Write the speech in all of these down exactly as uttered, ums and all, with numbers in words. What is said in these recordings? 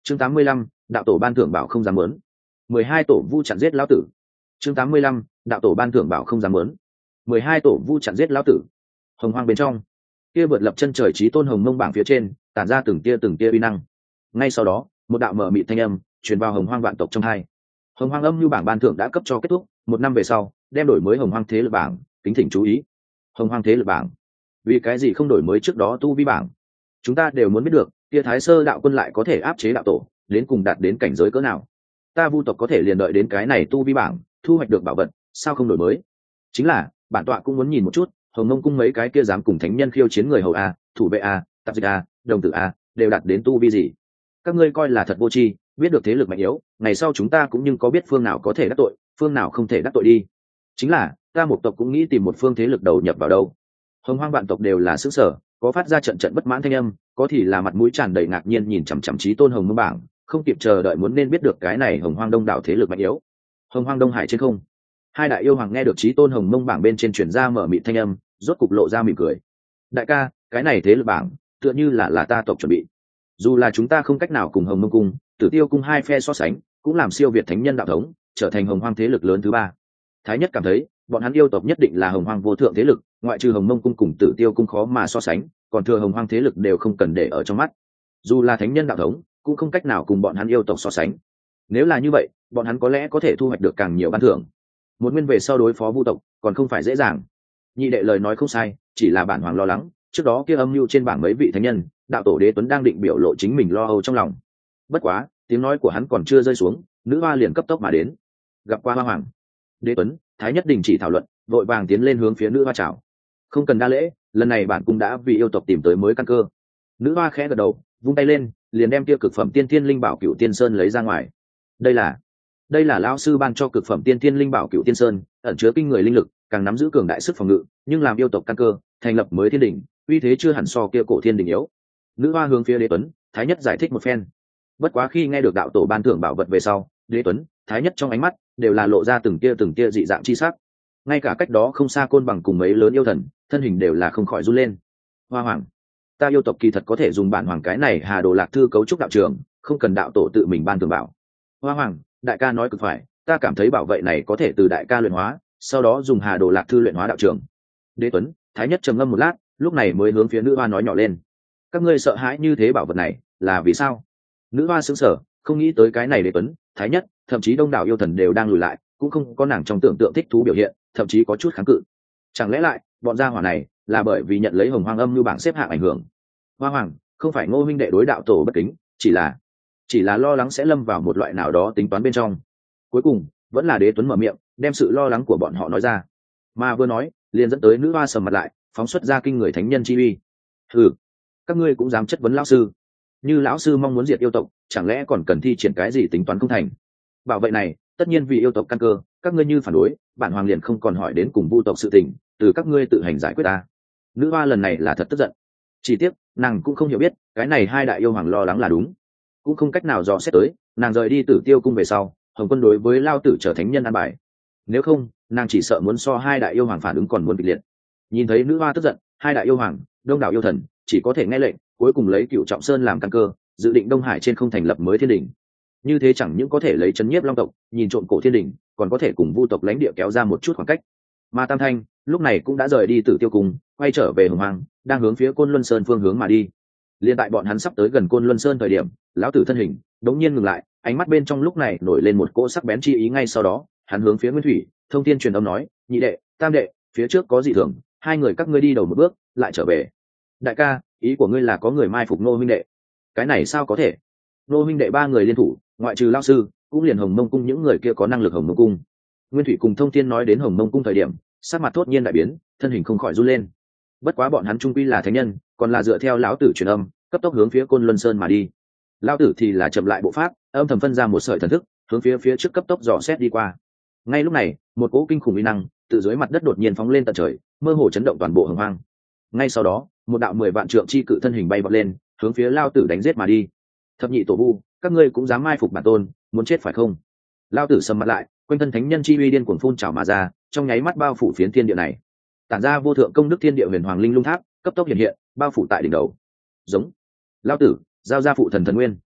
chương tám mươi lăm, đạo tổ ban thưởng bảo không dám muốn. Mười hai tổ vu chặn giết lão tử. chương tám mươi lăm, đạo tổ ban thưởng bảo không dám muốn. Mười hai tổ vu chặn giết lão tử. Hồng hoang bên trong, kia vượt lập chân trời chí tôn hồng mông bảng phía trên tản ra từng tia từng tia uy năng. Ngay sau đó, một đạo mở mịt thanh âm truyền vào hồng hoang vạn tộc trong hai. Hồng hoang âm lưu bảng ban thưởng đã cấp cho kết thúc, một năm về sau đem đổi mới hồng hoang thế lực bảng, kính thỉnh chú ý. Hồng hoang thế lực bảng, vì cái gì không đổi mới trước đó tu vi bảng? Chúng ta đều muốn biết được, kia thái sơ đạo quân lại có thể áp chế đạo tổ đến cùng đạt đến cảnh giới cỡ nào. Ta vu tộc có thể liền đợi đến cái này tu vi bảng thu hoạch được bảo vật, sao không đổi mới? Chính là bản tọa cũng muốn nhìn một chút hồng mông cung mấy cái kia dám cùng thánh nhân khiêu chiến người hầu a, thủ vệ a, tạp dịch a, đồng tử a, đều đạt đến tu vi gì? Các ngươi coi là thật vô tri, biết được thế lực mạnh yếu, ngày sau chúng ta cũng nhưng có biết phương nào có thể đắc tội, phương nào không thể đắc tội đi. Chính là ta một tộc cũng nghĩ tìm một phương thế lực đầu nhập vào đâu. Hồng hoang vạn tộc đều là xứ sở, có phát ra trận trận bất mãn thanh âm, có thì là mặt mũi tràn đầy ngạc nhiên nhìn chằm chằm chí tôn hồng mông bảng, không kịp chờ đợi muốn nên biết được cái này hồng hoang đông đảo thế lực mạnh yếu. Hồng hoang đông hải trên không, hai đại yêu hoàng nghe được chí tôn hồng mông bảng bên trên truyền ra mở mịt thanh âm, rốt cục lộ ra mỉm cười. Đại ca, cái này thế lực bảng tựa như là là ta tộc chuẩn bị. Dù là chúng ta không cách nào cùng hồng mông cung, tử tiêu cung hai phe so sánh, cũng làm siêu việt thánh nhân đạo thống, trở thành hồng hoang thế lực lớn thứ ba. Thái nhất cảm thấy bọn hắn yêu tộc nhất định là hồng hoang vô thượng thế lực, ngoại trừ hồng mông cung cùng tử tiêu cung khó mà so sánh, còn thừa hồng hoang thế lực đều không cần để ở trong mắt. Dù là thánh nhân đạo thống cũng không cách nào cùng bọn hắn yêu tộc so sánh. Nếu là như vậy, bọn hắn có lẽ có thể thu hoạch được càng nhiều ban thưởng. Một nguyên về sau đối phó vu tộc còn không phải dễ dàng. Nhị đệ lời nói không sai, chỉ là bản hoàng lo lắng trước đó kia âm mưu trên bảng mấy vị thánh nhân, đạo tổ Đế Tuấn đang định biểu lộ chính mình lo âu trong lòng. Bất quá tiếng nói của hắn còn chưa rơi xuống, nữ hoa liền cấp tốc mà đến. Gặp qua hoa hoàng. Đế Tuấn, Thái nhất đình chỉ thảo luận, vội vàng tiến lên hướng phía nữ hoa chào. Không cần đa lễ, lần này bản cung đã vì yêu tộc tìm tới mới căn cơ. Nữ hoa khẽ gật đầu, vung tay lên, liền đem kia cực phẩm tiên thiên linh bảo Cửu Tiên Sơn lấy ra ngoài. Đây là, đây là lão sư ban cho cực phẩm tiên thiên linh bảo Cửu Tiên Sơn, ẩn chứa kinh người linh lực, càng nắm giữ cường đại sức phòng ngự, nhưng làm yêu tộc căn cơ, thành lập mới thiên đỉnh, uy thế chưa hẳn so kia cổ thiên đỉnh yếu. Nữ hoa hướng phía Đế Tuấn, Thái nhất giải thích một phen. Bất quá khi nghe được đạo tổ ban thưởng bảo vật về sau, Đế Tuấn, Thái nhất trong ánh mắt đều là lộ ra từng tia từng tia dị dạng chi sắc. Ngay cả cách đó không xa côn bằng cùng mấy lớn yêu thần, thân hình đều là không khỏi run lên. Hoa hoàng, ta yêu tộc kỳ thật có thể dùng bản hoàng cái này Hà Đồ Lạc Thư cấu trúc đạo trường, không cần đạo tổ tự mình ban thưởng bảo. Hoa hoàng, đại ca nói cực phải, ta cảm thấy bảo vệ này có thể từ đại ca luyện hóa, sau đó dùng Hà Đồ Lạc Thư luyện hóa đạo trường. Đế Tuấn, Thái nhất trầm ngâm một lát, lúc này mới hướng phía nữ hoa nói nhỏ lên. Các ngươi sợ hãi như thế bảo vật này là vì sao? Nữ hoa sững sờ, không nghĩ tới cái này. Đế Tuấn, Thái nhất, thậm chí đông đảo yêu thần đều đang lùi lại, cũng không có nàng trong tưởng tượng thích thú biểu hiện, thậm chí có chút kháng cự. Chẳng lẽ lại bọn gia hỏa này là bởi vì nhận lấy hồng hoang âm như bảng xếp hạng ảnh hưởng? Hoa hoàng, không phải Ngô huynh đệ đối đạo tổ bất kính, chỉ là chỉ là lo lắng sẽ lâm vào một loại nào đó tính toán bên trong. Cuối cùng vẫn là Đế Tuấn mở miệng, đem sự lo lắng của bọn họ nói ra. Mà vừa nói, liền dẫn tới nữ hoa sầm mặt lại, phóng xuất ra kinh người thánh nhân chi uy. Ừ, các ngươi cũng dám chất vấn lão sư? Như lão sư mong muốn diệt yêu tộc, chẳng lẽ còn cần thi triển cái gì tính toán không thành? Bảo vệ này tất nhiên vì yêu tộc căn cơ, các ngươi như phản đối, bản hoàng liền không còn hỏi đến cùng vu tộc sự tình, từ các ngươi tự hành giải quyết ta. Nữ hoa lần này là thật tức giận. Chỉ tiếc nàng cũng không hiểu biết cái này hai đại yêu hoàng lo lắng là đúng, cũng không cách nào dò xét tới. Nàng rời đi Tử Tiêu cung về sau, hồng quân đối với lao tử trở thánh nhân an bài, nếu không nàng chỉ sợ muốn so hai đại yêu hoàng phản ứng còn muốn kịch liệt. Nhìn thấy nữ hoa tức giận, hai đại yêu hoàng, đông đảo yêu thần chỉ có thể nghe lệnh, cuối cùng lấy Cửu Trọng Sơn làm căn cơ, dự định Đông Hải trên không thành lập mới thiên đỉnh. Như thế chẳng những có thể lấy chấn nhiếp long tộc, nhìn trộm cổ thiên đỉnh, còn có thể cùng vu tộc lãnh địa kéo ra một chút khoảng cách. Mà Tam Thanh lúc này cũng đã rời đi Tử Tiêu cung, quay trở về Hồng Hoang, đang hướng phía Côn Luân Sơn phương hướng mà đi. Liên tại bọn hắn sắp tới gần Côn Luân Sơn thời điểm, lão tử thân hình đống nhiên ngừng lại, ánh mắt bên trong lúc này nổi lên một cỗ sắc bén chi ý. Ngay sau đó, hắn hướng phía Nguyên Thủy, Thông Thiên truyền âm nói: nhị đệ, tam đệ, phía trước có dị thường, hai người các ngươi đi đầu một bước, lại trở về. Đại ca, ý của ngươi là có người mai phục Nô huynh đệ? Cái này sao có thể? Nô huynh đệ ba người liên thủ, ngoại trừ lão sư, cũng liền Hồng Mông cung những người kia có năng lực Hồng Mông cung. Nguyên Thủy cùng Thông Thiên nói đến Hồng Mông cung thời điểm, sắc mặt thốt nhiên đại biến, thân hình không khỏi run lên. Bất quá bọn hắn trung quy là thánh nhân, còn là dựa theo lão tử truyền âm, cấp tốc hướng phía Côn Luân Sơn mà đi. Lão tử thì là chậm lại bộ pháp, âm thầm phân ra một sợi thần thức, hướng phía phía trước cấp tốc dò xét đi qua. Ngay lúc này, một cỗ kinh khủng uy năng từ dưới mặt đất đột nhiên phóng lên tận trời, mơ hồ chấn động toàn bộ Hồng Hoang. Ngay sau đó, một đạo mười vạn trượng chi cự thân hình bay vọt lên, hướng phía Lão tử đánh giết mà đi. Thập nhị tổ vu, các ngươi cũng dám mai phục bản tôn, muốn chết phải không? Lão tử sầm mặt lại, quanh thân thánh nhân chi uy điên cuồng phun trào mà ra, trong nháy mắt bao phủ phiến thiên địa này. Tản ra vô thượng công đức thiên địa huyền hoàng linh lung tháp, cấp tốc hiện hiện, bao phủ tại đỉnh đầu. Giống. Lão tử, giao ra phụ thần thần nguyên.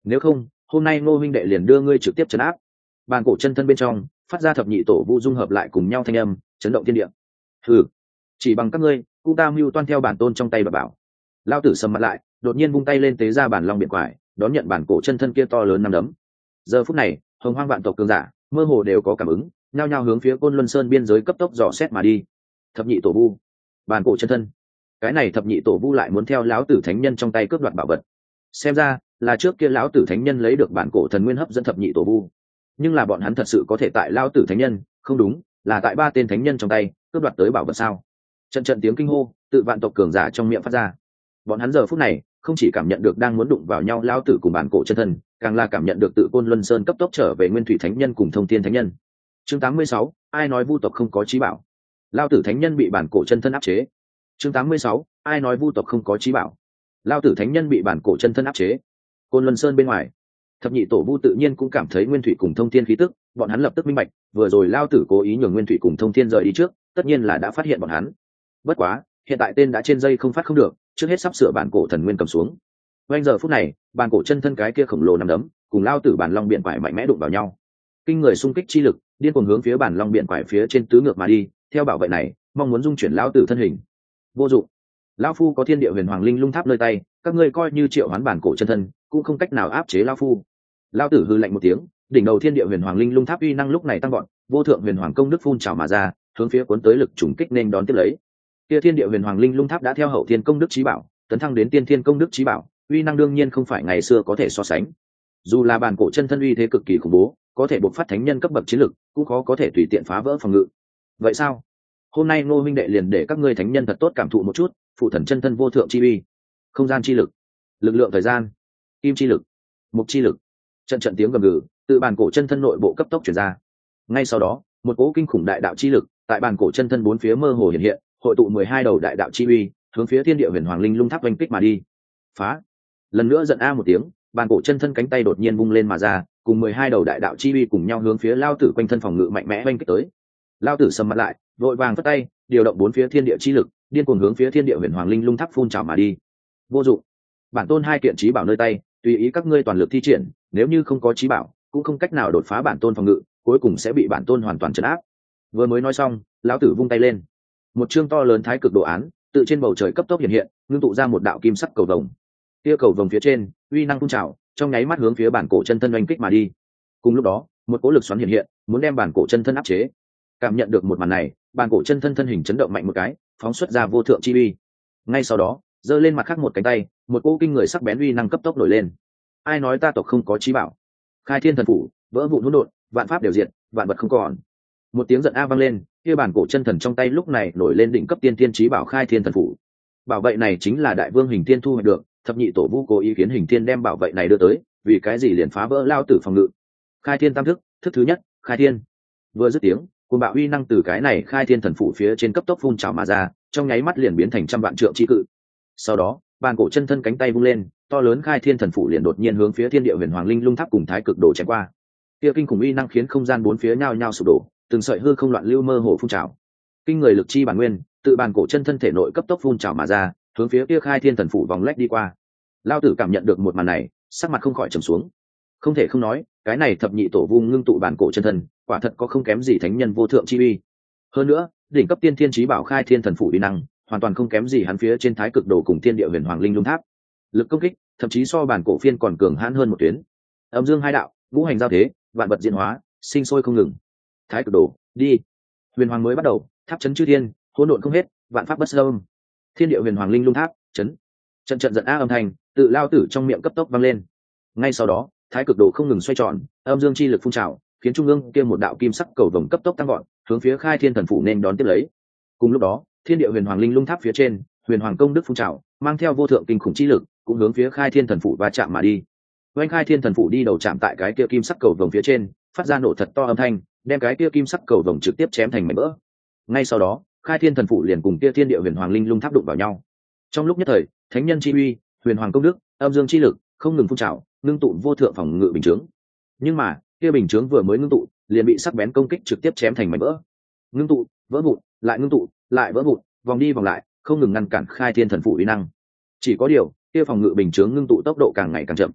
nếu không hôm nay ngô huynh đệ liền đưa ngươi trực tiếp trấn áp. Bàn cổ chân thân bên trong phát ra thập nhị tổ vu dung hợp lại cùng nhau thanh âm chấn động thiên địa. Hừ, chỉ bằng các ngươi cũng ta mưu toan theo bản tôn trong tay và bảo. Lao tử sầm mặt lại, đột nhiên vung tay lên tế ra bản long biển quải, đón nhận bản cổ chân thân kia to lớn năm đấm. Giờ phút này hồng hoang vạn tộc cường giả mơ hồ đều có cảm ứng, nhao nhao hướng phía côn luân sơn biên giới cấp tốc dò xét mà đi. Thập nhị tổ vu, bản cổ chân thân, cái này thập nhị tổ vu lại muốn theo lão tử thánh nhân trong tay cướp đoạt bảo vật. Xem ra là trước kia lão tử thánh nhân lấy được bản cổ thần nguyên hấp dẫn thập nhị tổ vu, nhưng là bọn hắn thật sự có thể tại lão tử thánh nhân, không đúng, là tại ba tên thánh nhân trong tay cướp đoạt tới bảo vật sao? Trận trận tiếng kinh hô tự vạn tộc cường giả trong miệng phát ra. Bọn hắn giờ phút này không chỉ cảm nhận được đang muốn đụng vào nhau lão tử cùng bản cổ chân thân, càng là cảm nhận được tự côn luân sơn cấp tốc trở về nguyên thủy thánh nhân cùng thông thiên thánh nhân. Chương tám mươi sáu, ai nói vu tộc không có trí bảo? Lão tử thánh nhân bị bản cổ chân thân áp chế. Chương tám mươi sáu, ai nói vu tộc không có trí bảo? Lão tử thánh nhân bị bản cổ chân thân áp chế. Côn luân sơn bên ngoài, thập nhị tổ vu tự nhiên cũng cảm thấy nguyên thủy cùng thông thiên khí tức, bọn hắn lập tức minh bạch, vừa rồi Lão tử cố ý nhường nguyên thủy cùng thông thiên rời đi trước, tất nhiên là đã phát hiện bọn hắn. Bất quá, hiện tại tên đã trên dây không phát không được, trước hết sắp sửa bản cổ thần nguyên cầm xuống. Ngay giờ phút này, bản cổ chân thân cái kia khổng lồ nằm đấm, cùng Lão tử bản long biển quải mạnh mẽ đụng vào nhau. Kinh người xung kích chi lực, điên cuồng hướng phía bản long biển quải phía trên tứ ngược mà đi, theo bảo vệ này, mong muốn dung chuyển Lão tử thân hình. Vô dụng. Lão phu có thiên địa huyền hoàng linh lung tháp nơi tay, các ngươi coi như triệu hoán bản cổ chân thân, cũng không cách nào áp chế Lão phu. Lão tử hừ lạnh một tiếng, đỉnh đầu thiên địa huyền hoàng linh lung tháp uy năng lúc này tăng vọt, vô thượng huyền hoàng công đức phun trào mà ra, hướng phía cuốn tới lực trùng kích nên đón tiếp lấy. Kia thiên địa huyền hoàng linh lung tháp đã theo hậu thiên công đức chí bảo, tấn thăng đến tiên thiên công đức chí bảo, uy năng đương nhiên không phải ngày xưa có thể so sánh. Dù là bản cổ chân thân uy thế cực kỳ khủng bố, có thể bộc phát thánh nhân cấp bậc chiến lực, cũng khó có thể tùy tiện phá vỡ phòng ngự. Vậy sao? Hôm nay Ngô minh đệ liền để các ngươi thánh nhân thật tốt cảm thụ một chút, phụ thần chân thân vô thượng chi uy, không gian chi lực, lực lượng thời gian, kim chi lực, mục chi lực. Trận trận tiếng gầm gừ từ bản cổ chân thân nội bộ cấp tốc truyền ra. Ngay sau đó, một cỗ kinh khủng đại đạo chi lực tại bản cổ chân thân bốn phía mơ hồ hiện hiện, hội tụ mười hai đầu đại đạo chi uy, hướng phía thiên địa huyền hoàng linh lung tháp oanh kích mà đi. Phá! Lần nữa giận a một tiếng, bản cổ chân thân cánh tay đột nhiên vung lên mà ra, cùng mười hai đầu đại đạo chi uy cùng nhau hướng phía Lao tử quanh thân phòng ngự mạnh mẽ oanh kích tới. Lao tử sầm mặt lại, vội vàng phất tay, điều động bốn phía thiên địa chi lực, điên cuồng hướng phía thiên địa huyền hoàng linh lung tháp phun trào mà đi. Vô dụng. Bản tôn hai kiện chí bảo nơi tay, tùy ý các ngươi toàn lực thi triển, nếu như không có chí bảo, cũng không cách nào đột phá bản tôn phòng ngự, cuối cùng sẽ bị bản tôn hoàn toàn trấn áp. Vừa mới nói xong, lão tử vung tay lên, một chương to lớn thái cực đồ án tự trên bầu trời cấp tốc hiện hiện, ngưng tụ ra một đạo kim sắc cầu vồng. Kia cầu vồng phía trên uy năng phun trào, trong nháy mắt hướng phía bản cổ chân thân oanh kích mà đi. Cùng lúc đó, một cỗ lực xoắn hiện hiện, muốn đem bản cổ chân thân áp chế. Cảm nhận được một màn này, bản cổ chân thân thân hình chấn động mạnh một cái, phóng xuất ra vô thượng chi uy. Ngay sau đó, giơ lên mặt khác một cánh tay, một cỗ kinh người sắc bén uy năng cấp tốc nổi lên. Ai nói ta tộc không có chí bảo? Khai thiên thần phủ, vỡ vụn hỗn độn, vạn pháp đều diệt, vạn vật không còn. Một tiếng giận a vang lên, kia bản cổ chân thần trong tay lúc này nổi lên đỉnh cấp tiên tiên chí bảo khai thiên thần phủ. Bảo vệ này chính là đại vương hình tiên thu hoạch được, thập nhị tổ vu cố ý kiến hình tiên đem bảo vệ này đưa tới, vì cái gì liền phá vỡ Lao tử phòng ngự. Khai thiên tam thức, thức thứ nhất, khai thiên. Vừa dứt tiếng, cuồng bạo uy năng từ cái này khai thiên thần phủ phía trên cấp tốc phun trào mà ra, trong nháy mắt liền biến thành trăm vạn trượng chi cự. Sau đó, bản cổ chân thân cánh tay vung lên, to lớn khai thiên thần phủ liền đột nhiên hướng phía thiên địa huyền hoàng linh lung tháp cùng thái cực đồ chém qua. Kia kinh khủng uy năng khiến không gian bốn phía nhao nhao sụp đổ, từng sợi hư không loạn lưu mơ hồ phun trào. Kinh người lực chi bản nguyên, tự bản cổ chân thân thể nội cấp tốc phun trào mà ra, hướng phía kia khai thiên thần phủ vòng lách đi qua. Lao tử cảm nhận được một màn này, sắc mặt không khỏi trầm xuống. Không thể không nói, cái này thập nhị tổ vu ngưng tụ bản cổ chân thân, quả thật có không kém gì thánh nhân vô thượng chi uy. Hơn nữa, đỉnh cấp tiên thiên chí bảo khai thiên thần phủ uy năng, hoàn toàn không kém gì hắn phía trên thái cực đồ cùng thiên địa huyền hoàng linh lung tháp. Lực công kích, thậm chí so bản cổ phiên còn cường hãn hơn một tuyến. Âm dương hai đạo, ngũ hành giao thế, vạn vật diễn hóa, sinh sôi không ngừng. Thái cực đồ, đi. Huyền hoàng mới bắt đầu, tháp chấn chư thiên, hỗn độn không hết, vạn pháp bất xâm. Thiên địa huyền hoàng linh lung tháp, chấn. Trận trận giận a âm thanh, tự Lao tử trong miệng cấp tốc vang lên. Ngay sau đó, thái cực đồ không ngừng xoay tròn, âm dương chi lực phun trào, khiến trung ương kia một đạo kim sắc cầu vồng cấp tốc tăng gọn, hướng phía khai thiên thần phủ nên đón tiếp lấy. Cùng lúc đó, thiên địa huyền hoàng linh lung tháp phía trên, huyền hoàng công đức phun trào, mang theo vô thượng kinh khủng chi lực, cũng hướng phía khai thiên thần phủ va chạm mà đi. Oanh khai thiên thần phủ đi đầu chạm tại cái kia kim sắc cầu vồng phía trên, phát ra nổ thật to âm thanh, đem cái kia kim sắc cầu vồng trực tiếp chém thành mảnh vỡ. Ngay sau đó, khai thiên thần phủ liền cùng kia thiên địa huyền hoàng linh lung tháp đụng vào nhau. Trong lúc nhất thời, thánh nhân chi uy, huyền hoàng công đức, âm dương chi lực không ngừng phun trào, ngưng tụ vô thượng phòng ngự bình chướng. Nhưng mà, kia bình chướng vừa mới ngưng tụ, liền bị sắc bén công kích trực tiếp chém thành mảnh vỡ. Ngưng tụ, vỡ vụn, lại ngưng tụ, lại vỡ vụn, vòng đi vòng lại, không ngừng ngăn cản khai thiên thần phủ uy năng. Chỉ có điều, kia phòng ngự bình chướng ngưng tụ tốc độ càng ngày càng chậm.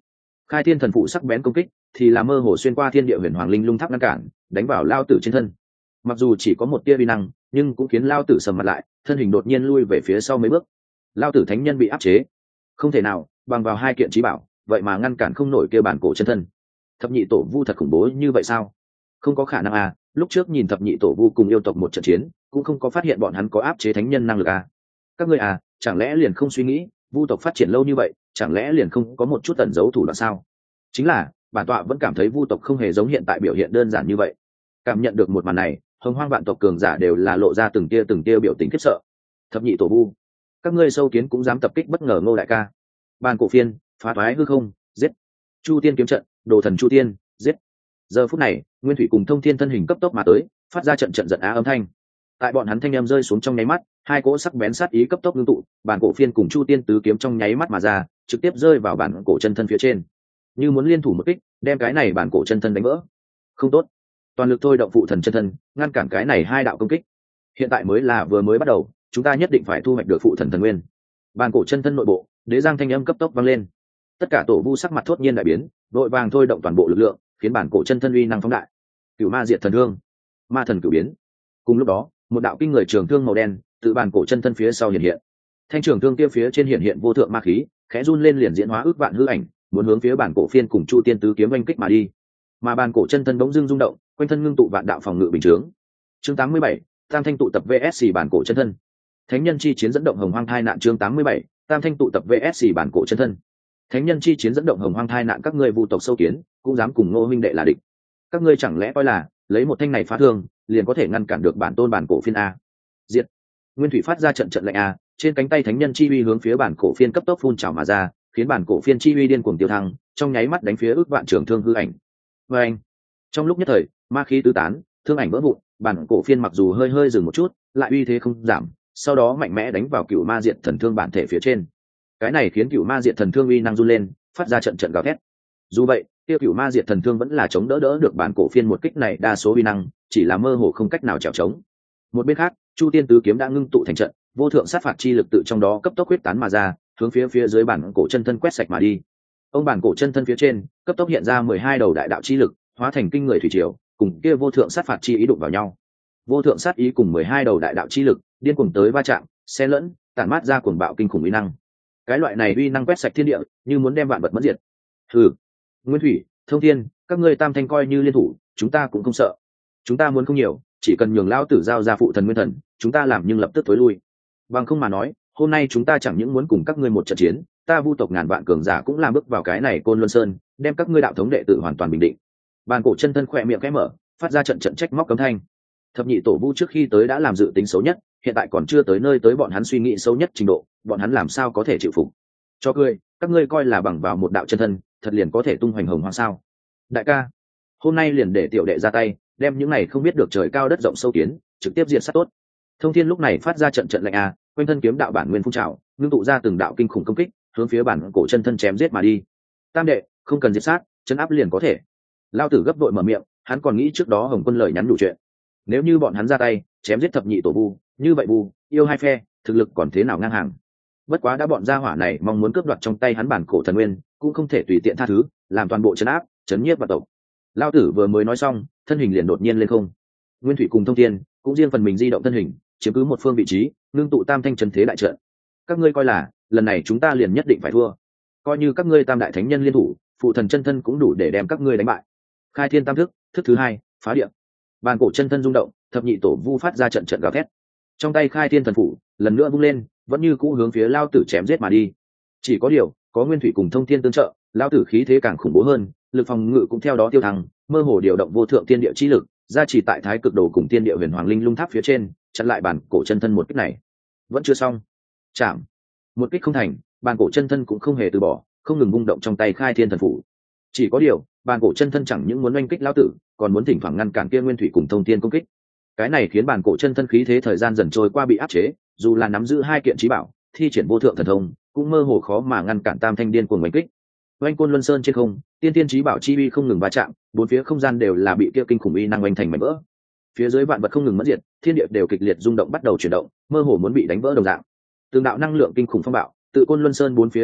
Khai thiên thần phụ sắc bén công kích thì là mơ hồ xuyên qua thiên địa huyền hoàng linh lung tháp ngăn cản, đánh vào lao tử trên thân. Mặc dù chỉ có một tia vi năng, nhưng cũng khiến lao tử sầm mặt lại, thân hình đột nhiên lui về phía sau mấy bước. Lao tử thánh nhân bị áp chế, không thể nào bằng vào hai kiện trí bảo vậy mà ngăn cản không nổi kia bản cổ chân thân. Thập nhị tổ vu thật khủng bố như vậy sao? Không có khả năng à, lúc trước nhìn thập nhị tổ vu cùng yêu tộc một trận chiến cũng không có phát hiện bọn hắn có áp chế thánh nhân năng lực à. Các ngươi à, chẳng lẽ liền không suy nghĩ vu tộc phát triển lâu như vậy, chẳng lẽ liền không có một chút tẩn giấu thủ đoạn sao? Chính là bản tọa vẫn cảm thấy vu tộc không hề giống hiện tại biểu hiện đơn giản như vậy. Cảm nhận được một màn này, hồng hoang vạn tộc cường giả đều là lộ ra từng tia từng tia biểu tình khiếp sợ. Thập nhị tổ vu, các ngươi sâu kiến cũng dám tập kích bất ngờ Ngô đại ca. Bàn cổ phiên, phá toái hư không, giết. Chu tiên kiếm trận, đồ thần chu tiên, giết. Giờ phút này, Nguyên Thủy cùng Thông Thiên thân hình cấp tốc mà tới, phát ra trận trận giận á âm thanh. Tại bọn hắn thanh âm rơi xuống trong nháy mắt, hai cỗ sắc bén sát ý cấp tốc ngưng tụ, bản cổ phiên cùng chu tiên tứ kiếm trong nháy mắt mà ra, trực tiếp rơi vào bản cổ chân thân phía trên, như muốn liên thủ một kích, đem cái này bản cổ chân thân đánh vỡ. Không tốt, toàn lực thôi động phụ thần chân thân, ngăn cản cái này hai đạo công kích. Hiện tại mới là vừa mới bắt đầu, chúng ta nhất định phải thu hoạch được phụ thần thần nguyên. Bản cổ chân thân nội bộ, đế giang thanh âm cấp tốc vang lên. Tất cả tổ vu sắc mặt thốt nhiên đại biến, đội vàng thôi động toàn bộ lực lượng, khiến bản cổ chân thân uy năng phóng đại. Cửu ma diệt thần thương, ma thần cửu biến. Cùng lúc đó, một đạo kinh người trường thương màu đen từ bản cổ chân thân phía sau hiện hiện. Thanh trường thương kia phía trên hiện hiện vô thượng ma khí, khẽ run lên liền diễn hóa ước vạn hư ảnh, muốn hướng phía bản cổ phiên cùng chu tiên tứ kiếm oanh kích mà đi. Mà bản cổ chân thân bỗng dưng rung động, quanh thân ngưng tụ vạn đạo phòng ngự bình chướng. Chương tám mươi bảy, tam thanh tụ tập vs bản cổ chân thân. Thánh nhân chi chiến dẫn động hồng hoang thai nạn. Chương tám mươi bảy, tam thanh tụ tập vs bản cổ chân thân. Thánh nhân chi chiến dẫn động hồng hoang thai nạn, các ngươi vu tộc sâu kiến cũng dám cùng Ngô huynh đệ là địch. Các ngươi chẳng lẽ coi là lấy một thanh này phá thương liền có thể ngăn cản được bản tôn bản cổ phiên a? Diệt. Nguyên Thủy phát ra trận trận lệnh a, trên cánh tay thánh nhân chi uy hướng phía bản cổ phiên cấp tốc phun trào mà ra, khiến bản cổ phiên chi uy điên cuồng tiêu thăng, trong nháy mắt đánh phía ước vạn trường thương hư ảnh. Và anh, trong lúc nhất thời, ma khí tứ tán, thương ảnh vỡ vụn, bản cổ phiên mặc dù hơi hơi dừng một chút, lại uy thế không giảm, sau đó mạnh mẽ đánh vào cựu ma diệt thần thương bản thể phía trên. Cái này khiến cựu ma diệt thần thương uy năng run lên, phát ra trận trận gào thét. Dù vậy, tiêu cựu ma diệt thần thương vẫn là chống đỡ đỡ được bản cổ phiên một kích này, đa số uy năng chỉ là mơ hồ không cách nào chèo chống. Một bên khác, chu tiên tứ kiếm đã ngưng tụ thành trận, vô thượng sát phạt chi lực tự trong đó cấp tốc huyết tán mà ra, hướng phía phía dưới bản cổ chân thân quét sạch mà đi. Ông bản cổ chân thân phía trên cấp tốc hiện ra mười hai đầu đại đạo chi lực, hóa thành kinh người thủy triều, cùng kia vô thượng sát phạt chi ý đụng vào nhau. Vô thượng sát ý cùng mười hai đầu đại đạo chi lực điên cuồng tới va chạm, xen lẫn, tản mát ra cuồng bạo kinh khủng uy năng. Cái loại này uy năng quét sạch thiên địa, như muốn đem vạn vật mất diệt. Hừ, Nguyên Thủy, Thông Thiên, các ngươi tam thanh coi như liên thủ, chúng ta cũng không sợ. Chúng ta muốn không nhiều, chỉ cần nhường lão tử giao ra phụ thần nguyên thần, chúng ta làm nhưng lập tức tối lui. Bằng không mà nói, hôm nay chúng ta chẳng những muốn cùng các ngươi một trận chiến, ta vu tộc ngàn vạn cường giả cũng làm bước vào cái này Côn Luân Sơn, đem các ngươi đạo thống đệ tử hoàn toàn bình định. Bàn cổ chân thân khỏe miệng khẽ mở, phát ra trận trận trách móc cấm thanh. Thập nhị tổ vu trước khi tới đã làm dự tính xấu nhất, hiện tại còn chưa tới nơi tới bọn hắn suy nghĩ xấu nhất trình độ, bọn hắn làm sao có thể chịu phục? Cho cười, các ngươi coi là bằng vào một đạo chân thân, thật liền có thể tung hoành hồng hoang sao? Đại ca, hôm nay liền để tiểu đệ ra tay, đem những này không biết được trời cao đất rộng sâu kiến, trực tiếp diệt sát tốt. Thông Thiên lúc này phát ra trận trận lạnh a, quanh thân kiếm đạo bản nguyên phun trào, ngưng tụ ra từng đạo kinh khủng công kích, hướng phía bản cổ chân thân chém giết mà đi. Tam đệ, không cần diệt sát, chân áp liền có thể. Lao tử gấp đội mở miệng, hắn còn nghĩ trước đó Hồng Quân lời nhắn đủ chuyện. Nếu như bọn hắn ra tay chém giết thập nhị tổ vu, như vậy vu yêu hai phe thực lực còn thế nào ngang hàng. Bất quá đã bọn gia hỏa này mong muốn cướp đoạt trong tay hắn bản cổ thần nguyên, cũng không thể tùy tiện tha thứ, làm toàn bộ chấn áp chấn nhiếp và tộc. Lao tử vừa mới nói xong, thân hình liền đột nhiên lên không. Nguyên Thủy cùng Thông Thiên cũng riêng phần mình di động thân hình, chiếm cứ một phương vị trí, ngưng tụ tam thanh trấn thế đại trận. Các ngươi coi là lần này chúng ta liền nhất định phải thua? Coi như các ngươi tam đại thánh nhân liên thủ, phụ thần chân thân cũng đủ để đem các ngươi đánh bại. Khai thiên tam thức, thức thứ hai, phá địa. Bàn cổ chân thân rung động, thập nhị tổ vu phát ra trận trận gào thét. Trong tay khai thiên thần phủ lần nữa vung lên, vẫn như cũ hướng phía Lao tử chém giết mà đi. Chỉ có điều, có Nguyên Thủy cùng Thông Thiên tương trợ, Lao tử khí thế càng khủng bố hơn, lực phòng ngự cũng theo đó tiêu thăng, mơ hồ điều động vô thượng thiên địa chi lực, gia trì tại thái cực đồ cùng thiên địa huyền hoàng linh lung tháp phía trên, chặn lại bản cổ chân thân một kích này. Vẫn chưa xong, chạm một kích không thành, bản cổ chân thân cũng không hề từ bỏ, không ngừng vung động trong tay khai thiên thần phủ. Chỉ có điều, bản cổ chân thân chẳng những muốn oanh kích Lao tử, còn muốn thỉnh thoảng ngăn cản kia Nguyên Thủy cùng Thông Thiên công kích. Cái này khiến bản cổ chân thân khí thế thời gian dần trôi qua bị áp chế, dù là nắm giữ hai kiện chí bảo, thi triển vô thượng thần thông, cũng mơ hồ khó mà ngăn cản tam thanh điên cuồng oanh kích. Oanh Côn Luân Sơn trên không, tiên tiên chí bảo chi uy không ngừng va chạm, bốn phía không gian đều là bị kia kinh khủng uy năng oanh thành mảnh vỡ. Phía dưới vạn vật không ngừng mất diệt, thiên địa đều kịch liệt rung động bắt đầu chuyển động, mơ hồ muốn bị đánh vỡ đồng dạng. Từng đạo năng lượng kinh khủng phong bạo, tự Côn Luân Sơn bốn phía hiện hiện,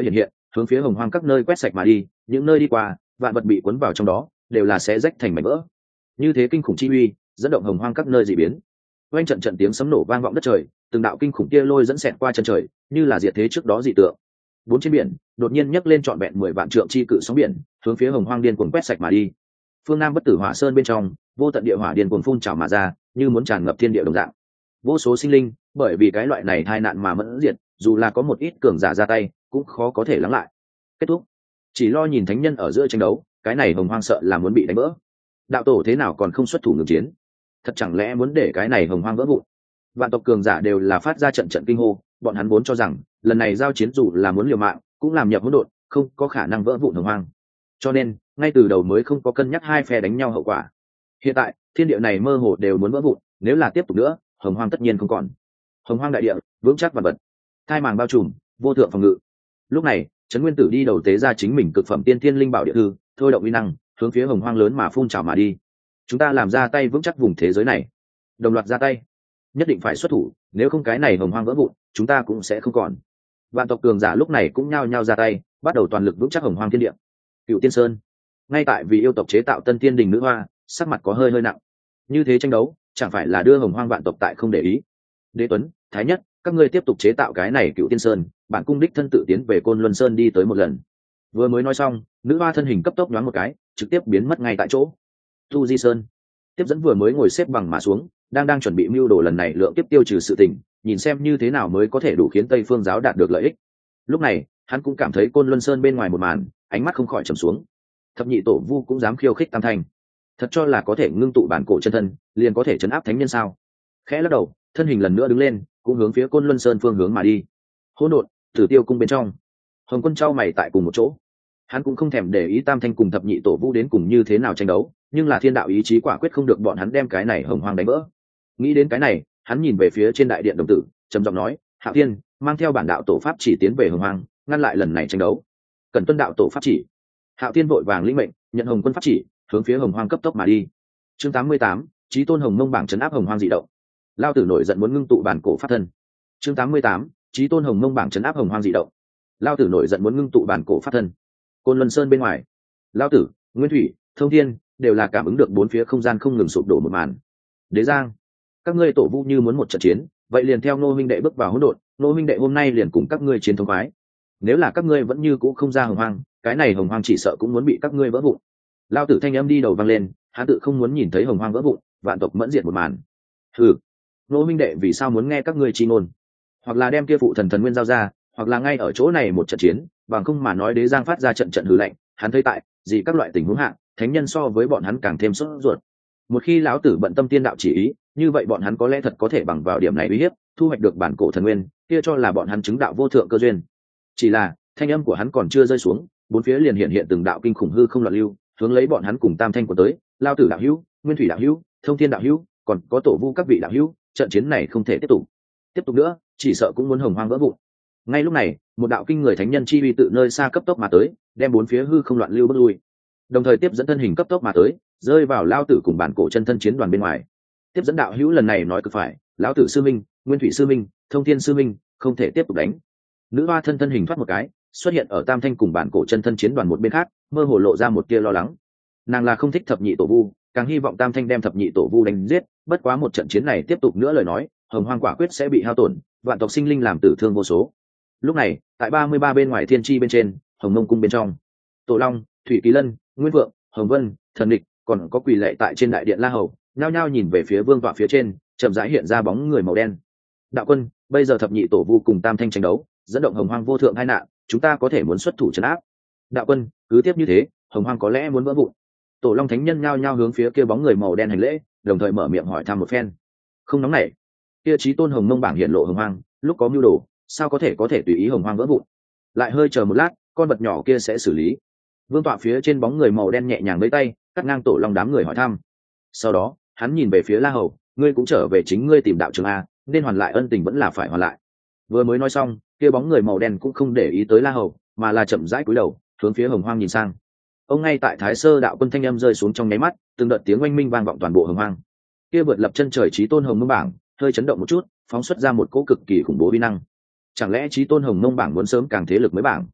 hướng phía hồng hoang các nơi quét sạch mà đi, những nơi đi qua vạn vật bị cuốn vào trong đó đều là sẽ rách thành mảnh vỡ. Như thế kinh khủng chi uy dẫn động hồng hoang các nơi dị biến. Oanh trận trận tiếng sấm nổ vang vọng đất trời, từng đạo kinh khủng kia lôi dẫn xẹt qua chân trời, như là diệt thế trước đó dị tượng. Bốn trên biển đột nhiên nhấc lên trọn vẹn mười vạn trượng chi cự sóng biển, hướng phía hồng hoang điên cuồng quét sạch mà đi. Phương Nam bất tử hỏa sơn bên trong, vô tận địa hỏa điên cuồng phun trào mà ra, như muốn tràn ngập thiên địa đồng dạng. Vô số sinh linh bởi vì cái loại này tai nạn mà mẫn diệt, dù là có một ít cường giả ra tay cũng khó có thể lắng lại. Kết thúc. Chỉ lo nhìn thánh nhân ở giữa tranh đấu, cái này hồng hoang sợ là muốn bị đánh vỡ. Đạo tổ thế nào còn không xuất thủ ngừng chiến? Thật chẳng lẽ muốn để cái này hồng hoang vỡ vụn? Vạn tộc cường giả đều là phát ra trận trận kinh hô, bọn hắn vốn cho rằng lần này giao chiến dù là muốn liều mạng cũng làm nhập hỗn độn, không có khả năng vỡ vụn hồng hoang, cho nên ngay từ đầu mới không có cân nhắc hai phe đánh nhau hậu quả. Hiện tại thiên địa này mơ hồ đều muốn vỡ vụn, nếu là tiếp tục nữa hồng hoang tất nhiên không còn. Hồng hoang đại địa vững chắc vạn vật, thai màng bao trùm, vô thượng phòng ngự. Lúc này trấn nguyên tử đi đầu tế ra chính mình cực phẩm tiên thiên linh bảo địa thư, thôi động uy năng hướng phía hồng hoang lớn mà phun trào mà đi. Chúng ta làm ra tay vững chắc vùng thế giới này, đồng loạt ra tay, nhất định phải xuất thủ, nếu không cái này hồng hoang vỡ vụn chúng ta cũng sẽ không còn. Vạn tộc cường giả lúc này cũng nhao nhao ra tay, bắt đầu toàn lực vững chắc hồng hoang thiên địa. Cựu tiên sơn ngay tại vì yêu tộc chế tạo tân tiên đình nữ hoa, sắc mặt có hơi hơi nặng. Như thế tranh đấu chẳng phải là đưa hồng hoang vạn tộc tại không để ý. Đế Tuấn, Thái Nhất, các ngươi tiếp tục chế tạo cái này cựu tiên sơn, bản cung đích thân tự tiến về côn luân sơn đi tới một lần. Vừa mới nói xong, nữ hoa thân hình cấp tốc nhoáng một cái, trực tiếp biến mất ngay tại chỗ. Tu Di Sơn tiếp dẫn vừa mới ngồi xếp bằng mà xuống, đang đang chuẩn bị mưu đồ lần này lượng tiếp tiêu trừ sự tình, nhìn xem như thế nào mới có thể đủ khiến Tây Phương giáo đạt được lợi ích. Lúc này hắn cũng cảm thấy côn luân sơn bên ngoài một màn, ánh mắt không khỏi trầm xuống. Thập nhị tổ vu cũng dám khiêu khích tam thanh, thật cho là có thể ngưng tụ bản cổ chân thân liền có thể chấn áp thánh nhân sao? Khẽ lắc đầu, thân hình lần nữa đứng lên, cũng hướng phía côn luân sơn phương hướng mà đi. Hỗn độn Tử Tiêu cung bên trong, Hồng Quân trao mày tại cùng một chỗ. Hắn cũng không thèm để ý tam thanh cùng thập nhị tổ vu đến cùng như thế nào tranh đấu, nhưng là thiên đạo ý chí quả quyết không được bọn hắn đem cái này hồng hoang đánh vỡ. Nghĩ đến cái này, hắn nhìn về phía trên đại điện đồng tử, trầm giọng nói: Hạo Thiên, mang theo bản đạo tổ pháp chỉ tiến về hồng hoang, ngăn lại lần này tranh đấu. Cần tuân đạo tổ pháp chỉ. Hạo Thiên vội vàng lĩnh mệnh, nhận Hồng Quân pháp chỉ, hướng phía hồng hoang cấp tốc mà đi. Chương tám mươi tám, Chí tôn hồng mông bảng trấn áp hồng hoang dị động. Lao tử nổi giận muốn ngưng tụ bản cổ pháp thân. Chương tám mươi tám, Chí tôn hồng mông bảng trấn áp hồng hoang dị động. Lao tử nổi giận muốn ngưng tụ bản cổ pháp thân. Côn Luân Sơn bên ngoài, Lao tử, Nguyên Thủy, Thông Thiên đều là cảm ứng được bốn phía không gian không ngừng sụp đổ một màn. Đế Giang, các ngươi tổ vu như muốn một trận chiến, vậy liền theo Ngô huynh đệ bước vào hỗn độn, Ngô huynh đệ hôm nay liền cùng các ngươi chiến thống khoái. Nếu là các ngươi vẫn như cũ không ra hồng hoang, cái này hồng hoang chỉ sợ cũng muốn bị các ngươi vỡ vụn. Lao tử thanh âm đi đầu vang lên, hắn tự không muốn nhìn thấy hồng hoang vỡ vụn, vạn tộc mẫn diệt một màn. Hừ, Ngô huynh đệ vì sao muốn nghe các ngươi chi ngôn? Hoặc là đem kia phụ thần thần nguyên giao ra, hoặc là ngay ở chỗ này một trận chiến, bằng không mà nói. Đế Giang phát ra trận trận hừ lạnh, hắn thấy tại gì các loại tình huống hạng, thánh nhân so với bọn hắn càng thêm sốt ruột. Một khi lão tử bận tâm tiên đạo chỉ ý, như vậy bọn hắn có lẽ thật có thể bằng vào điểm này uy hiếp, thu hoạch được bản cổ thần nguyên, kia cho là bọn hắn chứng đạo vô thượng cơ duyên. Chỉ là thanh âm của hắn còn chưa rơi xuống, bốn phía liền hiện hiện từng đạo kinh khủng hư không loạn lưu, hướng lấy bọn hắn cùng tam thanh của tới. Lão tử đạo hữu, Nguyên Thủy đạo hữu, Thông Thiên đạo hữu, còn có tổ vu các vị đạo hữu, trận chiến này không thể tiếp tục. Tiếp tục nữa, chỉ sợ cũng muốn hồng hoang vỡ vụn. Ngay lúc này, một đạo kinh người thánh nhân chi uy tự nơi xa cấp tốc mà tới, đem bốn phía hư không loạn lưu bước lui, đồng thời tiếp dẫn thân hình cấp tốc mà tới, rơi vào Lao tử cùng bản cổ chân thân chiến đoàn bên ngoài. Tiếp dẫn đạo hữu lần này nói cực phải, lão tử sư minh, Nguyên Thủy sư minh, Thông Thiên sư minh, không thể tiếp tục đánh. Nữ hoa thân thân hình thoát một cái, xuất hiện ở tam thanh cùng bản cổ chân thân chiến đoàn một bên khác, mơ hồ lộ ra một tia lo lắng. Nàng là không thích thập nhị tổ vu, càng hy vọng tam thanh đem thập nhị tổ vu đánh giết, bất quá một trận chiến này tiếp tục nữa lời nói, hồng hoang quả quyết sẽ bị hao tổn, vạn tộc sinh linh làm tử thương vô số. Lúc này tại ba mươi ba bên ngoài thiên tri bên trên, hồng mông cung bên trong, Tổ Long, Thủy Kỳ Lân, Nguyên Vượng, Hồng Vân, Thần Địch, còn có quỳ lệ tại trên đại điện La Hầu, nhao nhao nhìn về phía vương tọa phía trên, chậm rãi hiện ra bóng người màu đen. Đạo quân, bây giờ thập nhị tổ vu cùng tam thanh tranh đấu, dẫn động hồng hoang vô thượng hai nạn, chúng ta có thể muốn xuất thủ trấn áp. Đạo quân, cứ tiếp như thế, hồng hoang có lẽ muốn vỡ vụn. Tổ Long thánh nhân nhao nhao hướng phía kia bóng người màu đen hành lễ, đồng thời mở miệng hỏi thăm một phen. Không nóng nảy, kia chí tôn hồng mông bảng hiện lộ hồng hoang, lúc có mưu đồ, sao có thể có thể tùy ý hồng hoang vỡ vụn. Lại hơi chờ một lát, con vật nhỏ kia sẽ xử lý. Vương tọa phía trên bóng người màu đen nhẹ nhàng với tay cắt ngang Tổ Long đám người hỏi thăm. Sau đó hắn nhìn về phía La Hầu, ngươi cũng trở về chính ngươi tìm đạo trường a, nên hoàn lại ân tình vẫn là phải hoàn lại. Vừa mới nói xong, kia bóng người màu đen cũng không để ý tới La Hầu, mà là chậm rãi cúi đầu hướng phía hồng hoang nhìn sang. Ông ngay tại Thái Sơ đạo quân thanh âm rơi xuống trong nháy mắt, từng đợt tiếng oanh minh vang vọng toàn bộ hồng hoang. Kia vượt lập chân trời chí tôn hồng mông bảng hơi chấn động một chút, phóng xuất ra một cỗ cực kỳ khủng bố uy năng. Chẳng lẽ chí tôn hồng mông bảng muốn sớm càng thế lực mới bảng?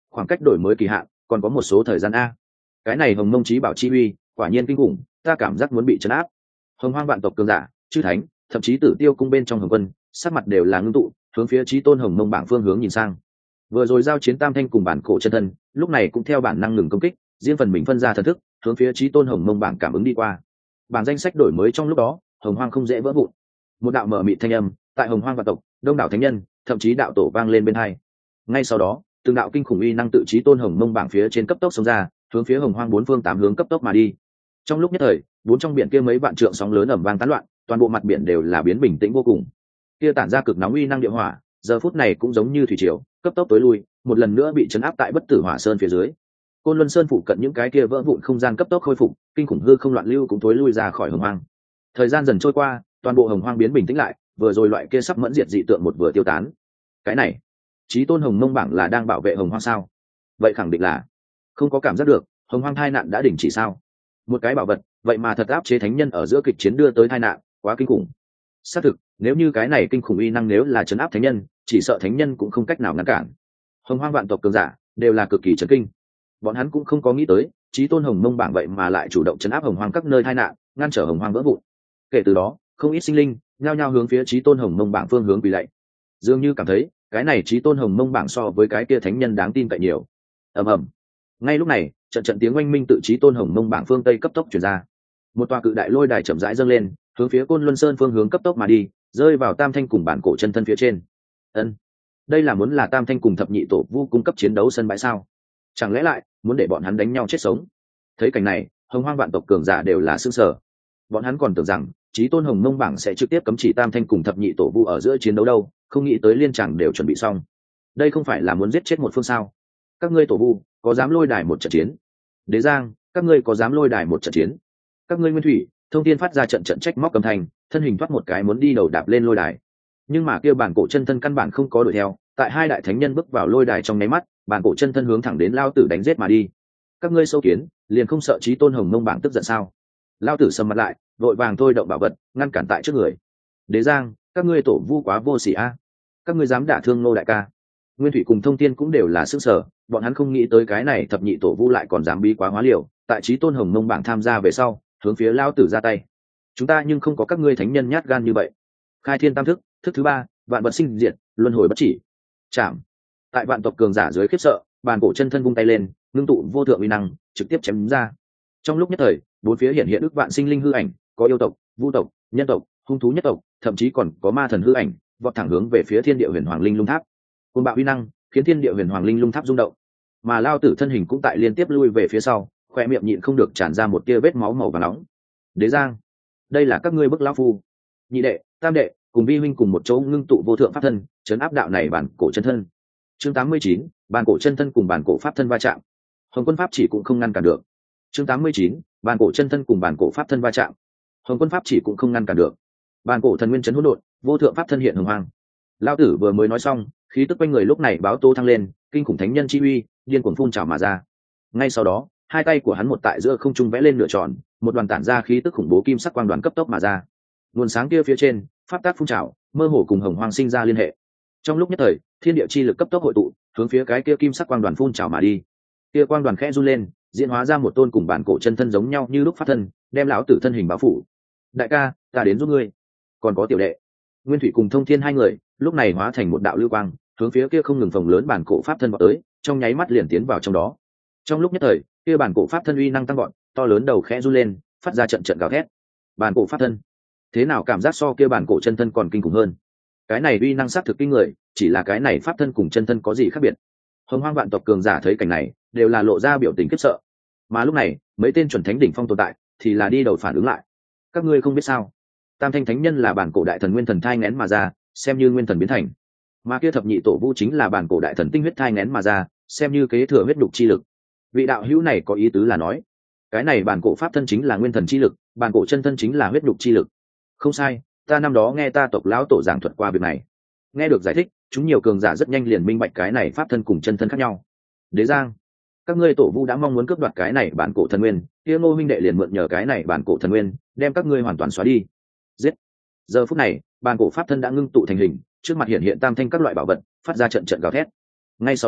khoảng cách đổi mới kỳ hạn còn có một số thời gian a. Cái này hồng mông trí bảo chi uy quả nhiên kinh khủng, ta cảm giác muốn bị chấn áp. Hồng hoang vạn tộc cường giả, chư thánh, thậm chí tử tiêu cung bên trong hồng quân, sắc mặt đều là ngưng tụ, hướng phía chí tôn hồng mông bảng phương hướng nhìn sang. Vừa rồi giao chiến tam thanh cùng bản cổ chân thân, lúc này cũng theo bản năng ngừng công kích, riêng phần mình phân ra thần thức, hướng phía chí tôn hồng mông bảng cảm ứng đi qua. Bảng danh sách đổi mới trong lúc đó, hồng hoang không dễ vỡ vụn. Một đạo mở mịt thanh âm, tại hồng hoang vạn tộc, đông đảo thánh nhân, thậm chí đạo tổ vang lên bên hai. Ngay sau đó, từng đạo kinh khủng uy năng tự chí tôn hồng mông bảng phía trên cấp tốc xông ra, hướng phía hồng hoang bốn phương tám hướng cấp tốc mà đi. Trong lúc nhất thời, bốn trong biển kia mấy vạn trượng sóng lớn ầm vang tán loạn, toàn bộ mặt biển đều là biến bình tĩnh vô cùng. Kia tản ra cực nóng uy năng địa hỏa, giờ phút này cũng giống như thủy triều, cấp tốc tối lui, một lần nữa bị chấn áp tại bất tử hỏa sơn phía dưới. Côn Luân Sơn phụ cận những cái kia vỡ vụn không gian cấp tốc khôi phục, kinh khủng hư không loạn lưu cũng tối lui ra khỏi hồng hoang. Thời gian dần trôi qua, toàn bộ hồng hoang biến bình tĩnh lại, vừa rồi loại kia sắp mẫn diệt dị tượng một vừa tiêu tán. Cái này, chí tôn hồng mông bảng là đang bảo vệ hồng hoang sao? Vậy khẳng định là không có cảm giác được, hồng hoang tai nạn đã đình chỉ sao? Một cái bảo vật, vậy mà thật áp chế thánh nhân ở giữa kịch chiến đưa tới tai nạn, quá kinh khủng. Xác thực, nếu như cái này kinh khủng uy năng nếu là chấn áp thánh nhân, chỉ sợ thánh nhân cũng không cách nào ngăn cản. Hồng hoang vạn tộc cường giả đều là cực kỳ chấn kinh. Bọn hắn cũng không có nghĩ tới, chí tôn hồng mông bảng vậy mà lại chủ động chấn áp hồng hoang các nơi tai nạn, ngăn trở hồng hoang vỡ vụn. Kể từ đó, không ít sinh linh nhao nhao hướng phía chí tôn hồng mông bảng phương hướng quỳ lạy, dường như cảm thấy cái này chí tôn hồng mông bảng so với cái kia thánh nhân đáng tin cậy nhiều. Ầm ầm. Ngay lúc này, trận trận tiếng oanh minh tự chí tôn hồng mông bảng phương tây cấp tốc truyền ra. Một tòa cự đại lôi đài chậm rãi dâng lên, hướng phía Côn Luân Sơn phương hướng cấp tốc mà đi, rơi vào tam thanh cùng bản cổ chân thân phía trên. Ân, đây là muốn là tam thanh cùng thập nhị tổ vu cung cấp chiến đấu sân bãi sao? Chẳng lẽ lại muốn để bọn hắn đánh nhau chết sống? Thấy cảnh này, hồng hoang vạn tộc cường giả đều là sững sờ. Bọn hắn còn tưởng rằng chí tôn hồng mông bảng sẽ trực tiếp cấm chỉ tam thanh cùng thập nhị tổ vu ở giữa chiến đấu đâu, không nghĩ tới liên tràng đều chuẩn bị xong. Đây không phải là muốn giết chết một phương sao? Các ngươi tổ vu có dám lôi đài một trận chiến? Đế Giang, các ngươi có dám lôi đài một trận chiến? Các ngươi Nguyên Thủy, Thông Thiên phát ra trận trận trách móc cầm thành, thân hình thoát một cái muốn đi đầu đạp lên lôi đài. Nhưng mà kia bản cổ chân thân căn bản không có đuổi theo, tại hai đại thánh nhân bước vào lôi đài trong nháy mắt, bản cổ chân thân hướng thẳng đến lao tử đánh giết mà đi. Các ngươi sâu kiến, liền không sợ chí tôn hồng mông bảng tức giận sao? Lao tử sầm mặt lại, vội vàng thôi động bảo vật, ngăn cản tại trước người. Đế Giang, các ngươi tổ vu quá vô sỉ a! Các ngươi dám đả thương nô đại ca? Nguyên Thủy cùng Thông Thiên cũng đều là sức sở, bọn hắn không nghĩ tới cái này thập nhị tổ vu lại còn dám bí quá hóa liều, tại chí tôn hồng mông bảng tham gia về sau, hướng phía lao tử ra tay. Chúng ta nhưng không có các ngươi thánh nhân nhát gan như vậy. Khai thiên tam thức, thức thứ ba, vạn vật sinh diệt, luân hồi bất chỉ. Chạm. Tại vạn tộc cường giả dưới khiếp sợ, bàn cổ chân thân vung tay lên, ngưng tụ vô thượng uy năng, trực tiếp chém ra. Trong lúc nhất thời, bốn phía hiện hiện ức vạn sinh linh hư ảnh, có yêu tộc, vu tộc, nhân tộc, hung thú nhất tộc, thậm chí còn có ma thần hư ảnh, vọt thẳng hướng về phía thiên địa huyền hoàng linh lung tháp. Côn bạo uy năng khiến thiên địa huyền hoàng linh lung tháp rung động, mà lao tử thân hình cũng tại liên tiếp lui về phía sau, khoe miệng nhịn không được tràn ra một tia vết máu màu vàng nóng. Đế Giang, đây là các ngươi bức lão phu. Nhị đệ, tam đệ cùng vi huynh cùng một chỗ ngưng tụ vô thượng pháp thân, chấn áp đạo này bản cổ chân thân. Chương tám mươi chín, bản cổ chân thân cùng bản cổ pháp thân va chạm. Hồng Quân pháp chỉ cũng không ngăn cản được. Chương tám mươi chín, bản cổ chân thân cùng bản cổ pháp thân va chạm. Hồng Quân pháp chỉ cũng không ngăn cản được. Bản cổ thần nguyên chấn hỗn độn, vô thượng pháp thân hiện hồng hoang. Lão tử vừa mới nói xong, khí tức quanh người lúc này báo tố thăng lên, kinh khủng thánh nhân chi uy điên cuồng phun trào mà ra. Ngay sau đó, hai tay của hắn một tại giữa không trung vẽ lên nửa tròn, một đoàn tản ra khí tức khủng bố kim sắc quang đoàn cấp tốc mà ra. Nguồn sáng kia phía trên, pháp tác phun trào, mơ hồ cùng hồng hoang sinh ra liên hệ. Trong lúc nhất thời, thiên địa chi lực cấp tốc hội tụ, hướng phía cái kia kim sắc quang đoàn phun trào mà đi. Kia quang đoàn khẽ run lên, diễn hóa ra một tôn cùng bản cổ chân thân giống nhau như lúc pháp thân, đem lão tử thân hình bao phủ. Đại ca, ta đến giúp ngươi. Còn có tiểu đệ, Nguyên Thủy cùng Thông Thiên hai người, lúc này hóa thành một đạo lưu quang, hướng phía kia không ngừng phồng lớn bản cổ pháp thân vọt tới, trong nháy mắt liền tiến vào trong đó. Trong lúc nhất thời, kia bản cổ pháp thân uy năng tăng vọt, to lớn đầu khẽ run lên, phát ra trận trận gào thét. Bản cổ pháp thân, thế nào cảm giác so kia bản cổ chân thân còn kinh khủng hơn? Cái này uy năng sát thực kinh người, chỉ là cái này pháp thân cùng chân thân có gì khác biệt? Hồng hoang vạn tộc cường giả thấy cảnh này, đều là lộ ra biểu tình khiếp sợ. Mà lúc này, mấy tên chuẩn thánh đỉnh phong tồn tại, thì là đi đầu phản ứng lại. Các ngươi không biết sao? Tam thanh thánh nhân là bản cổ đại thần nguyên thần thai nghén mà ra, xem như nguyên thần biến thành. Mà kia thập nhị tổ vu chính là bản cổ đại thần tinh huyết thai nghén mà ra, xem như kế thừa huyết đục chi lực. Vị đạo hữu này có ý tứ là nói, cái này bản cổ pháp thân chính là nguyên thần chi lực, bản cổ chân thân chính là huyết đục chi lực. Không sai, ta năm đó nghe ta tộc lão tổ giảng thuật qua việc này. Nghe được giải thích, chúng nhiều cường giả rất nhanh liền minh bạch cái này pháp thân cùng chân thân khác nhau. Đế Giang, các ngươi tổ vu đã mong muốn cướp đoạt cái này bản cổ thần nguyên, kia Ngô huynh đệ liền mượn nhờ cái này bản cổ thần nguyên, đem các ngươi hoàn toàn xóa đi. Giết. Giờ phút này, bản cổ pháp thân đã ngưng tụ thành hình, trước mặt hiện hiện tam thanh các loại bảo vật, phát ra trận trận gào thét. Ngay sau đó,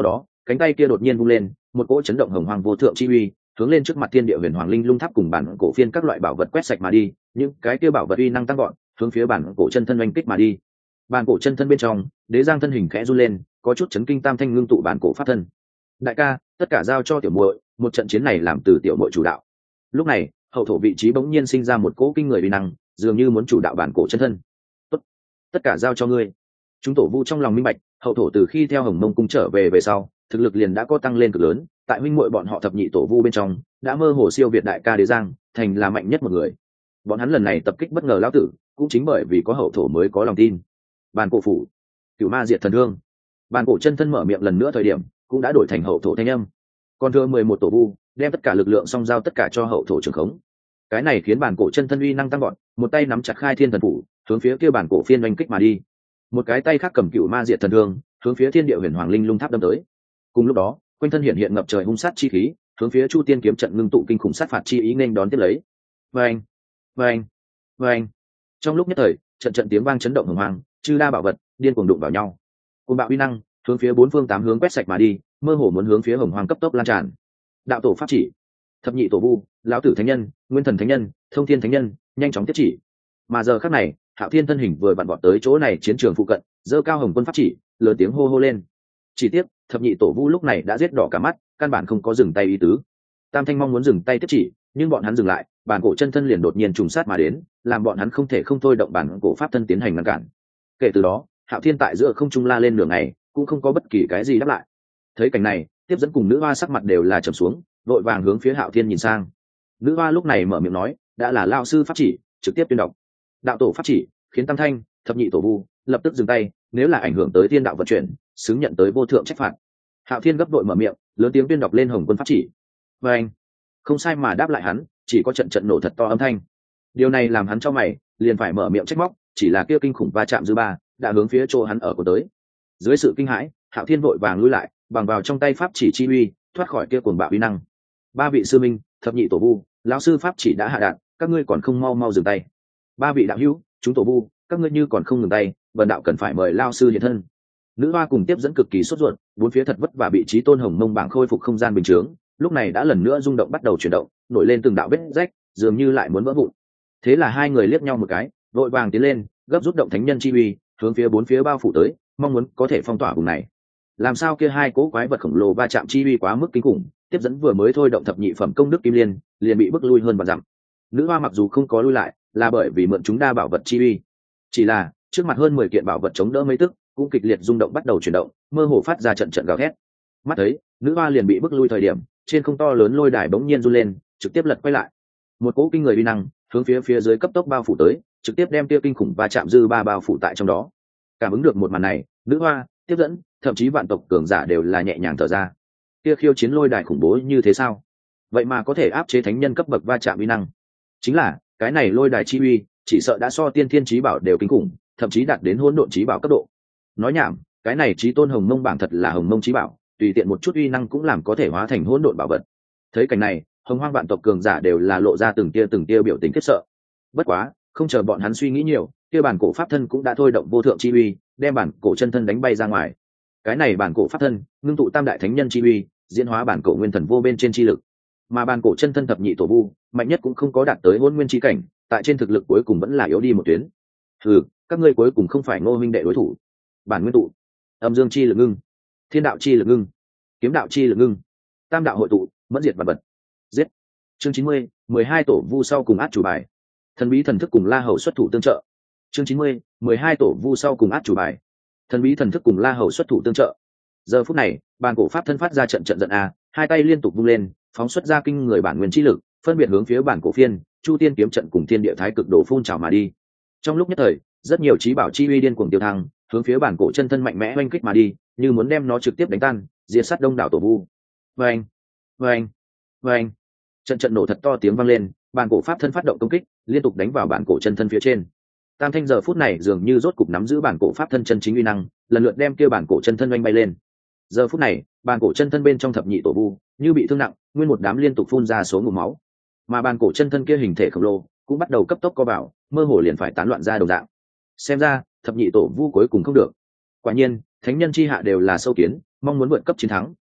cánh tay kia đột nhiên vung lên, một cỗ chấn động hồng hoàng vô thượng chi uy hướng lên trước mặt thiên địa huyền hoàng linh lung tháp cùng bản cổ phiên các loại bảo vật quét sạch mà đi, những cái kia bảo vật uy năng tăng gọn hướng phía bản cổ chân thân oanh kích mà đi. Bản cổ chân thân bên trong, Đế Giang thân hình khẽ run lên, có chút chấn kinh tam thanh ngưng tụ bản cổ pháp thân. Đại ca, tất cả giao cho tiểu muội, một trận chiến này làm từ tiểu muội chủ đạo. Lúc này, hậu thổ vị trí bỗng nhiên sinh ra một cỗ kinh người uy năng, dường như muốn chủ đạo bản cổ chân thân. Tốt, tất cả giao cho ngươi. Chúng tổ vu trong lòng minh bạch, hậu thổ từ khi theo Hồng Mông cung trở về về sau, thực lực liền đã có tăng lên cực lớn, tại huynh muội bọn họ thập nhị tổ vu bên trong, đã mơ hồ siêu việt đại ca Đế Giang, thành là mạnh nhất một người. Bọn hắn lần này tập kích bất ngờ lão tử, cũng chính bởi vì có hậu thổ mới có lòng tin. Bàn cổ phủ, cửu ma diệt thần hương. Bàn cổ chân thân mở miệng lần nữa thời điểm, cũng đã đổi thành hậu thổ thanh âm. Còn thừa mười một tổ vu, đem tất cả lực lượng song giao tất cả cho hậu thổ trường khống. Cái này khiến bàn cổ chân thân uy năng tăng gọn, một tay nắm chặt khai thiên thần phủ, hướng phía kia bàn cổ phiên oanh kích mà đi. Một cái tay khác cầm cửu ma diệt thần hương, hướng phía thiên địa huyền hoàng linh lung tháp đâm tới. Cùng lúc đó, quanh thân hiện hiện ngập trời hung sát chi khí, hướng phía chu tiên kiếm trận ngưng tụ kinh khủng sát phạt chi ý nên đón tiếp lấy. Vâng, vâng, vâng. Trong lúc nhất thời, trận trận tiếng vang chấn động hùng hoàng, chư đa bảo vật điên cuồng đụng vào nhau. Cùng bạo uy năng hướng phía bốn phương tám hướng quét sạch mà đi, mơ hồ muốn hướng phía hồng hoàng cấp tốc lan tràn. Đạo tổ pháp chỉ, thập nhị tổ vu, lão tử thánh nhân, nguyên thần thánh nhân, thông thiên thánh nhân, nhanh chóng tiếp chỉ. Mà giờ khắc này, Hạo Thiên thân hình vừa vặn vọt tới chỗ này chiến trường phụ cận, giơ cao hồng quân pháp chỉ, lớn tiếng hô hô lên. Chỉ tiếc, thập nhị tổ vu lúc này đã giết đỏ cả mắt, căn bản không có dừng tay ý tứ. Tam thanh mong muốn dừng tay tiếp chỉ, nhưng bọn hắn dừng lại, bản cổ chân thân liền đột nhiên trùng sát mà đến, làm bọn hắn không thể không thôi động bản cổ pháp thân tiến hành ngăn cản. Kể từ đó, Hạo Thiên tại giữa không trung la lên nửa ngày, cũng không có bất kỳ cái gì đáp lại. Thấy cảnh này, tiếp dẫn cùng nữ hoa sắc mặt đều là trầm xuống, vội vàng hướng phía Hạo Thiên nhìn sang. Nữ hoa lúc này mở miệng nói, đã là lão sư pháp chỉ, trực tiếp tuyên đọc. Đạo tổ pháp chỉ, khiến tam thanh, thập nhị tổ vu lập tức dừng tay, nếu là ảnh hưởng tới thiên đạo vận chuyển, xứng nhận tới vô thượng trách phạt. Hạo Thiên gấp đội mở miệng, lớn tiếng tuyên đọc lên hồng quân pháp chỉ. Và anh, không sai mà đáp lại hắn, chỉ có trận trận nổ thật to âm thanh. Điều này làm hắn cho mày, liền phải mở miệng trách móc, chỉ là kia kinh khủng va chạm dư ba, đã hướng phía chỗ hắn ở của tới. Dưới sự kinh hãi, Hạo Thiên vội vàng lui lại, bằng vào trong tay pháp chỉ chi uy, thoát khỏi kia cuồng bạo uy năng. Ba vị sư minh, thập nhị tổ vu, lão sư pháp chỉ đã hạ đạn, các ngươi còn không mau mau dừng tay. Ba vị đạo hữu, chúng tổ vu, các ngươi như còn không ngừng tay, vần đạo cần phải mời lão sư hiện thân. Nữ hoa cùng tiếp dẫn cực kỳ sốt ruột, bốn phía thật vất vả bị trí tôn hồng mông bảng khôi phục không gian bình chướng, lúc này đã lần nữa rung động bắt đầu chuyển động, nổi lên từng đạo vết rách, dường như lại muốn vỡ vụn. Thế là hai người liếc nhau một cái, vội vàng tiến lên, gấp rút động thánh nhân chi uy, hướng phía bốn phía bao phủ tới, mong muốn có thể phong tỏa vùng này. Làm sao kia hai cố quái vật khổng lồ va chạm chi uy quá mức kinh khủng, tiếp dẫn vừa mới thôi động thập nhị phẩm công đức kim liên, liền bị bức lui hơn vạn dặm. Nữ hoa mặc dù không có lui lại, là bởi vì mượn chúng đa bảo vật chi uy. Chỉ là, trước mặt hơn mười kiện bảo vật chống đỡ mấy tức, cũng kịch liệt rung động bắt đầu chuyển động, mơ hồ phát ra trận trận gào thét. Mắt thấy, nữ hoa liền bị bức lui thời điểm, trên không to lớn lôi đài bỗng nhiên run lên, trực tiếp lật quay lại. Một cỗ kinh người uy năng, hướng phía phía dưới cấp tốc bao phủ tới, trực tiếp đem kia kinh khủng va chạm dư ba bao phủ tại trong đó. Cảm ứng được một màn này, nữ hoa, tiếp dẫn, thậm chí vạn tộc cường giả đều là nhẹ nhàng thở ra. Kia khiêu chiến lôi đài khủng bố như thế sao? Vậy mà có thể áp chế thánh nhân cấp bậc va chạm uy năng. Chính là, cái này lôi đài chi uy, chỉ sợ đã so tiên thiên chí bảo đều kinh khủng, thậm chí đạt đến hỗn độn chí bảo cấp độ. Nói nhảm, cái này chí tôn hồng mông bảng thật là hồng mông chí bảo, tùy tiện một chút uy năng cũng làm có thể hóa thành hỗn độn bảo vật. Thấy cảnh này, hồng hoang vạn tộc cường giả đều là lộ ra từng tia từng tia biểu tình khiếp sợ. Bất quá, không chờ bọn hắn suy nghĩ nhiều, kia bản cổ pháp thân cũng đã thôi động vô thượng chi uy, đem bản cổ chân thân đánh bay ra ngoài. Cái này bản cổ pháp thân, ngưng tụ tam đại thánh nhân chi uy, diễn hóa bản cổ nguyên thần vô bên trên chi lực. Mà bản cổ chân thân thập nhị tổ vu, mạnh nhất cũng không có đạt tới hôn nguyên chi cảnh, tại trên thực lực cuối cùng vẫn là yếu đi một tuyến. Ừ, các ngươi cuối cùng không phải Ngô huynh đệ đối thủ. Bản nguyên tụ, âm dương chi lực ngưng, thiên đạo chi lực ngưng, kiếm đạo chi lực ngưng, tam đạo hội tụ, mẫn diệt vật vật. Giết. Chương chín mươi, mười hai tổ vu sau cùng át chủ bài. Thần bí thần thức cùng La Hầu xuất thủ tương trợ. Chương chín mươi, mười hai tổ vu sau cùng át chủ bài. Thần bí thần thức cùng La Hầu xuất thủ tương trợ. Giờ phút này, bàn cổ pháp thân phát ra trận trận giận a, hai tay liên tục vung lên, phóng xuất ra kinh người bản nguyên chi lực, phân biệt hướng phía bản cổ phiên, Chu Tiên kiếm trận cùng Thiên Địa Thái Cực Đồ phun trào mà đi. Trong lúc nhất thời, rất nhiều chí bảo chi uy điên cuồng tiêu thăng, hướng phía bản cổ chân thân mạnh mẽ oanh kích mà đi, như muốn đem nó trực tiếp đánh tan, diệt sát đông đảo tổ vu. Oanh, oanh, oanh. Trận trận nổ thật to tiếng vang lên, bản cổ pháp thân phát động công kích, liên tục đánh vào bản cổ chân thân phía trên. Tam thanh giờ phút này dường như rốt cục nắm giữ bản cổ pháp thân chân chính uy năng, lần lượt đem kia bản cổ chân thân oanh bay lên. Giờ phút này, bản cổ chân thân bên trong thập nhị tổ vu như bị thương nặng, nguyên một đám liên tục phun ra số ngụm máu. Mà bản cổ chân thân kia hình thể khổng lồ cũng bắt đầu cấp tốc co vào, mơ hồ liền phải tán loạn ra đồng dạng. Xem ra, thập nhị tổ vu cuối cùng không được. Quả nhiên, thánh nhân chi hạ đều là sâu kiến, mong muốn vượt cấp chiến thắng,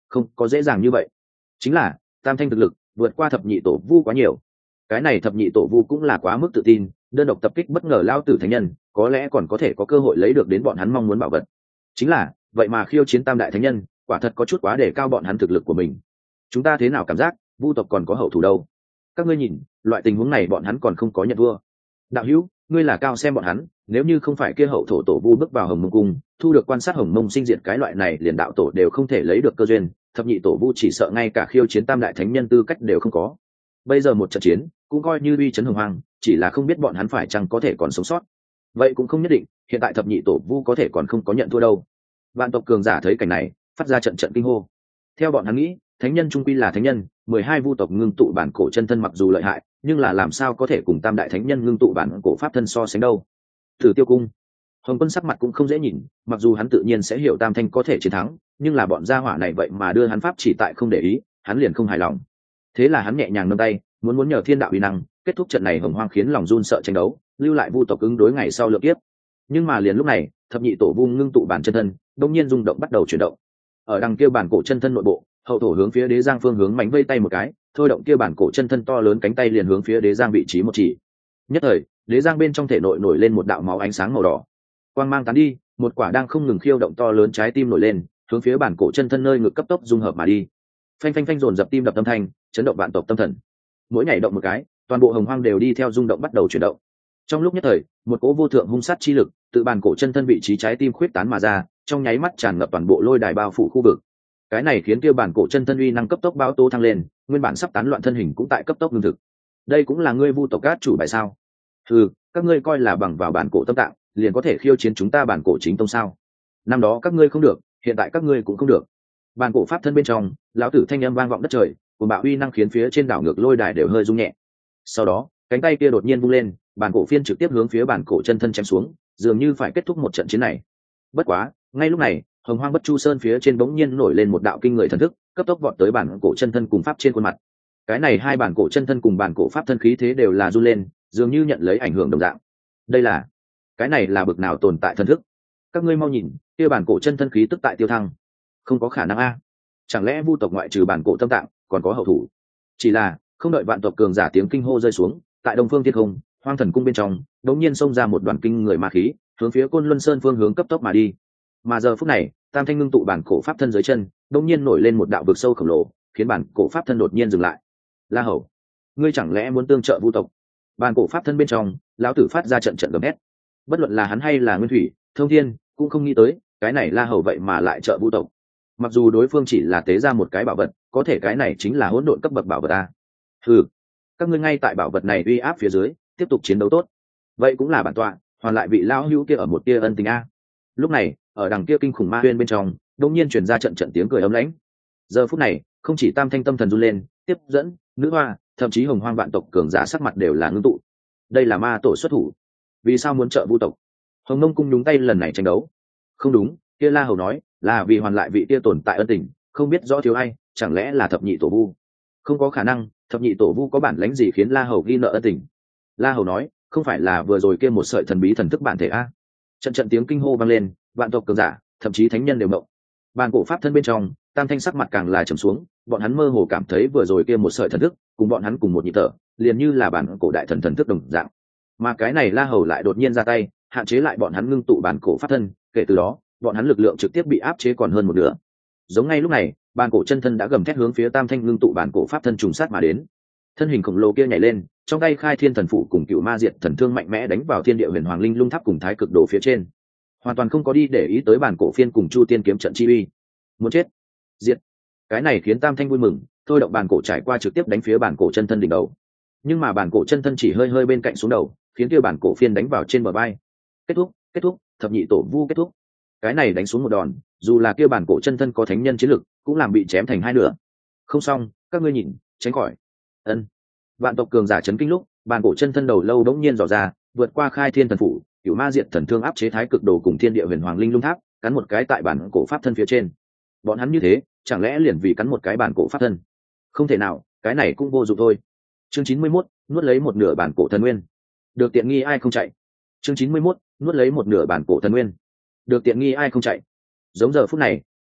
không có dễ dàng như vậy. Chính là tam thanh thực lực vượt qua thập nhị tổ vu quá nhiều. Cái này thập nhị tổ vu cũng là quá mức tự tin, đơn độc tập kích bất ngờ lao tử thánh nhân, có lẽ còn có thể có cơ hội lấy được đến bọn hắn mong muốn bảo vật. Chính là vậy mà khiêu chiến tam đại thánh nhân, quả thật có chút quá để cao bọn hắn thực lực của mình. Chúng ta thế nào cảm giác vu tộc còn có hậu thủ đâu? Các ngươi nhìn, loại tình huống này bọn hắn còn không có nhận thua. Đạo hữu, ngươi là cao xem bọn hắn, nếu như không phải kia hậu thổ tổ vu bước vào hồng mông cung, thu được quan sát hồng mông sinh diệt cái loại này liền đạo tổ đều không thể lấy được cơ duyên, thập nhị tổ vu chỉ sợ ngay cả khiêu chiến tam đại thánh nhân tư cách đều không có. Bây giờ một trận chiến cũng coi như uy chấn hồng hoang, chỉ là không biết bọn hắn phải chăng có thể còn sống sót. Vậy cũng không nhất định, hiện tại thập nhị tổ vu có thể còn không có nhận thua đâu. Vạn tộc cường giả thấy cảnh này, phát ra trận trận kinh hô. Theo bọn hắn nghĩ, thánh nhân trung quy là thánh nhân, mười hai vu tộc ngưng tụ bản cổ chân thân mặc dù lợi hại, nhưng là làm sao có thể cùng tam đại thánh nhân ngưng tụ bản cổ pháp thân so sánh đâu. Thử Tiêu Cung, Hồng Quân sắc mặt cũng không dễ nhìn, mặc dù hắn tự nhiên sẽ hiểu tam thanh có thể chiến thắng, nhưng là bọn gia hỏa này vậy mà đưa hắn pháp chỉ tại không để ý, hắn liền không hài lòng. Thế là hắn nhẹ nhàng nâng tay, muốn muốn nhờ thiên đạo uy năng kết thúc trận này hồng hoang khiến lòng run sợ tranh đấu, lưu lại vu tộc ứng đối ngày sau lượt tiếp. Nhưng mà liền lúc này, thập nhị tổ vu ngưng tụ bản chân thân, đông nhiên rung động bắt đầu chuyển động. Ở đằng kia bản cổ chân thân nội bộ, hậu thổ hướng phía đế giang phương hướng mánh vây tay một cái, thôi động kia bản cổ chân thân to lớn cánh tay liền hướng phía đế giang vị trí một chỉ. Nhất thời, đế giang bên trong thể nội nổi lên một đạo máu ánh sáng màu đỏ, quang mang tán đi, một quả đang không ngừng khiêu động to lớn trái tim nổi lên, hướng phía bản cổ chân thân nơi ngực cấp tốc dung hợp mà đi. Phanh phanh phanh dồn dập tim đập tâm thanh, chấn động vạn tộc tâm thần. Mỗi nhảy động một cái, toàn bộ hồng hoang đều đi theo rung động bắt đầu chuyển động. Trong lúc nhất thời, một cỗ vô thượng hung sát chi lực tự bản cổ chân thân vị trí trái tim khuyết tán mà ra, trong nháy mắt tràn ngập toàn bộ lôi đài bao phủ khu vực. Cái này khiến kia bản cổ chân thân uy năng cấp tốc báo tố thăng lên, nguyên bản sắp tán loạn thân hình cũng tại cấp tốc ngưng thực. Đây cũng là ngươi vu tộc cát chủ bài sao? Ừ, các ngươi coi là bằng vào bản cổ tâm tạng liền có thể khiêu chiến chúng ta bản cổ chính tông sao? Năm đó các ngươi không được, hiện tại các ngươi cũng không được. Bản cổ pháp thân bên trong, lão tử thanh âm vang vọng đất trời, cùng bạo uy năng khiến phía trên đảo ngược lôi đài đều hơi rung nhẹ. Sau đó, cánh tay kia đột nhiên vung lên, bản cổ phiên trực tiếp hướng phía bản cổ chân thân chém xuống, dường như phải kết thúc một trận chiến này. Bất quá, ngay lúc này, hồng hoang bất chu sơn phía trên bỗng nhiên nổi lên một đạo kinh người thần thức, cấp tốc vọt tới bản cổ chân thân cùng pháp trên khuôn mặt. Cái này hai bản cổ chân thân cùng bản cổ pháp thân khí thế đều là run lên, dường như nhận lấy ảnh hưởng đồng dạng. Đây là, cái này là bực nào tồn tại thần thức? Các ngươi mau nhìn, kia bản cổ chân thân khí tức tại tiêu thăng. Không có khả năng a. Chẳng lẽ vu tộc ngoại trừ bản cổ tâm tạng, còn có hậu thủ? Chỉ là, không đợi vạn tộc cường giả tiếng kinh hô rơi xuống, tại đông phương thiên không, hoang thần cung bên trong đột nhiên xông ra một đoàn kinh người ma khí, hướng phía côn luân sơn phương hướng cấp tốc mà đi. Mà giờ phút này, tam thanh ngưng tụ bản cổ pháp thân dưới chân đột nhiên nổi lên một đạo vực sâu khổng lồ, khiến bản cổ pháp thân đột nhiên dừng lại. La Hầu, ngươi chẳng lẽ muốn tương trợ vu tộc? Bản cổ pháp thân bên trong, lão tử phát ra trận trận gầm hét. Bất luận là hắn hay là nguyên thủy, thông thiên, cũng không nghĩ tới cái này La Hầu vậy mà lại trợ vu tộc. Mặc dù đối phương chỉ là tế ra một cái bảo vật, có thể cái này chính là hỗn độn cấp bậc bảo vật a. Ừ, các ngươi ngay tại bảo vật này uy áp phía dưới tiếp tục chiến đấu tốt, vậy cũng là bản tọa hoàn lại vị lão hữu kia ở một tia ân tình a. Lúc này, ở đằng kia kinh khủng ma huyên bên trong đột nhiên truyền ra trận trận tiếng cười ấm lãnh. Giờ phút này, không chỉ tam thanh tâm thần run lên, tiếp dẫn, nữ hoa, thậm chí hồng hoang vạn tộc cường giả sắc mặt đều là ngưng tụ. Đây là ma tổ xuất thủ, vì sao muốn trợ vu tộc? Hồng Nông cung nhúng tay lần này tranh đấu. Không đúng, kia La Hầu nói là vì hoàn lại vị tia tồn tại ân tình, không biết rõ thiếu ai, chẳng lẽ là thập nhị tổ vu? Không có khả năng, thập nhị tổ vu có bản lãnh gì khiến La Hầu ghi nợ ân tình? La Hầu nói, không phải là vừa rồi kia một sợi thần bí thần thức bản thể a? Trận trận tiếng kinh hô vang lên, vạn tộc cường giả, thậm chí thánh nhân đều mộng. Bàn cổ pháp thân bên trong, tam thanh sắc mặt càng là trầm xuống, bọn hắn mơ hồ cảm thấy vừa rồi kia một sợi thần thức, cùng bọn hắn cùng một nhịp thở, liền như là bản cổ đại thần thần thức đồng dạng. Mà cái này La Hầu lại đột nhiên ra tay, hạn chế lại bọn hắn ngưng tụ bản cổ pháp thân, kể từ đó, bọn hắn lực lượng trực tiếp bị áp chế còn hơn một nửa. Giống ngay lúc này, bản cổ chân thân đã gầm thét hướng phía tam thanh ngưng tụ bản cổ pháp thân trùng sát mà đến. Thân hình khổng lồ kia nhảy lên, trong tay khai thiên thần phụ cùng cựu ma diệt thần thương mạnh mẽ đánh vào thiên địa huyền hoàng linh lung tháp cùng thái cực đồ phía trên, hoàn toàn không có đi để ý tới bản cổ phiên cùng chu tiên kiếm trận chi uy. Muốn chết, diệt. Cái này khiến tam thanh vui mừng, thôi động bản cổ trải qua trực tiếp đánh phía bản cổ chân thân đỉnh đầu. Nhưng mà bản cổ chân thân chỉ hơi hơi bên cạnh xuống đầu, khiến kia bản cổ phiên đánh vào trên bờ vai. Kết thúc, kết thúc, thập nhị tổ vu kết thúc. Cái này đánh xuống một đòn, dù là kia bản cổ chân thân có thánh nhân chiến lực, cũng làm bị chém thành hai nửa. Không xong, các ngươi nhìn, tránh khỏi. Ân. Vạn tộc cường giả chấn kinh lúc, bản cổ chân thân đầu lâu đống nhiên dò ra, vượt qua khai thiên thần phủ, cửu ma diệt thần thương áp chế thái cực đồ cùng thiên địa huyền hoàng linh lung tháp, cắn một cái tại bản cổ pháp thân phía trên. Bọn hắn như thế, chẳng lẽ liền vì cắn một cái bản cổ pháp thân? Không thể nào, cái này cũng vô dụng thôi. Chương chín mươi mốt, nuốt lấy một nửa bản cổ thần nguyên. Được tiện nghi ai không chạy. Chương chín mươi mốt, nuốt lấy một nửa bản cổ thần nguyên. Được tiện nghi ai không chạy. Giống giờ phút này,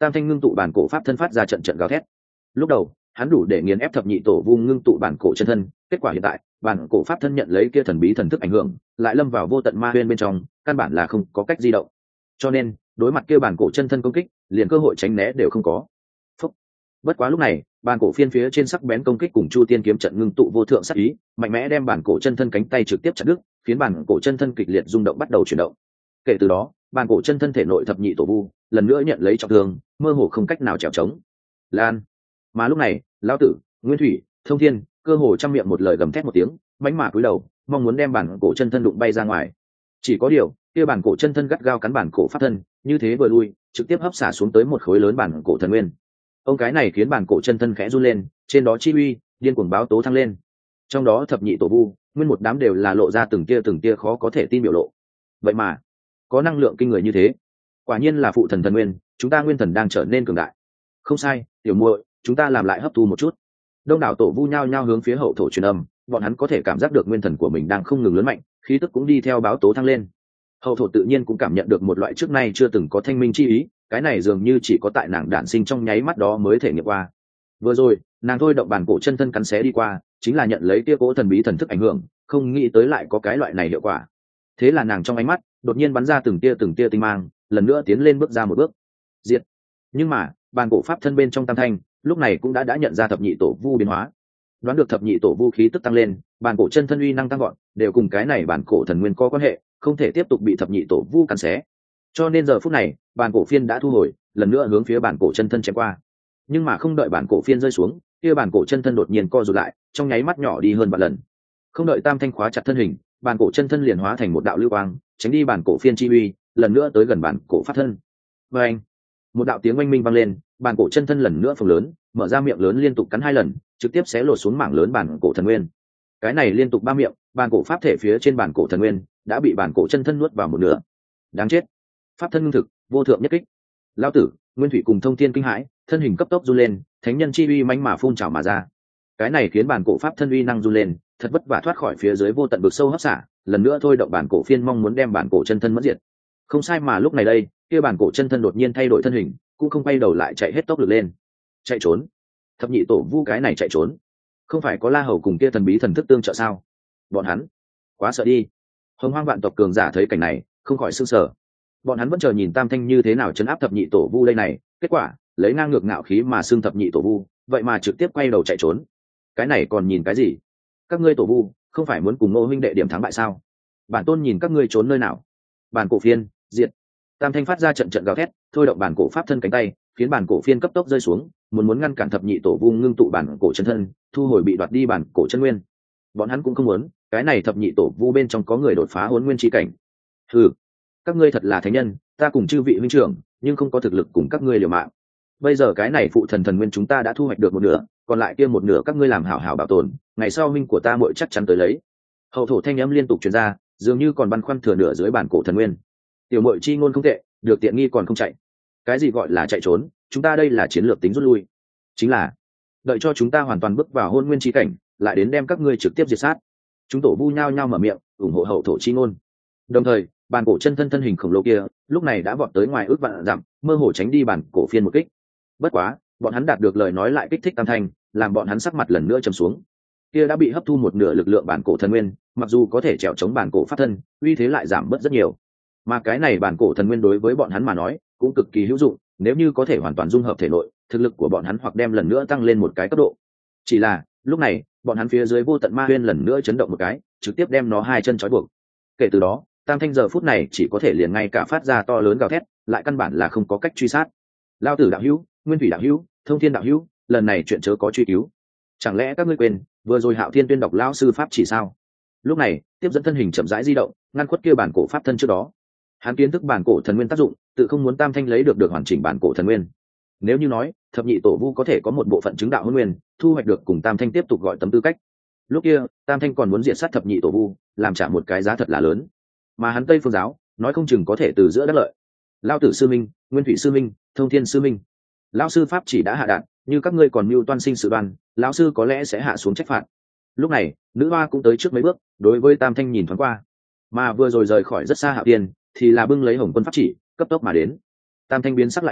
Tam thanh ngưng tụ bản cổ pháp thân phát ra trận trận gào thét. Lúc đầu hắn đủ để nghiền ép thập nhị tổ vu ngưng tụ bản cổ chân thân, kết quả hiện tại bản cổ pháp thân nhận lấy kia thần bí thần thức ảnh hưởng, lại lâm vào vô tận ma huyên bên trong, căn bản là không có cách di động. Cho nên đối mặt kia bản cổ chân thân công kích, liền cơ hội tránh né đều không có. Phúc. Bất quá lúc này bản cổ phiên phía trên sắc bén công kích cùng chu tiên kiếm trận ngưng tụ vô thượng sát ý, mạnh mẽ đem bản cổ chân thân cánh tay trực tiếp chặt đứt, khiến bản cổ chân thân kịch liệt rung động bắt đầu chuyển động. Kể từ đó bản cổ chân thân thể nội thập nhị tổ vu lần nữa nhận lấy trọng thương, mơ hồ không cách nào trèo trống. Lan. Mà lúc này lão tử, Nguyên Thủy, Thông Thiên cơ hồ trăm miệng một lời gầm thét một tiếng, mãnh mã cúi đầu mong muốn đem bản cổ chân thân đụng bay ra ngoài. Chỉ có điều kia bản cổ chân thân gắt gao cắn bản cổ pháp thân, như thế vừa lui trực tiếp hấp xả xuống tới một khối lớn bản cổ thần nguyên. Ông cái này khiến bản cổ chân thân khẽ run lên, trên đó chi uy điên cuồng báo tố thăng lên. Trong đó thập nhị tổ vu nguyên một đám đều là lộ ra từng tia từng tia khó có thể tin biểu lộ. Vậy mà có năng lượng kinh người như thế, quả nhiên là phụ thần thần nguyên, chúng ta nguyên thần đang trở nên cường đại. Không sai, tiểu muội, chúng ta làm lại hấp thu một chút. Đông đảo tổ vu nhao nhao hướng phía hậu thổ truyền âm, bọn hắn có thể cảm giác được nguyên thần của mình đang không ngừng lớn mạnh, khí tức cũng đi theo báo tố thăng lên. Hậu thổ tự nhiên cũng cảm nhận được một loại trước nay chưa từng có thanh minh chi ý, cái này dường như chỉ có tại nàng đản sinh trong nháy mắt đó mới thể nghiệm qua. Vừa rồi nàng thôi động bàn cổ chân thân cắn xé đi qua, chính là nhận lấy kia cỗ thần bí thần thức ảnh hưởng, không nghĩ tới lại có cái loại này hiệu quả. Thế là nàng trong ánh mắt đột nhiên bắn ra từng tia từng tia tinh mang, lần nữa tiến lên bước ra một bước. Diệt. Nhưng mà bàn cổ pháp thân bên trong tam thanh lúc này cũng đã đã nhận ra thập nhị tổ vu biến hóa, đoán được thập nhị tổ vu khí tức tăng lên, bàn cổ chân thân uy năng tăng gọn, đều cùng cái này bản cổ thần nguyên có quan hệ, không thể tiếp tục bị thập nhị tổ vu cắn xé. Cho nên giờ phút này bàn cổ phiên đã thu hồi, lần nữa hướng phía bản cổ chân thân chém qua. Nhưng mà không đợi bản cổ phiên rơi xuống, kia bản cổ chân thân đột nhiên co rụt lại, trong nháy mắt nhỏ đi hơn vạn lần. Không đợi tam thanh khóa chặt thân hình, bản cổ chân thân liền hóa thành một đạo lưu quang, tránh đi bản cổ phiên chi uy, lần nữa tới gần bản cổ pháp thân. Và anh, một đạo tiếng oanh minh vang lên, bản cổ chân thân lần nữa phồng lớn, mở ra miệng lớn liên tục cắn hai lần, trực tiếp xé lột xuống mảng lớn bản cổ thần nguyên. Cái này liên tục ba miệng, bản cổ pháp thể phía trên bản cổ thần nguyên đã bị bản cổ chân thân nuốt vào một nửa. Đáng chết! Pháp thân ngưng thực, vô thượng nhất kích. Lão tử, Nguyên Thủy cùng Thông Thiên kinh hãi, thân hình cấp tốc run lên, thánh nhân chi uy mãnh mà phun trào mà ra. Cái này khiến bản cổ pháp thân uy năng run lên, thật vất vả thoát khỏi phía dưới vô tận vực sâu hấp xả, lần nữa thôi động bản cổ phiên mong muốn đem bản cổ chân thân mất diệt. Không sai, mà lúc này đây, kia bản cổ chân thân đột nhiên thay đổi thân hình, cũng không quay đầu lại chạy hết tốc lực lên. Chạy trốn? Thập nhị tổ vu cái này chạy trốn? Không phải có La Hầu cùng kia thần bí thần thức tương trợ sao? Bọn hắn quá sợ đi. Hồng Hoang vạn tộc cường giả thấy cảnh này, không khỏi sửng sở. Bọn hắn vẫn chờ nhìn tam thanh như thế nào chấn áp thập nhị tổ vu đây này, kết quả lấy ngang ngược ngạo khí mà xưng thập nhị tổ vu, vậy mà trực tiếp quay đầu chạy trốn. Cái này còn nhìn cái gì? Các ngươi tổ vu không phải muốn cùng Ngô huynh đệ điểm thắng bại sao? Bản tôn nhìn các ngươi trốn nơi nào? Bản cổ phiên diệt. Tam thanh phát ra trận trận gào thét, thôi động bản cổ pháp thân cánh tay, khiến bản cổ phiên cấp tốc rơi xuống, muốn muốn ngăn cản thập nhị tổ vu ngưng tụ bản cổ chân thân, thu hồi bị đoạt đi bản cổ chân nguyên. Bọn hắn cũng không muốn, cái này thập nhị tổ vu bên trong có người đột phá Hỗn Nguyên chi cảnh. Hừ, các ngươi thật là thánh nhân, ta cùng chư vị huynh trưởng, nhưng không có thực lực cùng các ngươi liều mạng. Bây giờ cái này phụ thần thần nguyên chúng ta đã thu hoạch được một nửa, còn lại kia một nửa các ngươi làm hảo hảo bảo tồn, ngày sau huynh của ta muội chắc chắn tới lấy. Hậu thổ thanh âm liên tục truyền ra, dường như còn băn khoăn thừa nửa dưới bản cổ thần nguyên. Tiểu muội chi ngôn không tệ, được tiện nghi còn không chạy. Cái gì gọi là chạy trốn? Chúng ta đây là chiến lược tính rút lui, chính là đợi cho chúng ta hoàn toàn bước vào Hôn Nguyên chi cảnh, lại đến đem các ngươi trực tiếp diệt sát. Chúng tổ vu nhao nhao mở miệng ủng hộ hậu thổ chi ngôn. Đồng thời bản cổ chân thân thân hình khổng lồ kia lúc này đã vọt tới ngoài ước vạn dặm, mơ hồ tránh đi bản cổ phiên một kích. Bất quá bọn hắn đạt được lời nói lại kích thích tam thanh, làm bọn hắn sắc mặt lần nữa trầm xuống. Kia đã bị hấp thu một nửa lực lượng bản cổ thần nguyên, mặc dù có thể trèo chống bản cổ pháp thân, uy thế lại giảm bớt rất nhiều. Mà cái này bản cổ thần nguyên đối với bọn hắn mà nói cũng cực kỳ hữu dụng, nếu như có thể hoàn toàn dung hợp thể nội, thực lực của bọn hắn hoặc đem lần nữa tăng lên một cái cấp độ. Chỉ là lúc này bọn hắn phía dưới vô tận ma huyên lần nữa chấn động một cái, trực tiếp đem nó hai chân trói buộc. Kể từ đó tam thanh giờ phút này chỉ có thể liền ngay cả phát ra to lớn gào thét, lại căn bản là không có cách truy sát. Lao tử đạo hữu, Nguyên Thủy đạo hữu, Thông Thiên đạo hữu, lần này chuyện chớ có truy cứu. Chẳng lẽ các ngươi quên vừa rồi Hạo Thiên tuyên đọc lão sư pháp chỉ sao? Lúc này tiếp dẫn thân hình chậm rãi di động, ngăn khuất kia bản cổ pháp thân trước đó. Hắn kiến thức bản cổ thần nguyên tác dụng, tự không muốn tam thanh lấy được được hoàn chỉnh bản cổ thần nguyên. Nếu như nói thập nhị tổ vu có thể có một bộ phận chứng đạo hôn nguyên, thu hoạch được cùng tam thanh tiếp tục gọi tấm tư cách, lúc kia tam thanh còn muốn diệt sát thập nhị tổ vu, làm trả một cái giá thật là lớn. Mà hắn Tây Phương giáo nói không chừng có thể từ giữa đắc lợi. Lao tử sư minh, Nguyên Thủy sư minh, Thông Thiên sư minh, lão sư pháp chỉ đã hạ đạn, như các ngươi còn mưu toan sinh sự đoan, lão sư có lẽ sẽ hạ xuống trách phạt. Lúc này nữ hoa cũng tới trước mấy bước, đối với tam thanh nhìn thoáng qua, mà vừa rồi rời khỏi rất xa Hạo Tiên thì là bưng lấy Hồng Quân pháp chỉ cấp tốc mà đến. Tam thanh biến sắc lại biến,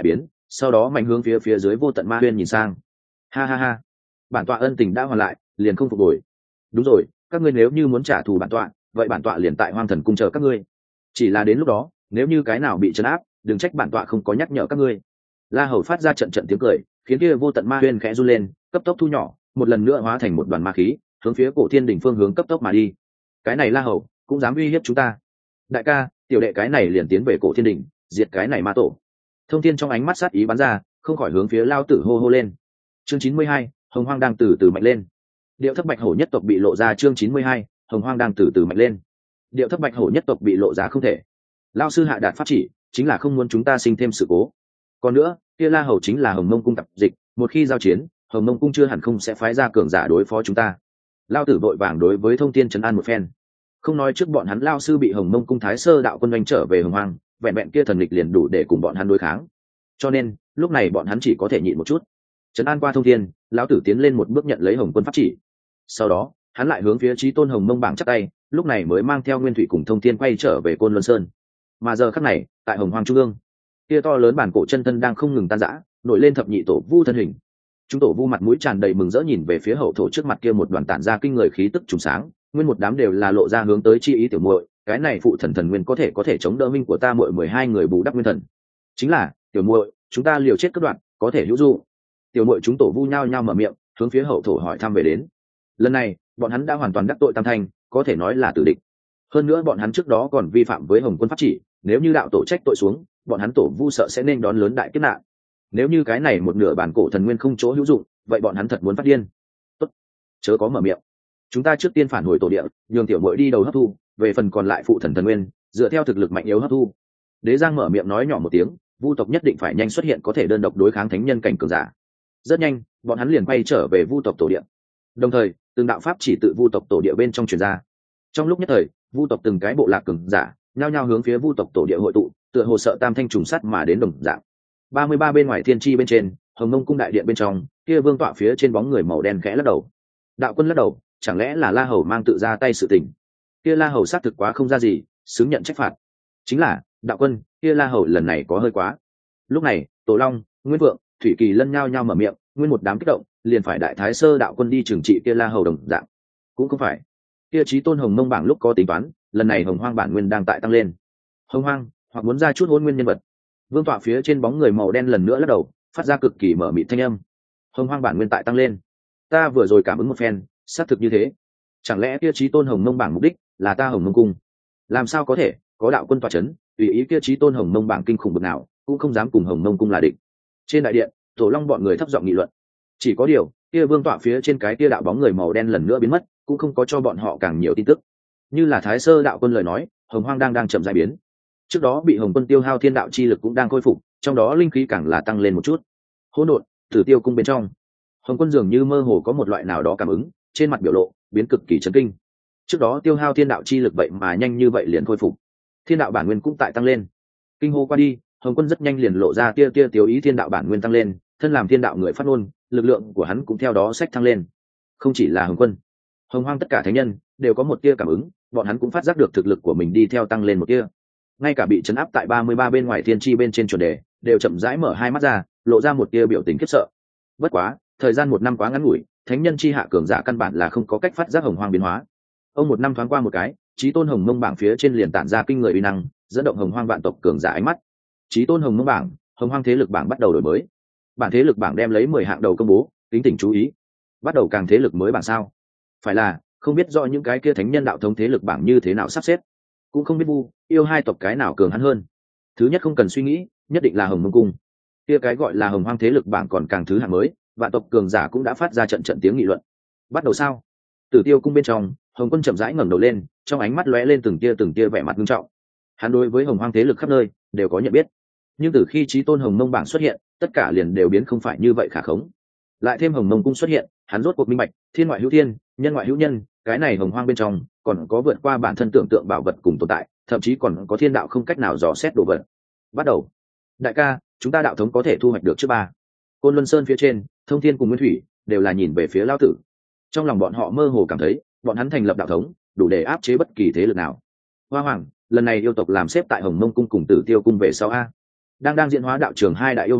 sau đó mạnh hướng phía phía dưới vô tận ma huyên nhìn sang. Ha ha ha, bản tọa ân tình đã hoàn lại, liền không phục hồi. Đúng rồi, các ngươi nếu như muốn trả thù bản tọa, vậy bản tọa liền tại Hoang Thần cung chờ các ngươi. Chỉ là đến lúc đó, nếu như cái nào bị trấn áp, đừng trách bản tọa không có nhắc nhở các ngươi. La Hầu phát ra trận trận tiếng cười, khiến kia vô tận ma huyên khẽ run lên, cấp tốc thu nhỏ, một lần nữa hóa thành một đoàn ma khí, hướng phía Cổ Thiên Đình phương hướng cấp tốc mà đi. Cái này La Hầu cũng dám uy hiếp chúng ta. Đại ca, tiểu đệ cái này liền tiến về Cổ Thiên Đình, diệt cái này ma tổ. Thông Thiên trong ánh mắt sát ý bắn ra, không khỏi hướng phía Lao Tử hô hô lên. Chương chín mươi hai, Hồng Hoang đang từ từ mạnh lên. Điệu Thấp Bạch Hổ nhất tộc bị lộ ra. Chương chín mươi hai, Hồng Hoang đang từ từ mạnh lên. Điệu Thấp Bạch Hổ nhất tộc bị lộ ra không thể. Lao sư hạ đạt pháp chỉ, chính là không muốn chúng ta sinh thêm sự cố. Còn nữa, kia La Hầu chính là Hồng Mông cung tập dịch, một khi giao chiến, Hồng Mông cung chưa hẳn không sẽ phái ra cường giả đối phó chúng ta. Lao Tử vội vàng đối với Thông Thiên trấn an một phen. Không nói trước bọn hắn Lao sư bị Hồng Mông cung Thái Sơ đạo quân đánh trở về Hồng Hoang, vẹn vẹn kia thần lịch liền đủ để cùng bọn hắn đối kháng. Cho nên, lúc này bọn hắn chỉ có thể nhịn một chút. Trấn an qua Thông Thiên, lão tử tiến lên một bước nhận lấy Hồng Quân pháp chỉ. Sau đó, hắn lại hướng phía Chí Tôn Hồng Mông bảng chắp tay, lúc này mới mang theo Nguyên Thủy cùng Thông Thiên quay trở về Côn Luân Sơn. Mà giờ khắc này, tại Hồng Hoang trung ương, kia to lớn bản cổ chân thân đang không ngừng tan rã, nổi lên thập nhị tổ vu thân hình. Chúng tổ vu mặt mũi tràn đầy mừng rỡ nhìn về phía hậu thổ trước mặt kia một đoàn tản ra kinh người khí tức trùng sáng, nguyên một đám đều là lộ ra hướng tới chi ý tiểu muội, cái này phụ thần thần nguyên có thể có thể chống đỡ minh của ta muội mười hai người bù đắp nguyên thần. Chính là, tiểu muội, chúng ta liều chết cắt đoạn, có thể hữu du. Tiểu muội chúng tổ vu nhao nhao mở miệng, hướng phía hậu thổ hỏi thăm về đến. Lần này, bọn hắn đã hoàn toàn đắc tội tam thanh, có thể nói là tử địch. Hơn nữa bọn hắn trước đó còn vi phạm với Hồng Quân pháp chỉ, nếu như đạo tổ trách tội xuống, bọn hắn tổ vu sợ sẽ nên đón lớn đại kiếp nạn. Nếu như cái này một nửa bản cổ thần nguyên không chỗ hữu dụng, vậy bọn hắn thật muốn phát điên. Tốt, chớ có mở miệng. Chúng ta trước tiên phản hồi tổ địa, nhường tiểu muội đi đầu hấp thu, về phần còn lại phụ thần thần nguyên, dựa theo thực lực mạnh yếu hấp thu. Đế Giang mở miệng nói nhỏ một tiếng, vu tộc nhất định phải nhanh xuất hiện có thể đơn độc đối kháng thánh nhân cảnh cường giả. Rất nhanh, bọn hắn liền quay trở về vu tộc tổ địa. Đồng thời, từng đạo pháp chỉ tự vu tộc tổ địa bên trong truyền ra. Trong lúc nhất thời, vu tộc từng cái bộ lạc cường giả nhao nhao hướng phía vu tộc tổ địa hội tụ, tựa hồ sợ tam thanh trùng sát mà đến đồng dạng. ba mươi ba bên ngoài thiên tri bên trên, Hồng Mông cung đại điện bên trong, kia vương tọa phía trên bóng người màu đen khẽ lắc đầu. Đạo quân lắc đầu, chẳng lẽ là La Hầu mang tự ra tay sự tình? Kia La Hầu xác thực quá không ra gì, xứng nhận trách phạt. Chính là, đạo quân, kia La Hầu lần này có hơi quá. Lúc này, Tổ Long, Nguyên Vượng, Thủy Kỳ lân nhao nhao mở miệng, nguyên một đám kích động, liền phải đại thái sơ đạo quân đi trừng trị kia La Hầu đồng dạng. Cũng không phải. Kia Chí Tôn Hồng Mông bảng lúc có tính toán, lần này Hồng Hoang bản nguyên đang tại tăng lên. Hồng Hoang, hoặc muốn ra chút hôn nguyên nhân vật. Vương tọa phía trên bóng người màu đen lần nữa lắc đầu, phát ra cực kỳ mở mịt thanh âm. Hồng Hoang bản nguyên tại tăng lên. Ta vừa rồi cảm ứng một phen, xác thực như thế. Chẳng lẽ kia Chí Tôn Hồng Mông bảng mục đích là ta Hồng Mông cung? Làm sao có thể, có đạo quân tọa chấn, tùy ý kia Chí Tôn Hồng Mông bảng kinh khủng bực nào, cũng không dám cùng Hồng Mông cung là địch. Trên đại điện, Tổ Long bọn người thấp giọng nghị luận. Chỉ có điều, kia vương tọa phía trên cái kia đạo bóng người màu đen lần nữa biến mất, cũng không có cho bọn họ càng nhiều tin tức. Như là Thái Sơ đạo quân lời nói, Hồng Hoang đang đang chậm rãi biến. Trước đó bị Hồng Quân tiêu hao thiên đạo chi lực cũng đang khôi phục, trong đó linh khí càng là tăng lên một chút. Hỗn độn, Tử Tiêu cung bên trong, Hồng Quân dường như mơ hồ có một loại nào đó cảm ứng, trên mặt biểu lộ biến cực kỳ chấn kinh. Trước đó tiêu hao thiên đạo chi lực vậy mà nhanh như vậy liền khôi phục, thiên đạo bản nguyên cũng tại tăng lên. Kinh hô qua đi, Hồng Quân rất nhanh liền lộ ra tia tia tiêu ý thiên đạo bản nguyên tăng lên, thân làm thiên đạo người phát ngôn, lực lượng của hắn cũng theo đó sách thăng lên. Không chỉ là Hồng Quân, Hồng Hoang tất cả thánh nhân đều có một tia cảm ứng, bọn hắn cũng phát giác được thực lực của mình đi theo tăng lên một tia. Ngay cả bị trấn áp tại ba mươi ba bên ngoài thiên tri bên trên chuẩn đề, đều chậm rãi mở hai mắt ra, lộ ra một tia biểu tình khiếp sợ. Bất quá, thời gian một năm quá ngắn ngủi, thánh nhân chi hạ cường giả căn bản là không có cách phát giác Hồng Hoang biến hóa. Ông một năm thoáng qua một cái, Chí Tôn Hồng Mông bảng phía trên liền tản ra kinh người uy năng, dẫn động Hồng Hoang vạn tộc cường giả ánh mắt. Chí Tôn Hồng Mông bảng, Hồng Hoang thế lực bảng bắt đầu đổi mới. Bản thế lực bảng đem lấy mười hạng đầu công bố, tính tỉnh chú ý. Bắt đầu càng thế lực mới bảng sao? Phải là, không biết rõ những cái kia thánh nhân đạo thống thế lực bảng như thế nào sắp xếp, cũng không biết vu yêu hai tộc cái nào cường hắn hơn. Thứ nhất không cần suy nghĩ, nhất định là Hồng Mông cung. Kia cái gọi là Hồng Hoang thế lực bảng còn càng thứ hạng mới, vạn tộc cường giả cũng đã phát ra trận trận tiếng nghị luận. Bắt đầu sao? Tử Tiêu cung bên trong, Hồng Quân chậm rãi ngẩng đầu lên, trong ánh mắt lóe lên từng tia từng tia vẻ mặt nghiêm trọng. Hắn đối với Hồng Hoang thế lực khắp nơi đều có nhận biết, nhưng từ khi Chí Tôn Hồng Mông bảng xuất hiện, tất cả liền đều biến không phải như vậy khả khống. Lại thêm Hồng Mông cung xuất hiện, hắn rốt cuộc minh bạch, thiên ngoại hữu thiên, nhân ngoại hữu nhân, cái này Hồng Hoang bên trong còn có vượt qua bản thân tưởng tượng bảo vật cùng tồn tại, thậm chí còn có thiên đạo không cách nào dò xét đồ vật. Bắt đầu. Đại ca, chúng ta đạo thống có thể thu hoạch được trước ba. Côn Luân Sơn phía trên, Thông Thiên cùng Nguyên Thủy đều là nhìn về phía Lão Tử. Trong lòng bọn họ mơ hồ cảm thấy, bọn hắn thành lập đạo thống, đủ để áp chế bất kỳ thế lực nào. Hoa Hoàng, lần này yêu tộc làm xếp tại Hồng Mông cung cùng Tử Tiêu cung về sau a. Đang đang diễn hóa đạo trường hai đại yêu hoàng,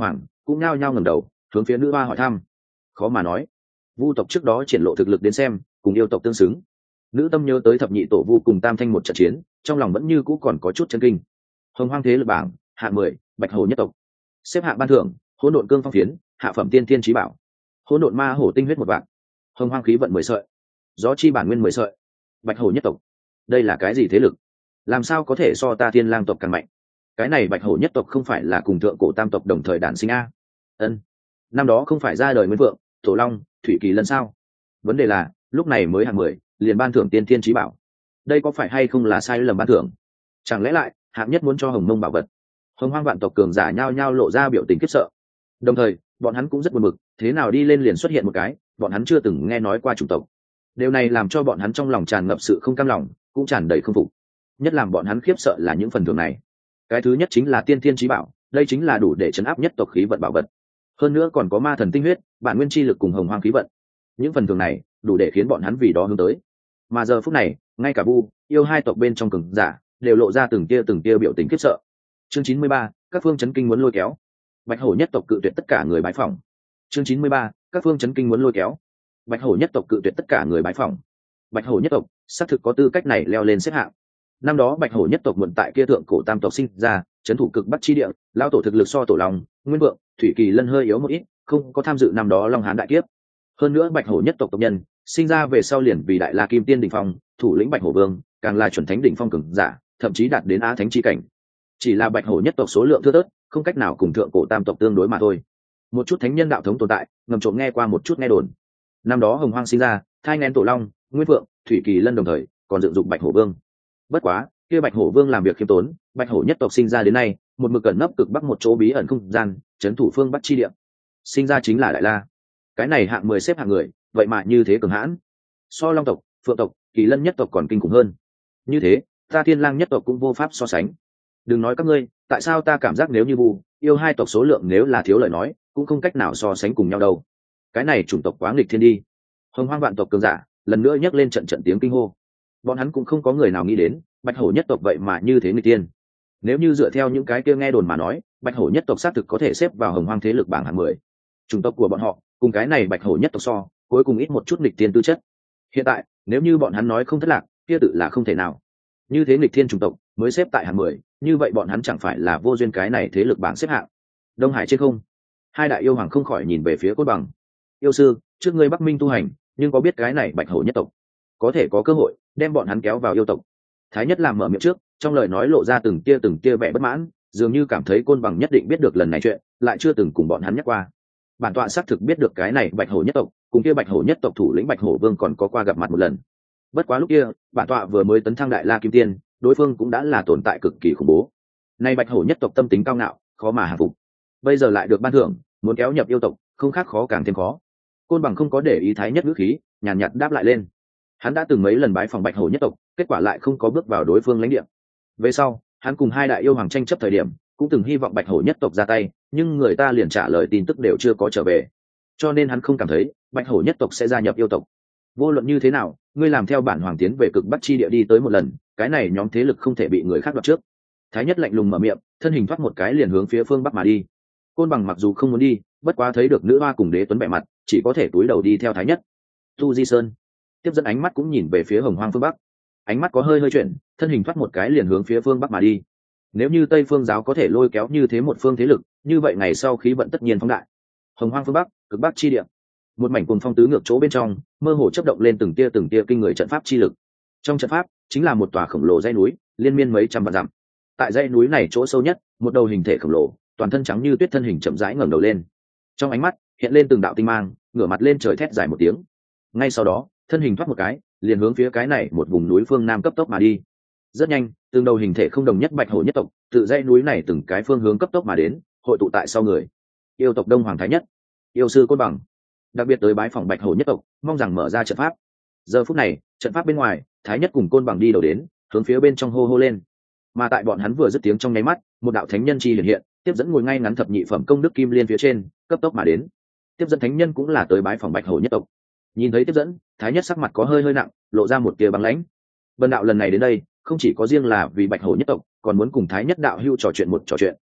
cũng nhao nhao ngẩng đầu hướng phía nữ hoa hỏi thăm. Khó mà nói, vu tộc trước đó triển lộ thực lực đến xem cùng yêu tộc tương xứng. Nữ tâm nhớ tới thập nhị tổ vu cùng tam thanh một trận chiến, trong lòng vẫn như cũ còn có chút chấn kinh. Hồng hoang thế lực bảng hạng mười, bạch hổ nhất tộc. Xếp hạng ban thưởng, hỗn độn cương phong phiến, hạ phẩm tiên thiên trí bảo, hỗn độn ma hổ tinh huyết một vạn, hồng hoang khí vận mười sợi, gió chi bản nguyên mười sợi. Bạch hổ nhất tộc, đây là cái gì thế lực? Làm sao có thể so ta thiên lang tộc càng mạnh? Cái này bạch hổ nhất tộc không phải là cùng thượng cổ tam tộc đồng thời đản sinh a? Ân, năm đó không phải ra đời nguyên vượng, tổ long, thủy kỳ lân sao? Vấn đề là lúc này mới hạng mười, liền ban thưởng tiên thiên trí bảo. Đây có phải hay không là sai lầm ban thưởng? Chẳng lẽ lại hạng nhất muốn cho hồng mông bảo vật? Hồng hoang vạn tộc cường giả nhao nhao lộ ra biểu tình khiếp sợ. Đồng thời bọn hắn cũng rất buồn bực, thế nào đi lên liền xuất hiện một cái bọn hắn chưa từng nghe nói qua chủng tộc. Điều này làm cho bọn hắn trong lòng tràn ngập sự không cam lòng, cũng tràn đầy không phục. Nhất làm bọn hắn khiếp sợ là những phần thưởng này. Cái thứ nhất chính là tiên thiên trí bảo, đây chính là đủ để chấn áp nhất tộc khí vận bảo vật. Hơn nữa còn có ma thần tinh huyết, bản nguyên chi lực cùng hồng hoang khí vận. Những phần thưởng này đủ để khiến bọn hắn vì đó hướng tới. Mà giờ phút này, ngay cả vu, yêu hai tộc bên trong cường giả đều lộ ra từng tia từng tia biểu tình khiếp sợ. Chương chín mươi ba, các phương chấn kinh muốn lôi kéo. Bạch hổ nhất tộc cự tuyệt tất cả người bái phỏng. Chương chín mươi ba, các phương chấn kinh muốn lôi kéo. Bạch hổ nhất tộc cự tuyệt tất cả người bái phỏng. Bạch hổ nhất tộc xác thực có tư cách này leo lên xếp hạng. Năm đó bạch hổ nhất tộc muộn tại kia thượng cổ tam tộc sinh ra, trấn thủ cực bắc chi địa, lão tổ thực lực so tổ long, nguyên vượng, thủy kỳ lân hơi yếu một ít, không có tham dự năm đó long hán đại kiếp. Hơn nữa bạch hổ nhất tộc tộc nhân sinh ra về sau liền vì đại la kim tiên đỉnh phong, thủ lĩnh bạch hổ vương, càng là chuẩn thánh đỉnh phong cường giả, thậm chí đạt đến á thánh chi cảnh. Chỉ là bạch hổ nhất tộc số lượng thưa thớt, không cách nào cùng thượng cổ tam tộc tương đối mà thôi. Một chút thánh nhân đạo thống tồn tại, ngầm trộm nghe qua một chút nghe đồn. Năm đó hồng hoang sinh ra, thai nghén tổ long, nguyên vượng, thủy kỳ lân đồng thời còn dựng dục bạch hổ vương. Bất quá kia bạch hổ vương làm việc khiêm tốn, bạch hổ nhất tộc sinh ra đến nay một mực cẩn nấp cực bắc một chỗ bí ẩn không gian, trấn thủ phương bắc chi địa. Sinh ra chính là đại la. Cái này hạng mười xếp hạng người, vậy mà như thế cường hãn. So long tộc, phượng tộc, kỳ lân nhất tộc còn kinh khủng hơn. Như thế ta thiên lang nhất tộc cũng vô pháp so sánh. Đừng nói các ngươi, tại sao ta cảm giác nếu như vu, yêu hai tộc số lượng nếu là thiếu lời nói cũng không cách nào so sánh cùng nhau đâu. Cái này chủng tộc quá nghịch thiên đi. Hồng hoang vạn tộc cường giả lần nữa nhắc lên trận trận tiếng kinh hô. Bọn hắn cũng không có người nào nghĩ đến bạch hổ nhất tộc vậy mà như thế nghịch thiên. Nếu như dựa theo những cái kia nghe đồn mà nói, bạch hổ nhất tộc xác thực có thể xếp vào hồng hoang thế lực bảng hạng mười. Chủng tộc của bọn họ cùng cái này bạch hổ nhất tộc so, cuối cùng ít một chút nghịch thiên tư chất. Hiện tại nếu như bọn hắn nói không thất lạc, kia tự là không thể nào. Như thế nghịch thiên chủng tộc mới xếp tại hạng mười, như vậy bọn hắn chẳng phải là vô duyên cái này thế lực bảng xếp hạng. Đông Hải trên không, hai đại yêu hoàng không khỏi nhìn về phía Côn Bằng. Yêu sư, trước ngươi Bắc Minh tu hành, nhưng có biết cái này bạch hổ nhất tộc có thể có cơ hội đem bọn hắn kéo vào yêu tộc? Thái nhất làm mở miệng trước, trong lời nói lộ ra từng tia từng tia vẻ bất mãn, dường như cảm thấy Côn Bằng nhất định biết được lần này chuyện, lại chưa từng cùng bọn hắn nhắc qua. Bản tọa xác thực biết được cái này bạch hổ nhất tộc cùng kia bạch hổ nhất tộc thủ lĩnh bạch hổ vương còn có qua gặp mặt một lần. Bất quá lúc kia bản tọa vừa mới tấn thăng đại la kim tiên, đối phương cũng đã là tồn tại cực kỳ khủng bố. Nay bạch hổ nhất tộc tâm tính cao ngạo, khó mà hạ phục. Bây giờ lại được ban thưởng, muốn kéo nhập yêu tộc, không khác khó càng thêm khó. Côn Bằng không có để ý Thái nhất ngữ khí, nhàn nhạt đáp lại lên. Hắn đã từng mấy lần bái phòng bạch hổ nhất tộc, kết quả lại không có bước vào đối phương lãnh địa. Về sau hắn cùng hai đại yêu hoàng tranh chấp thời điểm, cũng từng hy vọng bạch hổ nhất tộc ra tay, nhưng người ta liền trả lời tin tức đều chưa có trở về, cho nên hắn không cảm thấy bạch hổ nhất tộc sẽ gia nhập yêu tộc. Vô luận như thế nào, ngươi làm theo bản hoàng tiến về cực bắc chi địa đi tới một lần, cái này nhóm thế lực không thể bị người khác đoạt trước. Thái nhất lạnh lùng mở miệng, thân hình thoát một cái liền hướng phía phương bắc mà đi. Côn Bằng mặc dù không muốn đi, bất quá thấy được nữ hoa cùng đế tuấn bẻ mặt, chỉ có thể túi đầu đi theo Thái nhất. Tu Di Sơn tiếp dẫn ánh mắt cũng nhìn về phía hồng hoang phương bắc, ánh mắt có hơi hơi chuyển, thân hình thoát một cái liền hướng phía phương bắc mà đi. Nếu như Tây Phương giáo có thể lôi kéo như thế một phương thế lực, như vậy ngày sau khí vận tất nhiên phóng đại. Hồng hoang phương bắc, cực bắc chi địa, một mảnh cuồng phong tứ ngược chỗ bên trong, mơ hồ chớp động lên từng tia từng tia kinh người trận pháp chi lực. Trong trận pháp chính là một tòa khổng lồ dãy núi, liên miên mấy trăm vạn dặm. Tại dãy núi này chỗ sâu nhất, một đầu hình thể khổng lồ, toàn thân trắng như tuyết thân hình chậm rãi ngẩng đầu lên. Trong ánh mắt hiện lên từng đạo tinh mang, ngửa mặt lên trời thét dài một tiếng. Ngay sau đó, thân hình thoát một cái, liền hướng phía cái này một vùng núi phương nam cấp tốc mà đi. Rất nhanh, từng đầu hình thể không đồng nhất bạch hổ nhất tộc tự dãy núi này từng cái phương hướng cấp tốc mà đến, hội tụ tại sau người. Yêu tộc Đông Hoàng Thái nhất, yêu sư Côn Bằng, đặc biệt tới bái phòng bạch hổ nhất tộc, mong rằng mở ra trận pháp. Giờ phút này, trận pháp bên ngoài, Thái nhất cùng Côn Bằng đi đầu đến, hướng phía bên trong hô hô lên. Mà tại bọn hắn vừa dứt tiếng trong nháy mắt, một đạo thánh nhân chi hiện hiện, tiếp dẫn ngồi ngay ngắn thập nhị phẩm công đức kim liên phía trên, cấp tốc mà đến. Tiếp dẫn thánh nhân cũng là tới bái phòng bạch hổ nhất tộc. Nhìn thấy tiếp dẫn, Thái nhất sắc mặt có hơi hơi nặng, lộ ra một tia băng lãnh. Vân đạo lần này đến đây, không chỉ có riêng là vì bạch hổ nhất tộc, còn muốn cùng Thái nhất đạo hưu trò chuyện một trò chuyện.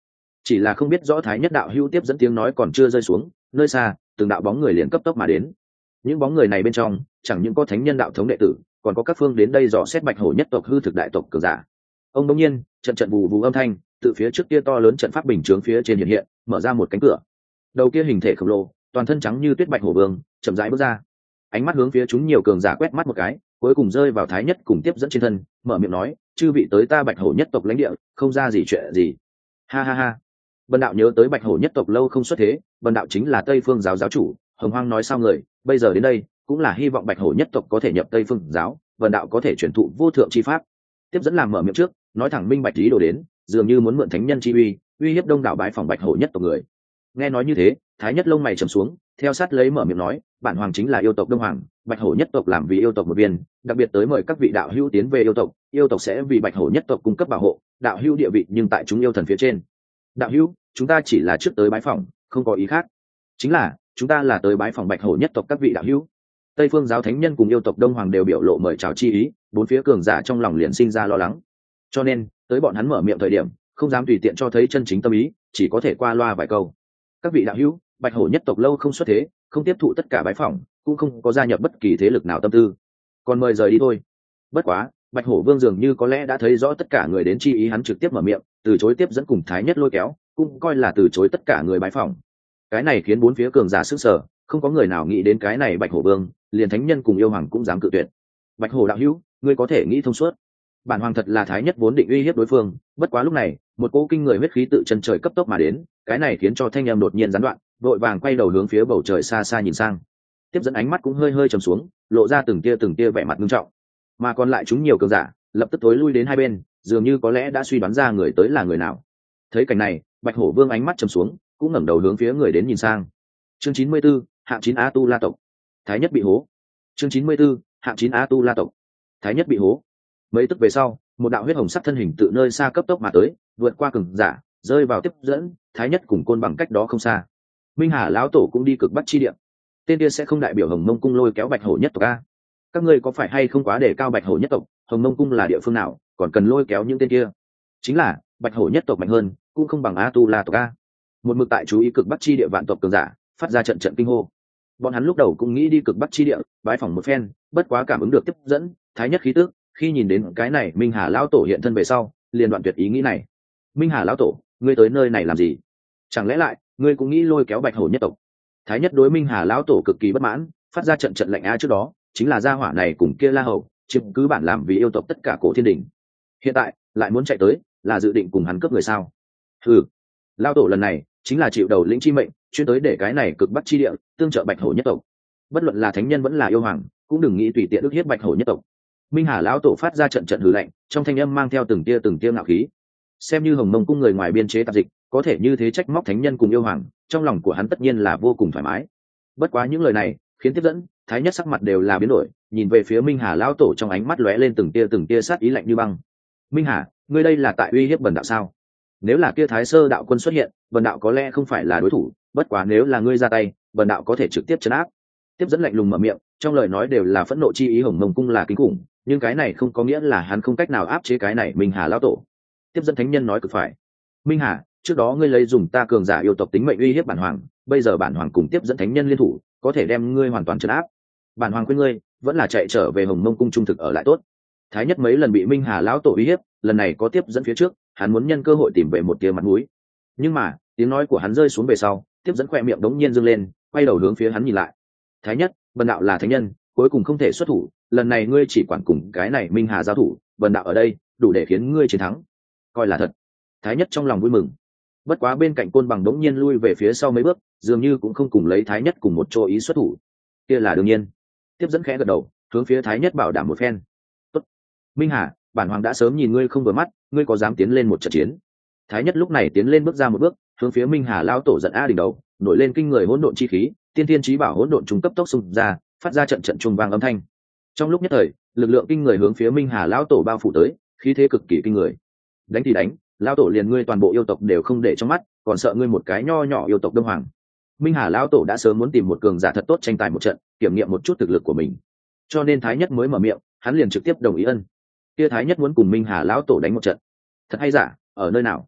chỉ là không biết rõ thái nhất đạo hữu tiếp dẫn tiếng nói còn chưa rơi xuống, nơi xa từng đạo bóng người liền cấp tốc mà đến. Những bóng người này bên trong chẳng những có thánh nhân đạo thống đệ tử, còn có các phương đến đây dò xét bạch hổ nhất tộc hư thực đại tộc cường giả. Ông đống nhiên trận trận bù bù âm thanh từ phía trước kia to lớn trận pháp bình chướng phía trên hiện hiện, mở ra một cánh cửa. Đầu kia hình thể khổng lồ, toàn thân trắng như tuyết bạch hổ vương chậm rãi bước ra, ánh mắt hướng phía chúng nhiều cường giả quét mắt một cái, cuối cùng rơi vào thái nhất cùng tiếp dẫn trên thân, mở miệng nói: chư vị tới ta bạch hổ nhất tộc lãnh địa, không ra gì chuyện gì. Ha ha ha. Vân đạo nhớ tới bạch hổ nhất tộc lâu không xuất thế, Vân đạo chính là Tây Phương giáo giáo chủ, Hồng Hoang nói sao người, bây giờ đến đây cũng là hy vọng bạch hổ nhất tộc có thể nhập Tây Phương giáo, Vân đạo có thể truyền thụ vô thượng chi pháp. Tiếp dẫn làm mở miệng trước, nói thẳng minh bạch ý đồ đến, dường như muốn mượn thánh nhân chi uy, uy hiếp đông đảo bái phòng bạch hổ nhất tộc người. Nghe nói như thế, thái nhất lông mày trầm xuống, theo sát lấy mở miệng nói: bản hoàng chính là yêu tộc đông hoàng, bạch hổ nhất tộc làm vì yêu tộc một viên, đặc biệt tới mời các vị đạo hữu tiến về yêu tộc, yêu tộc sẽ vì bạch hổ nhất tộc cung cấp bảo hộ, đạo hữu địa vị nhưng tại chúng yêu thần phía trên. Đạo hữu, chúng ta chỉ là trước tới bái phỏng, không có ý khác. Chính là chúng ta là tới bái phỏng bạch hổ nhất tộc các vị đạo hữu. Tây Phương giáo thánh nhân cùng yêu tộc đông hoàng đều biểu lộ mời chào chi ý, bốn phía cường giả trong lòng liền sinh ra lo lắng, cho nên tới bọn hắn mở miệng thời điểm không dám tùy tiện cho thấy chân chính tâm ý, chỉ có thể qua loa vài câu. Các vị đạo hữu, bạch hổ nhất tộc lâu không xuất thế, không tiếp thụ tất cả bái phỏng, cũng không có gia nhập bất kỳ thế lực nào tâm tư, còn mời rời đi thôi. Bất quá bạch hổ vương dường như có lẽ đã thấy rõ tất cả người đến chi ý, hắn trực tiếp mở miệng từ chối tiếp dẫn cùng thái nhất lôi kéo, cũng coi là từ chối tất cả người bái phỏng. Cái này khiến bốn phía cường giả sức sở, không có người nào nghĩ đến cái này bạch hổ vương, liền thánh nhân cùng yêu hoàng cũng dám cự tuyệt. Bạch hổ đạo hữu, ngươi có thể nghĩ thông suốt, bản hoàng thật là thái nhất vốn định uy hiếp đối phương, bất quá lúc này một cỗ kinh người huyết khí tự chân trời cấp tốc mà đến, cái này khiến cho thanh em đột nhiên gián đoạn, vội vàng quay đầu hướng phía bầu trời xa xa nhìn sang. Tiếp dẫn ánh mắt cũng hơi hơi trầm xuống, lộ ra từng tia từng tia vẻ mặt nghiêm trọng, mà còn lại chúng nhiều cường giả lập tức tối lui đến hai bên, dường như có lẽ đã suy đoán ra người tới là người nào. Thấy cảnh này, bạch hổ vương ánh mắt trầm xuống, cũng ngẩng đầu hướng phía người đến nhìn sang. Chương chín mươi 94, hạng chín A Tu La tộc, thái nhất bị hố. Chương chín mươi 94, hạng chín A Tu La tộc, thái nhất bị hố. Mấy tức về sau, một đạo huyết hồng sắc thân hình tự nơi xa cấp tốc mà tới, vượt qua cường giả, rơi vào tiếp dẫn, thái nhất cùng côn bằng cách đó không xa. Minh Hà lão tổ cũng đi cực bắc chi địa, tên kia sẽ không đại biểu Hồng Mông cung lôi kéo bạch hổ nhất tộc a? Các ngươi có phải hay không quá đề cao bạch hổ nhất tộc? Hồng Mông cung là địa phương nào, còn cần lôi kéo những tên kia? Chính là bạch hổ nhất tộc mạnh hơn, cũng không bằng A Tu La tộc a. Một mực tại chú ý cực bắc chi địa vạn tộc cường giả phát ra trận trận kinh hô. Bọn hắn lúc đầu cũng nghĩ đi cực bắc chi địa bái phỏng một phen, bất quá cảm ứng được tiếp dẫn thái nhất khí tức, khi nhìn đến cái này Minh Hà lão tổ hiện thân về sau, liền đoạn tuyệt ý nghĩ này. Minh Hà lão tổ, ngươi tới nơi này làm gì? Chẳng lẽ lại ngươi cũng nghĩ lôi kéo bạch hổ nhất tộc? Thái nhất đối Minh Hà lão tổ cực kỳ bất mãn, phát ra trận trận lạnh a. Trước đó chính là gia hỏa này cùng kia La Hầu chiếm cứ bản làm vì yêu tộc tất cả cổ thiên đình, hiện tại lại muốn chạy tới, là dự định cùng hắn cướp người sao? Ừ, lão tổ lần này chính là chịu đầu lĩnh chi mệnh, chuyên tới để cái này cực bắc chi địa tương trợ bạch hổ nhất tộc. Bất luận là thánh nhân vẫn là yêu hoàng, cũng đừng nghĩ tùy tiện ức hiếp bạch hổ nhất tộc. Minh Hà lão tổ phát ra trận trận hừ lạnh, trong thanh âm mang theo từng tia từng tia ngạo khí. Xem như Hồng Mông cung người ngoài biên chế tạp dịch, có thể như thế trách móc thánh nhân cùng yêu hoàng, trong lòng của hắn tất nhiên là vô cùng thoải mái. Bất quá những lời này khiến tiếp dẫn thái nhất sắc mặt đều là biến đổi, nhìn về phía Minh Hà lão tổ trong ánh mắt lóe lên từng tia từng tia sát ý lạnh như băng. Minh Hà, ngươi đây là tại uy hiếp bần đạo sao? Nếu là kia thái sơ đạo quân xuất hiện, bần đạo có lẽ không phải là đối thủ, bất quá nếu là ngươi ra tay, bần đạo có thể trực tiếp trấn áp. Tiếp dẫn lạnh lùng mở miệng, trong lời nói đều là phẫn nộ chi ý. Hồng Mông cung là kinh khủng, nhưng cái này không có nghĩa là hắn không cách nào áp chế cái này Minh Hà lão tổ. Tiếp dẫn thánh nhân nói cực phải. Minh Hà, trước đó ngươi lấy dùng ta cường giả yêu tộc tính mệnh uy hiếp bản hoàng, bây giờ bản hoàng cùng tiếp dẫn thánh nhân liên thủ, có thể đem ngươi hoàn toàn trấn áp. Bản hoàng khuyên ngươi vẫn là chạy trở về Hồng Mông cung trung thực ở lại tốt. Thái nhất mấy lần bị Minh Hà lão tổ uy hiếp, lần này có tiếp dẫn phía trước, hắn muốn nhân cơ hội tìm về một tia mặt mũi. Nhưng mà tiếng nói của hắn rơi xuống về sau, tiếp dẫn khoe miệng đống nhiên dâng lên, quay đầu hướng phía hắn nhìn lại. Thái nhất, bần đạo là thánh nhân, cuối cùng không thể xuất thủ, lần này ngươi chỉ quản cùng cái này Minh Hà giao thủ, bần đạo ở đây đủ để khiến ngươi chiến thắng, coi là thật. Thái nhất trong lòng vui mừng, bất quá bên cạnh côn bằng đống nhiên lui về phía sau mấy bước, dường như cũng không cùng lấy thái nhất cùng một chỗ ý xuất thủ. Kia là đương nhiên. Tiếp dẫn khẽ gật đầu, hướng phía thái nhất bảo đảm một phen. Tốt, Minh Hà, bản hoàng đã sớm nhìn ngươi không vừa mắt, ngươi có dám tiến lên một trận chiến? Thái nhất lúc này tiến lên bước ra một bước, hướng phía Minh Hà lão tổ giận a đỉnh đầu, nổi lên kinh người hỗn độn chi khí, tiên thiên chí bảo hỗn độn trung cấp tốc xung ra, phát ra trận trận trung vang âm thanh. Trong lúc nhất thời, lực lượng kinh người hướng phía Minh Hà lão tổ bao phủ tới, khí thế cực kỳ kinh người. Đánh thì đánh, lão tổ liền ngươi toàn bộ yêu tộc đều không để trong mắt, còn sợ ngươi một cái nho nhỏ yêu tộc Đông Hoàng. Minh Hà lão tổ đã sớm muốn tìm một cường giả thật tốt tranh tài một trận, kiểm nghiệm một chút thực lực của mình. Cho nên Thái nhất mới mở miệng, hắn liền trực tiếp đồng ý ân. Kia Thái nhất muốn cùng Minh Hà lão tổ đánh một trận. Thật hay giả, ở nơi nào?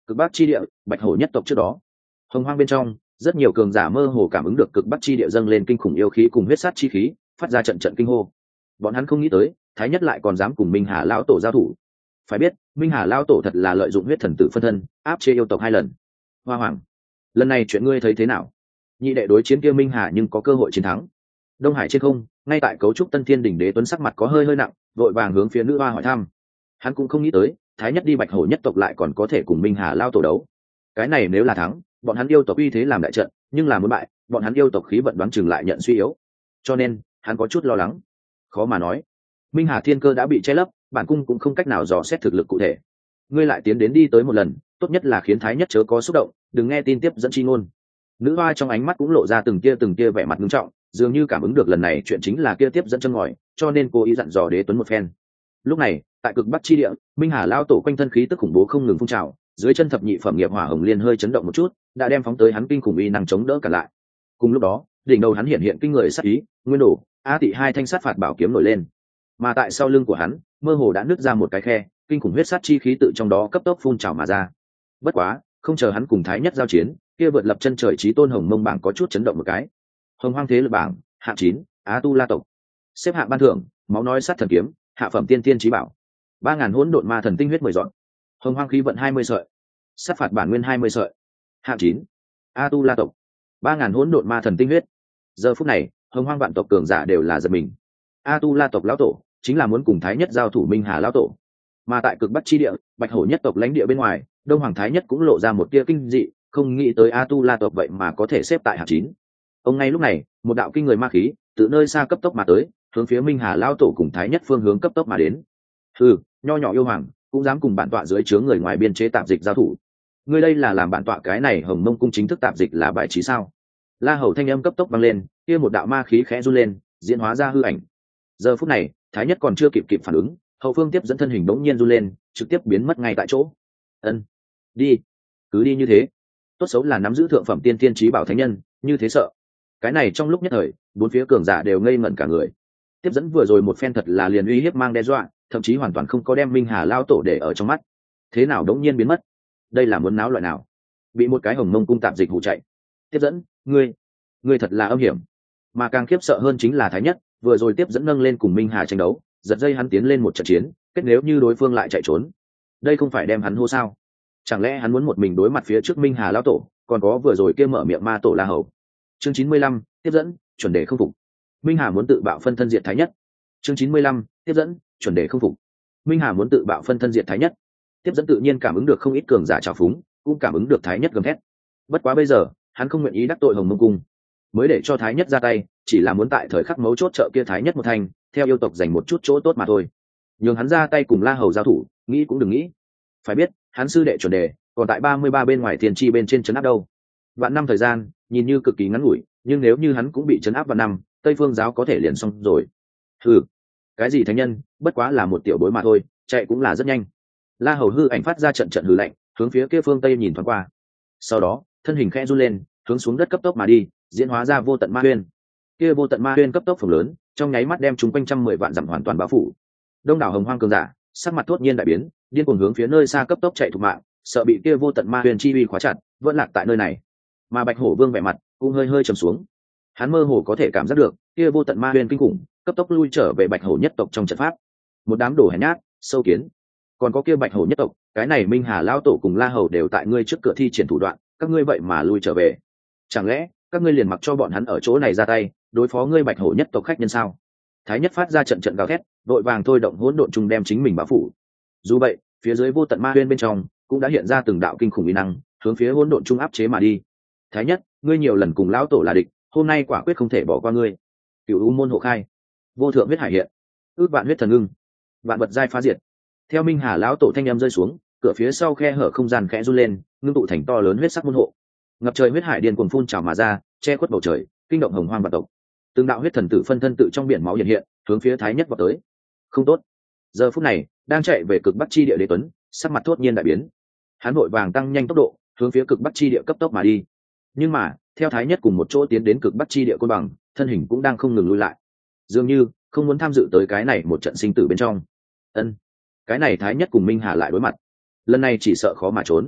Cực bắc chi địa, bạch hổ nhất tộc trước đó, hồng hoang bên trong rất nhiều cường giả mơ hồ cảm ứng được cực bắc chi địa dâng lên kinh khủng yêu khí cùng huyết sát chi khí, phát ra trận trận kinh hô. Bọn hắn không nghĩ tới thái nhất lại còn dám cùng minh hà lão tổ giao thủ. Phải biết minh hà lão tổ thật là lợi dụng huyết thần tử phân thân áp chế yêu tộc hai lần. Hoa hoàng, lần này chuyện ngươi thấy thế nào? Nhị đệ đối chiến kia minh hà nhưng có cơ hội chiến thắng. Đông hải trên không, ngay tại cấu trúc tân thiên đỉnh đế tuấn sắc mặt có hơi hơi nặng, vội vàng hướng phía nữ hoa hỏi thăm. Hắn cũng không nghĩ tới thái nhất đi bạch hổ nhất tộc lại còn có thể cùng minh hà lao tổ đấu. Cái này nếu là thắng, bọn hắn yêu tộc uy thế làm đại trận, nhưng là muốn bại, bọn hắn yêu tộc khí vận đoán chừng lại nhận suy yếu, cho nên hắn có chút lo lắng. Khó mà nói, minh hà thiên cơ đã bị che lấp, bản cung cũng không cách nào dò xét thực lực cụ thể. Ngươi lại tiến đến đi tới một lần, tốt nhất là khiến thái nhất chớ có xúc động, đừng nghe tin tiếp dẫn chi ngôn. Nữ hoa trong ánh mắt cũng lộ ra từng tia từng tia vẻ mặt nghiêm trọng, dường như cảm ứng được lần này chuyện chính là kia tiếp dẫn chân ngòi, cho nên cô ý dặn dò đế tuấn một phen. Lúc này tại cực bắc chi địa, minh hà lao tổ quanh thân khí tức khủng bố không ngừng phun trào, dưới chân thập nhị phẩm nghiệp hỏa hồng liên hơi chấn động một chút, đã đem phóng tới hắn kinh khủng uy năng chống đỡ cả lại. Cùng lúc đó đỉnh đầu hắn hiện hiện kinh người sát ý, nguyên đổ a tị hai thanh sát phạt bảo kiếm nổi lên, mà tại sau lưng của hắn mơ hồ đã nứt ra một cái khe, kinh khủng huyết sát chi khí tự trong đó cấp tốc phun trào mà ra. Bất quá không chờ hắn cùng thái nhất giao chiến, kia vượt lập chân trời chí tôn hồng mông bảng có chút chấn động một cái. Hồng hoang thế lực bảng hạng chín, á tu la tộc, xếp hạng ban thưởng máu nói sát thần kiếm, hạ phẩm tiên tiên chí bảo, ba ngàn hỗn độn ma thần tinh huyết mười dọn, hồng hoang khí vận hai mươi sợi, sát phạt bản nguyên hai mươi sợi. Hạng chín, a tu la tộc, ba ngàn hỗn độn ma thần tinh huyết. Giờ phút này hồng hoang vạn tộc cường giả đều là giật mình. A tu la tộc lão tổ chính là muốn cùng thái nhất giao thủ minh hà lão tổ, mà tại cực bắc chi địa, bạch hổ nhất tộc lãnh địa bên ngoài, đông hoàng thái nhất cũng lộ ra một tia kinh dị, không nghĩ tới a tu la tộc vậy mà có thể xếp tại hạng chín. Ông ngay lúc này một đạo kinh người ma khí từ nơi xa cấp tốc mà tới, hướng phía minh hà lão tổ cùng thái nhất phương hướng cấp tốc mà đến. Ừ, nho nhỏ yêu hoàng cũng dám cùng bản tọa dưới chướng người ngoài biên chế tạp dịch giao thủ. Ngươi đây là làm bản tọa cái này hồng mông cung chính thức tạp dịch là bài trí sao? La hầu thanh âm cấp tốc vang lên, kia một đạo ma khí khẽ run lên, diễn hóa ra hư ảnh. Giờ phút này thái nhất còn chưa kịp kịp phản ứng, hậu phương tiếp dẫn thân hình đống nhiên run lên, trực tiếp biến mất ngay tại chỗ. Ân, đi, cứ đi như thế. Tốt xấu là nắm giữ thượng phẩm tiên tiên chí bảo thánh nhân, như thế sợ. Cái này trong lúc nhất thời bốn phía cường giả đều ngây ngẩn cả người. Tiếp dẫn vừa rồi một phen thật là liền uy hiếp mang đe dọa, thậm chí hoàn toàn không có đem minh hà lao tổ để ở trong mắt. Thế nào đống nhiên biến mất? Đây là muốn náo loại nào? Bị một cái hồng mông cung tạp dịch hù chạy. Tiếp dẫn, ngươi ngươi thật là âm hiểm. Mà càng khiếp sợ hơn chính là thái nhất vừa rồi tiếp dẫn nâng lên cùng minh hà tranh đấu, giật dây hắn tiến lên một trận chiến, kết nếu như đối phương lại chạy trốn, đây không phải đem hắn hô sao? Chẳng lẽ hắn muốn một mình đối mặt phía trước minh hà lao tổ, còn có vừa rồi kia mở miệng ma tổ la hầu. Chương chín mươi lăm, tiếp dẫn chuẩn đề không phục. Minh hà muốn tự bạo phân thân diệt thái nhất. Chương chín mươi lăm, tiếp dẫn chuẩn đề không phục. Minh hà muốn tự bạo phân thân diệt thái nhất. Tiếp dẫn tự nhiên cảm ứng được không ít cường giả trào phúng, cũng cảm ứng được thái nhất gầm thét. Bất quá bây giờ hắn không nguyện ý đắc tội hồng mông cung, mới để cho thái nhất ra tay, chỉ là muốn tại thời khắc mấu chốt trợ kia thái nhất một thành, theo yêu tộc giành một chút chỗ tốt mà thôi. Nhưng hắn ra tay cùng la hầu giao thủ, nghĩ cũng đừng nghĩ. Phải biết hắn sư đệ chuẩn đề còn tại ba mươi ba bên ngoài tiền chi bên trên trấn áp đâu. Vạn năm thời gian nhìn như cực kỳ ngắn ngủi, nhưng nếu như hắn cũng bị trấn áp vào năm, tây phương giáo có thể liền xong rồi. Hừ, cái gì thánh nhân, bất quá là một tiểu bối mà thôi, chạy cũng là rất nhanh. La hầu hư ảnh phát ra trận trận hừ lạnh, hướng phía kia phương tây nhìn thoáng qua, sau đó thân hình khẽ run lên, hướng xuống đất cấp tốc mà đi, diễn hóa ra vô tận ma huyên. Kia vô tận ma huyên cấp tốc phồng lớn, trong nháy mắt đem chúng quanh trăm mười vạn dặm hoàn toàn bao phủ. Đông đảo hồng hoang cường giả sắc mặt thốt nhiên đại biến, điên cuồng hướng phía nơi xa cấp tốc chạy thục mạng, sợ bị kia vô tận ma huyên chi uy khóa chặt, vẫn lạc tại nơi này. Mà bạch hổ vương vẻ mặt cũng hơi hơi trầm xuống, hắn mơ hồ có thể cảm giác được kia vô tận ma huyên kinh khủng, cấp tốc lui trở về bạch hổ nhất tộc trong trận pháp. Một đám đồ hèn nhát, sâu kiến. Còn có kia bạch hổ nhất tộc, cái này minh hà lao tổ cùng la hầu đều tại ngươi trước cửa thi triển thủ đoạn, các ngươi vậy mà lui trở về. Chẳng lẽ các ngươi liền mặc cho bọn hắn ở chỗ này ra tay đối phó ngươi bạch hổ nhất tộc khách nhân sao? Thái nhất phát ra trận trận gào thét, đội vàng thôi động hỗn độn trùng đem chính mình bao phủ. Dù vậy phía dưới vô tận ma huyên bên trong cũng đã hiện ra từng đạo kinh khủng uy năng, hướng phía hỗn độn trung áp chế mà đi. Thái nhất, ngươi nhiều lần cùng lão tổ là địch, hôm nay quả quyết không thể bỏ qua ngươi. Cửu u môn hộ khai, vô thượng huyết hải hiện, ước vạn huyết thần ngưng, vạn vật giai phá diệt. Theo minh hà lão tổ thanh em rơi xuống, cửa phía sau khe hở không gian khẽ run lên, ngưng tụ thành to lớn huyết sắc môn hộ. Ngập trời huyết hải điên cuồng phun trào mà ra, che khuất bầu trời, kinh động hồng hoang vạn tộc. Từng đạo huyết thần tử phân thân tự trong biển máu hiện hiện, hướng phía thái nhất vọt tới. Không tốt. Giờ phút này đang chạy về cực bắc chi địa đế tuấn sắc mặt thốt nhiên đại biến, hắn vội vàng tăng nhanh tốc độ hướng phía cực bắc chi địa cấp tốc mà đi. Nhưng mà theo thái nhất cùng một chỗ tiến đến cực bắc chi địa côn bằng, thân hình cũng đang không ngừng lui lại, dường như không muốn tham dự tới cái này một trận sinh tử bên trong. Ân, cái này thái nhất cùng minh hà lại đối mặt, lần này chỉ sợ khó mà trốn.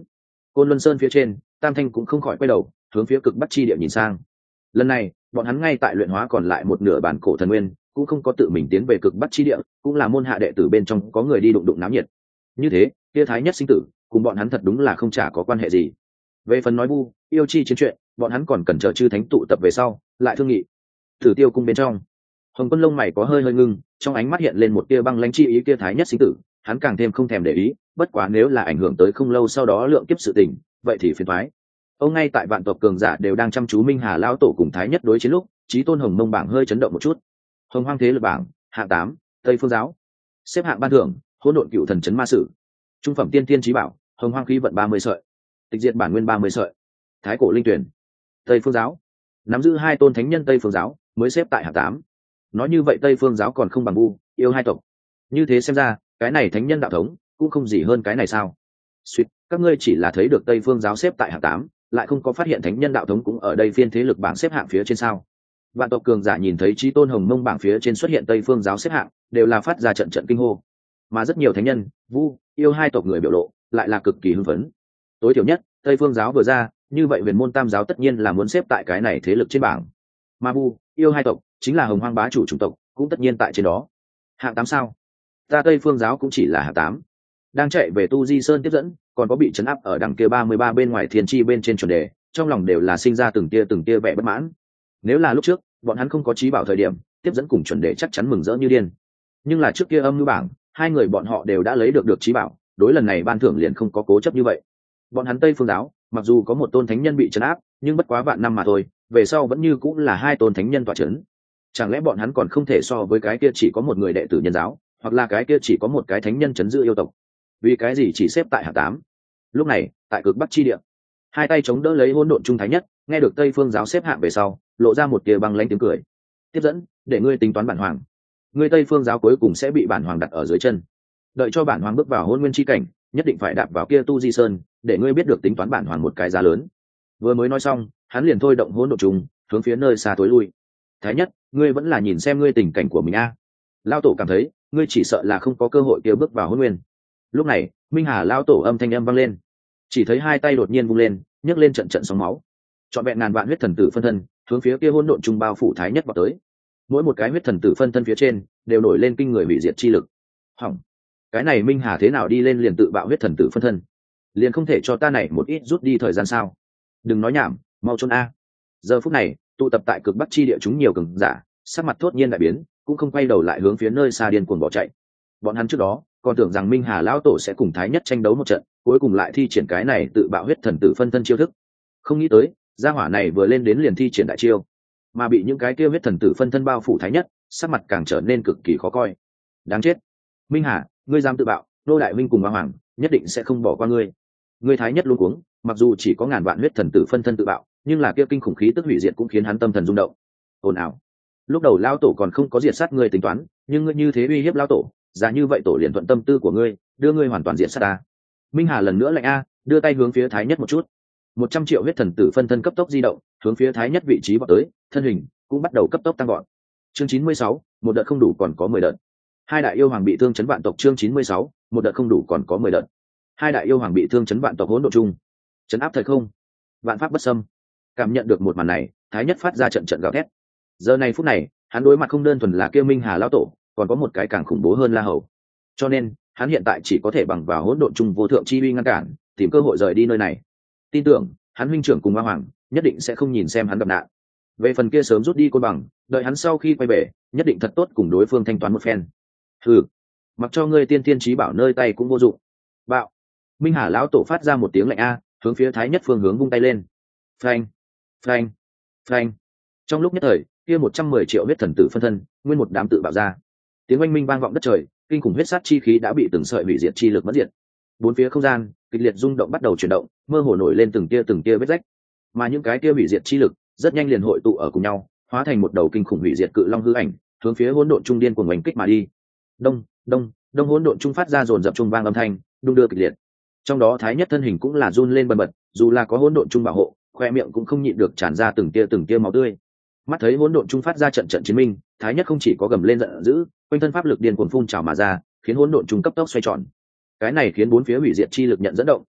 Côn Luân Sơn phía trên, Tam Thanh cũng không khỏi quay đầu hướng phía cực bắc chi địa nhìn sang. Lần này bọn hắn ngay tại luyện hóa còn lại một nửa bản cổ thần nguyên, cũng không có tự mình tiến về cực bắc chi địa, cũng là môn hạ đệ tử bên trong có người đi đụng đụng náo nhiệt. Như thế kia thái nhất sinh tử cùng bọn hắn thật đúng là không chả có quan hệ gì. Về phần nói vu yêu chi chiến chuyện, bọn hắn còn cần chờ chư thánh tụ tập về sau lại thương nghị. Thử Tiêu cung bên trong, Hồng Quân lông mày có hơi hơi ngưng, trong ánh mắt hiện lên một tia băng lãnh chi ý. Kia thái nhất sinh tử hắn càng thêm không thèm để ý, bất quá nếu là ảnh hưởng tới không lâu sau đó lượng kiếp sự tình, vậy thì phiền toái. Ông ngay tại vạn tộc cường giả đều đang chăm chú Minh Hà lão tổ cùng thái nhất đối chiến lúc, chí tôn Hồng Mông bảng hơi chấn động một chút. Hồng Hoang thế lực bảng hạng tám, Tây Phương giáo. Xếp hạng ban thưởng, Hỗn độn cựu thần chấn ma sử. Trung phẩm tiên tiên chí bảo, Hồng Hoang khí vận ba mươi sợi. Tịch diệt bản nguyên ba mươi sợi. Thái cổ linh tuyển. Tây Phương giáo nắm giữ hai tôn thánh nhân Tây Phương giáo mới xếp tại hạng tám. Nói như vậy Tây Phương giáo còn không bằng vu yêu hai tộc. Như thế xem ra, cái này thánh nhân đạo thống cũng không gì hơn cái này sao? Suýt, các ngươi chỉ là thấy được Tây Phương giáo xếp tại hạng tám, lại không có phát hiện thánh nhân đạo thống cũng ở đây phiên thế lực bảng xếp hạng phía trên sao? Vạn tộc cường giả nhìn thấy chí tôn Hồng Mông bảng phía trên xuất hiện Tây Phương giáo xếp hạng, đều là phát ra trận trận kinh hô. Mà rất nhiều thánh nhân, vu yêu hai tộc người biểu lộ lại là cực kỳ hưng phấn. Tối thiểu nhất, Tây Phương giáo vừa ra, như vậy Huyền Môn Tam giáo tất nhiên là muốn xếp tại cái này thế lực trên bảng. Mà vu yêu hai tộc chính là Hồng Hoang bá chủ chủng tộc, cũng tất nhiên tại trên đó. Hạng tám sao? Ta Tây Phương giáo cũng chỉ là hạng tám. Đang chạy về Tu Di Sơn tiếp dẫn, còn có bị trấn áp ở đằng kia ba mươi ba bên ngoài thiên chi bên trên chuẩn đề, trong lòng đều là sinh ra từng tia từng tia vẻ bất mãn. Nếu là lúc trước, bọn hắn không có trí bảo thời điểm, tiếp dẫn cùng chuẩn đề chắc chắn mừng rỡ như điên. Nhưng là trước kia âm ngữ bảng, hai người bọn họ đều đã lấy được được trí bảo, đối lần này ban thưởng liền không có cố chấp như vậy. Bọn hắn Tây Phương giáo, mặc dù có một tôn thánh nhân bị trấn áp, nhưng bất quá vạn năm mà thôi, về sau vẫn như cũng là hai tôn thánh nhân tọa trấn. Chẳng lẽ bọn hắn còn không thể so với cái kia chỉ có một người đệ tử nhân giáo, hoặc là cái kia chỉ có một cái thánh nhân trấn giữ yêu tộc? Vì cái gì chỉ xếp tại hạng tám? Lúc này, tại cực bắc chi địa, hai tay chống đỡ lấy hỗn độn trung thái nhất, nghe được Tây Phương giáo xếp hạng về sau, lộ ra một tia băng lãnh tiếng cười. Tiếp dẫn, để ngươi tính toán bản hoàng. Ngươi Tây Phương giáo cuối cùng sẽ bị bản hoàng đặt ở dưới chân. Đợi cho bản hoàng bước vào hôn nguyên chi cảnh, nhất định phải đạp vào kia Tu Di Sơn, để ngươi biết được tính toán bản hoàng một cái giá lớn. Vừa mới nói xong, hắn liền thôi động hỗn độn trùng, hướng phía nơi xa tối lui. Thái nhất, ngươi vẫn là nhìn xem ngươi tình cảnh của mình a. Lao tổ cảm thấy, ngươi chỉ sợ là không có cơ hội kia bước vào hôn nguyên. Lúc này, Minh Hà lao tổ âm thanh âm vang lên, chỉ thấy hai tay đột nhiên vung lên, nhấc lên trận trận sóng máu, trọn vẹn ngàn vạn huyết thần tử phân thân hướng phía kia hỗn độn trung bao phủ thái nhất vào tới. Mỗi một cái huyết thần tử phân thân phía trên đều nổi lên kinh người hủy diệt chi lực. Hỏng, cái này Minh Hà thế nào đi lên liền tự bạo huyết thần tử phân thân, liền không thể cho ta này một ít rút đi thời gian sao? Đừng nói nhảm, mau trốn a. Giờ phút này, tụ tập tại cực bắc chi địa chúng nhiều cường giả, sắc mặt thốt nhiên đại biến, cũng không quay đầu lại hướng phía nơi xa điên cuồng bỏ chạy. Bọn hắn trước đó còn tưởng rằng Minh Hà lão tổ sẽ cùng thái nhất tranh đấu một trận, cuối cùng lại thi triển cái này tự bạo huyết thần tử phân thân chiêu thức. Không nghĩ tới, gia hỏa này vừa lên đến liền thi triển đại chiêu, mà bị những cái kia huyết thần tử phân thân bao phủ thái nhất, sắc mặt càng trở nên cực kỳ khó coi. Đáng chết, Minh Hà, ngươi dám tự bạo, Đô đại minh cùng Ba Hoàng nhất định sẽ không bỏ qua ngươi. Ngươi thái nhất luôn cuống, mặc dù chỉ có ngàn vạn huyết thần tử phân thân tự bạo, nhưng là kia kinh khủng khí tức hủy diệt cũng khiến hắn tâm thần rung động. Ồn ào, lúc đầu lão tổ còn không có diệt sát ngươi tính toán, nhưng ngươi như thế uy hiếp lão tổ, giá như vậy tổ liền thuận tâm tư của ngươi, đưa ngươi hoàn toàn diệt sát ta. Minh Hà lần nữa lạnh a, đưa tay hướng phía thái nhất một chút. Một trăm triệu huyết thần tử phân thân cấp tốc di động, hướng phía thái nhất vị trí vọt tới, thân hình cũng bắt đầu cấp tốc tăng vọt. Chương chín mươi sáu, một đợt không đủ còn có mười đợt. Hai đại yêu hoàng bị thương chấn vạn tộc. Chương chín mươi sáu, một đợt không đủ còn có mười đợt. Hai đại yêu hoàng bị thương chấn vạn tộc hỗn độn chung, chấn áp thời không, vạn pháp bất xâm. Cảm nhận được một màn này, thái nhất phát ra trận trận gào thét. Giờ này phút này, hắn đối mặt không đơn thuần là kêu Minh Hà lão tổ, còn có một cái càng khủng bố hơn La Hầu. Cho nên, hắn hiện tại chỉ có thể bằng vào hỗn độn chung vô thượng chi uy ngăn cản, tìm cơ hội rời đi nơi này. Tin tưởng, hắn huynh trưởng cùng Ma Hoàng nhất định sẽ không nhìn xem hắn gặp nạn. Về phần kia sớm rút đi côn bằng, đợi hắn sau khi quay về, nhất định thật tốt cùng đối phương thanh toán một phen. Hừ, mặc cho ngươi tiên tiên trí bảo nơi tay cũng vô dụng. Bạo. Minh Hà lão tổ phát ra một tiếng lạnh a, hướng phía thái nhất phương hướng vung tay lên. Phanh, phanh, phanh. Trong lúc nhất thời, kia một trăm mười triệu huyết thần tử phân thân, nguyên một đám tự bạo ra. Tiếng oanh minh vang vọng đất trời, kinh khủng huyết sát chi khí đã bị từng sợi hủy diệt chi lực mất diệt. Bốn phía không gian kịch liệt rung động bắt đầu chuyển động, mơ hồ nổi lên từng tia từng tia vết rách. Mà những cái tia hủy diệt chi lực rất nhanh liền hội tụ ở cùng nhau, hóa thành một đầu kinh khủng hủy diệt cự long hư ảnh, hướng phía hỗn độn trung điên cuồng oanh kích mà đi. Đông, đông, đông hỗn độn trung phát ra dồn dập trung vang âm thanh, đung đưa kịch liệt. Trong đó thái nhất thân hình cũng là run lên bần bật, dù là có hỗn độn trung bảo hộ, khoe miệng cũng không nhịn được tràn ra từng tia từng tia máu tươi. Mắt thấy hỗn độn trung phát ra trận trận chiến minh, thái nhất không chỉ có gầm lên giận dữ, quanh thân pháp lực điên cuồng phun trào mà ra, khiến hỗn độn trung cấp tốc xoay tròn. Cái này khiến bốn phía hủy diệt chi lực nhận dẫn động,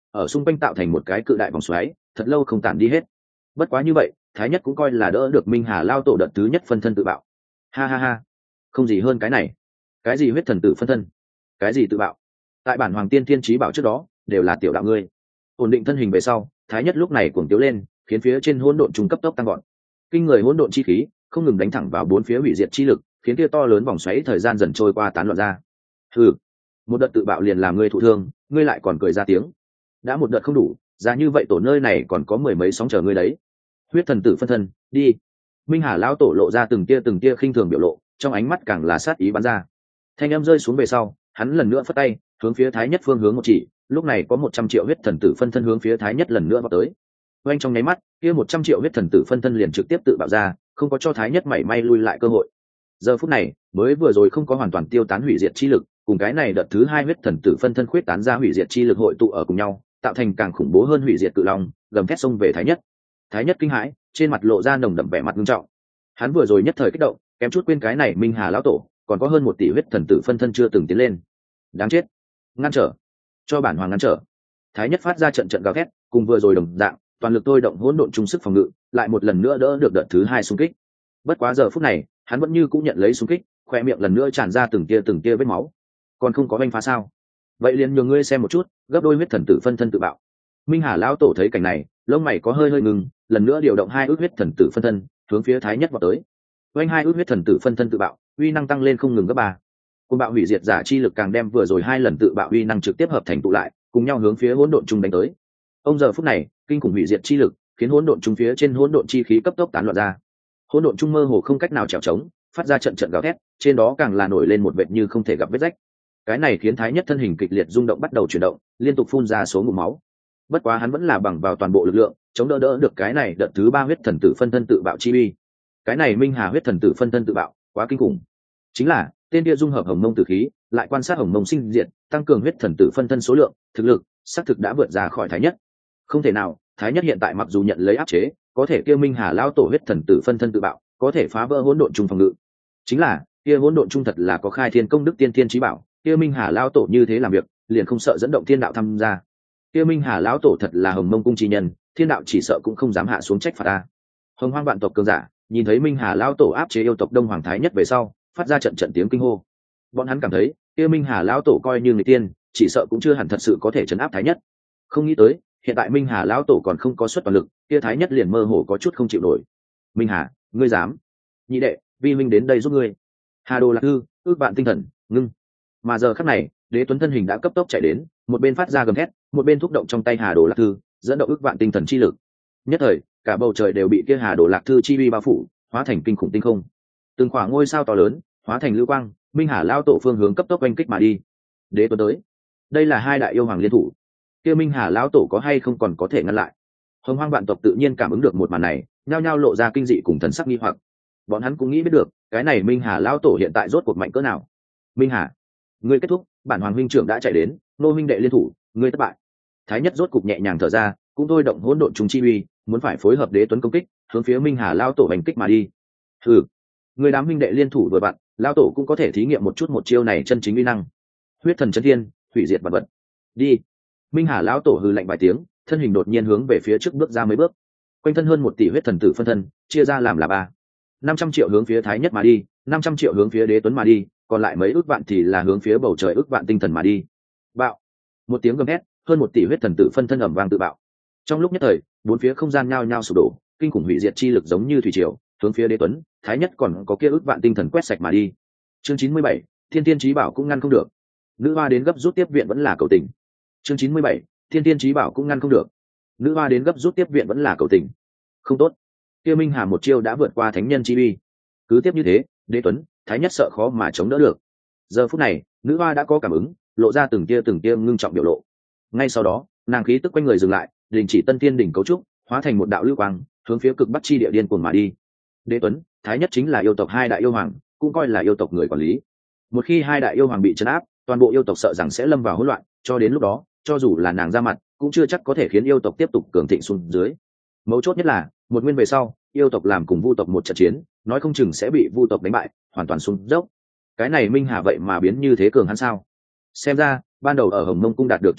ở xung quanh tạo thành một cái cự đại vòng xoáy, thật lâu không tản đi hết. Bất quá như vậy, thái nhất cũng coi là đỡ được Minh Hà lao tổ đợt thứ nhất phân thân tự bạo. Ha ha ha, không gì hơn cái này. Cái gì huyết thần tử phân thân, cái gì tự bạo, tại bản hoàng tiên thiên trí bảo trước đó đều là tiểu đạo ngươi. Ổn định thân hình về sau, thái nhất lúc này cuồng tiếu lên, khiến phía trên hỗn độn trung cấp tốc tăng gọn. Kinh người hỗn độn chi khí không ngừng đánh thẳng vào bốn phía hủy diệt chi lực, khiến kia to lớn vòng xoáy thời gian dần trôi qua tán loạn ra. Hừ, một đợt tự bạo liền làm ngươi thụ thương, ngươi lại còn cười ra tiếng. Đã một đợt không đủ, ra như vậy tổ nơi này còn có mười mấy sóng chờ ngươi đấy. Huyết thần tử phân thân, đi. Minh Hà lão tổ lộ ra từng tia từng tia khinh thường biểu lộ, trong ánh mắt càng là sát ý bắn ra. Thanh âm rơi xuống về sau, hắn lần nữa phất tay, hướng phía thái nhất phương hướng một chỉ, lúc này có một trăm triệu huyết thần tử phân thân hướng phía thái nhất lần nữa vào tới. Oanh trong nháy mắt, kia một trăm triệu huyết thần tử phân thân liền trực tiếp tự bạo ra, không có cho thái nhất mảy may lui lại cơ hội. Giờ phút này, mới vừa rồi không có hoàn toàn tiêu tán hủy diệt chi lực, cùng cái này đợt thứ hai huyết thần tử phân thân khuyết tán ra hủy diệt chi lực hội tụ ở cùng nhau, tạo thành càng khủng bố hơn hủy diệt cự long, gầm thét xông về thái nhất. Thái nhất kinh hãi, trên mặt lộ ra nồng đậm vẻ mặt nghiêm trọng. Hắn vừa rồi nhất thời kích động, kém chút quên cái này Minh Hà lão tổ còn có hơn một tỷ huyết thần tử phân thân chưa từng tiến lên. Đáng chết, ngăn trở, cho bản hoàng ngăn trở. Thái nhất phát ra trận trận gào thét, cùng vừa rồi đồng dạng, toàn lực thôi động hỗn độn trung sức phòng ngự, lại một lần nữa đỡ được đợt thứ hai xung kích. Bất quá giờ phút này, hắn vẫn như cũng nhận lấy xung kích, khoe miệng lần nữa tràn ra từng tia từng tia vết máu. Còn không có banh phá sao? Vậy liền nhường ngươi xem một chút, gấp đôi huyết thần tử phân thân tự bạo. Minh Hà lão tổ thấy cảnh này, lông mày có hơi hơi ngừng, lần nữa điều động hai ước huyết thần tử phân thân, hướng phía thái nhất vào tới. Oanh hai ước huyết thần tử phân thân tự bạo, uy năng tăng lên không ngừng gấp ba. Côn bạo hủy diệt giả chi lực càng đem vừa rồi hai lần tự bạo uy năng trực tiếp hợp thành tụ lại, cùng nhau hướng phía hỗn độn trung đánh tới. Ông giờ phút này, kinh khủng hủy diệt chi lực khiến hỗn độn trung phía trên hỗn độn chi khí cấp tốc tán loạn ra. Hỗn độn trung mơ hồ không cách nào trèo trống, phát ra trận trận gào thét, trên đó càng là nổi lên một vệt như không thể gặp vết rách. Cái này khiến thái nhất thân hình kịch liệt rung động bắt đầu chuyển động, liên tục phun ra số ngụm máu. Bất quá hắn vẫn là bằng vào toàn bộ lực lượng, chống đỡ đỡ được cái này đợt thứ ba huyết thần tử phân thân tự bạo chi uy. Cái này Minh Hà huyết thần tử phân thân tự bạo, quá kinh khủng. Chính là tên kia dung hợp hồng mông tử khí, lại quan sát hồng mông sinh diệt, tăng cường huyết thần tử phân thân số lượng, thực lực xác thực đã vượt ra khỏi thái nhất. Không thể nào, thái nhất hiện tại mặc dù nhận lấy áp chế, có thể kia Minh Hà lao tổ huyết thần tử phân thân tự bạo, có thể phá vỡ hỗn độn trung phòng ngự. Chính là kia hỗn độn trung thật là có khai thiên công đức tiên thiên chí bảo, kia Minh Hà lao tổ như thế làm việc, liền không sợ dẫn động thiên đạo tham gia. Kia Minh Hà lão tổ thật là hồng mông cung chi nhân, thiên đạo chỉ sợ cũng không dám hạ xuống trách phạt ta. Hồng hoang vạn tộc cường giả nhìn thấy Minh Hà lão tổ áp chế yêu tộc Đông Hoàng Thái Nhất về sau, phát ra trận trận tiếng kinh hô. Bọn hắn cảm thấy kia Minh Hà lão tổ coi như người tiên, chỉ sợ cũng chưa hẳn thật sự có thể trấn áp Thái Nhất. Không nghĩ tới hiện tại Minh Hà lão tổ còn không có xuất toàn lực, kia Thái Nhất liền mơ hồ có chút không chịu nổi. Minh Hà, ngươi dám? Nhị đệ, vi minh đến đây giúp ngươi. Hà Đồ Lạc Thư, ước bạn tinh thần, ngưng. Mà giờ khắc này, Đế Tuấn thân hình đã cấp tốc chạy đến, một bên phát ra gầm thét, một bên thúc động trong tay Hà Đồ Lạc Thư, dẫn động ước vạn tinh thần chi lực. Nhất thời, cả bầu trời đều bị kia Hà Đồ Lạc Thư chi uy bao phủ, hóa thành kinh khủng tinh không. Từng khoảng ngôi sao to lớn, hóa thành lưu quang, Minh Hà lao tổ phương hướng cấp tốc oanh kích mà đi. Đế Tuấn tới. Đây là hai đại yêu hoàng liên thủ. Kia Minh Hà lão tổ có hay không còn có thể ngăn lại? Hồng hoang vạn tộc tự nhiên cảm ứng được một màn này, nhao nhao lộ ra kinh dị cùng thần sắc nghi hoặc. Bọn hắn cũng nghĩ biết được, cái này Minh Hà lão tổ hiện tại rốt cuộc mạnh cỡ nào. Minh Hà, ngươi kết thúc, bản hoàng huynh trưởng đã chạy đến, nô huynh đệ liên thủ, ngươi thất bại. Thái Nhất rốt cục nhẹ nhàng thở ra, cũng thôi động hỗn độn trùng chi uy, muốn phải phối hợp Đế Tuấn công kích, hướng phía Minh Hà lão tổ hành kích mà đi. Hừ, người đám huynh đệ liên thủ vừa bạn, lão tổ cũng có thể thí nghiệm một chút một chiêu này chân chính uy năng. Huyết thần chân thiên, hủy diệt vật vật. Đi. Minh Hà lão tổ hừ lạnh vài tiếng, thân hình đột nhiên hướng về phía trước bước ra mấy bước. Quanh thân hơn một tỷ huyết thần tử phân thân, chia ra làm là ba. năm trăm triệu hướng phía Thái Nhất mà đi, năm trăm triệu hướng phía Đế Tuấn mà đi, còn lại mấy ước vạn thì là hướng phía bầu trời ước vạn tinh thần mà đi. Bạo. Một tiếng gầm hét, hơn một tỷ huyết thần tử phân thân ầm vang tự bạo. Trong lúc nhất thời, bốn phía không gian nhao nhao sụp đổ, kinh khủng hủy diệt chi lực giống như thủy triều, hướng phía Đế Tuấn, Thái Nhất còn có kia ước vạn tinh thần quét sạch mà đi. Chương chín mươi bảy, Thiên Tiên Chí Bảo cũng ngăn không được. Nữ hoa đến gấp rút tiếp viện vẫn là cầu tình. Chương chín mươi bảy, Thiên Tiên Chí Bảo cũng ngăn không được. Nữ hoa đến gấp rút tiếp viện vẫn là cầu tình. Không tốt. Kia Minh Hà một chiêu đã vượt qua thánh nhân chi uy. Cứ tiếp như thế, Đế Tuấn, Thái Nhất sợ khó mà chống đỡ được. Giờ phút này, nữ hoa đã có cảm ứng, lộ ra từng tia từng tia ngưng trọng biểu lộ. Ngay sau đó, nàng khí tức quanh người dừng lại, đình chỉ tân tiên đỉnh cấu trúc, hóa thành một đạo lưu quang, hướng phía cực bắc chi địa điên cuồng mà đi. Đế Tuấn, Thái Nhất chính là yêu tộc hai đại yêu hoàng, cũng coi là yêu tộc người quản lý. Một khi hai đại yêu hoàng bị trấn áp, toàn bộ yêu tộc sợ rằng sẽ lâm vào hỗn loạn, cho đến lúc đó, cho dù là nàng ra mặt, cũng chưa chắc có thể khiến yêu tộc tiếp tục cường thịnh xuống dưới. Mấu chốt nhất là, một nguyên về sau, yêu tộc làm cùng vu tộc một trận chiến, nói không chừng sẽ bị vu tộc đánh bại, hoàn toàn xuống dốc. Cái này Minh Hà vậy mà biến như thế cường hắn sao? Xem ra, ban đầu ở Hồng Mông cung đạt được chỗ tốt,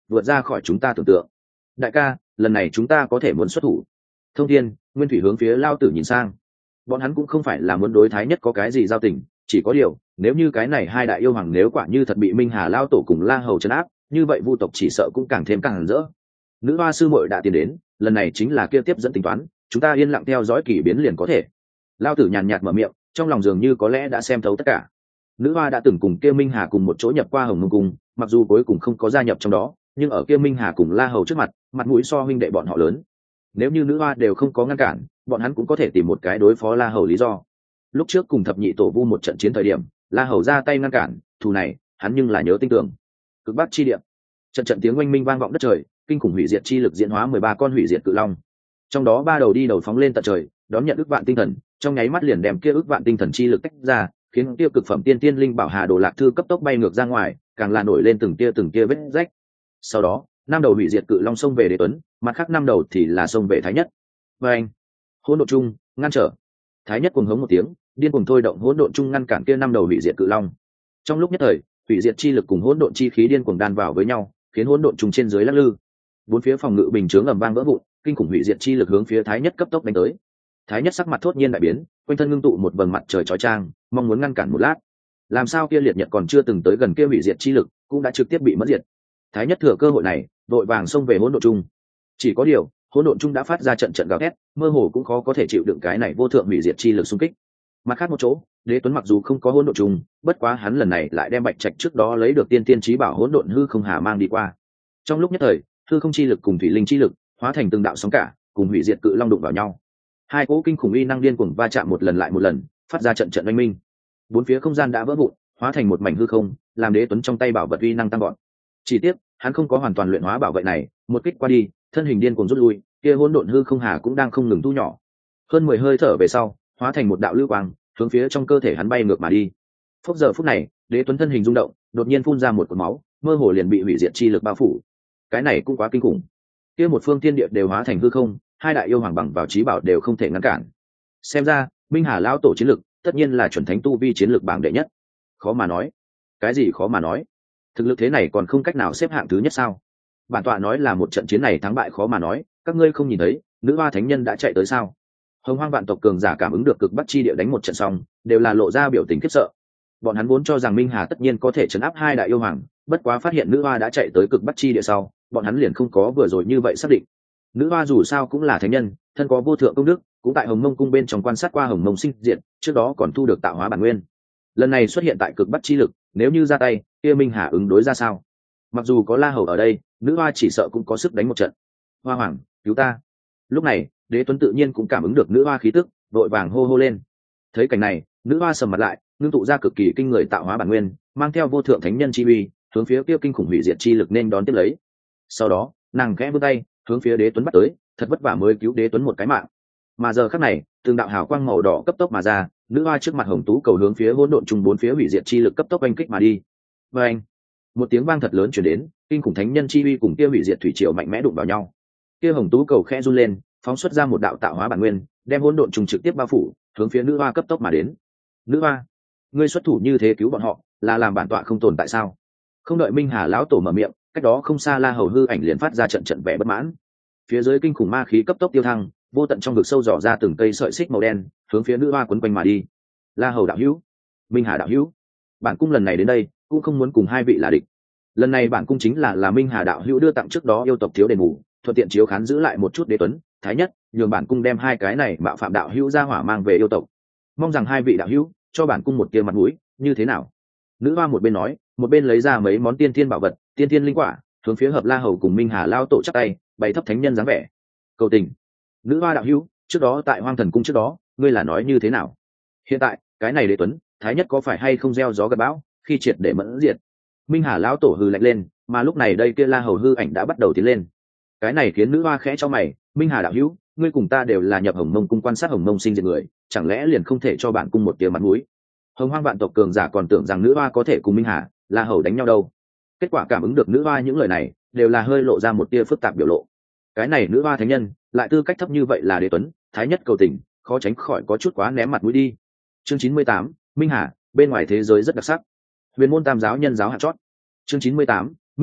vượt ra khỏi chúng ta tưởng tượng. Đại ca, lần này chúng ta có thể muốn xuất thủ. Thông thiên, Nguyên Thủy hướng phía Lao Tử nhìn sang. Bọn hắn cũng không phải là muốn đối Thái Nhất có cái gì giao tình, chỉ có điều nếu như cái này hai đại yêu hoàng nếu quả như thật bị Minh Hà Lao Tổ cùng La Hầu trấn áp, như vậy Vu tộc chỉ sợ cũng càng thêm càng rỡ. Nữ hoa sư muội đã tiến đến, lần này chính là kia tiếp dẫn tính toán, chúng ta yên lặng theo dõi kỳ biến liền có thể. Lao Tử nhàn nhạt mở miệng, trong lòng dường như có lẽ đã xem thấu tất cả. Nữ hoa đã từng cùng kia Minh Hà cùng một chỗ nhập qua Hồng Mông Cung, mặc dù cuối cùng không có gia nhập trong đó, nhưng ở kia Minh Hà cùng La Hầu trước mặt, mặt mũi so huynh đệ bọn họ lớn. Nếu như nữ hoa đều không có ngăn cản, bọn hắn cũng có thể tìm một cái đối phó La Hầu lý do. Lúc trước cùng thập nhị tổ vu một trận chiến thời điểm, La Hầu ra tay ngăn cản, thù này hắn nhưng là nhớ tinh tường. Cực Bắc chi địa, trận trận tiếng oanh minh vang vọng đất trời, kinh khủng hủy diệt chi lực diễn hóa mười ba con hủy diệt cự long, trong đó ba đầu đi đầu phóng lên tận trời, đón nhận ức vạn tinh thần, trong nháy mắt liền đem kia ức vạn tinh thần chi lực tách ra, khiến kia cực phẩm tiên tiên linh bảo hà đồ lạc thư cấp tốc bay ngược ra ngoài, càng là nổi lên từng tia từng tia vết rách. Sau đó năm đầu hủy diệt cự long xông về Đế Tuấn, mặt khác năm đầu thì là xông về Thái Nhất. Và anh hỗn độn chung ngăn trở. Thái Nhất cuồng hống một tiếng, điên cuồng thôi động hỗn độn chung ngăn cản kia năm đầu hủy diệt cự long. Trong lúc nhất thời, hủy diệt chi lực cùng hỗn độn chi khí điên cuồng đan vào với nhau, khiến hỗn độn chung trên dưới lắc lư. Bốn phía phòng ngự bình chướng ầm vang vỡ vụn, kinh khủng hủy diệt chi lực hướng phía Thái Nhất cấp tốc đánh tới. Thái Nhất sắc mặt thốt nhiên đại biến, quanh thân ngưng tụ một vầng mặt trời chói chang, mong muốn ngăn cản một lát. Làm sao kia liệt nhật còn chưa từng tới gần kia hủy diệt chi lực, cũng đã trực tiếp bị mất diệt. Thái Nhất thừa cơ hội này, vội vàng xông về hỗn độn chung. Chỉ có điều, hỗn độn chung đã phát ra trận trận gào thét, mơ hồ cũng khó có thể chịu đựng cái này vô thượng hủy diệt chi lực xung kích. Mặt khác một chỗ, Đế Tuấn mặc dù không có hỗn độn chung, bất quá hắn lần này lại đem Bạch Trạch trước đó lấy được tiên tiên chí bảo hỗn độn hư không hà mang đi qua. Trong lúc nhất thời, hư không chi lực cùng thủy linh chi lực hóa thành từng đạo sóng cả, cùng hủy diệt cự long đụng vào nhau. Hai cỗ kinh khủng uy năng điên cuồng va chạm một lần lại một lần, phát ra trận trận oanh minh. Bốn phía không gian đã vỡ vụn, hóa thành một mảnh hư không, làm Đế Tuấn trong tay bảo vật uy năng tăng gọn. Chỉ tiếc, hắn không có hoàn toàn luyện hóa bảo vệ này, một kích qua đi, thân hình điên cuồng rút lui, kia hỗn độn hư không hà cũng đang không ngừng thu nhỏ. Hơn mười hơi thở về sau, hóa thành một đạo lưu quang, hướng phía trong cơ thể hắn bay ngược mà đi. Phốc giờ phút này, Đế Tuấn thân hình rung động, đột nhiên phun ra một cột máu, mơ hồ liền bị hủy diệt chi lực bao phủ. Cái này cũng quá kinh khủng. Kia một phương thiên địa đều hóa thành hư không, hai đại yêu hoàng bằng vào chí bảo đều không thể ngăn cản. Xem ra, Minh Hà lão tổ chiến lực, tất nhiên là chuẩn thánh tu vi chiến lược bảng đệ nhất. Khó mà nói. Cái gì khó mà nói? Thực lực thế này còn không cách nào xếp hạng thứ nhất sao? Bản tọa nói là một trận chiến này thắng bại khó mà nói, các ngươi không nhìn thấy, nữ hoa thánh nhân đã chạy tới sao? Hồng Hoang vạn tộc cường giả cảm ứng được cực bắc chi địa đánh một trận xong, đều là lộ ra biểu tình khiếp sợ. Bọn hắn vốn cho rằng Minh Hà tất nhiên có thể trấn áp hai đại yêu hoàng, bất quá phát hiện nữ hoa đã chạy tới cực bắc chi địa sau, bọn hắn liền không có vừa rồi như vậy xác định. Nữ hoa dù sao cũng là thánh nhân, thân có vô thượng công đức, cũng tại Hồng Mông cung bên trong quan sát qua Hồng Mông sinh diệt, trước đó còn thu được tạo hóa bản nguyên. Lần này xuất hiện tại cực bắc chi lực, nếu như ra tay, kia Minh Hà ứng đối ra sao? Mặc dù có La Hầu ở đây, nữ hoa chỉ sợ cũng có sức đánh một trận. Hoa hoàng, cứu ta! Lúc này, Đế Tuấn tự nhiên cũng cảm ứng được nữ hoa khí tức, vội vàng hô hô lên. Thấy cảnh này, nữ hoa sầm mặt lại, ngưng tụ ra cực kỳ kinh người tạo hóa bản nguyên, mang theo vô thượng thánh nhân chi uy, hướng phía kia kinh khủng hủy diệt chi lực nên đón tiếp lấy. Sau đó, nàng khẽ vươn tay, hướng phía Đế Tuấn bắt tới, thật vất vả mới cứu Đế Tuấn một cái mạng. Mà giờ khắc này, từng đạo hào quang màu đỏ cấp tốc mà ra, nữ hoa trước mặt hồng tú cầu hướng phía hỗn độn trùng bốn phía hủy diệt chi lực cấp tốc oanh kích mà đi. Và anh, một tiếng vang thật lớn truyền đến, kinh khủng thánh nhân chi uy cùng kia hủy diệt thủy triều mạnh mẽ đụng vào nhau. Kia hồng tú cầu khẽ run lên, phóng xuất ra một đạo tạo hóa bản nguyên, đem hỗn độn trùng trực tiếp bao phủ, hướng phía nữ hoa cấp tốc mà đến. Nữ hoa, ngươi xuất thủ như thế cứu bọn họ, là làm bản tọa không tồn tại sao? Không đợi Minh Hà lão tổ mở miệng, cách đó không xa La Hầu hư ảnh liền phát ra trận trận vẻ bất mãn. Phía dưới kinh khủng ma khí cấp tốc tiêu thăng, vô tận trong vực sâu dò ra từng cây sợi xích màu đen, hướng phía nữ hoa quấn quanh mà đi. La Hầu đạo hữu, Minh Hà đạo hữu, bản cung lần này đến đây cũng không muốn cùng hai vị là địch. Lần này bản cung chính là là Minh Hà đạo hữu đưa tặng trước đó yêu tộc thiếu đền bù, thuận tiện chiếu khán giữ lại một chút Đế Tuấn, Thái Nhất, nhường bản cung đem hai cái này mạo phạm đạo hữu ra hỏa mang về yêu tộc. Mong rằng hai vị đạo hữu cho bản cung một tia mặt mũi, như thế nào? Nữ hoa một bên nói, một bên lấy ra mấy món tiên thiên bảo vật, tiên thiên linh quả, hướng phía Hợp La Hầu cùng Minh Hà lao tổ chắp tay, bày thấp thánh nhân dáng vẻ. Cầu tình, nữ hoa đạo hữu, trước đó tại Hoang Thần cung trước đó, ngươi là nói như thế nào? Hiện tại, cái này Đế Tuấn, Thái Nhất có phải hay không gieo gió gặt bão, khi triệt để mẫn diệt? Minh Hà lão tổ hừ lạnh lên, mà lúc này đây kia La Hầu hư ảnh đã bắt đầu tiến lên. Cái này khiến nữ hoa khẽ cho mày, Minh Hà đạo hữu, ngươi cùng ta đều là nhập Hồng Mông cung quan sát Hồng Mông sinh diệt người, chẳng lẽ liền không thể cho bản cung một tia mặt mũi? Hồng Hoang vạn tộc cường giả còn tưởng rằng nữ hoa có thể cùng Minh Hà, La Hầu đánh nhau đâu. Kết quả cảm ứng được nữ hoa những lời này, đều là hơi lộ ra một tia phức tạp biểu lộ. Cái này nữ hoa thánh nhân, lại tư cách thấp như vậy là Đế Tuấn, Thái Nhất cầu tình, khó tránh khỏi có chút quá ném mặt mũi đi. Chương chín mươi tám, Minh Hà, bên ngoài thế giới rất đặc sắc. Huyền môn tam giáo nhân giáo hạt chót. Chương chín mươi tám, Minh Hà,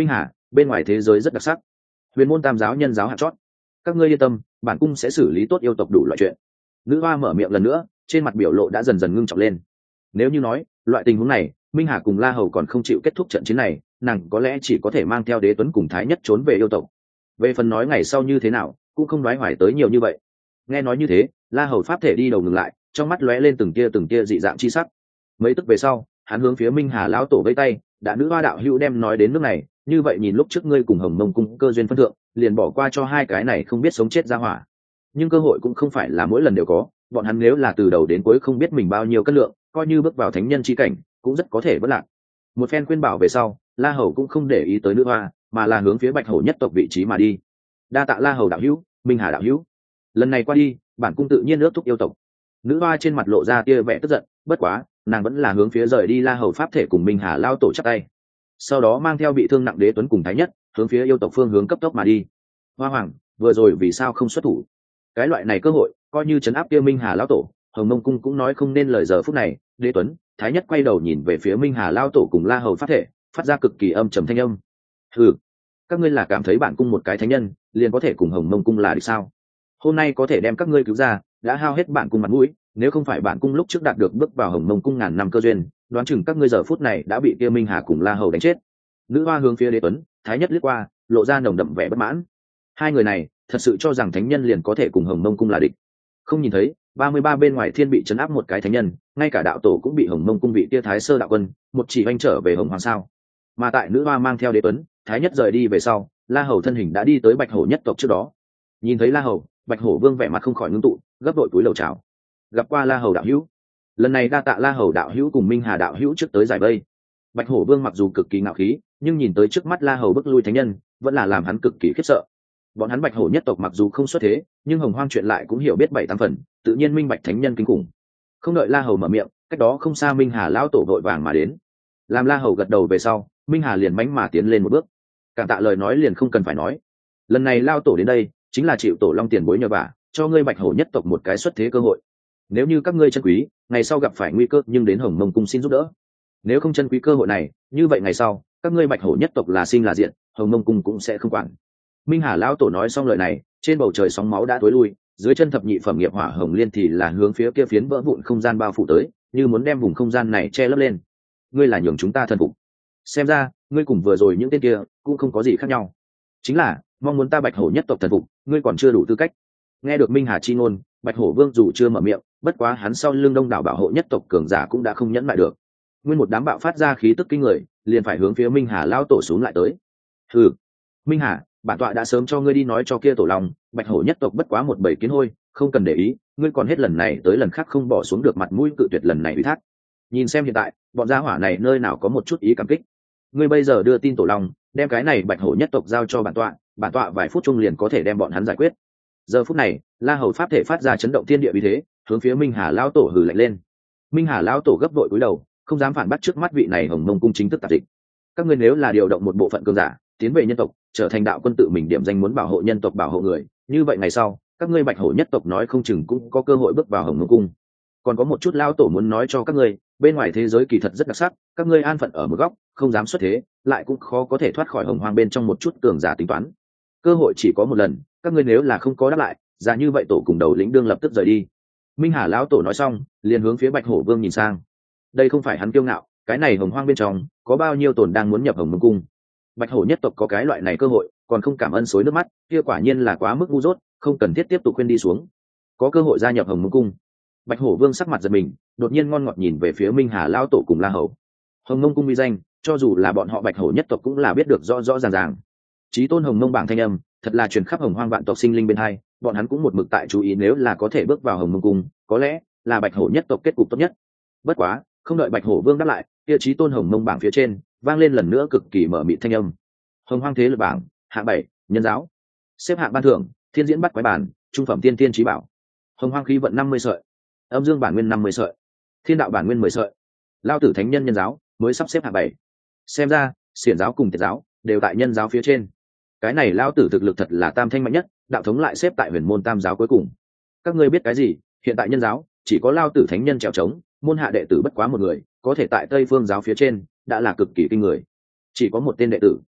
bên ngoài thế giới rất đặc sắc. Huyền môn tam giáo nhân giáo hạt chót, các ngươi yên tâm, bản cung sẽ xử lý tốt yêu tộc đủ loại chuyện. Nữ hoa mở miệng lần nữa, trên mặt biểu lộ đã dần dần ngưng trọng lên. Nếu như nói loại tình huống này Minh Hà cùng La Hầu còn không chịu kết thúc trận chiến này, nàng có lẽ chỉ có thể mang theo Đế Tuấn cùng Thái Nhất trốn về yêu tộc. Về phần nói ngày sau như thế nào cũng không đoái hoài tới nhiều như vậy. Nghe nói như thế, La Hầu pháp thể đi đầu ngừng lại, trong mắt lóe lên từng tia từng tia dị dạng chi sắc. Mấy tức về sau, hắn hướng phía Minh Hà lão tổ vẫy tay, đã nữ hoa đạo hữu đem nói đến nước này, như vậy nhìn lúc trước ngươi cùng Hồng Mông cung cơ duyên phân thượng, liền bỏ qua cho hai cái này không biết sống chết ra hỏa. Nhưng cơ hội cũng không phải là mỗi lần đều có, bọn hắn nếu là từ đầu đến cuối không biết mình bao nhiêu cân lượng, coi như bước vào thánh nhân chi cảnh, cũng rất có thể vất lạc. Một phen khuyên bảo về sau, La Hầu cũng không để ý tới nữ hoa, mà là hướng phía Bạch Hổ nhất tộc vị trí mà đi. Đa tạ La Hầu đạo hữu, Minh Hà đạo hữu. Lần này qua đi, bản cung tự nhiên ước thúc yêu tộc. Nữ hoa trên mặt lộ ra tia vẻ tức giận, bất quá nàng vẫn là hướng phía rời đi La Hầu pháp thể cùng Minh Hà lao tổ chắp tay, sau đó mang theo bị thương nặng Đế Tuấn cùng Thái Nhất hướng phía yêu tộc phương hướng cấp tốc mà đi. Hoa hoàng vừa rồi vì sao không xuất thủ? Cái loại này cơ hội coi như chấn áp kia Minh Hà lao tổ, Hồng Mông cung cũng nói không nên lời. Giờ phút này Đế Tuấn Thái Nhất quay đầu nhìn về phía Minh Hà lao tổ cùng La Hầu pháp thể, phát ra cực kỳ âm trầm thanh âm. Ừ, các ngươi là cảm thấy bản cung một cái thánh nhân liền có thể cùng Hồng Mông cung là địch sao? Hôm nay có thể đem các ngươi cứu ra đã hao hết bản cung mặt mũi, nếu không phải bản cung lúc trước đạt được bước vào Hồng Mông cung ngàn năm cơ duyên, đoán chừng các ngươi giờ phút này đã bị kia Minh Hà cùng La Hầu đánh chết. Nữ hoa hướng phía Đế Tuấn Thái Nhất liếc qua, lộ ra nồng đậm vẻ bất mãn. Hai người này thật sự cho rằng thánh nhân liền có thể cùng Hồng Mông cung là địch? Không nhìn thấy ba mươi ba bên ngoài thiên bị chấn áp một cái thánh nhân, ngay cả đạo tổ cũng bị Hồng Mông cung vị tia Thái Sơ đạo quân một chỉ oanh trở về Hồng Hoàng sao? Mà tại nữ hoa mang theo Đế Tuấn Thái Nhất rời đi về sau, La Hầu thân hình đã đi tới Bạch Hổ nhất tộc trước đó. Nhìn thấy La Hầu, Bạch Hổ vương vẻ mặt không khỏi ngưng tụ, gấp đội túi lầu chào. Gặp qua La Hầu đạo hữu. Lần này đa tạ La Hầu đạo hữu cùng Minh Hà đạo hữu trước tới giải vây. Bạch Hổ vương mặc dù cực kỳ ngạo khí, nhưng nhìn tới trước mắt La Hầu bức lui thánh nhân, vẫn là làm hắn cực kỳ khiếp sợ. Bọn hắn Bạch Hổ nhất tộc mặc dù không xuất thế, nhưng Hồng Hoang chuyện lại cũng hiểu biết bảy tám phần, tự nhiên minh bạch thánh nhân kinh khủng. Không đợi La Hầu mở miệng, cách đó không xa Minh Hà lão tổ vội vàng mà đến. Làm La Hầu gật đầu về sau, Minh Hà liền mánh mà tiến lên một bước. Cảm tạ lời nói liền không cần phải nói. Lần này lao tổ đến đây, chính là chịu tổ long tiền bối nhờ vả, cho ngươi Bạch Hổ nhất tộc một cái xuất thế cơ hội. Nếu như các ngươi chân quý, ngày sau gặp phải nguy cơ nhưng đến Hồng Mông cung xin giúp đỡ. Nếu không chân quý cơ hội này, như vậy ngày sau các ngươi Bạch Hổ nhất tộc là sinh là diện, Hồng Mông cung cũng sẽ không quản. Minh Hà lão tổ nói xong lời này, trên bầu trời sóng máu đã tối lui, dưới chân thập nhị phẩm nghiệp hỏa hồng liên thì là hướng phía kia phiến vỡ vụn không gian bao phủ tới, như muốn đem vùng không gian này che lấp lên. Ngươi là nhường chúng ta thần phục. Xem ra ngươi cùng vừa rồi những tên kia cũng không có gì khác nhau, chính là mong muốn ta Bạch Hổ nhất tộc thần phục, ngươi còn chưa đủ tư cách. Nghe được Minh Hà chi ngôn, Bạch Hổ vương dù chưa mở miệng, bất quá hắn sau lưng đông đảo bảo hộ nhất tộc cường giả cũng đã không nhẫn lại được, nguyên một đám bạo phát ra khí tức kinh người, liền phải hướng phía Minh Hà lao tổ xuống lại tới. Hừ, Minh Hà, bản tọa đã sớm cho ngươi đi nói cho kia tổ long, Bạch Hổ nhất tộc bất quá một bầy kiến hôi, không cần để ý, ngươi còn hết lần này tới lần khác không bỏ xuống được mặt mũi cự tuyệt lần này ủy thác. Nhìn xem hiện tại bọn gia hỏa này nơi nào có một chút ý cảm kích. Ngươi bây giờ đưa tin tổ long, đem cái này Bạch Hổ nhất tộc giao cho bản tọa, bản tọa vài phút chung liền có thể đem bọn hắn giải quyết. Giờ phút này La Hầu pháp thể phát ra chấn động thiên địa uy thế, hướng phía Minh Hà lão tổ hừ lạnh lên. Minh Hà lão tổ gấp vội cúi đầu, không dám phản bác trước mắt vị này Hồng Mông cung chính thức tạp dịch. Các ngươi nếu là điều động một bộ phận cường giả tiến về nhân tộc, trở thành đạo quân tự mình điểm danh muốn bảo hộ nhân tộc bảo hộ người, như vậy ngày sau các ngươi Bạch Hổ nhất tộc nói không chừng cũng có cơ hội bước vào Hồng Mông cung. Còn có một chút lão tổ muốn nói cho các ngươi, bên ngoài thế giới kỳ thật rất đặc sắc, các ngươi an phận ở một góc, không dám xuất thế, lại cũng khó có thể thoát khỏi Hồng Hoang bên trong một chút cường giả tính toán. Cơ hội chỉ có một lần, các ngươi nếu là không có đáp lại, ra như vậy tổ cùng đầu lĩnh đương lập tức rời đi. Minh Hà lão tổ nói xong, liền hướng phía Bạch Hổ vương nhìn sang. Đây không phải hắn kiêu ngạo, cái này Hồng Hoang bên trong có bao nhiêu tồn đang muốn nhập Hồng Mông cung. Bạch Hổ nhất tộc có cái loại này cơ hội, còn không cảm ơn xối nước mắt, kia quả nhiên là quá mức ngu dốt, không cần thiết tiếp tục khuyên đi xuống. Có cơ hội gia nhập Hồng Mông cung. Bạch Hổ vương sắc mặt giật mình, đột nhiên ngon ngọt nhìn về phía Minh Hà lão tổ cùng La Hầu. Hồng Mông cung uy danh, cho dù là bọn họ Bạch Hổ nhất tộc cũng là biết được rõ rõ ràng ràng. Chí tôn Hồng Mông bảng thanh âm, thật là truyền khắp Hồng Hoang vạn tộc sinh linh bên hai, bọn hắn cũng một mực tại chú ý nếu là có thể bước vào Hồng Mông cung, có lẽ là Bạch Hổ nhất tộc kết cục tốt nhất. Bất quá, không đợi Bạch Hổ vương đáp lại, kia chí tôn Hồng Mông bảng phía trên vang lên lần nữa cực kỳ mở mịt thanh âm. Hồng Hoang thế lực bảng, hạng bảy, nhân giáo. Xếp hạng ban thưởng, thiên diễn bắt quái bản, trung phẩm tiên tiên chí bảo. Hồng Hoang khí vận năm mươi sợi, âm dương bản nguyên năm mươi sợi, thiên đạo bản nguyên mười sợi. Lao tử thánh nhân nhân giáo mới sắp xếp hạng bảy. Xem ra, xiển giáo cùng tiệt giáo đều tại nhân giáo phía trên. Cái này lao tử thực lực thật là tam thanh mạnh nhất, đạo thống lại xếp tại huyền môn tam giáo cuối cùng. Các ngươi biết cái gì? Hiện tại nhân giáo chỉ có lao tử thánh nhân trèo trống, môn hạ đệ tử bất quá một người, có thể tại Tây Phương giáo phía trên đã là cực kỳ kinh người. Chỉ có một tên đệ tử,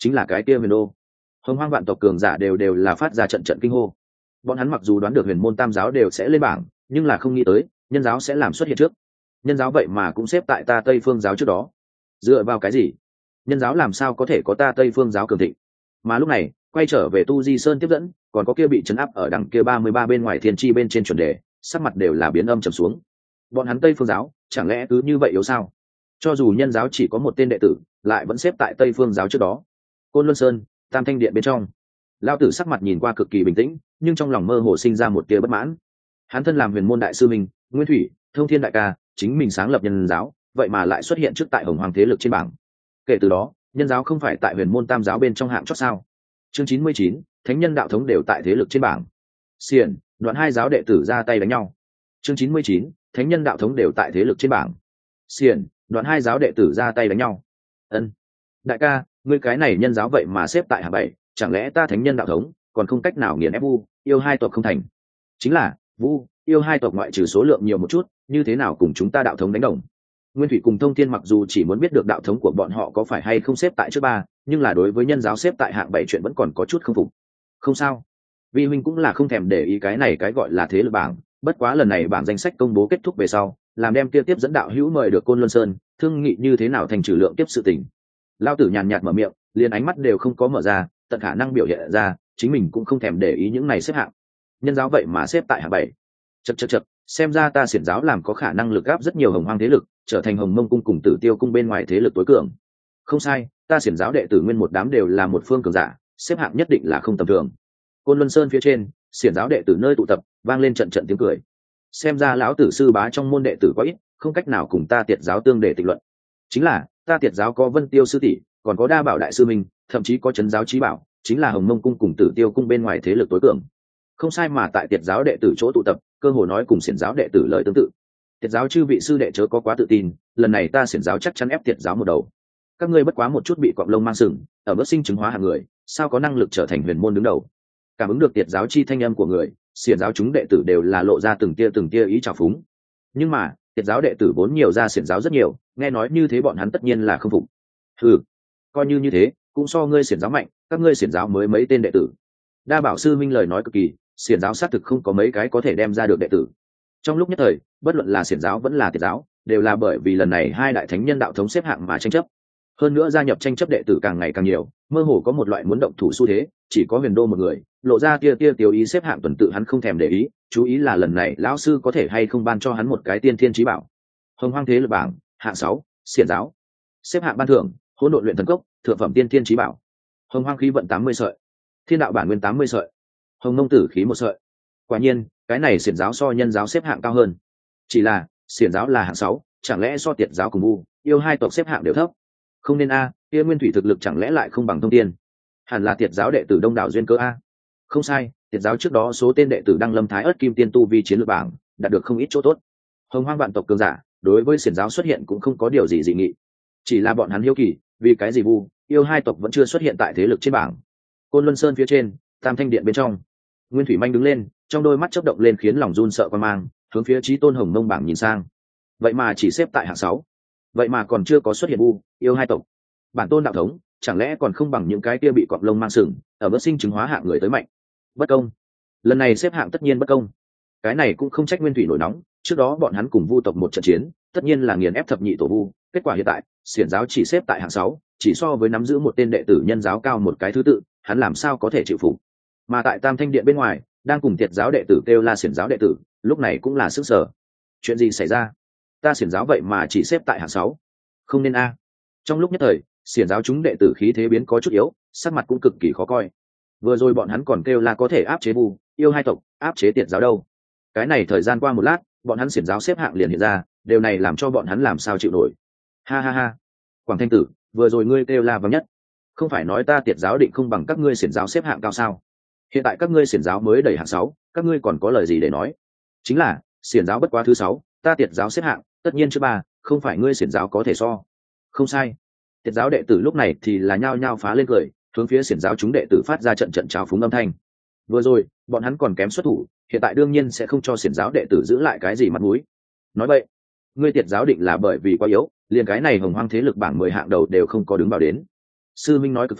chính là cái kia huyền đô. Hồng hoang vạn tộc cường giả đều đều là phát ra trận trận kinh hô. Bọn hắn mặc dù đoán được huyền môn tam giáo đều sẽ lên bảng, nhưng là không nghĩ tới nhân giáo sẽ làm xuất hiện trước. Nhân giáo vậy mà cũng xếp tại ta Tây Phương giáo trước đó. Dựa vào cái gì? Nhân giáo làm sao có thể có ta Tây Phương giáo cường thịnh? Mà lúc này quay trở về Tu Di Sơn tiếp dẫn, còn có kia bị chấn áp ở đằng kia ba mươi ba bên ngoài thiên chi bên trên chuẩn đề, sắc mặt đều là biến âm trầm xuống. Bọn hắn Tây Phương giáo chẳng lẽ cứ như vậy yếu sao? Cho dù nhân giáo chỉ có một tên đệ tử, lại vẫn xếp tại Tây Phương giáo trước đó. Côn Luân Sơn, Tam Thanh Điện bên trong, Lão tử sắc mặt nhìn qua cực kỳ bình tĩnh, nhưng trong lòng mơ hồ sinh ra một tia bất mãn. Hắn thân làm huyền môn đại sư mình, Nguyên Thủy, Thông Thiên đại ca, chính mình sáng lập nhân giáo, vậy mà lại xuất hiện trước tại Hồng Hoàng thế lực trên bảng. Kể từ đó, nhân giáo không phải tại huyền môn tam giáo bên trong hạng chót sao? Chương chín mươi chín, thánh nhân đạo thống đều tại thế lực trên bảng. Xiển, đoạn hai giáo đệ tử ra tay đánh nhau. Chương chín mươi chín, thánh nhân đạo thống đều tại thế lực trên bảng. Xiển, đoạn hai giáo đệ tử ra tay đánh nhau. Ân, đại ca, ngươi cái này nhân giáo vậy mà xếp tại hạng bảy, chẳng lẽ ta thánh nhân đạo thống còn không cách nào nghiền ép vu yêu hai tộc không thành? Chính là vu yêu hai tộc ngoại trừ số lượng nhiều một chút, như thế nào cùng chúng ta đạo thống đánh đồng? Nguyên Thủy cùng Thông Thiên mặc dù chỉ muốn biết được đạo thống của bọn họ có phải hay không xếp tại trước ba, nhưng là đối với nhân giáo xếp tại hạng bảy chuyện vẫn còn có chút không phục. Không sao, vi huynh cũng là không thèm để ý cái này cái gọi là thế lực bảng, bất quá lần này bảng danh sách công bố kết thúc về sau, làm đem kia tiếp dẫn đạo hữu mời được Côn Luân Sơn, thương nghị như thế nào thành trừ lượng tiếp sự tình. Lão tử nhàn nhạt mở miệng, liền ánh mắt đều không có mở ra, tận khả năng biểu hiện ra chính mình cũng không thèm để ý những này xếp hạng. Nhân giáo vậy mà xếp tại hạng bảy. Chậc chậc chậc, xem ra ta xiển giáo làm có khả năng lực gáp rất nhiều hồng hoang thế lực, trở thành Hồng Mông cung cùng Tử Tiêu cung bên ngoài thế lực tối cường. Không sai, ta xiển giáo đệ tử nguyên một đám đều là một phương cường giả, xếp hạng nhất định là không tầm thường. Côn Luân Sơn phía trên, xiển giáo đệ tử nơi tụ tập, vang lên trận trận tiếng cười. Xem ra lão tử sư bá trong môn đệ tử có ít, không cách nào cùng ta Tiệt giáo tương để tịch luận. Chính là, ta Tiệt giáo có Vân Tiêu sư tỷ, còn có Đa Bảo đại sư minh, thậm chí có Trấn giáo chí bảo, chính là Hồng Mông cung cùng Tử Tiêu cung bên ngoài thế lực tối cường. Không sai, mà tại Tiệt giáo đệ tử chỗ tụ tập, cơ hồ nói cùng xiển giáo đệ tử lời tương tự. Tiệt giáo chư vị sư đệ chớ có quá tự tin, lần này ta xiển giáo chắc chắn ép Tiệt giáo một đầu. Các ngươi bất quá một chút bị cọp lông mang sừng, ở bước sinh chứng hóa hạng người, sao có năng lực trở thành huyền môn đứng đầu? Cảm ứng được Tiệt giáo chi thanh âm của người, xiển giáo chúng đệ tử đều là lộ ra từng tia từng tia ý trào phúng. Nhưng mà, Tiệt giáo đệ tử vốn nhiều ra xiển giáo rất nhiều, nghe nói như thế bọn hắn tất nhiên là không phục. Ừ, coi như như thế, cũng so ngươi xiển giáo mạnh, các ngươi xiển giáo mới mấy tên đệ tử. Đa Bảo sư minh lời nói cực kỳ, xiển giáo xác thực không có mấy cái có thể đem ra được đệ tử. Trong lúc nhất thời, bất luận là xiển giáo vẫn là Tiệt giáo, đều là bởi vì lần này hai đại thánh nhân đạo thống xếp hạng mà tranh chấp. Hơn nữa gia nhập tranh chấp đệ tử càng ngày càng nhiều, mơ hồ có một loại muốn động thủ xu thế, chỉ có Huyền Đô một người, lộ ra tia tia tiểu ý xếp hạng tuần tự hắn không thèm để ý, chú ý là lần này lão sư có thể hay không ban cho hắn một cái tiên thiên chí bảo. Hồng Hoang thế lực bảng, hạng sáu, xiển giáo. Xếp hạng ban thưởng, hỗn độn luyện thần cốc, thượng phẩm tiên thiên chí bảo. Hồng Hoang khí vận tám mươi sợi, thiên đạo bản nguyên tám mươi sợi, Hồng Nông tử khí một sợi. Quả nhiên, cái này xiển giáo so nhân giáo xếp hạng cao hơn. Chỉ là, xiển giáo là hạng sáu, chẳng lẽ so Tiệt giáo cùng vu yêu hai tộc xếp hạng đều thấp? Không nên a, kia Nguyên Thủy thực lực chẳng lẽ lại không bằng Thông Thiên? Hẳn là Tiệt giáo đệ tử đông đảo duyên cớ a. Không sai, Tiệt giáo trước đó số tên đệ tử đăng lâm thái ớt kim tiên tu vi chiến lược bảng, đạt được không ít chỗ tốt. Hồng Hoang vạn tộc cường giả, đối với xiển giáo xuất hiện cũng không có điều gì dị nghị. Chỉ là bọn hắn hiếu kỳ, vì cái gì vu yêu hai tộc vẫn chưa xuất hiện tại thế lực trên bảng. Côn Luân Sơn phía trên, Tam Thanh Điện bên trong, Nguyên Thủy manh đứng lên, trong đôi mắt chớp động lên khiến lòng run sợ quan mang, hướng phía Chí Tôn Hồng Mông bảng nhìn sang. Vậy mà chỉ xếp tại hạng sáu, vậy mà còn chưa có xuất hiện vu yêu hai tộc. Bản tôn đạo thống chẳng lẽ còn không bằng những cái kia bị cọp lông mang sừng ở bước sinh chứng hóa hạng người tới mạnh? Bất công, lần này xếp hạng tất nhiên bất công. Cái này cũng không trách Nguyên Thủy nổi nóng, trước đó bọn hắn cùng vu tộc một trận chiến, tất nhiên là nghiền ép thập nhị tổ vu, kết quả hiện tại xiển giáo chỉ xếp tại hạng sáu, chỉ so với nắm giữ một tên đệ tử nhân giáo cao một cái thứ tự, hắn làm sao có thể chịu phục? Mà tại Tam Thanh Điện bên ngoài, đang cùng Tiệt giáo đệ tử kêu la xiển giáo đệ tử, lúc này cũng là sức sở. Chuyện gì xảy ra? Ta xiển giáo vậy mà chỉ xếp tại hạng sáu, không nên a. Trong lúc nhất thời, xiển giáo chúng đệ tử khí thế biến có chút yếu, sắc mặt cũng cực kỳ khó coi. Vừa rồi bọn hắn còn kêu la có thể áp chế vu yêu hai tộc, áp chế Tiệt giáo đâu. Cái này thời gian qua một lát, bọn hắn xiển giáo xếp hạng liền hiện ra, điều này làm cho bọn hắn làm sao chịu nổi. Ha ha ha, Quảng Thanh Tử, vừa rồi ngươi kêu la vang nhất, không phải nói ta Tiệt giáo định không bằng các ngươi xiển giáo xếp hạng cao sao? Hiện tại các ngươi xiển giáo mới đẩy hạng sáu, các ngươi còn có lời gì để nói? Chính là xiển giáo bất quá thứ sáu, ta Tiệt giáo xếp hạng tất nhiên chứ ba, không phải ngươi xiển giáo có thể so. Không sai. Tiệt giáo đệ tử lúc này thì là nhao nhao phá lên cười, hướng phía xiển giáo chúng đệ tử phát ra trận trận trào phúng âm thanh. Vừa rồi bọn hắn còn kém xuất thủ, hiện tại đương nhiên sẽ không cho xiển giáo đệ tử giữ lại cái gì mặt mũi. Nói vậy, ngươi Tiệt giáo định là bởi vì quá yếu, liền cái này Hồng Hoang thế lực bảng mười hạng đầu đều không có đứng vào đến. Sư minh nói cực phải,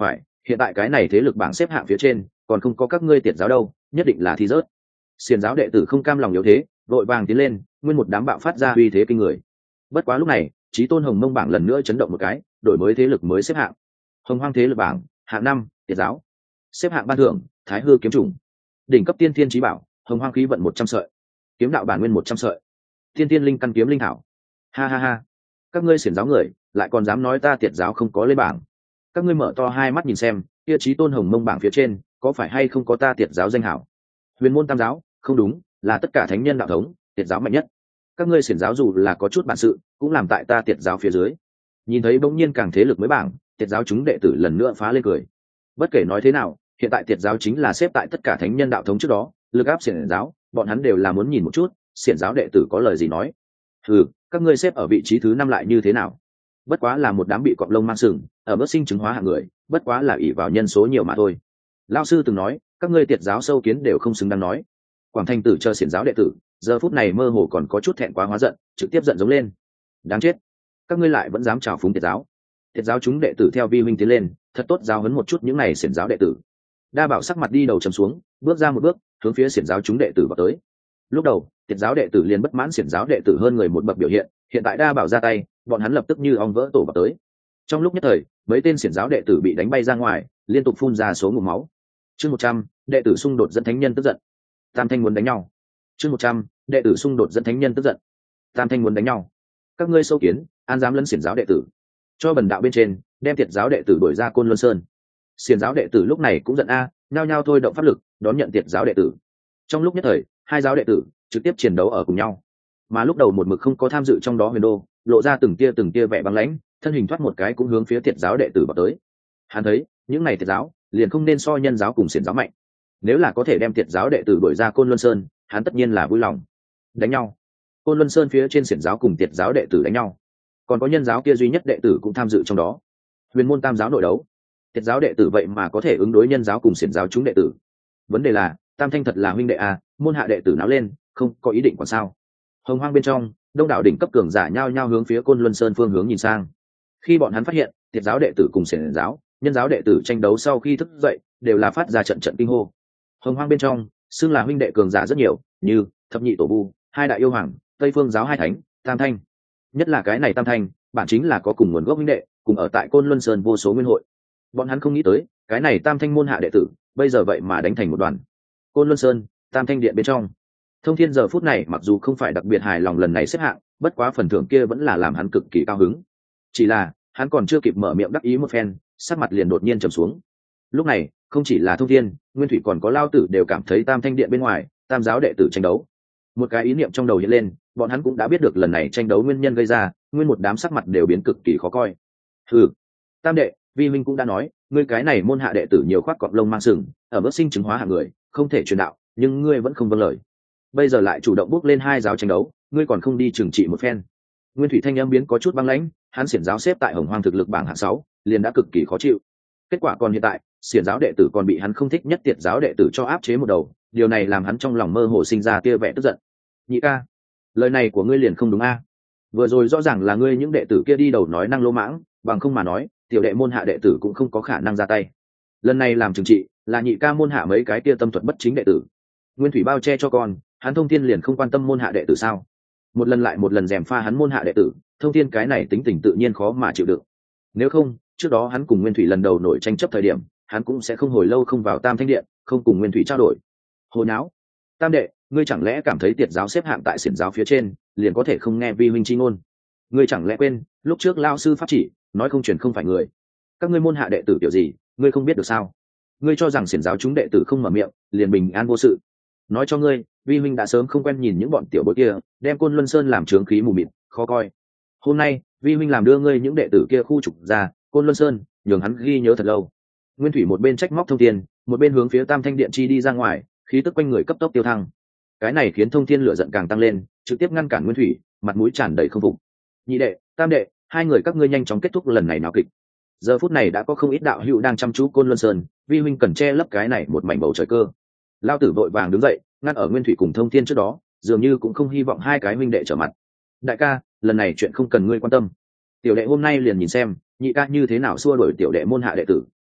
hiện tại cái này thế lực bảng xếp hạng phía trên còn không có các ngươi tiệt giáo đâu, nhất định là thi rớt. Xiển giáo đệ tử không cam lòng yếu thế, vội vàng tiến lên, nguyên một đám bạo phát ra uy thế kinh người. Bất quá lúc này, Chí Tôn Hồng Mông bảng lần nữa chấn động một cái, đổi mới thế lực mới xếp hạng. Hồng Hoang thế lực bảng, hạng năm, tiệt giáo. Xếp hạng ban thưởng, Thái Hư kiếm trùng. Đỉnh cấp tiên thiên chí bảo, Hồng Hoang khí vận một trăm sợi. Kiếm đạo bản nguyên một trăm sợi. Tiên tiên linh căn kiếm linh thảo. Ha ha ha. Các ngươi xiển giáo người, lại còn dám nói ta tiệt giáo không có lên bảng. Các ngươi mở to hai mắt nhìn xem, kia Chí Tôn Hồng Mông bảng phía trên, có phải hay không có ta tiệt giáo danh hảo? Huyền môn tam giáo, không đúng, là tất cả thánh nhân đạo thống, tiệt giáo mạnh nhất. Các ngươi xiển giáo dù là có chút bản sự, cũng làm tại ta tiệt giáo phía dưới. Nhìn thấy bỗng nhiên càng thế lực mới bảng, tiệt giáo chúng đệ tử lần nữa phá lên cười. Bất kể nói thế nào, hiện tại tiệt giáo chính là xếp tại tất cả thánh nhân đạo thống trước đó, lực áp xiển giáo, bọn hắn đều là muốn nhìn một chút, xiển giáo đệ tử có lời gì nói. Ừ, các ngươi xếp ở vị trí thứ năm lại như thế nào? Bất quá là một đám bị cọp lông mang sừng, ở mức sinh chứng hóa hạng người, bất quá là ỷ vào nhân số nhiều mà thôi. Lão sư từng nói, các ngươi tiệt giáo sâu kiến đều không xứng đáng nói. Quảng Thanh Tử chờ xiển giáo đệ tử, giờ phút này mơ hồ còn có chút thẹn quá hóa giận, trực tiếp giận giống lên. Đáng chết, các ngươi lại vẫn dám trào phúng tiệt giáo. Tiệt giáo chúng đệ tử theo vi huynh tiến lên, thật tốt giáo huấn một chút những này xiển giáo đệ tử. Đa Bảo sắc mặt đi đầu trầm xuống, bước ra một bước, hướng phía xiển giáo chúng đệ tử vào tới. Lúc đầu, tiệt giáo đệ tử liền bất mãn xiển giáo đệ tử hơn người một bậc biểu hiện, hiện tại Đa Bảo ra tay, bọn hắn lập tức như ong vỡ tổ vào tới. Trong lúc nhất thời, mấy tên xiển giáo đệ tử bị đánh bay ra ngoài, liên tục phun ra số ngụm máu. Chương một trăm, đệ tử xung đột dẫn thánh nhân tức giận. Tam Thanh muốn đánh nhau. Chương một trăm, đệ tử xung đột dẫn thánh nhân tức giận. Tam Thanh muốn đánh nhau. Các ngươi sâu kiến, an dám lấn xiển giáo đệ tử, cho bần đạo bên trên, đem tiệt giáo đệ tử đuổi ra Côn Luân Sơn. Xiển giáo đệ tử lúc này cũng giận a, nhao nhao thôi động pháp lực, đón nhận tiệt giáo đệ tử. Trong lúc nhất thời, hai giáo đệ tử trực tiếp chiến đấu ở cùng nhau. Mà lúc đầu một mực không có tham dự trong đó Huyền Đô, lộ ra từng tia từng tia vẻ băng lãnh, thân hình thoát một cái cũng hướng phía tiệt giáo đệ tử vào tới. Hắn thấy, những này tiệt giáo liền không nên so nhân giáo cùng xiển giáo mạnh. Nếu là có thể đem tiệt giáo đệ tử đuổi ra Côn Luân Sơn, hắn tất nhiên là vui lòng. Đánh nhau. Côn Luân Sơn phía trên xiển giáo cùng tiệt giáo đệ tử đánh nhau, còn có nhân giáo kia duy nhất đệ tử cũng tham dự trong đó. Huyền môn tam giáo nội đấu, tiệt giáo đệ tử vậy mà có thể ứng đối nhân giáo cùng xiển giáo chúng đệ tử. Vấn đề là, Tam Thanh thật là huynh đệ à, môn hạ đệ tử náo lên, không có ý định còn sao? Hồng Hoang bên trong, đông đảo đỉnh cấp cường giả nhao nhao hướng phía Côn Luân Sơn phương hướng nhìn sang. Khi bọn hắn phát hiện, tiệt giáo đệ tử cùng xiển giáo, nhân giáo đệ tử tranh đấu sau khi thức dậy, đều là phát ra trận trận kinh hô. Hồng Hoang bên trong, xưng là huynh đệ cường giả rất nhiều, như thập nhị tổ vu, hai đại yêu hoàng, Tây Phương giáo hai thánh, Tam Thanh. Nhất là cái này Tam Thanh, bản chính là có cùng nguồn gốc huynh đệ, cùng ở tại Côn Luân Sơn vô số nguyên hội. Bọn hắn không nghĩ tới, cái này Tam Thanh môn hạ đệ tử, bây giờ vậy mà đánh thành một đoàn. Côn Luân Sơn, Tam Thanh điện bên trong. Thông Thiên giờ phút này mặc dù không phải đặc biệt hài lòng lần này xếp hạng, bất quá phần thưởng kia vẫn là làm hắn cực kỳ cao hứng. Chỉ là, hắn còn chưa kịp mở miệng đắc ý một phen, sắc mặt liền đột nhiên trầm xuống. Lúc này, không chỉ là Thông Thiên, Nguyên Thủy còn có Lao Tử đều cảm thấy Tam Thanh điện bên ngoài, tam giáo đệ tử tranh đấu. Một cái ý niệm trong đầu hiện lên, bọn hắn cũng đã biết được lần này tranh đấu nguyên nhân gây ra, nguyên một đám sắc mặt đều biến cực kỳ khó coi. Ừ, Tam đệ, vi minh cũng đã nói, ngươi cái này môn hạ đệ tử nhiều khoác cọp lông mang sừng, ở mức sinh chứng hóa hạng người, không thể truyền đạo, nhưng ngươi vẫn không vâng lời. Bây giờ lại chủ động bước lên hai giáo tranh đấu, ngươi còn không đi trừng trị một phen. Nguyên Thủy thanh âm biến có chút băng lãnh, hắn xiển giáo xếp tại Hồng Hoang thực lực bảng hạng sáu, liền đã cực kỳ khó chịu. Kết quả còn hiện tại, xiển giáo đệ tử còn bị hắn không thích nhất tiệt giáo đệ tử cho áp chế một đầu, điều này làm hắn trong lòng mơ hồ sinh ra tia vẻ tức giận. Nhị ca, lời này của ngươi liền không đúng a. Vừa rồi rõ ràng là ngươi những đệ tử kia đi đầu nói năng lô mãng, bằng không mà nói, tiểu đệ môn hạ đệ tử cũng không có khả năng ra tay. Lần này làm trừng trị, là nhị ca môn hạ mấy cái kia tâm thuật bất chính đệ tử. Nguyên Thủy bao che cho con, hắn Thông Thiên liền không quan tâm môn hạ đệ tử sao? Một lần lại một lần gièm pha hắn môn hạ đệ tử, Thông Thiên cái này tính tình tự nhiên khó mà chịu đựng. Nếu không, trước đó hắn cùng Nguyên Thủy lần đầu nổi tranh chấp thời điểm, hắn cũng sẽ không hồi lâu không vào Tam Thanh điện, không cùng Nguyên Thủy trao đổi. Hồ nháo, Tam đệ, ngươi chẳng lẽ cảm thấy tiệt giáo xếp hạng tại xiển giáo phía trên, liền có thể không nghe vi huynh chi ngôn? Ngươi chẳng lẽ quên, lúc trước lao sư pháp chỉ, nói không truyền không phải người. Các ngươi môn hạ đệ tử kiểu gì, ngươi không biết được sao? Ngươi cho rằng xiển giáo chúng đệ tử không mở miệng, liền bình an vô sự. Nói cho ngươi, vi huynh đã sớm không quen nhìn những bọn tiểu bối kia, đem Côn Luân Sơn làm trướng khí mù mịt, khó coi. Hôm nay, vi huynh làm đưa ngươi những đệ tử kia khu trục ra Côn Luân Sơn, nhường hắn ghi nhớ thật lâu. Nguyên Thủy một bên trách móc Thông Thiên, một bên hướng phía Tam Thanh điện chi đi ra ngoài, khí tức quanh người cấp tốc tiêu thăng. Cái này khiến Thông Thiên lửa giận càng tăng lên, trực tiếp ngăn cản Nguyên Thủy, mặt mũi tràn đầy không phục. Nhị đệ, Tam đệ, hai người các ngươi nhanh chóng kết thúc lần này náo kịch. Giờ phút này đã có không ít đạo hữu đang chăm chú Côn Luân Sơn, vi huynh cần che lấp cái này một mảnh bầu trời cơ. Lao Tử vội vàng đứng dậy, ngăn ở Nguyên Thủy cùng Thông Thiên trước đó, dường như cũng không hy vọng hai cái huynh đệ trở mặt. Đại ca, lần này chuyện không cần ngươi quan tâm. Tiểu đệ hôm nay liền nhìn xem, nhị ca như thế nào xua đuổi tiểu đệ môn hạ đệ tử.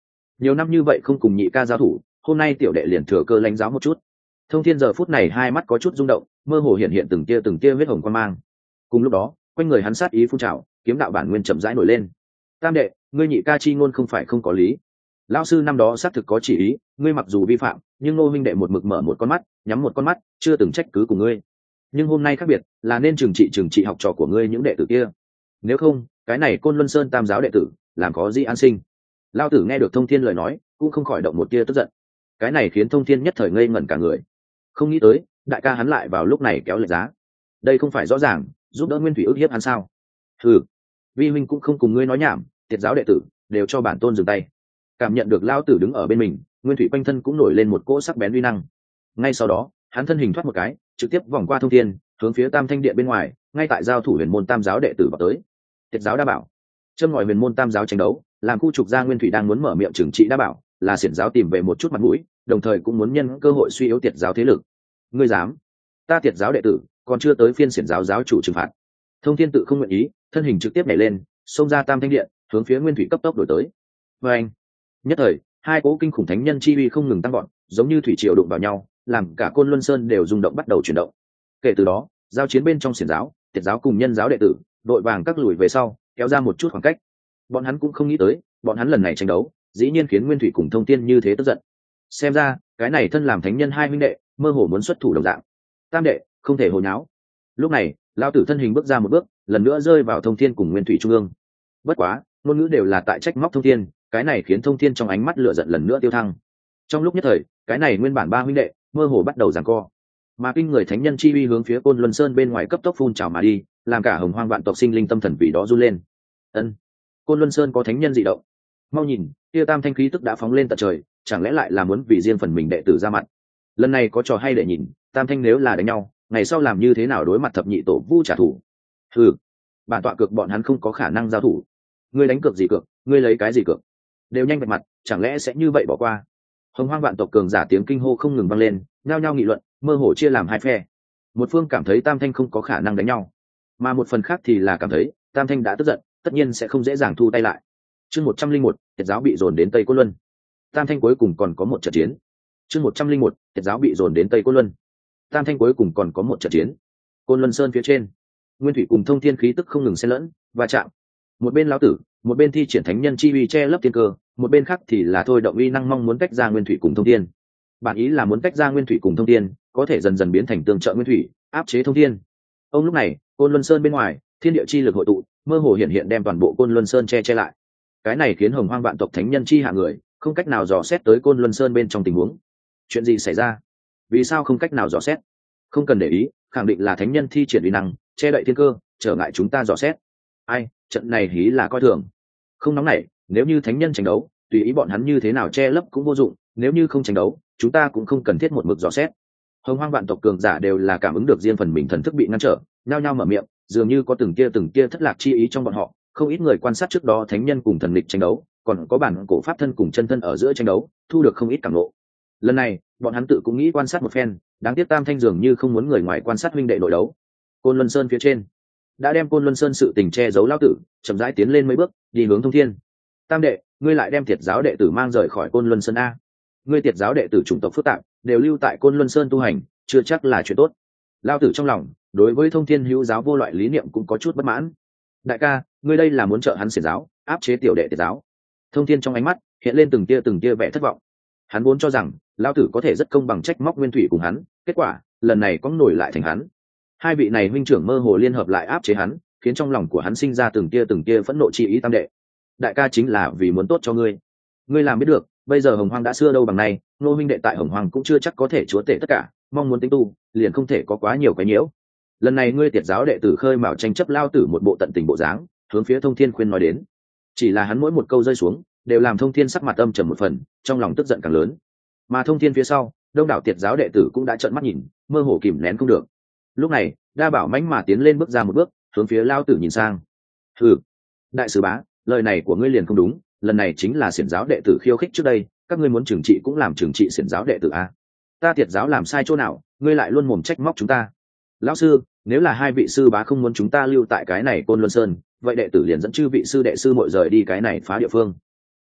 nhiều năm như vậy không cùng nhị ca giao thủ, hôm nay tiểu đệ liền thừa cơ lãnh giáo một chút. Thông Thiên giờ phút này hai mắt có chút rung động, mơ hồ hiện hiện từng tia từng tia huyết hồng quan mang. Cùng lúc đó, quanh người hắn sát ý phun trào, kiếm đạo bản nguyên chậm rãi nổi lên. Tam đệ, ngươi nhị ca chi ngôn không phải không có lý. Lão sư năm đó xác thực có chỉ ý, ngươi mặc dù vi phạm, nhưng Ngô huynh đệ một mực mở một con mắt, nhắm một con mắt, chưa từng trách cứ của ngươi. Nhưng hôm nay khác biệt, là nên trừng trị trừng trị học trò của ngươi những đệ tử kia. Nếu không, cái này Côn Luân Sơn Tam giáo đệ tử, làm có gì an sinh. Lão tử nghe được Thông Thiên lời nói, cũng không khỏi động một tia tức giận. Cái này khiến Thông Thiên nhất thời ngây ngẩn cả người. Không nghĩ tới, đại ca hắn lại vào lúc này kéo lệch giá. Đây không phải rõ ràng, giúp đỡ Nguyên Thủy ức hiếp hắn sao? Hừ, vi huynh cũng không cùng ngươi nói nhảm, tiệt giáo đệ tử đều cho bản tôn dừng tay. Cảm nhận được lão tử đứng ở bên mình, Nguyên Thủy quanh thân cũng nổi lên một cỗ sắc bén uy năng. Ngay sau đó, hắn thân hình thoát một cái, trực tiếp vòng qua Thông Thiên, hướng phía Tam Thanh điện bên ngoài, ngay tại giao thủ huyền môn Tam giáo đệ tử vào tới. Tiệt giáo đa bảo, châm ngòi huyền môn Tam giáo tranh đấu, làm khu trục gia Nguyên Thủy đang muốn mở miệng trừng trị đa bảo, là xiển giáo tìm về một chút mặt mũi, đồng thời cũng muốn nhân cơ hội suy yếu tiệt giáo thế lực. Ngươi dám? Ta tiệt giáo đệ tử, còn chưa tới phiên xiển giáo giáo chủ trừng phạt. Thông Thiên tự không nguyện ý, thân hình trực tiếp nhảy lên, xông ra Tam Thanh điện, hướng phía Nguyên Thủy cấp tốc đuổi tới. Và anh, nhất thời, hai cỗ kinh khủng thánh nhân chi uy không ngừng tăng gọn, giống như thủy triều đụng vào nhau, làm cả Côn Luân Sơn đều rung động bắt đầu chuyển động. Kể từ đó, giao chiến bên trong xiển giáo, tiệt giáo cùng nhân giáo đệ tử, đội vàng các lùi về sau, kéo ra một chút khoảng cách. Bọn hắn cũng không nghĩ tới, bọn hắn lần này tranh đấu, dĩ nhiên khiến Nguyên Thủy cùng Thông Thiên như thế tức giận. Xem ra, cái này thân làm thánh nhân hai huynh đệ, mơ hồ muốn xuất thủ đồng dạng. Tam đệ, không thể hồ nháo. Lúc này, lão tử thân hình bước ra một bước, lần nữa rơi vào Thông Thiên cùng Nguyên Thủy trung ương. Bất quá, ngôn ngữ đều là tại trách móc Thông Thiên, cái này khiến Thông Thiên trong ánh mắt lửa giận lần nữa tiêu thăng. Trong lúc nhất thời, cái này nguyên bản ba huynh đệ mơ hồ bắt đầu giằng co, mà kinh người thánh nhân chi uy hướng phía Côn Luân Sơn bên ngoài cấp tốc phun trào mà đi, làm cả hồng hoang vạn tộc sinh linh tâm thần vì đó run lên. Ân, Côn Luân Sơn có thánh nhân dị động. Mau nhìn, kia Tam Thanh khí tức đã phóng lên tận trời, chẳng lẽ lại là muốn vì riêng phần mình đệ tử ra mặt? Lần này có trò hay để nhìn, Tam Thanh nếu là đánh nhau, ngày sau làm như thế nào đối mặt thập nhị tổ vu trả thù? Hừ, bản tọa cược bọn hắn không có khả năng giao thủ. Ngươi đánh cược gì cược? Ngươi lấy cái gì cược? Đều nhanh vạch mặt, chẳng lẽ sẽ như vậy bỏ qua? Hồng hoang vạn tộc cường giả tiếng kinh hô không ngừng vang lên, nhao nhao nghị luận, mơ hồ chia làm hai phe. Một phương cảm thấy Tam Thanh không có khả năng đánh nhau, mà một phần khác thì là cảm thấy Tam Thanh đã tức giận, tất nhiên sẽ không dễ dàng thu tay lại. Chương một trăm linh một, tiệt giáo bị dồn đến Tây Côn Luân. Tam Thanh cuối cùng còn có một trận chiến. Chương một trăm linh một, tiệt giáo bị dồn đến Tây Côn Luân. Tam Thanh cuối cùng còn có một trận chiến. Côn Luân Sơn phía trên, Nguyên Thủy cùng Thông Thiên khí tức không ngừng xen lẫn và chạm. Một bên lão tử, một bên thi triển thánh nhân chi uy che lấp thiên cơ, một bên khác thì là thôi động uy năng mong muốn tách ra Nguyên Thủy cùng Thông Thiên. Bản ý là muốn tách ra Nguyên Thủy cùng Thông Thiên, có thể dần dần biến thành tương trợ Nguyên Thủy, áp chế Thông Thiên. Ông lúc này, Côn Luân Sơn bên ngoài, thiên địa chi lực hội tụ, mơ hồ hiện hiện đem toàn bộ Côn Luân Sơn che che lại. Cái này khiến hồng hoang vạn tộc thánh nhân chi hạ người không cách nào dò xét tới Côn Luân Sơn bên trong tình huống. Chuyện gì xảy ra? Vì sao không cách nào dò xét? Không cần để ý, khẳng định là thánh nhân thi triển uy năng che đậy thiên cơ, trở ngại chúng ta dò xét. Ai, trận này hí là coi thường. Không nóng nảy, nếu như thánh nhân tranh đấu, tùy ý bọn hắn như thế nào che lấp cũng vô dụng, nếu như không tranh đấu, chúng ta cũng không cần thiết một mực dò xét. Hồng hoang vạn tộc cường giả đều là cảm ứng được riêng phần mình thần thức bị ngăn trở, nhao nhao mở miệng, dường như có từng kia từng kia thất lạc chi ý trong bọn họ. Không ít người quan sát trước đó thánh nhân cùng thần lịch tranh đấu, còn có bản cổ pháp thân cùng chân thân ở giữa tranh đấu, thu được không ít cảm ngộ. Lần này, bọn hắn tự cũng nghĩ quan sát một phen, đáng tiếc Tam Thanh dường như không muốn người ngoài quan sát huynh đệ nội đấu. Côn Luân Sơn phía trên, đã đem Côn Luân Sơn sự tình che giấu lão tử, chậm rãi tiến lên mấy bước, đi hướng Thông Thiên. Tam đệ, ngươi lại đem tiệt giáo đệ tử mang rời khỏi Côn Luân Sơn a? Ngươi tiệt giáo đệ tử chủng tộc phức tạp, đều lưu tại Côn Luân Sơn tu hành, chưa chắc là chuyện tốt. Lão tử trong lòng, đối với Thông Thiên hữu giáo vô loại lý niệm cũng có chút bất mãn. Đại ca, ngươi đây là muốn trợ hắn xiển giáo, áp chế tiểu đệ tiệt giáo? Thông Thiên trong ánh mắt hiện lên từng tia từng tia vẻ thất vọng. Hắn vốn cho rằng lão tử có thể rất công bằng trách móc Nguyên Thủy cùng hắn, kết quả lần này có nổi lại thành hắn. Hai vị này huynh trưởng mơ hồ liên hợp lại áp chế hắn, khiến trong lòng của hắn sinh ra từng tia từng tia phẫn nộ chi ý. Tam đệ, đại ca chính là vì muốn tốt cho ngươi. Ngươi làm biết được, bây giờ Hồng Hoang đã xưa đâu bằng nay, Ngô huynh đệ tại Hồng Hoang cũng chưa chắc có thể chúa tể tất cả, mong muốn tính tu, liền không thể có quá nhiều cái nhiễu. Lần này ngươi tiệt giáo đệ tử khơi mào tranh chấp lao tử một bộ tận tình bộ dáng, hướng phía Thông Thiên khuyên nói đến. Chỉ là hắn mỗi một câu rơi xuống, đều làm Thông Thiên sắc mặt âm trầm một phần, trong lòng tức giận càng lớn. Mà Thông Thiên phía sau, đông đảo tiệt giáo đệ tử cũng đã trợn mắt nhìn, mơ hồ kìm nén không được. Lúc này, Đa Bảo mãnh mà tiến lên bước ra một bước, hướng phía lao tử nhìn sang. Hừ, đại sứ bá, lời này của ngươi liền không đúng, lần này chính là xiển giáo đệ tử khiêu khích trước đây, các ngươi muốn trừng trị cũng làm trừng trị xiển giáo đệ tử a. Ta tiệt giáo làm sai chỗ nào, ngươi lại luôn mồm trách móc chúng ta? Lão sư, nếu là hai vị sư bá không muốn chúng ta lưu tại cái này Côn Luân Sơn, vậy đệ tử liền dẫn chư vị sư đệ sư muội rời đi cái này phá địa phương.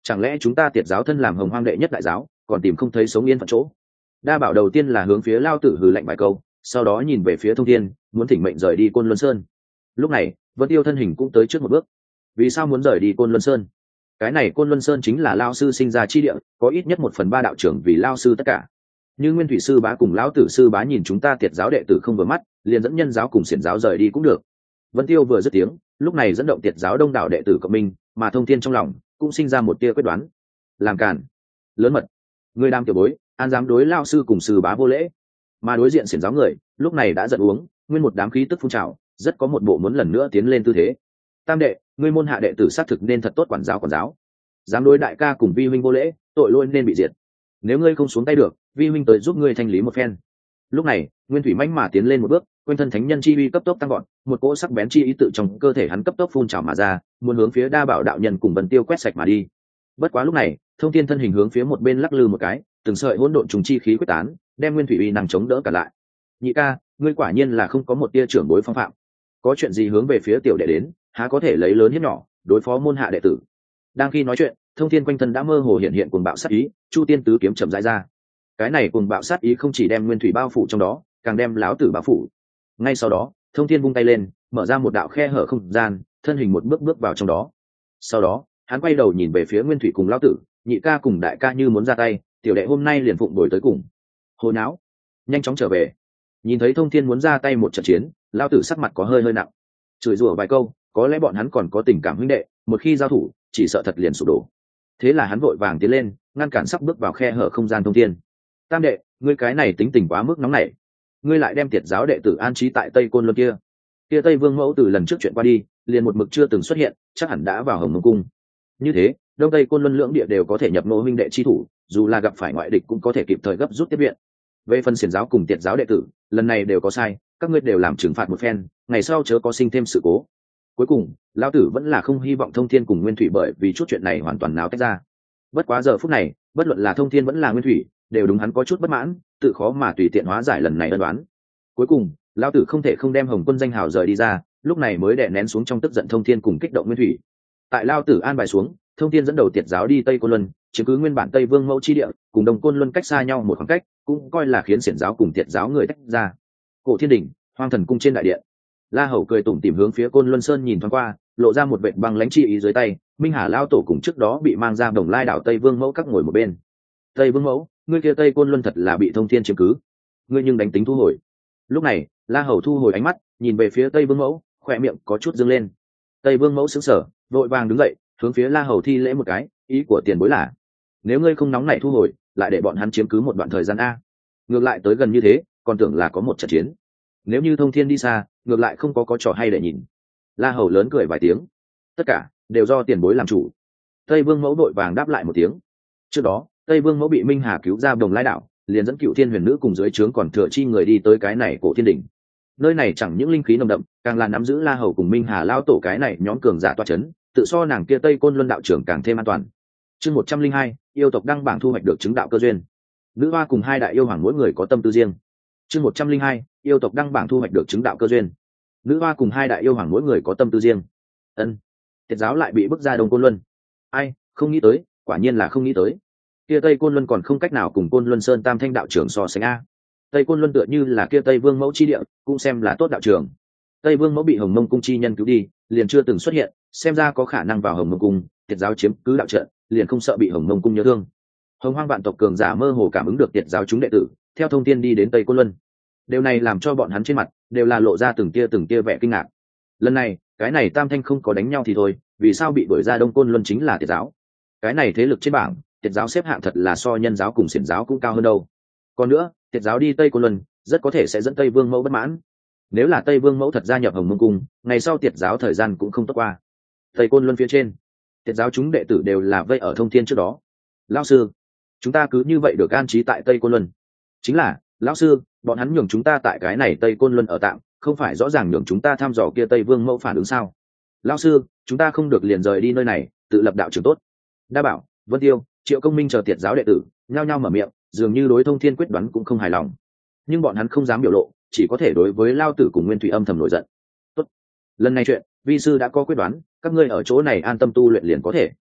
chẳng lẽ chúng ta tiệt giáo thân làm hồng hoang đệ nhất đại giáo còn tìm không thấy sống yên phận chỗ? Đa bảo đầu tiên là hướng phía lao tử hừ lạnh vài câu, sau đó nhìn về phía Thông Thiên, muốn thỉnh mệnh rời đi Côn Luân Sơn. Lúc này Vân Tiêu thân hình cũng tới trước một bước. Vì sao muốn rời đi Côn Luân Sơn? Cái này Côn Luân Sơn chính là lao sư sinh ra chi địa, có ít nhất một phần ba đạo trưởng vì lao sư tất cả. Như Nguyên Thủy sư bá cùng lão tử sư bá nhìn chúng ta tiệt giáo đệ tử không vừa mắt, liền dẫn nhân giáo cùng xiển giáo rời đi cũng được. Vân Tiêu vừa dứt tiếng, lúc này dẫn động tiệt giáo đông đảo đệ tử cộng minh, mà Thông Thiên trong lòng cũng sinh ra một tia quyết đoán. Làm cản, lớn mật, người đam tiểu bối, an dám đối lao sư cùng sư bá vô lễ. Mà đối diện xiển giáo người lúc này đã giận uống, nguyên một đám khí tức phun trào, rất có một bộ muốn lần nữa tiến lên tư thế. Tam đệ, ngươi môn hạ đệ tử xác thực nên thật tốt quản giáo quản giáo, dám đối đại ca cùng vi huynh vô lễ, tội lỗi nên bị diệt. Nếu ngươi không xuống tay được, vi huynh tới giúp ngươi thanh lý một phen. Lúc này Nguyên Thủy mãnh mà tiến lên một bước, quanh thân thánh nhân chi uy cấp tốc tăng gọn, một cỗ sắc bén chi ý tự trong cơ thể hắn cấp tốc phun trào mà ra, muốn hướng phía Đa Bảo đạo nhân cùng Vân Tiêu quét sạch mà đi. Bất quá lúc này Thông Thiên thân hình hướng phía một bên lắc lư một cái, từng sợi hỗn độn trùng chi khí quyết tán, đem Nguyên Thủy uy năng chống đỡ cả lại. Nhị ca, ngươi quả nhiên là không có một tia trưởng bối phong phạm, có chuyện gì hướng về phía tiểu đệ đến, há có thể lấy lớn hiếp nhỏ, đối phó môn hạ đệ tử. Đang khi nói chuyện, Thông Thiên quanh thân đã mơ hồ hiện hiện cuồng bạo sát ý, Chu Tiên tứ kiếm chậm rãi ra. Cái này cuồng bạo sát ý không chỉ đem Nguyên Thủy bao phủ trong đó, càng đem lão tử bao phủ. Ngay sau đó Thông Thiên vung tay lên, mở ra một đạo khe hở không gian, thân hình một bước bước vào trong đó. Sau đó hắn quay đầu nhìn về phía Nguyên Thủy cùng lão tử, nhị ca cùng đại ca như muốn ra tay, tiểu đệ hôm nay liền phụng đổi tới cùng. Hồ não, nhanh chóng trở về. Nhìn thấy Thông Thiên muốn ra tay một trận chiến, lão tử sắc mặt có hơi hơi nặng, chửi rủa vài câu, có lẽ bọn hắn còn có tình cảm huynh đệ, một khi giao thủ chỉ sợ thật liền sụp đổ. Thế là hắn vội vàng tiến lên, ngăn cản sắp bước vào khe hở không gian Thông Thiên. Tam đệ, ngươi cái này tính tình quá mức nóng nảy, ngươi lại đem tiệt giáo đệ tử an trí tại Tây Côn Luân kia. Kia Tây Vương mẫu từ lần trước chuyện qua đi, liền một mực chưa từng xuất hiện, chắc hẳn đã vào Hồng Mông cung. Như thế, Đông Tây Côn Luân lưỡng địa đều có thể nhập nô huynh đệ chi thủ, dù là gặp phải ngoại địch cũng có thể kịp thời gấp rút tiếp viện. Về phần xiển giáo cùng tiệt giáo đệ tử, lần này đều có sai, các ngươi đều làm trừng phạt một phen, ngày sau chớ có sinh thêm sự cố. Cuối cùng lão tử vẫn là không hy vọng Thông Thiên cùng Nguyên Thủy bởi vì chút chuyện này hoàn toàn náo tách ra. Bất quá giờ phút này bất luận là Thông Thiên vẫn là Nguyên Thủy đều đúng hắn có chút bất mãn, tự khó mà tùy tiện hóa giải lần này ân đoán. Cuối cùng lão tử không thể không đem Hồng Quân danh hào rời đi ra, lúc này mới đè nén xuống trong tức giận Thông Thiên cùng kích động Nguyên Thủy. Tại lão tử an bài xuống, Thông Thiên dẫn đầu tiệt giáo đi Tây Côn Luân, chiếm cứ nguyên bản Tây Vương mẫu chi địa, cùng Đông Côn Luân cách xa nhau một khoảng cách, cũng coi là khiến xiển giáo cùng tiệt giáo người tách ra. Cổ Thiên Đỉnh, Hoang Thần cung trên đại điện, La Hầu cười tủm tỉm hướng phía Côn Luân Sơn nhìn thoáng qua, lộ ra một vệt băng lãnh chi ý dưới tay. Minh Hà lao tổ cùng trước đó bị mang ra Đồng Lai đảo Tây Vương mẫu các ngồi một bên. Tây Vương mẫu, ngươi kia Tây Côn Luân thật là bị Thông Thiên chiếm cứ, ngươi nhưng đánh tính thu hồi. Lúc này La Hầu thu hồi ánh mắt, nhìn về phía Tây Vương mẫu, khỏe miệng có chút dương lên. Tây Vương mẫu sững sờ, vội vàng đứng dậy, hướng phía La Hầu thi lễ một cái, ý của tiền bối là, nếu ngươi không nóng nảy thu hồi, lại để bọn hắn chiếm cứ một đoạn thời gian a. Ngược lại tới gần như thế, còn tưởng là có một trận chiến. Nếu như Thông Thiên đi xa, ngược lại không có có trò hay để nhìn. La Hầu lớn cười vài tiếng, tất cả đều do tiền bối làm chủ. Tây Vương mẫu đội vàng đáp lại một tiếng. Trước đó Tây Vương mẫu bị Minh Hà cứu ra Đồng Lai đảo, liền dẫn Cựu Thiên Huyền Nữ cùng dưới trướng còn thừa chi người đi tới cái này Cổ Thiên Đỉnh. Nơi này chẳng những linh khí nồng đậm, càng là nắm giữ La Hầu cùng Minh Hà lao tổ cái này nhóm cường giả toa chấn, tự so nàng kia Tây Côn Luân đạo trưởng càng thêm an toàn. Chương một trăm linh hai, yêu tộc đăng bảng thu hoạch được chứng đạo cơ duyên. Nữ hoa cùng hai đại yêu hoàng mỗi người có tâm tư riêng. Chương một trăm linh hai, yêu tộc đăng bảng thu hoạch được chứng đạo cơ duyên. Nữ hoa cùng hai đại yêu hoàng mỗi người có tâm tư riêng. Ân, tiệt giáo lại bị bức ra Đông Côn Luân. Ai, không nghĩ tới, quả nhiên là không nghĩ tới. Kia Tây Côn Luân còn không cách nào cùng Côn Luân Sơn Tam Thanh đạo trưởng so sánh a. Tây Côn Luân tựa như là kia Tây Vương mẫu chi địa, cũng xem là tốt đạo trưởng. Tây Vương mẫu bị Hồng Mông cung chi nhân cứu đi, liền chưa từng xuất hiện, xem ra có khả năng vào Hồng Mông cung, tiệt giáo chiếm cứ đạo trận, liền không sợ bị Hồng Mông cung nhớ thương. Hồng Hoang vạn tộc cường giả mơ hồ cảm ứng được tiệt giáo chúng đệ tử, theo thông tin đi đến Tây Côn Luân. Điều này làm cho bọn hắn trên mặt đều là lộ ra từng tia từng tia vẻ kinh ngạc. Lần này, cái này Tam Thanh không có đánh nhau thì thôi, vì sao bị đuổi ra Đông Côn Luân chính là tiệt giáo? Cái này thế lực trên bảng, tiệt giáo xếp hạng thật là so nhân giáo cùng xiển giáo cũng cao hơn đâu. Còn nữa, tiệt giáo đi Tây Côn Luân, rất có thể sẽ dẫn Tây Vương mẫu bất mãn. Nếu là Tây Vương mẫu thật gia nhập Hồng Mông cung, ngày sau tiệt giáo thời gian cũng không tốt qua. Tây Côn Luân phía trên, tiệt giáo chúng đệ tử đều là vây ở thông thiên trước đó. Lão sư, chúng ta cứ như vậy được an trí tại Tây Côn Luân. Chính là, lão sư, bọn hắn nhường chúng ta tại cái này Tây Côn Luân ở tạm, không phải rõ ràng nhường chúng ta thăm dò kia Tây Vương mẫu phản ứng sao? Lão sư, chúng ta không được liền rời đi nơi này, tự lập đạo trường tốt. Đa Bảo, Vân Tiêu, Triệu Công Minh chờ tiệt giáo đệ tử, nhao nhao mở miệng, dường như đối thông thiên quyết đoán cũng không hài lòng. Nhưng bọn hắn không dám biểu lộ, chỉ có thể đối với Lao Tử cùng Nguyên Thủy âm thầm nổi giận. Tốt, lần này chuyện, vi sư đã có quyết đoán, các ngươi ở chỗ này an tâm tu luyện liền có thể.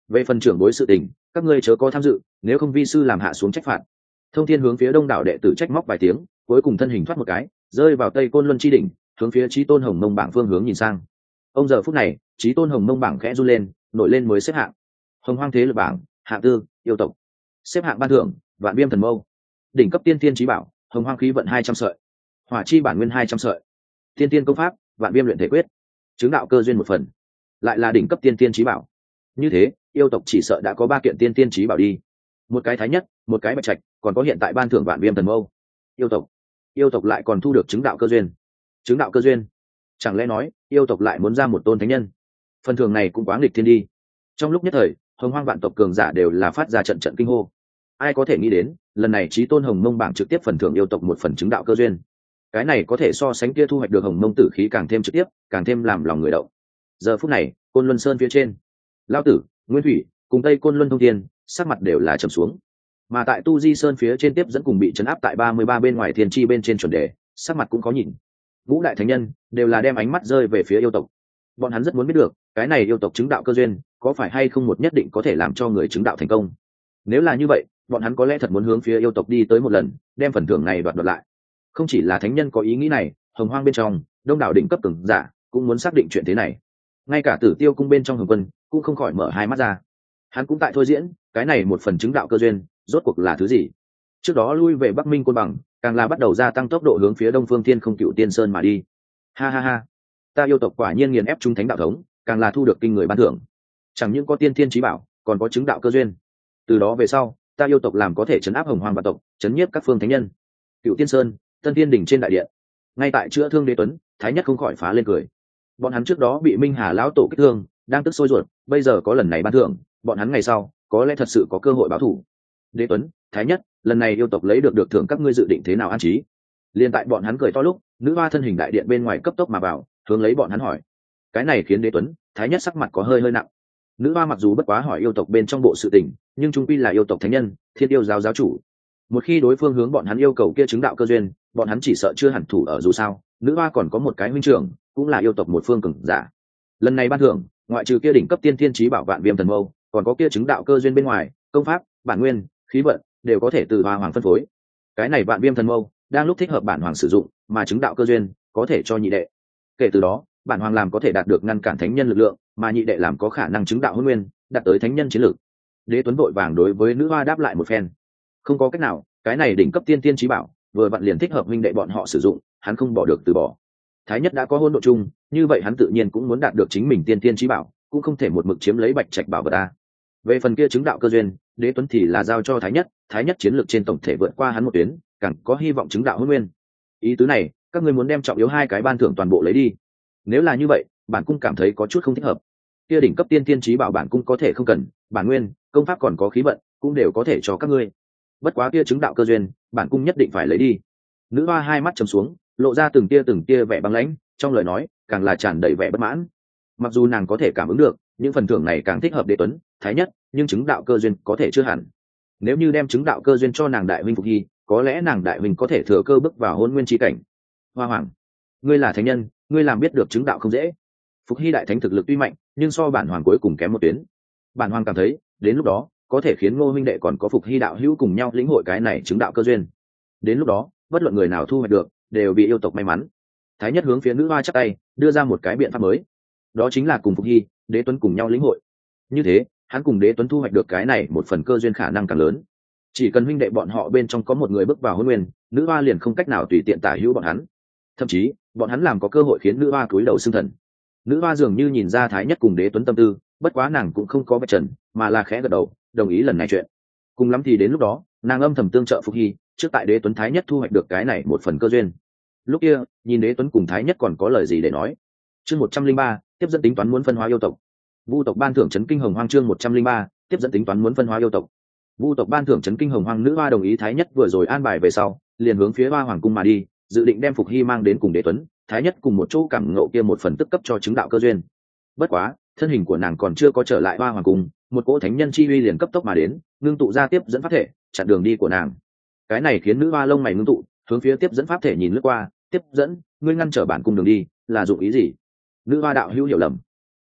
về phần trưởng bối sự tình các ngươi chớ có tham dự, nếu không vi sư làm hạ xuống trách phạt. Thông thiên hướng phía đông đảo đệ tử trách móc vài tiếng, cuối cùng thân hình thoát một cái rơi vào tây côn luân chi đỉnh, hướng phía chí tôn hồng mông bảng phương hướng nhìn sang. Ông giờ phút này chí tôn hồng mông bảng khẽ run lên, nổi lên mới xếp hạng. Hồng hoang thế lực bảng hạng tư, yêu tộc. Xếp hạng ban thưởng vạn viêm thần mâu. Đỉnh cấp tiên tiên chí bảo hồng hoang khí vận hai trăm sợi, hỏa chi bản nguyên hai trăm sợi. Tiên tiên công pháp vạn viêm luyện thể quyết. Chứng đạo cơ duyên một phần, lại là đỉnh cấp tiên tiên chí bảo. Như thế yêu tộc chỉ sợ đã có ba kiện tiên tiên chí bảo đi, một cái thái nhất, một cái bạch trạch, còn có hiện tại ban thưởng vạn viêm thần mâu. Yêu tộc yêu tộc lại còn thu được chứng đạo cơ duyên. Chứng đạo cơ duyên, chẳng lẽ nói yêu tộc lại muốn ra một tôn thánh nhân? Phần thưởng này cũng quá nghịch thiên đi. Trong lúc nhất thời hồng hoang vạn tộc cường giả đều là phát ra trận trận kinh hô. Ai có thể nghĩ đến lần này chí tôn hồng mông bảng trực tiếp phần thưởng yêu tộc một phần chứng đạo cơ duyên. Cái này có thể so sánh kia thu hoạch được hồng mông tử khí càng thêm trực tiếp, càng thêm làm lòng người động. Giờ phút này côn luân sơn phía trên, lão tử, nguyên thủy cùng tây côn luân thông thiên sắc mặt đều là trầm xuống. Mà tại tu di sơn phía trên tiếp dẫn cùng bị chấn áp tại ba mươi ba bên ngoài thiên chi bên trên chuẩn đề, sắc mặt cũng có nhìn. Ngũ đại thánh nhân đều là đem ánh mắt rơi về phía yêu tộc. Bọn hắn rất muốn biết được cái này yêu tộc chứng đạo cơ duyên có phải hay không một nhất định có thể làm cho người chứng đạo thành công. Nếu là như vậy bọn hắn có lẽ thật muốn hướng phía yêu tộc đi tới một lần, đem phần thưởng này đoạt đoạt lại. Không chỉ là thánh nhân có ý nghĩ này, hồng hoang bên trong đông đảo đỉnh cấp cường giả cũng muốn xác định chuyện thế này. Ngay cả Tử Tiêu cung bên trong Hồng Quân cũng không khỏi mở hai mắt ra. Hắn cũng tại thôi diễn cái này một phần chứng đạo cơ duyên rốt cuộc là thứ gì. Trước đó lui về Bắc Minh Côn Bằng, càng là bắt đầu gia tăng tốc độ hướng phía Đông Phương Thiên Không Cựu Tiên Sơn mà đi. Ha ha ha, ta yêu tộc quả nhiên nghiền ép trung thánh đạo thống, càng là thu được kinh người ban thưởng. Chẳng những có tiên thiên chí bảo, còn có chứng đạo cơ duyên. Từ đó về sau, ta yêu tộc làm có thể chấn áp hồng hoang vạn tộc, chấn nhiếp các phương thánh nhân. Cựu Tiên Sơn, Tân Tiên đỉnh trên đại điện, ngay tại chữa thương Đế Tuấn, Thái Nhất không khỏi phá lên cười. Bọn hắn trước đó bị Minh Hà lão tổ kích thương, đang tức sôi ruột, bây giờ có lần này ban thưởng, bọn hắn ngày sau có lẽ thật sự có cơ hội báo thù. Đế Tuấn, Thái Nhất, lần này yêu tộc lấy được được thưởng, các ngươi dự định thế nào an trí? Liên tại bọn hắn cười to lúc, nữ hoa thân hình đại điện bên ngoài cấp tốc mà vào, hướng lấy bọn hắn hỏi. Cái này khiến Đế Tuấn, Thái Nhất sắc mặt có hơi hơi nặng. Nữ hoa mặc dù bất quá hỏi yêu tộc bên trong bộ sự tình, nhưng trung quy là yêu tộc thánh nhân, thiên yêu giáo giáo chủ. Một khi đối phương hướng bọn hắn yêu cầu kia chứng đạo cơ duyên, bọn hắn chỉ sợ chưa hẳn thủ ở, dù sao nữ hoa còn có một cái huynh trưởng, cũng là yêu tộc một phương cường giả. Lần này ban thưởng, ngoại trừ kia đỉnh cấp tiên thiên chí bảo vạn viêm thần mâu, còn có kia chứng đạo cơ duyên bên ngoài, công pháp, bản nguyên, khí vận đều có thể từ hoa hoàng phân phối. Cái này vạn viêm thần mâu đang lúc thích hợp bản hoàng sử dụng, mà chứng đạo cơ duyên có thể cho nhị đệ. Kể từ đó bản hoàng làm có thể đạt được ngăn cản thánh nhân lực lượng, mà nhị đệ làm có khả năng chứng đạo hôn nguyên, đạt tới thánh nhân chiến lược. Đế Tuấn vội vàng đối với nữ hoa đáp lại một phen. Không có cách nào, cái này đỉnh cấp tiên tiên chí bảo vừa vặn liền thích hợp huynh đệ bọn họ sử dụng, hắn không bỏ được từ bỏ. Thái Nhất đã có hôn độ chung, như vậy hắn tự nhiên cũng muốn đạt được chính mình tiên tiên chí bảo, cũng không thể một mực chiếm lấy bạch trạch bảo vật a. Về phần kia chứng đạo cơ duyên, Đế Tuấn thì là giao cho Thái Nhất, Thái Nhất chiến lược trên tổng thể vượt qua hắn một tuyến, càng có hy vọng chứng đạo hôn nguyên. Ý tứ này, các ngươi muốn đem trọng yếu hai cái ban thưởng toàn bộ lấy đi. Nếu là như vậy, bản cung cảm thấy có chút không thích hợp. Kia đỉnh cấp tiên tiên chí bảo bản cung có thể không cần, bản nguyên, công pháp còn có khí vận, cũng đều có thể cho các ngươi. Bất quá kia chứng đạo cơ duyên, bản cung nhất định phải lấy đi. Nữ hoa hai mắt trầm xuống, lộ ra từng tia từng tia vẻ băng lãnh, trong lời nói càng là tràn đầy vẻ bất mãn. Mặc dù nàng có thể cảm ứng được những phần thưởng này càng thích hợp Đế Tuấn, Thái Nhất, nhưng chứng đạo cơ duyên có thể chưa hẳn. Nếu như đem chứng đạo cơ duyên cho nàng đại huynh Phục Hy, có lẽ nàng đại huynh có thể thừa cơ bước vào hôn nguyên chi cảnh. Hoa hoàng, ngươi là thánh nhân, ngươi làm biết được chứng đạo không dễ. Phục Hy đại thánh thực lực tuy mạnh, nhưng so bản hoàng cuối cùng kém một tuyến. Bản hoàng cảm thấy đến lúc đó có thể khiến Ngô huynh đệ còn có Phục Hy đạo hữu cùng nhau lĩnh hội cái này chứng đạo cơ duyên. Đến lúc đó bất luận người nào thu hoạch được đều bị yêu tộc may mắn. Thái Nhất hướng phía nữ hoa chắp tay, đưa ra một cái biện pháp mới, đó chính là cùng Phục Hy, Đế Tuấn cùng nhau lĩnh hội. Như thế hắn cùng Đế Tuấn thu hoạch được cái này một phần cơ duyên khả năng càng lớn. Chỉ cần huynh đệ bọn họ bên trong có một người bước vào hôn nguyên, nữ hoa liền không cách nào tùy tiện tả hữu bọn hắn. Thậm chí bọn hắn làm có cơ hội khiến nữ hoa cúi đầu xưng thần. Nữ hoa dường như nhìn ra Thái Nhất cùng Đế Tuấn tâm tư, bất quá nàng cũng không có vạch trần, mà là khẽ gật đầu đồng ý lần này chuyện. Cùng lắm thì đến lúc đó nàng âm thầm tương trợ Phục Hy, trước tại Đế Tuấn Thái Nhất thu hoạch được cái này một phần cơ duyên. Lúc kia nhìn Đế Tuấn cùng Thái Nhất còn có lời gì để nói. Chương một trăm linh ba, tiếp dẫn tính toán muốn phân hóa yêu tộc. Vu tộc ban thưởng chấn kinh hồng hoang. Chương một trăm linh ba, tiếp dẫn tính toán muốn phân hóa yêu tộc. Vu tộc ban thưởng chấn kinh hồng hoang. Nữ hoa đồng ý Thái Nhất vừa rồi an bài về sau, liền hướng phía Hoa Hoàng cung mà đi, dự định đem Phục Hy mang đến cùng Đế Tuấn, Thái Nhất cùng một chỗ cảm ngộ kia một phần tức cấp cho chứng đạo cơ duyên. Bất quá thân hình của nàng còn chưa có trở lại Hoa Hoàng cung, một cỗ thánh nhân chi uy liền cấp tốc mà đến, ngưng tụ ra tiếp dẫn pháp thể, chặn đường đi của nàng. Cái này khiến nữ hoa lông mày ngưng tụ, hướng phía tiếp dẫn pháp thể nhìn lướt qua. Tiếp dẫn, ngươi ngăn trở bản cung đường đi là dụng ý gì? Nữ hoa đạo hữu hiểu lầm.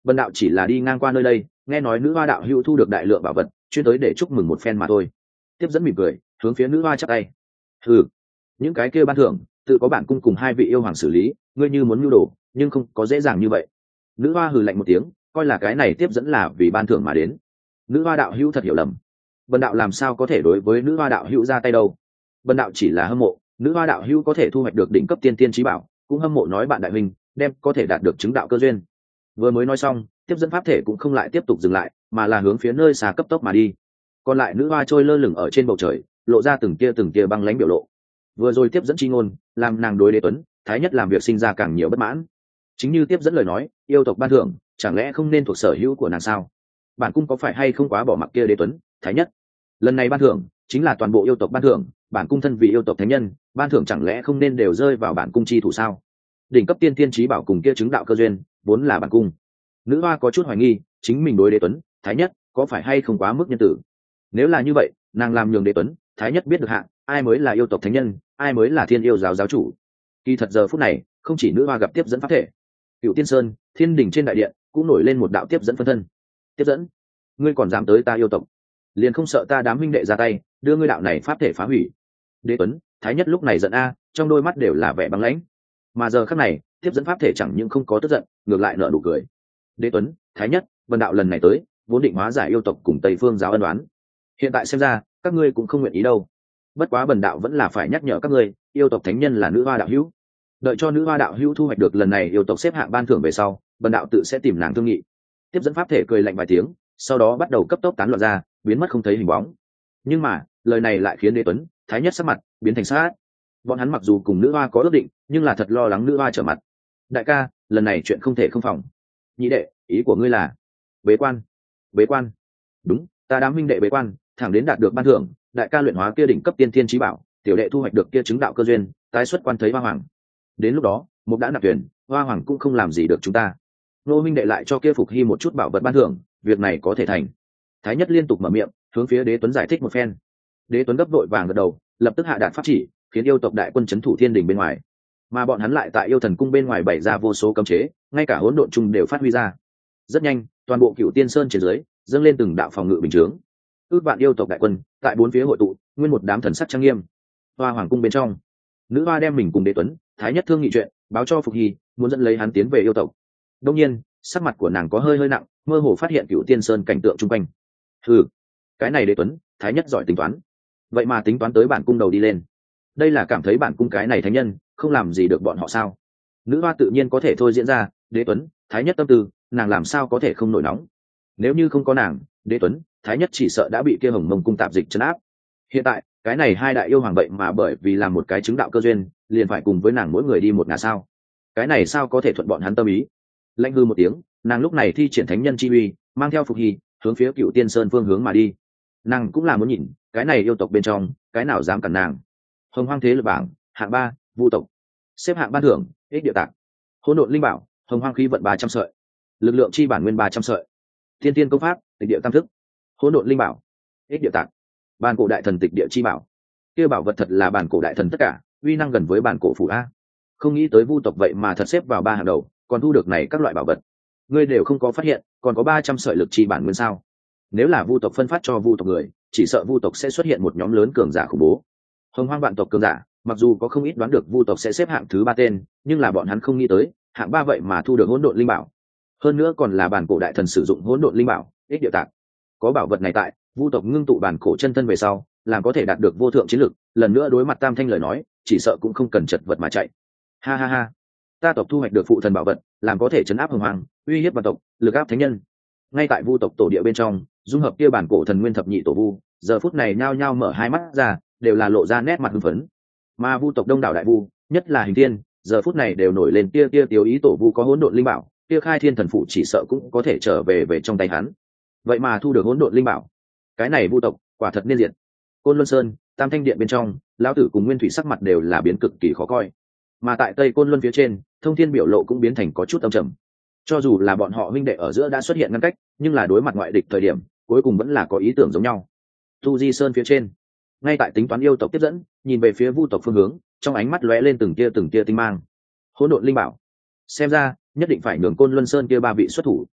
Vân đạo chỉ là đi ngang qua nơi đây, nghe nói nữ hoa đạo hữu thu được đại lượng bảo vật, chuyên tới để chúc mừng một phen mà thôi. Tiếp dẫn mỉm cười, hướng phía nữ hoa chắp tay. Ừ, những cái kia ban thưởng tự có bản cung cùng hai vị yêu hoàng xử lý, ngươi như muốn nhu đồ nhưng không có dễ dàng như vậy. Nữ hoa hừ lạnh một tiếng, coi là cái này tiếp dẫn là vì ban thưởng mà đến. Nữ hoa đạo hữu thật hiểu lầm. Vân đạo làm sao có thể đối với nữ hoa đạo hữu ra tay đâu. Vân đạo chỉ là hâm mộ nữ hoa đạo hữu có thể thu hoạch được đỉnh cấp tiên tiên trí bảo, cũng hâm mộ nói bạn đại huynh đem có thể đạt được chứng đạo cơ duyên. Vừa mới nói xong, tiếp dẫn pháp thể cũng không lại tiếp tục dừng lại, mà là hướng phía nơi xa cấp tốc mà đi. Còn lại nữ hoa trôi lơ lửng ở trên bầu trời, lộ ra từng tia từng tia băng lãnh biểu lộ. Vừa rồi tiếp dẫn chi ngôn làm nàng đối đế tuấn thái nhất làm việc sinh ra càng nhiều bất mãn. Chính như tiếp dẫn lời nói, yêu tộc ban thưởng chẳng lẽ không nên thuộc sở hữu của nàng sao? Bản cung có phải hay không quá bỏ mặc kia đế tuấn thái nhất? Lần này ban thưởng chính là toàn bộ yêu tộc ban thưởng, bản cung thân vị yêu tộc thánh nhân, ban thưởng chẳng lẽ không nên đều rơi vào bản cung chi thủ sao? Đỉnh cấp tiên tiên trí bảo cùng kia chứng đạo cơ duyên vốn là bản cung. Nữ hoa có chút hoài nghi chính mình đối đế tuấn thái nhất có phải hay không quá mức nhân tử. Nếu là như vậy, nàng làm nhường đế tuấn thái nhất biết được hạng ai mới là yêu tộc thánh nhân, ai mới là thiên yêu giáo giáo chủ. Kỳ thật giờ phút này không chỉ nữ hoa gặp tiếp dẫn pháp thể, Cựu Tiên Sơn thiên đình trên đại điện cũng nổi lên một đạo tiếp dẫn phân thân. Tiếp dẫn, ngươi còn dám tới ta yêu tộc, liền không sợ ta đám huynh đệ ra tay đưa ngươi đạo này pháp thể phá hủy? Đế tuấn thái nhất lúc này giận a, trong đôi mắt đều là vẻ băng lãnh. Mà giờ khắc này tiếp dẫn pháp thể chẳng những không có tức giận, ngược lại nở nụ cười. Đế tuấn thái nhất, vân đạo lần này tới vốn định hóa giải yêu tộc cùng tây phương giáo ân đoán, hiện tại xem ra các ngươi cũng không nguyện ý đâu. Bất quá bần đạo vẫn là phải nhắc nhở các ngươi, yêu tộc thánh nhân là nữ hoa đạo hữu. Đợi cho nữ hoa đạo hữu thu hoạch được lần này yêu tộc xếp hạng ban thưởng về sau, bần đạo tự sẽ tìm nàng thương nghị. Tiếp dẫn pháp thể cười lạnh vài tiếng, sau đó bắt đầu cấp tốc tán loạn ra, biến mất không thấy hình bóng. Nhưng mà lời này lại khiến đế tuấn thái nhất sắc mặt biến thành sát. Bọn hắn mặc dù cùng nữ hoa có ước định, nhưng là thật lo lắng nữ hoa trở mặt. Đại ca, lần này chuyện không thể không phòng. Nhị đệ, ý của ngươi là bế quan? Bế quan? Đúng, ta đám minh đệ bế quan, thẳng đến đạt được ban thưởng, đại ca luyện hóa kia đỉnh cấp tiên thiên trí bảo, tiểu đệ thu hoạch được kia chứng đạo cơ duyên, tái xuất quan thấy hoa hoàng. Đến lúc đó mục đã nạp tuyển, hoa hoàng cũng không làm gì được chúng ta. Nô minh đệ lại cho kia phục hy một chút bảo vật ban thưởng, việc này có thể thành. Thái nhất liên tục mở miệng hướng phía đế tuấn giải thích một phen. Đế tuấn gấp vội vàng gật đầu, lập tức hạ đạt pháp chỉ, khiến yêu tộc đại quân chấn thủ thiên đình bên ngoài. Mà bọn hắn lại tại yêu thần cung bên ngoài bày ra vô số cấm chế, ngay cả hỗn độn chung đều phát huy ra. Rất nhanh, toàn bộ Cửu Tiên Sơn trên dưới dâng lên từng đạo phòng ngự bình chướng. Ước vạn yêu tộc đại quân tại bốn phía hội tụ, nguyên một đám thần sắc trang nghiêm. Hoa hoàng cung bên trong, nữ hoa đem mình cùng đế tuấn thái nhất thương nghị chuyện báo cho phục hy, muốn dẫn lấy hắn tiến về yêu tộc. Đông nhiên sắc mặt của nàng có hơi hơi nặng, mơ hồ phát hiện Cửu Tiên Sơn cảnh tượng chung quanh. Ừ, cái này đế tuấn thái nhất giỏi tính toán, vậy mà tính toán tới bản cung đầu đi lên. Đây là cảm thấy bản cung cái này thánh nhân không làm gì được bọn họ sao? Nữ hoa tự nhiên có thể thôi diễn ra đế tuấn thái nhất tâm tư, nàng làm sao có thể không nổi nóng. Nếu như không có nàng, đế tuấn thái nhất chỉ sợ đã bị kia hồng mông cung tạp dịch trấn áp. Hiện tại cái này hai đại yêu hoàng vậy mà bởi vì làm một cái chứng đạo cơ duyên liền phải cùng với nàng mỗi người đi một ngả sao? Cái này sao có thể thuận bọn hắn tâm ý? Lạnh hư một tiếng, nàng lúc này thi triển thánh nhân chi uy, mang theo phục hy hướng phía Cựu Tiên Sơn phương hướng mà đi. Nàng cũng là muốn nhìn cái này yêu tộc bên trong cái nào dám cản nàng. Hồng hoang thế lực bảng hạng ba, vu tộc. Xếp hạng ban thưởng ích địa tạng, hỗn độn linh bảo, hồng hoang khí vận ba trăm sợi, lực lượng chi bản nguyên ba trăm sợi, thiên tiên công pháp tịch địa tam thức, hỗn độn linh bảo, ích địa tạng, bản cổ đại thần tịch địa chi bảo. Kia bảo vật thật là bản cổ đại thần tất cả, uy năng gần với bản cổ phủ a. Không nghĩ tới vu tộc vậy mà thật xếp vào ba hàng đầu, còn thu được này các loại bảo vật. Ngươi đều không có phát hiện còn có ba trăm sợi lực chi bản nguyên sao? Nếu là vu tộc phân phát cho vu tộc người, chỉ sợ vu tộc sẽ xuất hiện một nhóm lớn cường giả khủng bố. Hồng hoang vạn tộc cường giả, mặc dù có không ít đoán được vu tộc sẽ xếp hạng thứ ba tên, nhưng là bọn hắn không nghĩ tới hạng ba vậy mà thu được hỗn độn linh bảo, hơn nữa còn là bản cổ đại thần sử dụng hỗn độn linh bảo ích địa tạng. Có bảo vật này tại, vu tộc ngưng tụ bản cổ chân thân về sau làm có thể đạt được vô thượng chiến lực, lần nữa đối mặt tam thanh lời nói chỉ sợ cũng không cần chật vật mà chạy. Ha ha ha, ta tộc thu hoạch được phụ thần bảo vật, làm có thể chấn áp hồng hoàng, uy hiếp vạn tộc, lực áp thánh nhân. Ngay tại vu tộc tổ địa bên trong, dung hợp kia bản cổ thần nguyên thập nhị tổ vu giờ phút này nhao nhao mở hai mắt ra, đều là lộ ra nét mặt hưng phấn. Mà vu tộc đông đảo đại vu, nhất là hình thiên, giờ phút này đều nổi lên tia tia tiêu ý tổ vu có hỗn độn linh bảo, tia khai thiên thần phụ chỉ sợ cũng có thể trở về về trong tay hắn. Vậy mà thu được hỗn độn linh bảo, cái này vu tộc quả thật niên diện. Côn Luân Sơn tam thanh điện bên trong, lão tử cùng nguyên thủy sắc mặt đều là biến cực kỳ khó coi. Mà tại tây Côn Luân phía trên, thông thiên biểu lộ cũng biến thành có chút âm trầm. Cho dù là bọn họ huynh đệ ở giữa đã xuất hiện ngăn cách, nhưng là đối mặt ngoại địch thời điểm cuối cùng vẫn là có ý tưởng giống nhau. Tu Di Sơn phía trên, ngay tại tính toán yêu tộc tiếp dẫn, nhìn về phía vu tộc phương hướng, trong ánh mắt lóe lên từng tia từng tia tinh mang. Hỗn độn linh bảo, xem ra nhất định phải nhường Côn Luân Sơn kia ba vị xuất thủ.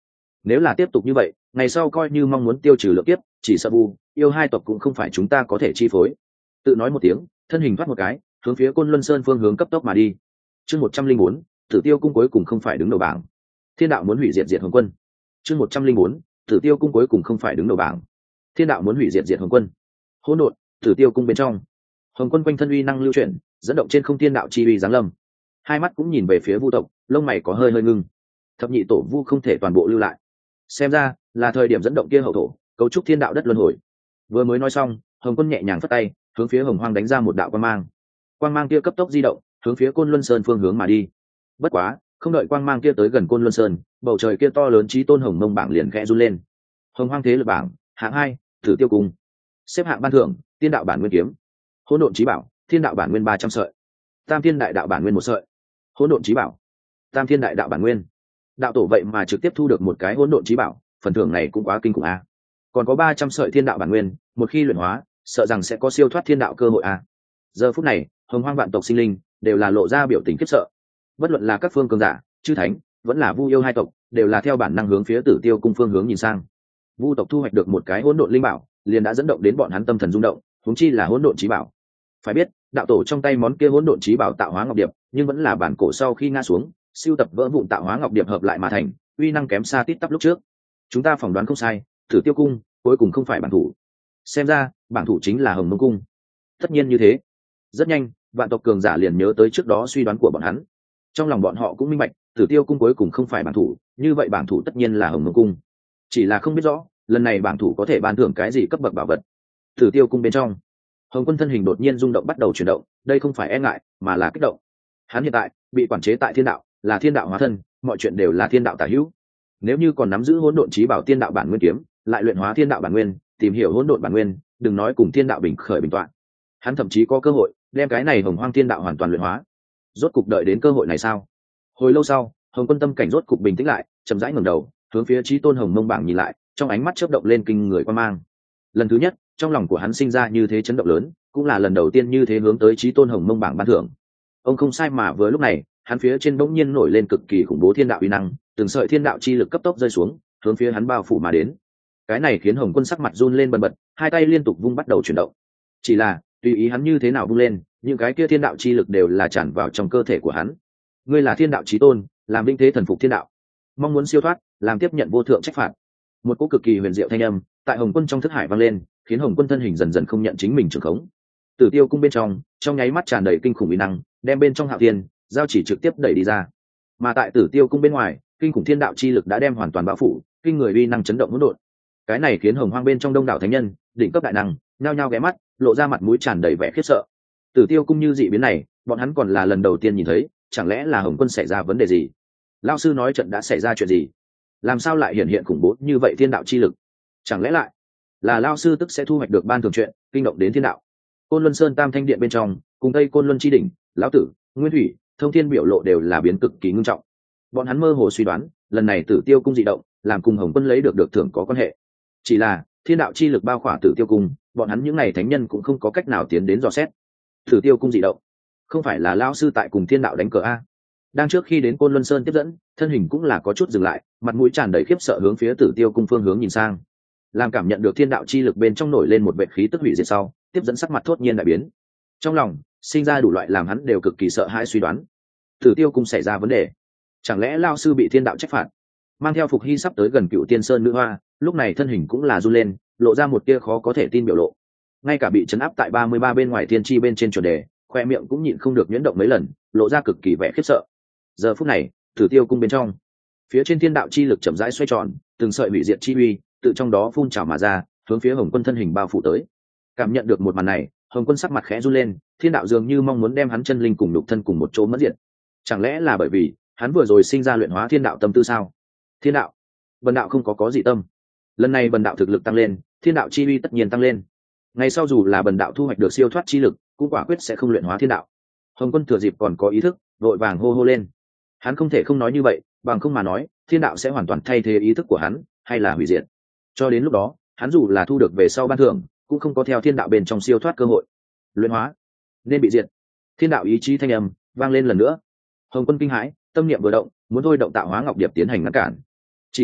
nếu là tiếp tục như vậy ngày sau coi như mong muốn tiêu trừ lượng kiếp chỉ sợ vu yêu hai tộc cũng không phải chúng ta có thể chi phối. Tự nói một tiếng, thân hình thoát một cái hướng phía Côn Luân Sơn phương hướng cấp tốc mà đi. Chương một trăm linh bốn, Tử Tiêu cung cuối cùng không phải đứng đầu bảng. Thiên đạo muốn hủy diệt diệt Hồng Quân. Chương một trăm linh bốn, Tử Tiêu cung cuối cùng không phải đứng đầu bảng. Thiên đạo muốn hủy diệt diệt Hồng Quân. Hỗn độn, Tử Tiêu cung bên trong. Hồng Quân quanh thân uy năng lưu chuyển, dẫn động trên không thiên đạo chi uy giáng lâm. Hai mắt cũng nhìn về phía Vu tộc, lông mày có hơi hơi ngưng. Thập nhị tổ Vu không thể toàn bộ lưu lại. Xem ra, là thời điểm dẫn động kia hậu thổ, cấu trúc thiên đạo đất luân hồi. Vừa mới nói xong, Hồng Quân nhẹ nhàng phất tay, hướng phía Hồng Hoang đánh ra một đạo quang mang. Quang mang kia cấp tốc di động, hướng phía Côn Luân Sơn phương hướng mà đi. Bất quá, không đợi quang mang kia tới gần Côn Luân Sơn, bầu trời kia to lớn chí tôn hồng mông bảng liền khẽ run lên. Hồng Hoang thế lực bảng, hạng hai, Tử Tiêu cung. Xếp hạng ban thưởng, Tiên đạo bản nguyên kiếm, Hỗn độn chí bảo, Thiên đạo bản nguyên ba trăm sợi, Tam Thiên đại đạo bản nguyên một sợi, Hỗn độn chí bảo, Tam Thiên đại đạo bản nguyên. Đạo tổ vậy mà trực tiếp thu được một cái hỗn độn chí bảo, phần thưởng này cũng quá kinh khủng a. Còn có ba trăm sợi thiên đạo bản nguyên, một khi luyện hóa, sợ rằng sẽ có siêu thoát thiên đạo cơ hội a. Giờ phút này, Hồng Hoang vạn tộc sinh linh đều là lộ ra biểu tình khiếp sợ. Bất luận là các phương cường giả, chư thánh, vẫn là Vu yêu hai tộc, đều là theo bản năng hướng phía Tử Tiêu cung phương hướng nhìn sang. Vu tộc thu hoạch được một cái hỗn độn linh bảo, liền đã dẫn động đến bọn hắn tâm thần rung động, huống chi là hỗn độn chí bảo. Phải biết, đạo tổ trong tay món kia hỗn độn chí bảo tạo hóa ngọc điệp, nhưng vẫn là bản cổ sau khi ngã xuống, siêu tập vỡ vụn tạo hóa ngọc điệp hợp lại mà thành, uy năng kém xa tít tắp lúc trước. Chúng ta phỏng đoán không sai, Tử Tiêu cung cuối cùng không phải bản thủ. Xem ra, bản thủ chính là Hồng Mông cung. Tất nhiên như thế. Rất nhanh, vạn tộc cường giả liền nhớ tới trước đó suy đoán của bọn hắn. Trong lòng bọn họ cũng minh bạch, Tử Tiêu cung cuối cùng không phải bản thủ, như vậy bản thủ tất nhiên là Hồng Mông cung. Chỉ là không biết rõ, lần này bản thủ có thể ban thưởng cái gì cấp bậc bảo vật. Tử Tiêu cung bên trong, Hồng Quân thân hình đột nhiên rung động bắt đầu chuyển động, đây không phải e ngại, mà là kích động. Hắn hiện tại bị quản chế tại thiên đạo, là thiên đạo hóa thân, mọi chuyện đều là thiên đạo tả hữu. Nếu như còn nắm giữ hỗn độn chí bảo tiên đạo bản nguyên kiếm, lại luyện hóa thiên đạo bản nguyên, tìm hiểu hỗn độn bản nguyên, đừng nói cùng thiên đạo bình khởi bình toạn. Hắn thậm chí có cơ hội đem cái này Hồng Hoang thiên đạo hoàn toàn luyện hóa. Rốt cục đợi đến cơ hội này sao? Hồi lâu sau, Hồng Quân tâm cảnh rốt cục bình tĩnh lại, chậm rãi ngẩng đầu, hướng phía chí tôn Hồng Mông bảng nhìn lại, trong ánh mắt chớp động lên kinh người quan mang. Lần thứ nhất, trong lòng của hắn sinh ra như thế chấn động lớn, cũng là lần đầu tiên như thế hướng tới chí tôn Hồng Mông bảng ban thưởng. Ông không sai mà vừa lúc này, hắn phía trên bỗng nhiên nổi lên cực kỳ khủng bố thiên đạo uy năng, từng sợi thiên đạo chi lực cấp tốc rơi xuống, hướng phía hắn bao phủ mà đến. Cái này khiến Hồng Quân sắc mặt run lên bần bật, hai tay liên tục vung bắt đầu chuyển động. Chỉ là, tùy ý hắn như thế nào vung lên, những cái kia thiên đạo chi lực đều là tràn vào trong cơ thể của hắn. Ngươi là thiên đạo chí tôn, làm vinh thế thần phục thiên đạo, mong muốn siêu thoát, làm tiếp nhận vô thượng trách phạt. Một cỗ cực kỳ huyền diệu thanh âm tại Hồng Quân trong thức hải vang lên, khiến Hồng Quân thân hình dần dần không nhận chính mình trường khống. Tử Tiêu cung bên trong, trong nháy mắt tràn đầy kinh khủng uy năng, đem bên trong Hạo Thiên giao chỉ trực tiếp đẩy đi ra. Mà tại Tử Tiêu cung bên ngoài, kinh khủng thiên đạo chi lực đã đem hoàn toàn bao phủ, kinh người uy năng chấn động hỗn độn. Cái này khiến Hồng Hoang bên trong đông đảo thánh nhân, đỉnh cấp đại năng, nhao nhao ghé mắt, lộ ra mặt mũi tràn đầy vẻ khiếp sợ. Tử Tiêu cung như dị biến này, bọn hắn còn là lần đầu tiên nhìn thấy, chẳng lẽ là Hồng Quân xảy ra vấn đề gì? Lão sư nói trận đã xảy ra chuyện gì? Làm sao lại hiện hiện khủng bố như vậy thiên đạo chi lực? Chẳng lẽ lại là lão sư tức sẽ thu hoạch được ban thưởng chuyện, kinh động đến thiên đạo? Côn Luân Sơn Tam Thanh Điện bên trong, cùng Tây Côn Luân chi đỉnh, lão tử, Nguyên Thủy, Thông Thiên biểu lộ đều là biến cực kỳ ngưng trọng. Bọn hắn mơ hồ suy đoán, lần này Tử Tiêu cung dị động, làm cùng Hồng Quân lấy được được thưởng có quan hệ. Chỉ là, thiên đạo chi lực bao khỏa Tử Tiêu cung, bọn hắn những này thánh nhân cũng không có cách nào tiến đến dò xét. Tử Tiêu cung dị động, không phải là lão sư tại cùng thiên đạo đánh cờ a? Đang trước khi đến Côn Luân Sơn tiếp dẫn, thân hình cũng là có chút dừng lại, mặt mũi tràn đầy khiếp sợ hướng phía Tử Tiêu cung phương hướng nhìn sang. Làm cảm nhận được thiên đạo chi lực bên trong nổi lên một vệ khí tức hủy diệt sau, tiếp dẫn sắc mặt thốt nhiên đại biến. Trong lòng sinh ra đủ loại làm hắn đều cực kỳ sợ hãi suy đoán. Tử Tiêu cung xảy ra vấn đề, chẳng lẽ lão sư bị thiên đạo trách phạt? Mang theo Phục Hy sắp tới gần Cựu Tiên Sơn nữ hoa, lúc này thân hình cũng là run lên, lộ ra một tia khó có thể tin biểu lộ. Ngay cả bị trấn áp tại ba mươi ba bên ngoài thiên chi bên trên chuẩn đề, khoe miệng cũng nhịn không được nhuyễn động mấy lần, lộ ra cực kỳ vẻ khiếp sợ. Giờ phút này, Tử Tiêu cung bên trong, phía trên thiên đạo chi lực chậm rãi xoay tròn, từng sợi hủy diệt chi uy tự trong đó phun trào mà ra, hướng phía Hồng Quân thân hình bao phủ tới. Cảm nhận được một màn này, Hồng Quân sắc mặt khẽ run lên, thiên đạo dường như mong muốn đem hắn chân linh cùng nhục thân cùng một chỗ mất diệt. Chẳng lẽ là bởi vì hắn vừa rồi sinh ra luyện hóa thiên đạo tâm tư sao? Thiên đạo, bần đạo không có có gì tâm. Lần này bần đạo thực lực tăng lên, thiên đạo chi uy tất nhiên tăng lên. Ngày sau dù là bần đạo thu hoạch được siêu thoát chi lực, cũng quả quyết sẽ không luyện hóa thiên đạo. Hồng Quân thừa dịp còn có ý thức, vội vàng hô hô lên. Hắn không thể không nói như vậy, bằng không mà nói, thiên đạo sẽ hoàn toàn thay thế ý thức của hắn, hay là hủy diệt. Cho đến lúc đó, hắn dù là thu được về sau ban thưởng, cũng không có theo thiên đạo bên trong siêu thoát cơ hội. Luyện hóa nên bị diệt. Thiên đạo ý chí thanh âm vang lên lần nữa. Hồng Quân kinh hãi, tâm niệm vừa động, muốn thôi động tạo hóa ngọc điệp tiến hành ngăn cản. Chỉ tiếc,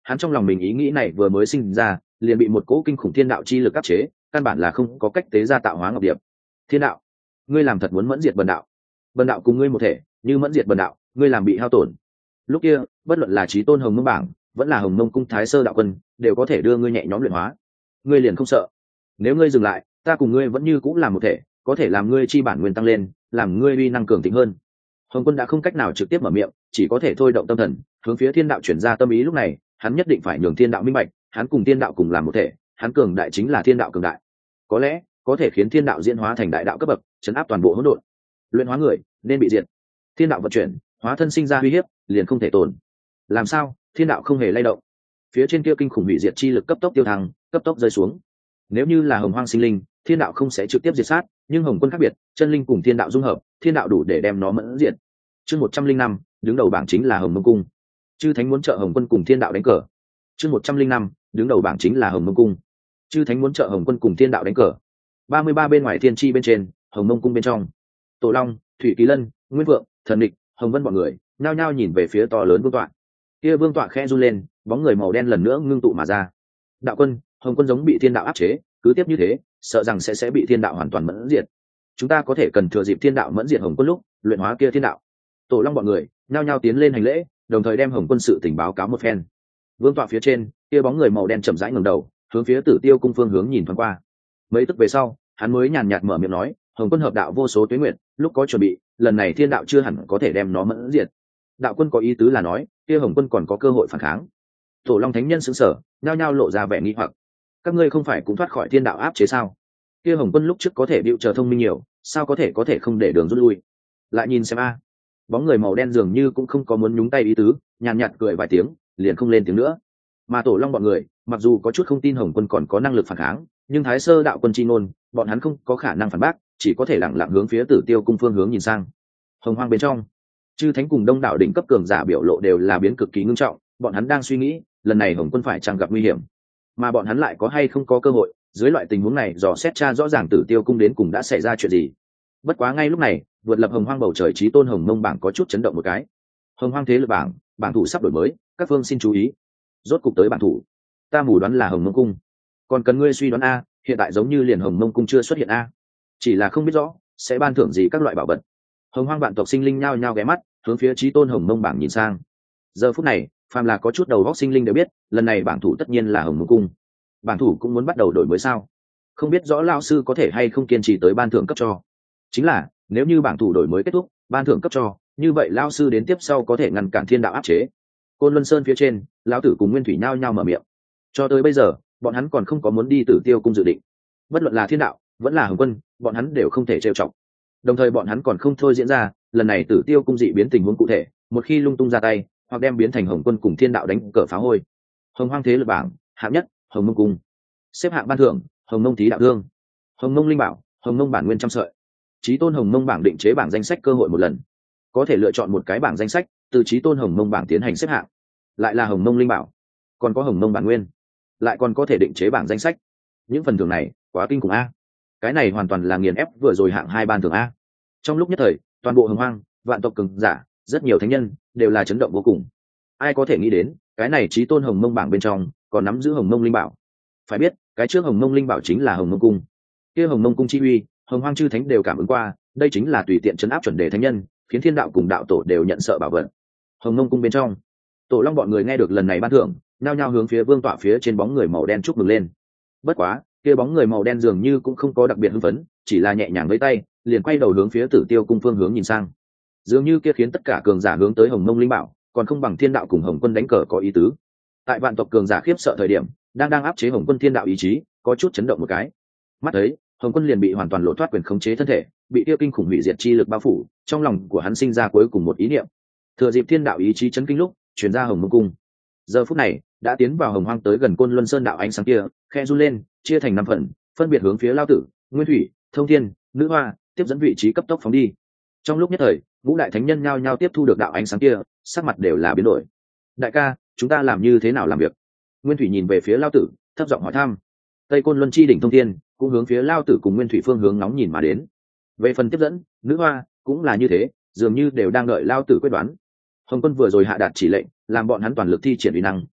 hắn trong lòng mình ý nghĩ này vừa mới sinh ra liền bị một cỗ kinh khủng thiên đạo chi lực áp chế, căn bản là không có cách tế ra tạo hóa ngọc điệp. Thiên đạo, ngươi làm thật muốn mẫn diệt bần đạo. Bần đạo cùng ngươi một thể, như mẫn diệt bần đạo, ngươi làm bị hao tổn. Lúc kia bất luận là chí tôn hồng mông bảng vẫn là hồng mông cung thái sơ đạo quân đều có thể đưa ngươi nhẹ nhõm luyện hóa. Ngươi liền không sợ? Nếu ngươi dừng lại, ta cùng ngươi vẫn như cũng là một thể, có thể làm ngươi chi bản nguyên tăng lên, làm ngươi uy năng cường thịnh hơn. Hồng Quân đã không cách nào trực tiếp mở miệng, chỉ có thể thôi động tâm thần hướng phía thiên đạo chuyển ra tâm ý. Lúc này hắn nhất định phải nhường thiên đạo minh bạch, hắn cùng thiên đạo cùng làm một thể, hắn cường đại chính là thiên đạo cường đại, có lẽ có thể khiến thiên đạo diễn hóa thành đại đạo cấp bậc, chấn áp toàn bộ hỗn độn. Luyện hóa người nên bị diệt. Thiên đạo vận chuyển, hóa thân sinh ra uy hiếp, liền không thể tồn. Làm sao? Thiên đạo không hề lay động. Phía trên kia kinh khủng hủy diệt chi lực cấp tốc tiêu thăng, cấp tốc rơi xuống. Nếu như là hồng hoang sinh linh, thiên đạo không sẽ trực tiếp diệt sát, nhưng hồng quân khác biệt, chân linh cùng thiên đạo dung hợp, thiên đạo đủ để đem nó mẫn diệt. Chương một trăm linh năm, đứng đầu bảng chính là hồng mông cung. Chư thánh muốn trợ hồng quân cùng thiên đạo đánh cờ. Chương một trăm linh năm, đứng đầu bảng chính là hồng mông cung. Chư thánh muốn trợ hồng quân cùng thiên đạo đánh cờ. Ba mươi ba bên ngoài thiên chi bên trên, hồng mông cung bên trong, tổ long, thủy kỳ lân, nguyên vượng, thần địch, hồng vân bọn người nhao nhao nhìn về phía to lớn vương tọa. Kia vương tọa khẽ run lên, bóng người màu đen lần nữa ngưng tụ mà ra. Đạo quân, hồng quân giống bị thiên đạo áp chế, cứ tiếp như thế sợ rằng sẽ sẽ bị thiên đạo hoàn toàn mẫn diệt. Chúng ta có thể cần thừa dịp thiên đạo mẫn diệt hồng quân lúc luyện hóa kia thiên đạo. Tổ long bọn người nhao nhao tiến lên hành lễ, đồng thời đem hồng quân sự tình báo cáo một phen. Vương tọa phía trên, kia bóng người màu đen chậm rãi ngẩng đầu, hướng phía Tử Tiêu cung phương hướng nhìn thoáng qua. Mấy tức về sau, hắn mới nhàn nhạt mở miệng nói, hồng quân hợp đạo vô số tuế nguyện, lúc có chuẩn bị, lần này thiên đạo chưa hẳn có thể đem nó mẫn diệt. Đạo quân có ý tứ là nói, kia hồng quân còn có cơ hội phản kháng. Tổ long thánh nhân sững sờ, nhao nhao lộ ra vẻ nghi hoặc. Các ngươi không phải cũng thoát khỏi thiên đạo áp chế sao? Kia hồng quân lúc trước có thể bịu chờ thông minh nhiều, sao có thể có thể không để đường rút lui? Lại nhìn xem a. Bóng người màu đen dường như cũng không có muốn nhúng tay ý tứ, nhàn nhạt cười vài tiếng, liền không lên tiếng nữa. Mà tổ long bọn người mặc dù có chút không tin hồng quân còn có năng lực phản kháng, nhưng thái sơ đạo quân chi ngôn, bọn hắn không có khả năng phản bác, chỉ có thể lẳng lặng hướng phía Tử Tiêu cung phương hướng nhìn sang. Hồng hoang bên trong, chư thánh cùng đông đảo đỉnh cấp cường giả biểu lộ đều là biến cực kỳ ngưng trọng, bọn hắn đang suy nghĩ, lần này hồng quân phải chăng gặp nguy hiểm, mà bọn hắn lại có hay không có cơ hội. Dưới loại tình huống này dò xét tra rõ ràng Tử Tiêu cung đến cùng đã xảy ra chuyện gì. Bất quá ngay lúc này, vượt lập hồng hoang bầu trời chí tôn hồng mông bảng có chút chấn động một cái. Hồng hoang thế lực bảng, bảng thủ sắp đổi mới, các phương xin chú ý. Rốt cục tới bảng thủ, ta mù đoán là hồng mông cung, còn cần ngươi suy đoán a. Hiện tại giống như liền hồng mông cung chưa xuất hiện a, chỉ là không biết rõ sẽ ban thưởng gì các loại bảo vật. Hồng hoang vạn tộc sinh linh nhao nhao ghé mắt hướng phía chí tôn hồng mông bảng nhìn sang. Giờ phút này, phàm là có chút đầu góc sinh linh đều biết, lần này bảng thủ tất nhiên là hồng mông cung. Bảng thủ cũng muốn bắt đầu đổi mới sao? Không biết rõ lão sư có thể hay không kiên trì tới ban thưởng cấp cho. Chính là nếu như bảng thủ đổi mới kết thúc, ban thưởng cấp cho, như vậy lão sư đến tiếp sau có thể ngăn cản thiên đạo áp chế. Côn Luân Sơn phía trên, lão tử cùng Nguyên Thủy nhao nhao mở miệng. Cho tới bây giờ, bọn hắn còn không có muốn đi Tử Tiêu cung dự định. Bất luận là thiên đạo vẫn là hồng quân, bọn hắn đều không thể trêu chọc. Đồng thời bọn hắn còn không thôi diễn ra lần này Tử Tiêu cung dị biến tình huống cụ thể, một khi lung tung ra tay hoặc đem biến thành hồng quân cùng thiên đạo đánh cờ phá hôi. Hồng hoang thế lực bảng hạng nhất, hồng mông cung. Xếp hạng ban thưởng, hồng mông thí đạo thương, hồng mông linh bảo, hồng mông bản nguyên trăm sợi. Chí tôn hồng mông bảng định chế bảng danh sách cơ hội một lần, có thể lựa chọn một cái bảng danh sách từ chí tôn hồng mông bảng tiến hành xếp hạng. Lại là hồng mông linh bảo, còn có hồng mông bản nguyên, lại còn có thể định chế bảng danh sách. Những phần thưởng này quá kinh khủng a. Cái này hoàn toàn là nghiền ép vừa rồi hạng hai ban thưởng a. Trong lúc nhất thời, toàn bộ hồng hoang vạn tộc cường giả, rất nhiều thánh nhân đều là chấn động vô cùng. Ai có thể nghĩ đến cái này chí tôn hồng mông bảng bên trong còn nắm giữ hồng mông linh bảo. Phải biết cái trước hồng mông linh bảo chính là hồng mông cung. Kia hồng mông cung chi uy, hồng hoang chư thánh đều cảm ứng qua, đây chính là tùy tiện chấn áp chuẩn đề thánh nhân, khiến thiên đạo cùng đạo tổ đều nhận sợ bảo vật. Hồng mông cung bên trong, tổ long bọn người nghe được lần này ban thưởng, nhao nhao hướng phía vương tọa phía trên bóng người màu đen chúc mừng lên. Bất quá kia bóng người màu đen dường như cũng không có đặc biệt hưng phấn, chỉ là nhẹ nhàng với tay liền quay đầu hướng phía Tử Tiêu cung phương hướng nhìn sang. Dường như kia khiến tất cả cường giả hướng tới hồng mông linh bảo, còn không bằng thiên đạo cùng hồng quân đánh cờ có ý tứ. Tại vạn tộc cường giả khiếp sợ thời điểm, đang đang áp chế hồng quân thiên đạo ý chí có chút chấn động một cái. Mắt thấy hồng quân liền bị hoàn toàn lộ thoát quyền khống chế thân thể, bị tiêu kinh khủng hủy diệt chi lực bao phủ, trong lòng của hắn sinh ra cuối cùng một ý niệm. Thừa dịp thiên đạo ý chí chấn kinh lúc chuyển ra hồng mông cung. Giờ phút này đã tiến vào hồng hoang tới gần Côn Luân Sơn đạo ánh sáng kia, khe run lên chia thành năm phần, phân biệt hướng phía Lao Tử, Nguyên Thủy, Thông Thiên, Nữ Hoa tiếp dẫn vị trí cấp tốc phóng đi. Trong lúc nhất thời, ngũ đại thánh nhân nhao nhao tiếp thu được đạo ánh sáng kia, sắc mặt đều là biến đổi. Đại ca, chúng ta làm như thế nào làm việc? Nguyên Thủy nhìn về phía Lao Tử, thấp giọng hỏi thăm. Tây Côn Luân chi đỉnh Thông Thiên cũng hướng phía Lao Tử cùng Nguyên Thủy phương hướng nóng nhìn mà đến. Về phần tiếp dẫn, Nữ Hoa cũng là như thế, dường như đều đang đợi Lao Tử quyết đoán. Hồng Quân vừa rồi hạ đạt chỉ lệnh, làm bọn hắn toàn lực thi triển uy năng,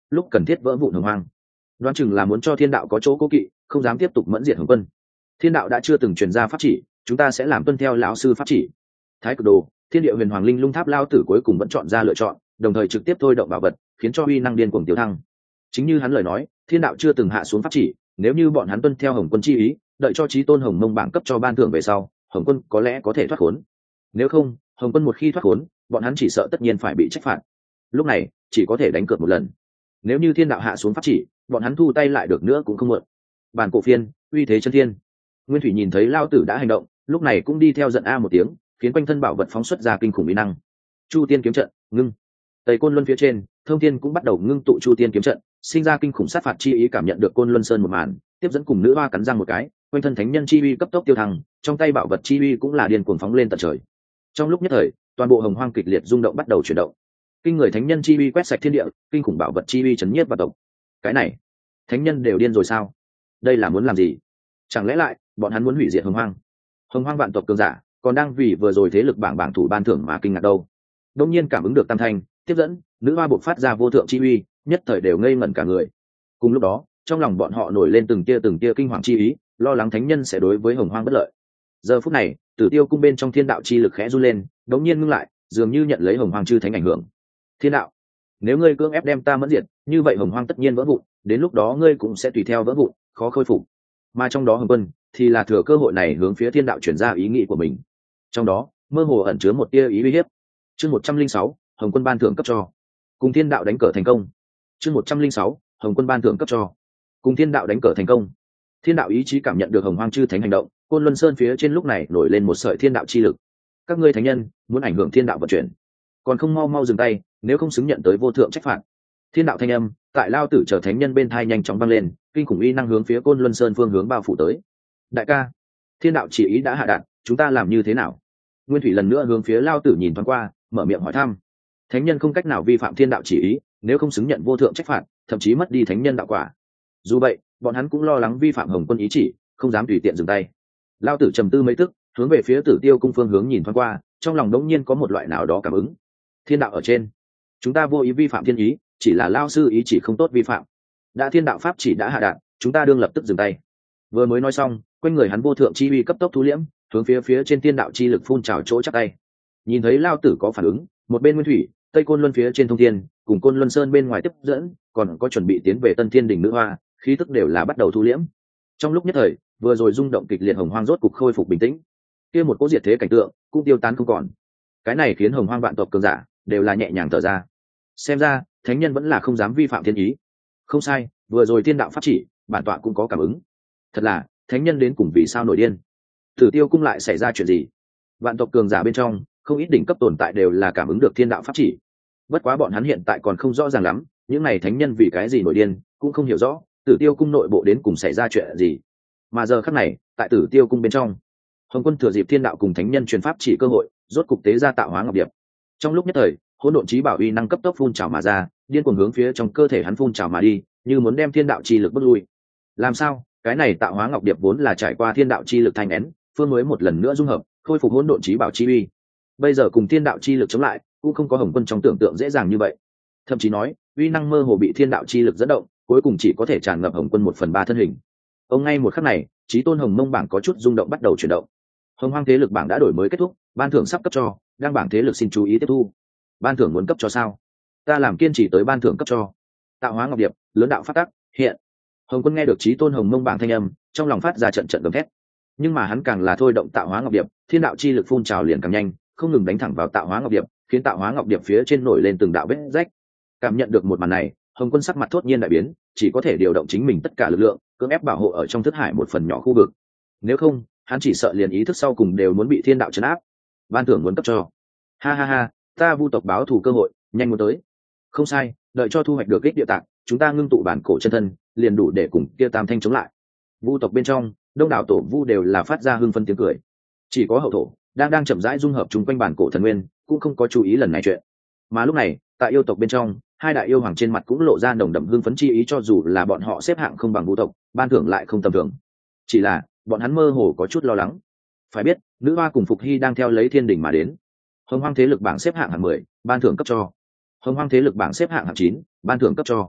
lúc cần thiết vỡ vụn hồng hoang. Đoán chừng là muốn cho thiên đạo có chỗ cố kỵ, không dám tiếp tục mẫn diệt hồng quân. Thiên đạo đã chưa từng truyền ra pháp chỉ, chúng ta sẽ làm tuân theo lão sư pháp chỉ. Thái Cực Đồ, Thiên Địa Huyền Hoàng Linh Lung Tháp lao tử cuối cùng vẫn chọn ra lựa chọn, đồng thời trực tiếp thôi động bảo vật, khiến cho uy năng điên cuồng tiêu thăng. Chính như hắn lời nói, thiên đạo chưa từng hạ xuống pháp chỉ, nếu như bọn hắn tuân theo hồng quân chi ý, đợi cho chí tôn hồng mông bảng cấp cho ban thưởng về sau, hồng quân có lẽ có thể thoát khốn. Nếu không, hồng quân một khi thoát khốn, bọn hắn chỉ sợ tất nhiên phải bị trách phạt. Lúc này chỉ có thể đánh cược một lần. Nếu như thiên đạo hạ xuống pháp chỉ, bọn hắn thu tay lại được nữa cũng không muộn. Bản cổ phiên, uy thế chân thiên. Nguyên Thủy nhìn thấy lao tử đã hành động, lúc này cũng đi theo giận a một tiếng, khiến quanh thân bảo vật phóng xuất ra kinh khủng uy năng. Chu tiên kiếm trận ngưng. Tây Côn Luân phía trên, Thông Thiên cũng bắt đầu ngưng tụ Chu tiên kiếm trận, sinh ra kinh khủng sát phạt chi ý, cảm nhận được Côn Luân Sơn một màn, tiếp dẫn cùng nữ hoa cắn răng một cái, quanh thân thánh nhân chi uy cấp tốc tiêu thăng, trong tay bảo vật chi uy cũng là điên cuồng phóng lên tận trời. Trong lúc nhất thời, toàn bộ hồng hoang kịch liệt rung động bắt đầu chuyển động. Kinh người thánh nhân chi uy quét sạch thiên địa, kinh khủng bảo vật chi uy chấn nhiếp và tộc. Cái này, thánh nhân đều điên rồi sao? Đây là muốn làm gì? Chẳng lẽ lại bọn hắn muốn hủy diệt hồng hoang? Hồng hoang vạn tộc cường giả còn đang vì vừa rồi thế lực bảng bảng thủ ban thưởng mà kinh ngạc đâu. Đông nhiên cảm ứng được tam thanh, tiếp dẫn, nữ hoa bộc phát ra vô thượng chi uy, nhất thời đều ngây ngẩn cả người. Cùng lúc đó, trong lòng bọn họ nổi lên từng tia từng tia kinh hoàng chi ý, lo lắng thánh nhân sẽ đối với hồng hoang bất lợi. Giờ phút này, Tử Tiêu cung bên trong thiên đạo chi lực khẽ run lên, đống nhiên ngưng lại, dường như nhận lấy hồng hoang chư thánh ảnh hưởng. Thiên đạo, nếu ngươi cưỡng ép đem ta mẫn diệt, như vậy hồng hoang tất nhiên vỡ vụn, đến lúc đó ngươi cũng sẽ tùy theo vỡ vụn, khó khôi phục. Mà trong đó hồng quân thì là thừa cơ hội này hướng phía thiên đạo chuyển ra ý nghĩ của mình. Trong đó mơ hồ ẩn chứa một tia ý uy hiếp. Chương một trăm linh sáu, hồng quân ban thưởng cấp cho. Cùng thiên đạo đánh cờ thành công. Chương một trăm linh sáu, hồng quân ban thưởng cấp cho. Cùng thiên đạo đánh cờ thành công. Thiên đạo ý chí cảm nhận được hồng hoang chư thánh hành động, Côn Luân Sơn phía trên lúc này nổi lên một sợi thiên đạo chi lực. Các ngươi thánh nhân muốn ảnh hưởng thiên đạo vận chuyển, còn không mau mau dừng tay, nếu không xứng nhận tới vô thượng trách phạt. Thiên đạo thanh âm tại lao tử trở thánh nhân bên thai nhanh chóng vang lên, kinh khủng uy năng hướng phía Côn Luân Sơn phương hướng bao phủ tới. Đại ca, thiên đạo chỉ ý đã hạ đạt, chúng ta làm như thế nào? Nguyên Thủy lần nữa hướng phía lao tử nhìn thoáng qua, mở miệng hỏi thăm. Thánh nhân không cách nào vi phạm thiên đạo chỉ ý, nếu không xứng nhận vô thượng trách phạt, thậm chí mất đi thánh nhân đạo quả. Dù vậy, bọn hắn cũng lo lắng vi phạm hồng quân ý chỉ, không dám tùy tiện dừng tay. Lao tử trầm tư mấy tức, hướng về phía Tử Tiêu cung phương hướng nhìn thoáng qua, trong lòng đống nhiên có một loại nào đó cảm ứng. Thiên đạo ở trên, chúng ta vô ý vi phạm thiên ý, chỉ là lao sư ý chỉ không tốt vi phạm. Đã thiên đạo pháp chỉ đã hạ đạt, chúng ta đương lập tức dừng tay. Vừa mới nói xong, quanh người hắn vô thượng chi uy cấp tốc thu liễm, hướng phía phía trên thiên đạo chi lực phun trào chỗ chắc tay. Nhìn thấy lao tử có phản ứng, một bên Nguyên Thủy, Tây Côn Luân phía trên Thông Thiên, cùng Côn Luân Sơn bên ngoài tiếp dẫn, còn có chuẩn bị tiến về Tân Thiên đỉnh nữ hoa, khí tức đều là bắt đầu thu liễm. Trong lúc nhất thời, vừa rồi rung động kịch liệt hồng hoang rốt cục khôi phục bình tĩnh. Kia một cỗ diệt thế cảnh tượng cũng tiêu tán không còn. Cái này khiến hồng hoang vạn tộc cường giả đều là nhẹ nhàng thở ra. Xem ra, thánh nhân vẫn là không dám vi phạm thiên ý. Không sai, vừa rồi thiên đạo pháp chỉ, bản tọa cũng có cảm ứng. Thật là, thánh nhân đến cùng vì sao nổi điên? Tử Tiêu cung lại xảy ra chuyện gì? Vạn tộc cường giả bên trong, không ít đỉnh cấp tồn tại đều là cảm ứng được thiên đạo pháp chỉ. Bất quá bọn hắn hiện tại còn không rõ ràng lắm, những này thánh nhân vì cái gì nổi điên, cũng không hiểu rõ, Tử Tiêu cung nội bộ đến cùng xảy ra chuyện gì. Mà giờ khắc này, tại Tử Tiêu cung bên trong, hồng quân thừa dịp thiên đạo cùng thánh nhân truyền pháp chỉ cơ hội, rốt cục tế ra tạo hóa ngọc điệp. Trong lúc nhất thời, hỗn độn chí bảo uy năng cấp tốc phun trào mà ra, điên cuồng hướng phía trong cơ thể hắn phun trào mà đi, như muốn đem thiên đạo chi lực bước lui. Làm sao? Cái này tạo hóa ngọc điệp vốn là trải qua thiên đạo chi lực thành én, phương mới một lần nữa dung hợp, khôi phục hỗn độn chí bảo chi uy. Bây giờ cùng thiên đạo chi lực chống lại, cũng không có hồng quân trong tưởng tượng dễ dàng như vậy. Thậm chí nói, uy năng mơ hồ bị thiên đạo chi lực dẫn động, cuối cùng chỉ có thể tràn ngập hồng quân một phần ba thân hình. Ông ngay một khắc này, chí tôn hồng mông bảng có chút rung động bắt đầu chuyển động. Hồng hoang thế lực bảng đã đổi mới kết thúc, ban thưởng sắp cấp cho, đang bảng thế lực xin chú ý tiếp thu. Ban thưởng muốn cấp cho sao? Ta làm kiên trì tới ban thưởng cấp cho. Tạo hóa ngọc điệp, lớn đạo phát tắc, hiện. Hồng quân nghe được chí tôn hồng mông bảng thanh âm, trong lòng phát ra trận trận gầm thét. Nhưng mà hắn càng là thôi động tạo hóa ngọc điệp, thiên đạo chi lực phun trào liền càng nhanh, không ngừng đánh thẳng vào tạo hóa ngọc điệp, khiến tạo hóa ngọc điệp phía trên nổi lên từng đạo vết rách. Cảm nhận được một màn này, hồng quân sắc mặt thốt nhiên đại biến, chỉ có thể điều động chính mình tất cả lực lượng, cưỡng ép bảo hộ ở trong thức hải một phần nhỏ khu vực. Nếu không, hắn chỉ sợ liền ý thức sau cùng đều muốn bị thiên đạo trấn áp. Ban thưởng muốn cấp cho. Ha ha ha, ta vu tộc báo thù cơ hội nhanh muốn tới. Không sai, đợi cho thu hoạch được ích địa tạng, chúng ta ngưng tụ bản cổ chân thân, liền đủ để cùng kia tam thanh chống lại. Vu tộc bên trong, đông đảo tổ vu đều là phát ra hưng phân tiếng cười. Chỉ có hậu thổ đang đang chậm rãi dung hợp chung quanh bản cổ thần nguyên, cũng không có chú ý lần này chuyện. Mà lúc này, tại yêu tộc bên trong, hai đại yêu hoàng trên mặt cũng lộ ra nồng đậm hưng phấn chi ý, cho dù là bọn họ xếp hạng không bằng vu tộc, ban thưởng lại không tầm thường. Chỉ là bọn hắn mơ hồ có chút lo lắng. Phải biết, nữ hoa cùng Phục Hy đang theo lấy thiên đỉnh mà đến. Hồng hoang thế lực bảng xếp hạng hạng mười, ban thưởng cấp cho. Hồng hoang thế lực bảng xếp hạng hạng chín, ban thưởng cấp cho.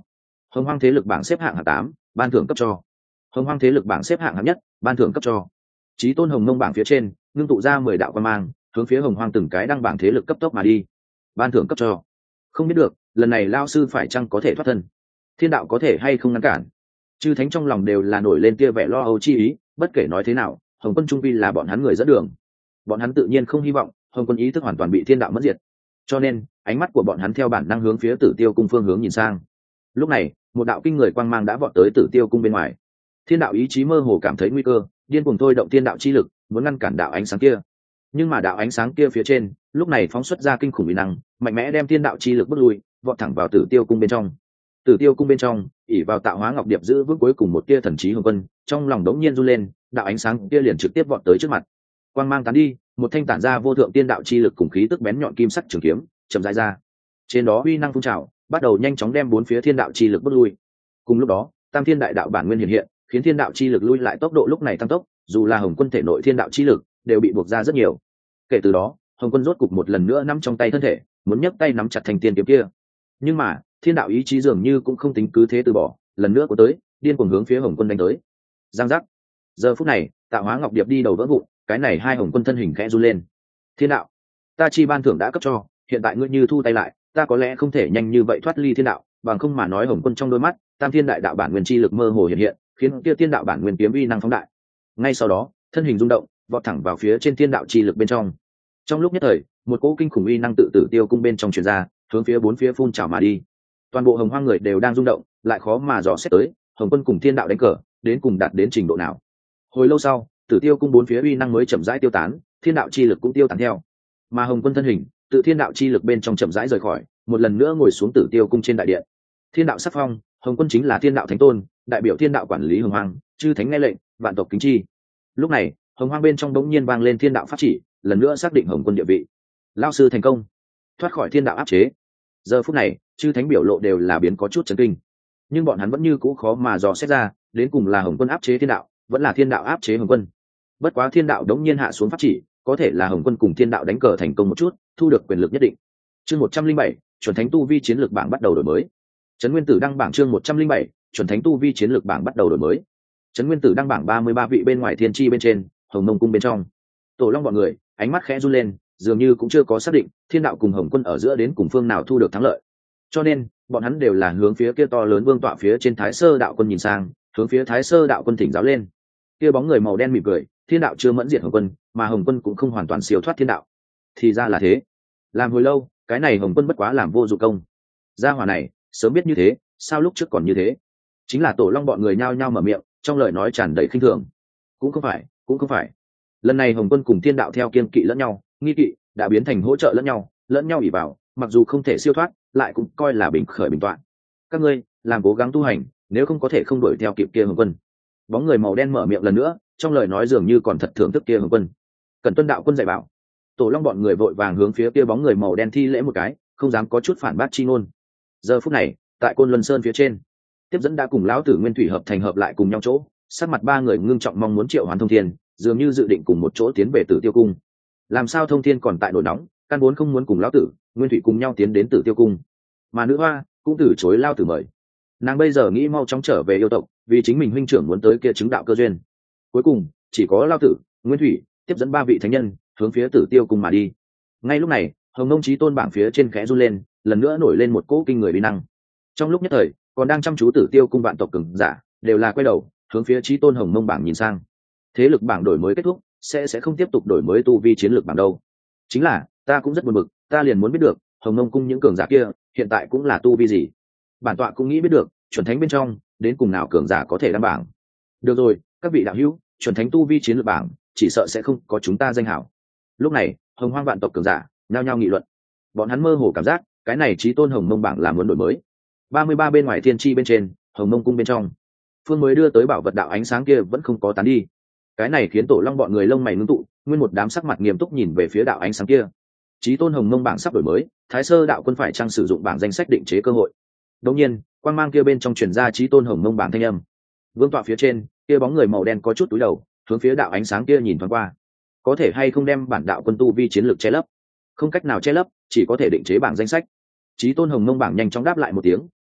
Hồng Hoang thế lực bảng xếp hạng hạng tám, ban thưởng cấp cho. Hồng Hoang thế lực bảng xếp hạng hạng nhất, ban thưởng cấp cho. Chí tôn hồng mông bảng phía trên ngưng tụ ra mười đạo quan mang, hướng phía Hồng Hoang từng cái đăng bảng thế lực cấp tốc mà đi. Ban thưởng cấp cho. Không biết được lần này lao sư phải chăng có thể thoát thân, thiên đạo có thể hay không ngăn cản. Chư thánh trong lòng đều là nổi lên kia vẻ lo âu chi ý, bất kể nói thế nào Hồng Quân trung vi là bọn hắn người dẫn đường, bọn hắn tự nhiên không hy vọng Hồng Quân ý thức hoàn toàn bị thiên đạo mất diệt, cho nên ánh mắt của bọn hắn theo bản năng hướng phía Tử Tiêu cung phương hướng nhìn sang. Lúc này một đạo kinh người quang mang đã vọt tới Tử Tiêu cung bên ngoài. Thiên đạo ý chí mơ hồ cảm thấy nguy cơ, điên cuồng thôi động thiên đạo chi lực muốn ngăn cản đạo ánh sáng kia, nhưng mà đạo ánh sáng kia phía trên lúc này phóng xuất ra kinh khủng uy năng mạnh mẽ, đem thiên đạo chi lực bước lui, vọt thẳng vào Tử Tiêu cung bên trong. Tử Tiêu cung bên trong ỉ vào tạo hóa ngọc điệp giữ vững cuối cùng một tia thần trí Hồng Quân, trong lòng đống nhiên run lên, đạo ánh sáng kia liền trực tiếp vọt tới trước mặt. Quang mang tán đi, một thanh tản ra vô thượng tiên đạo chi lực cùng khí tức bén nhọn kim sắc trường kiếm chậm rãi ra, trên đó uy năng phun trào bắt đầu nhanh chóng đem bốn phía thiên đạo chi lực bước lui. Cùng lúc đó tam thiên đại đạo bản nguyên hiện hiện, khiến thiên đạo chi lực lui lại tốc độ lúc này tăng tốc, dù là Hồng Quân thể nội thiên đạo chi lực đều bị buộc ra rất nhiều. Kể từ đó Hồng Quân rốt cục một lần nữa nắm trong tay thân thể, muốn nhấc tay nắm chặt thanh tiên kiếm kia, nhưng mà thiên đạo ý chí dường như cũng không tính cứ thế từ bỏ, lần nữa có tới điên cuồng hướng phía Hồng Quân đánh tới. Giang giác. Giờ phút này tạo hóa ngọc điệp đi đầu vỡ vụn, cái này hai Hồng Quân thân hình khẽ run lên. Thiên đạo, ta chi ban thưởng đã cấp cho, hiện tại ngươi như thu tay lại, ta có lẽ không thể nhanh như vậy thoát ly thiên đạo, bằng không mà nói. Hồng Quân trong đôi mắt tam thiên đại đạo bản nguyên chi lực mơ hồ hiện hiện, khiến kia thiên đạo bản nguyên kiếm uy năng phóng đại. Ngay sau đó thân hình rung động, vọt thẳng vào phía trên thiên đạo chi lực bên trong. Trong lúc nhất thời một cỗ kinh khủng uy năng tự Tử Tiêu cung bên trong truyền ra, hướng phía bốn phía phun trào mà đi. Toàn bộ Hồng Hoang người đều đang rung động, lại khó mà dò xét tới Hồng Quân cùng thiên đạo đánh cờ đến cùng đạt đến trình độ nào. Hồi lâu sau Tử Tiêu cung bốn phía uy năng mới chậm rãi tiêu tán, thiên đạo chi lực cũng tiêu tán theo, mà Hồng Quân thân hình tự thiên đạo chi lực bên trong chậm rãi rời khỏi, một lần nữa ngồi xuống Tử Tiêu cung trên đại điện. Thiên đạo sắc phong, Hồng Quân chính là thiên đạo thánh tôn, đại biểu thiên đạo quản lý Hồng Hoang, chư thánh nghe lệnh, vạn tộc kính chi. Lúc này Hồng Hoang bên trong đống nhiên vang lên thiên đạo pháp chỉ, lần nữa xác định Hồng Quân địa vị. Lao sư thành công, thoát khỏi thiên đạo áp chế. Giờ phút này chư thánh biểu lộ đều là biến có chút chấn kinh, nhưng bọn hắn vẫn như cũ khó mà dò xét ra đến cùng là Hồng Quân áp chế thiên đạo, vẫn là thiên đạo áp chế Hồng Quân. Bất quá thiên đạo đống nhiên hạ xuống pháp chỉ, có thể là Hồng Quân cùng thiên đạo đánh cờ thành công một chút, thu được quyền lực nhất định. Chương một trăm linh bảy, chuẩn thánh tu vi chiến lược bảng bắt đầu đổi mới. Trấn Nguyên Tử đăng bảng chương một trăm linh bảy, chuẩn thánh tu vi chiến lược bảng bắt đầu đổi mới. Trấn Nguyên Tử đăng bảng ba mươi ba vị bên ngoài thiên chi bên trên, Hồng Mông cung bên trong. Tổ Long bọn người ánh mắt khẽ run lên, dường như cũng chưa có xác định thiên đạo cùng Hồng Quân ở giữa đến cùng phương nào thu được thắng lợi, cho nên bọn hắn đều là hướng phía kia to lớn vương tọa phía trên Thái Sơ đạo quân nhìn sang, hướng phía Thái Sơ đạo quân thỉnh giáo lên. Kia bóng người màu đen mỉm cười, thiên đạo chưa mẫn diệt Hồng Quân, mà Hồng Quân cũng không hoàn toàn siêu thoát thiên đạo. Thì ra là thế, làm hồi lâu cái này Hồng Quân bất quá làm vô dụng công. Gia hỏa này sớm biết như thế, sao lúc trước còn như thế? Chính là Tổ Long bọn người nhao nhao mở miệng, trong lời nói tràn đầy khinh thường. Cũng không phải, cũng không phải. Lần này Hồng Quân cùng thiên đạo theo kiên kỵ lẫn nhau, nghi kỵ đã biến thành hỗ trợ lẫn nhau, lẫn nhau ỉ vào, mặc dù không thể siêu thoát, lại cũng coi là bình khởi bình toạn. Các ngươi làm cố gắng tu hành, nếu không có thể không đuổi theo kịp kia Hồng Quân. Bóng người màu đen mở miệng lần nữa, trong lời nói dường như còn thật thưởng thức kia Hồng Quân. Cần tuân đạo quân dạy bảo. Tổ Long bọn người vội vàng hướng phía kia bóng người màu đen thi lễ một cái, không dám có chút phản bác chi ngôn. Giờ phút này tại Côn Luân Sơn phía trên, tiếp dẫn đã cùng lão tử Nguyên Thủy hợp thành hợp lại cùng nhau chỗ, sắc mặt ba người ngưng trọng mong muốn triệu hoán Thông Thiên, dường như dự định cùng một chỗ tiến về Tử Tiêu cung. Làm sao Thông Thiên còn tại nổi nóng, căn vốn không muốn cùng lão tử Nguyên Thủy cùng nhau tiến đến Tử Tiêu cung, mà nữ hoa cũng từ chối lao tử mời. Nàng bây giờ nghĩ mau chóng trở về yêu tộc, vì chính mình huynh trưởng muốn tới kia chứng đạo cơ duyên. Cuối cùng chỉ có lao tử Nguyên Thủy tiếp dẫn ba vị thánh nhân hướng phía Tử Tiêu cung mà đi. Ngay lúc này Hồng Nông Chí Tôn bảng phía trên khẽ run lên, lần nữa nổi lên một cỗ kinh người uy năng. Trong lúc nhất thời còn đang chăm chú Tử Tiêu cung vạn tộc cường giả đều là quay đầu hướng phía Chí Tôn Hồng Nông bảng nhìn sang. Thế lực bảng đổi mới kết thúc, sẽ sẽ không tiếp tục đổi mới tu vi chiến lược bảng đâu. Chính là ta cũng rất buồn bực, ta liền muốn biết được Hồng Nông cung những cường giả kia hiện tại cũng là tu vi gì. Bản tọa cũng nghĩ biết được chuẩn thánh bên trong đến cùng nào cường giả có thể đăng bảng. Được rồi các vị đạo hữu, chuẩn thánh tu vi chiến lược bảng chỉ sợ sẽ không có chúng ta danh hảo. Lúc này Hồng Hoang vạn tộc cường giả nhao nhao nghị luận, bọn hắn mơ hồ cảm giác cái này Chí Tôn Hồng Mông bảng là muốn đổi mới. ba mươi ba bên ngoài thiên chi bên trên, Hồng Mông cung bên trong, phương mới đưa tới bảo vật đạo ánh sáng kia vẫn không có tán đi. Cái này khiến Tổ Long bọn người lông mày ngưng tụ, nguyên một đám sắc mặt nghiêm túc nhìn về phía đạo ánh sáng kia. Chí Tôn Hồng Mông bảng sắp đổi mới, Thái Sơ đạo quân phải chăng sử dụng bảng danh sách định chế cơ hội. Đột nhiên quang mang kia bên trong truyền ra Chí Tôn Hồng Mông bảng thanh âm. Vương tọa phía trên kia bóng người màu đen có chút túi đầu, hướng phía đạo ánh sáng kia nhìn thoáng qua. Có thể hay không đem bản đạo quân tu vi chiến lược che lấp? Không cách nào che lấp, chỉ có thể định chế bảng danh sách. Chí Tôn Hồng Mông bảng nhanh chóng đáp lại một tiếng,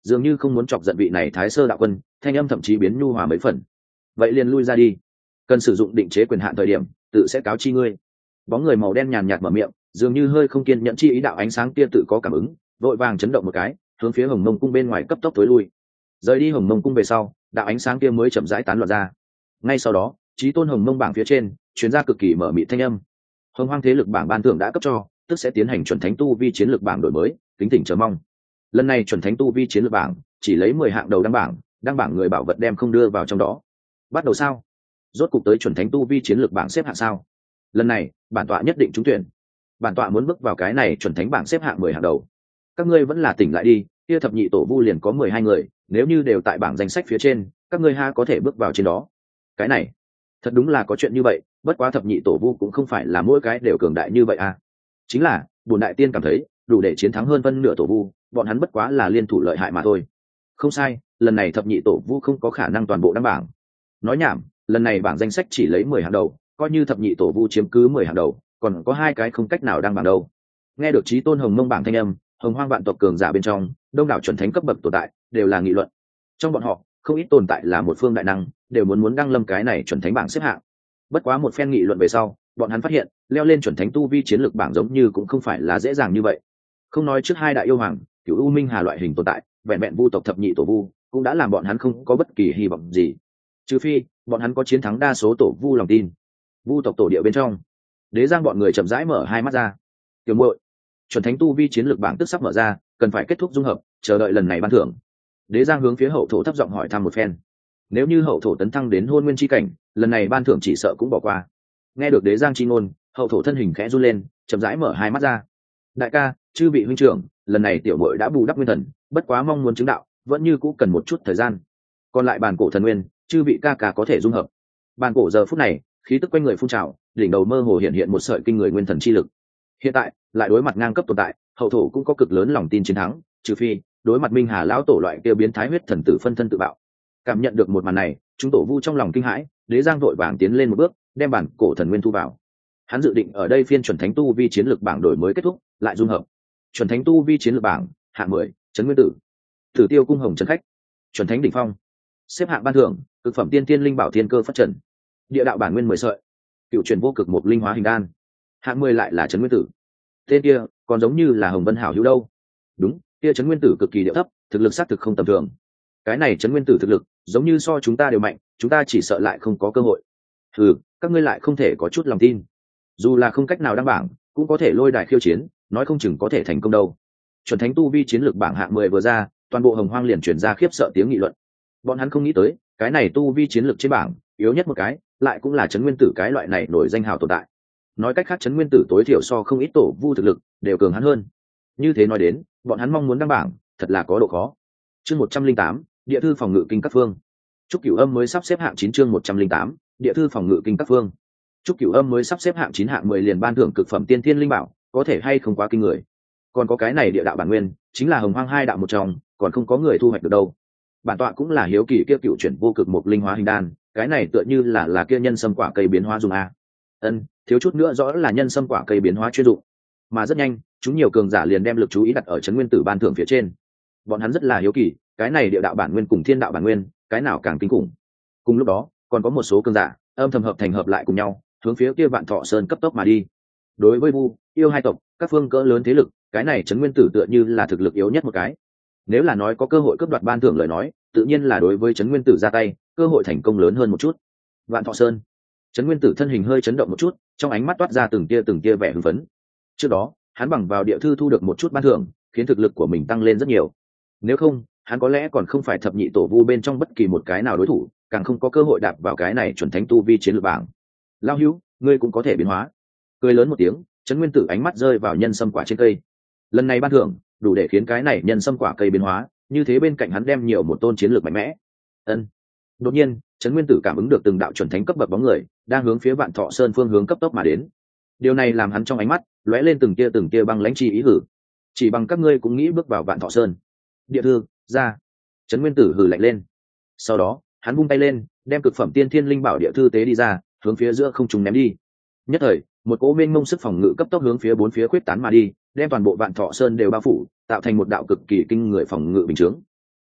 dường như không muốn chọc giận vị này thái sơ đạo quân, thanh âm thậm chí biến nhu hòa mấy phần. Vậy liền lui ra đi, cần sử dụng định chế quyền hạn thời điểm tự sẽ cáo chi ngươi. Bóng người màu đen nhàn nhạt mở miệng, dường như hơi không kiên nhẫn chi ý đạo ánh sáng kia tự có cảm ứng, vội vàng chấn động một cái, hướng phía Hồng Mông cung bên ngoài cấp tốc tối lui. Rời đi Hồng Mông cung về sau, đạo ánh sáng kia mới chậm rãi tán loạn ra. Ngay sau đó, chí tôn Hồng Mông bảng phía trên truyền ra cực kỳ mở mịt thanh âm. Hồng Hoang thế lực bảng ban thưởng đã cấp cho, tức sẽ tiến hành chuẩn thánh tu vi chiến lược bảng đổi mới, kính thỉnh chờ mong. Lần này chuẩn thánh tu vi chiến lược bảng chỉ lấy mười hạng đầu đăng bảng, đăng bảng người bảo vật đem không đưa vào trong đó. Bắt đầu sao? Rốt cục tới chuẩn thánh tu vi chiến lược bảng xếp hạng sao? Lần này bản tọa nhất định trúng tuyển. Bản tọa muốn bước vào cái này chuẩn thánh bảng xếp hạng mười hạng đầu. Các ngươi vẫn là tỉnh lại đi, kia thập nhị tổ vu liền có mười hai người, nếu như đều tại bảng danh sách phía trên, các ngươi ha có thể bước vào trên đó. Cái này thật đúng là có chuyện như vậy, bất quá thập nhị tổ vu cũng không phải là mỗi cái đều cường đại như vậy à. Chính là bổn đại tiên cảm thấy đủ để chiến thắng hơn phân nửa tổ vu, bọn hắn bất quá là liên thủ lợi hại mà thôi. Không sai, lần này thập nhị tổ vu không có khả năng toàn bộ đăng bảng. Nói nhảm, lần này bảng danh sách chỉ lấy mười hàng đầu, coi như thập nhị tổ vu chiếm cứ mười hàng đầu, còn có hai cái không cách nào đăng bảng đâu. Nghe được chí tôn Hồng Mông bảng thanh âm, Hồng Hoang vạn tộc cường giả bên trong đông đảo chuẩn thánh cấp bậc tồn tại đều là nghị luận. Trong bọn họ không ít tồn tại là một phương đại năng, đều muốn muốn đăng lâm cái này chuẩn thánh bảng xếp hạng. Bất quá một phen nghị luận về sau, bọn hắn phát hiện leo lên chuẩn thánh tu vi chiến lược bảng giống như cũng không phải là dễ dàng như vậy. Không nói trước hai đại yêu hoàng cửu u minh hà loại hình tồn tại, vẹn vẹn vu tộc thập nhị tổ vu cũng đã làm bọn hắn không có bất kỳ hy vọng gì, trừ phi bọn hắn có chiến thắng đa số tổ vu lòng tin. Vu tộc tổ địa bên trong, Đế Giang bọn người chậm rãi mở hai mắt ra. Tiểu muội, chuẩn thánh tu vi chiến lược bảng tức sắp mở ra, cần phải kết thúc dung hợp, chờ đợi lần này ban thưởng. Đế Giang hướng phía hậu thổ thấp giọng hỏi thăm một phen. Nếu như hậu thổ tấn thăng đến hôn nguyên chi cảnh, lần này ban thưởng chỉ sợ cũng bỏ qua. Nghe được Đế Giang chi ngôn, hậu thổ thân hình khẽ run lên, chậm rãi mở hai mắt ra. Đại ca, chư vị huynh trưởng, lần này tiểu muội đã bù đắp nguyên thần, bất quá mong muốn chứng đạo, vẫn như cũ cần một chút thời gian. Còn lại bàn cổ thần nguyên, chư vị ca ca có thể dung hợp. Bàn cổ giờ phút này, khí tức quanh người phun trào, đỉnh đầu mơ hồ hiện hiện một sợi kinh người nguyên thần chi lực. Hiện tại, lại đối mặt ngang cấp tồn tại, hậu thổ cũng có cực lớn lòng tin chiến thắng, trừ phi đối mặt Minh Hà lão tổ loại kia biến thái huyết thần tử phân thân tự bạo. Cảm nhận được một màn này, chúng tổ vu trong lòng kinh hãi, Đế Giang vội vàng tiến lên một bước, đem bản cổ thần nguyên thu vào. Hắn dự định ở đây phiên chuẩn thánh tu vi chiến lược bảng đổi mới kết thúc, lại dung hợp. Chuẩn thánh tu vi chiến lược bảng, hạng mười, Trấn Nguyên Tử. Tử Tiêu cung hồng trấn khách. Chuẩn thánh đỉnh phong. Xếp hạng ban thưởng, cực phẩm tiên tiên linh bảo thiên cơ phát trần. Địa đạo bản nguyên mười sợi. Cựu truyền vô cực một linh hóa hình đan. Hạng mười lại là Trấn Nguyên Tử. Tên kia còn giống như là Hồng Vân Hảo hữu đâu. Đúng, kia Trấn Nguyên Tử cực kỳ địa thấp, thực lực xác thực không tầm thường. Cái này Trấn Nguyên Tử thực lực giống như so chúng ta đều mạnh, chúng ta chỉ sợ lại không có cơ hội. Ừ, các ngươi lại không thể có chút lòng tin. Dù là không cách nào đăng bảng, cũng có thể lôi đài khiêu chiến, nói không chừng có thể thành công đâu. Chuẩn thánh tu vi chiến lược bảng hạng mười vừa ra, toàn bộ Hồng Hoang liền truyền ra khiếp sợ tiếng nghị luận. Bọn hắn không nghĩ tới, cái này tu vi chiến lược trên bảng, yếu nhất một cái, lại cũng là Trấn Nguyên Tử cái loại này nổi danh hào tồn tại. Nói cách khác Trấn Nguyên Tử tối thiểu so không ít tổ vu thực lực đều cường hắn hơn. Như thế nói đến, bọn hắn mong muốn đăng bảng, thật là có độ khó. Chương một trăm linh tám, địa thư phòng ngự kinh các phương. Trúc Cửu Âm mới sắp xếp hạng chín chương một trăm linh tám, địa thư phòng ngự kinh các phương. Trúc Cửu Âm mới sắp xếp hạng chín hạng mười liền ban thưởng cực phẩm tiên thiên linh bảo, có thể hay không quá kinh người. Còn có cái này địa đạo bản nguyên, chính là Hồng Hoang hai đạo một trong, còn không có người thu hoạch được đâu. Bản tọa cũng là hiếu kỳ kia cựu chuyển vô cực một linh hóa hình đan, cái này tựa như là là kia nhân sâm quả cây biến hóa dùng a. Ân, thiếu chút nữa rõ là nhân sâm quả cây biến hóa chuyên dụng. Mà rất nhanh, chúng nhiều cường giả liền đem lực chú ý đặt ở Trấn Nguyên Tử ban thưởng phía trên. Bọn hắn rất là hiếu kỳ, cái này địa đạo bản nguyên cùng thiên đạo bản nguyên, cái nào càng kinh khủng. Cùng lúc đó, còn có một số cường giả âm thầm hợp thành hợp lại cùng nhau, hướng phía kia Vạn Thọ Sơn cấp tốc mà đi. Đối với vu yêu hai tộc, các phương cỡ lớn thế lực, cái này Trấn Nguyên Tử tựa như là thực lực yếu nhất một cái. Nếu là nói có cơ hội cướp đoạt ban thưởng lời nói, tự nhiên là đối với Trấn Nguyên Tử ra tay, cơ hội thành công lớn hơn một chút. Vạn Thọ Sơn, Trấn Nguyên Tử thân hình hơi chấn động một chút, trong ánh mắt toát ra từng tia từng tia vẻ hưng phấn. Trước đó, hắn bằng vào địa thư thu được một chút ban thưởng, khiến thực lực của mình tăng lên rất nhiều. Nếu không, hắn có lẽ còn không phải thập nhị tổ vu bên trong bất kỳ một cái nào đối thủ, càng không có cơ hội đạp vào cái này chuẩn thánh tu vi chiến lược bảng. Lao hữu, ngươi cũng có thể biến hóa. Cười lớn một tiếng, Trấn Nguyên Tử ánh mắt rơi vào nhân sâm quả trên cây. Lần này ban thưởng đủ để khiến cái này nhân sâm quả cây biến hóa, như thế bên cạnh hắn đem nhiều một tôn chiến lược mạnh mẽ. Ân. Đột nhiên, Trấn Nguyên Tử cảm ứng được từng đạo chuẩn thánh cấp bậc bóng người đang hướng phía Vạn Thọ Sơn phương hướng cấp tốc mà đến. Điều này làm hắn trong ánh mắt lóe lên từng tia từng tia băng lãnh chi ý hử. Chỉ bằng các ngươi cũng nghĩ bước vào Vạn Thọ Sơn? Địa thư ra. Trấn Nguyên Tử hừ lạnh lên. Sau đó, hắn vung tay lên, đem cực phẩm tiên thiên linh bảo địa thư tế đi ra, hướng phía giữa không trung ném đi. Nhất thời, một cỗ mênh mông sức phòng ngự cấp tốc hướng phía bốn phía quyết tán mà đi, đem toàn bộ Vạn Thọ Sơn đều bao phủ, tạo thành một đạo cực kỳ kinh người phòng ngự bình chướng.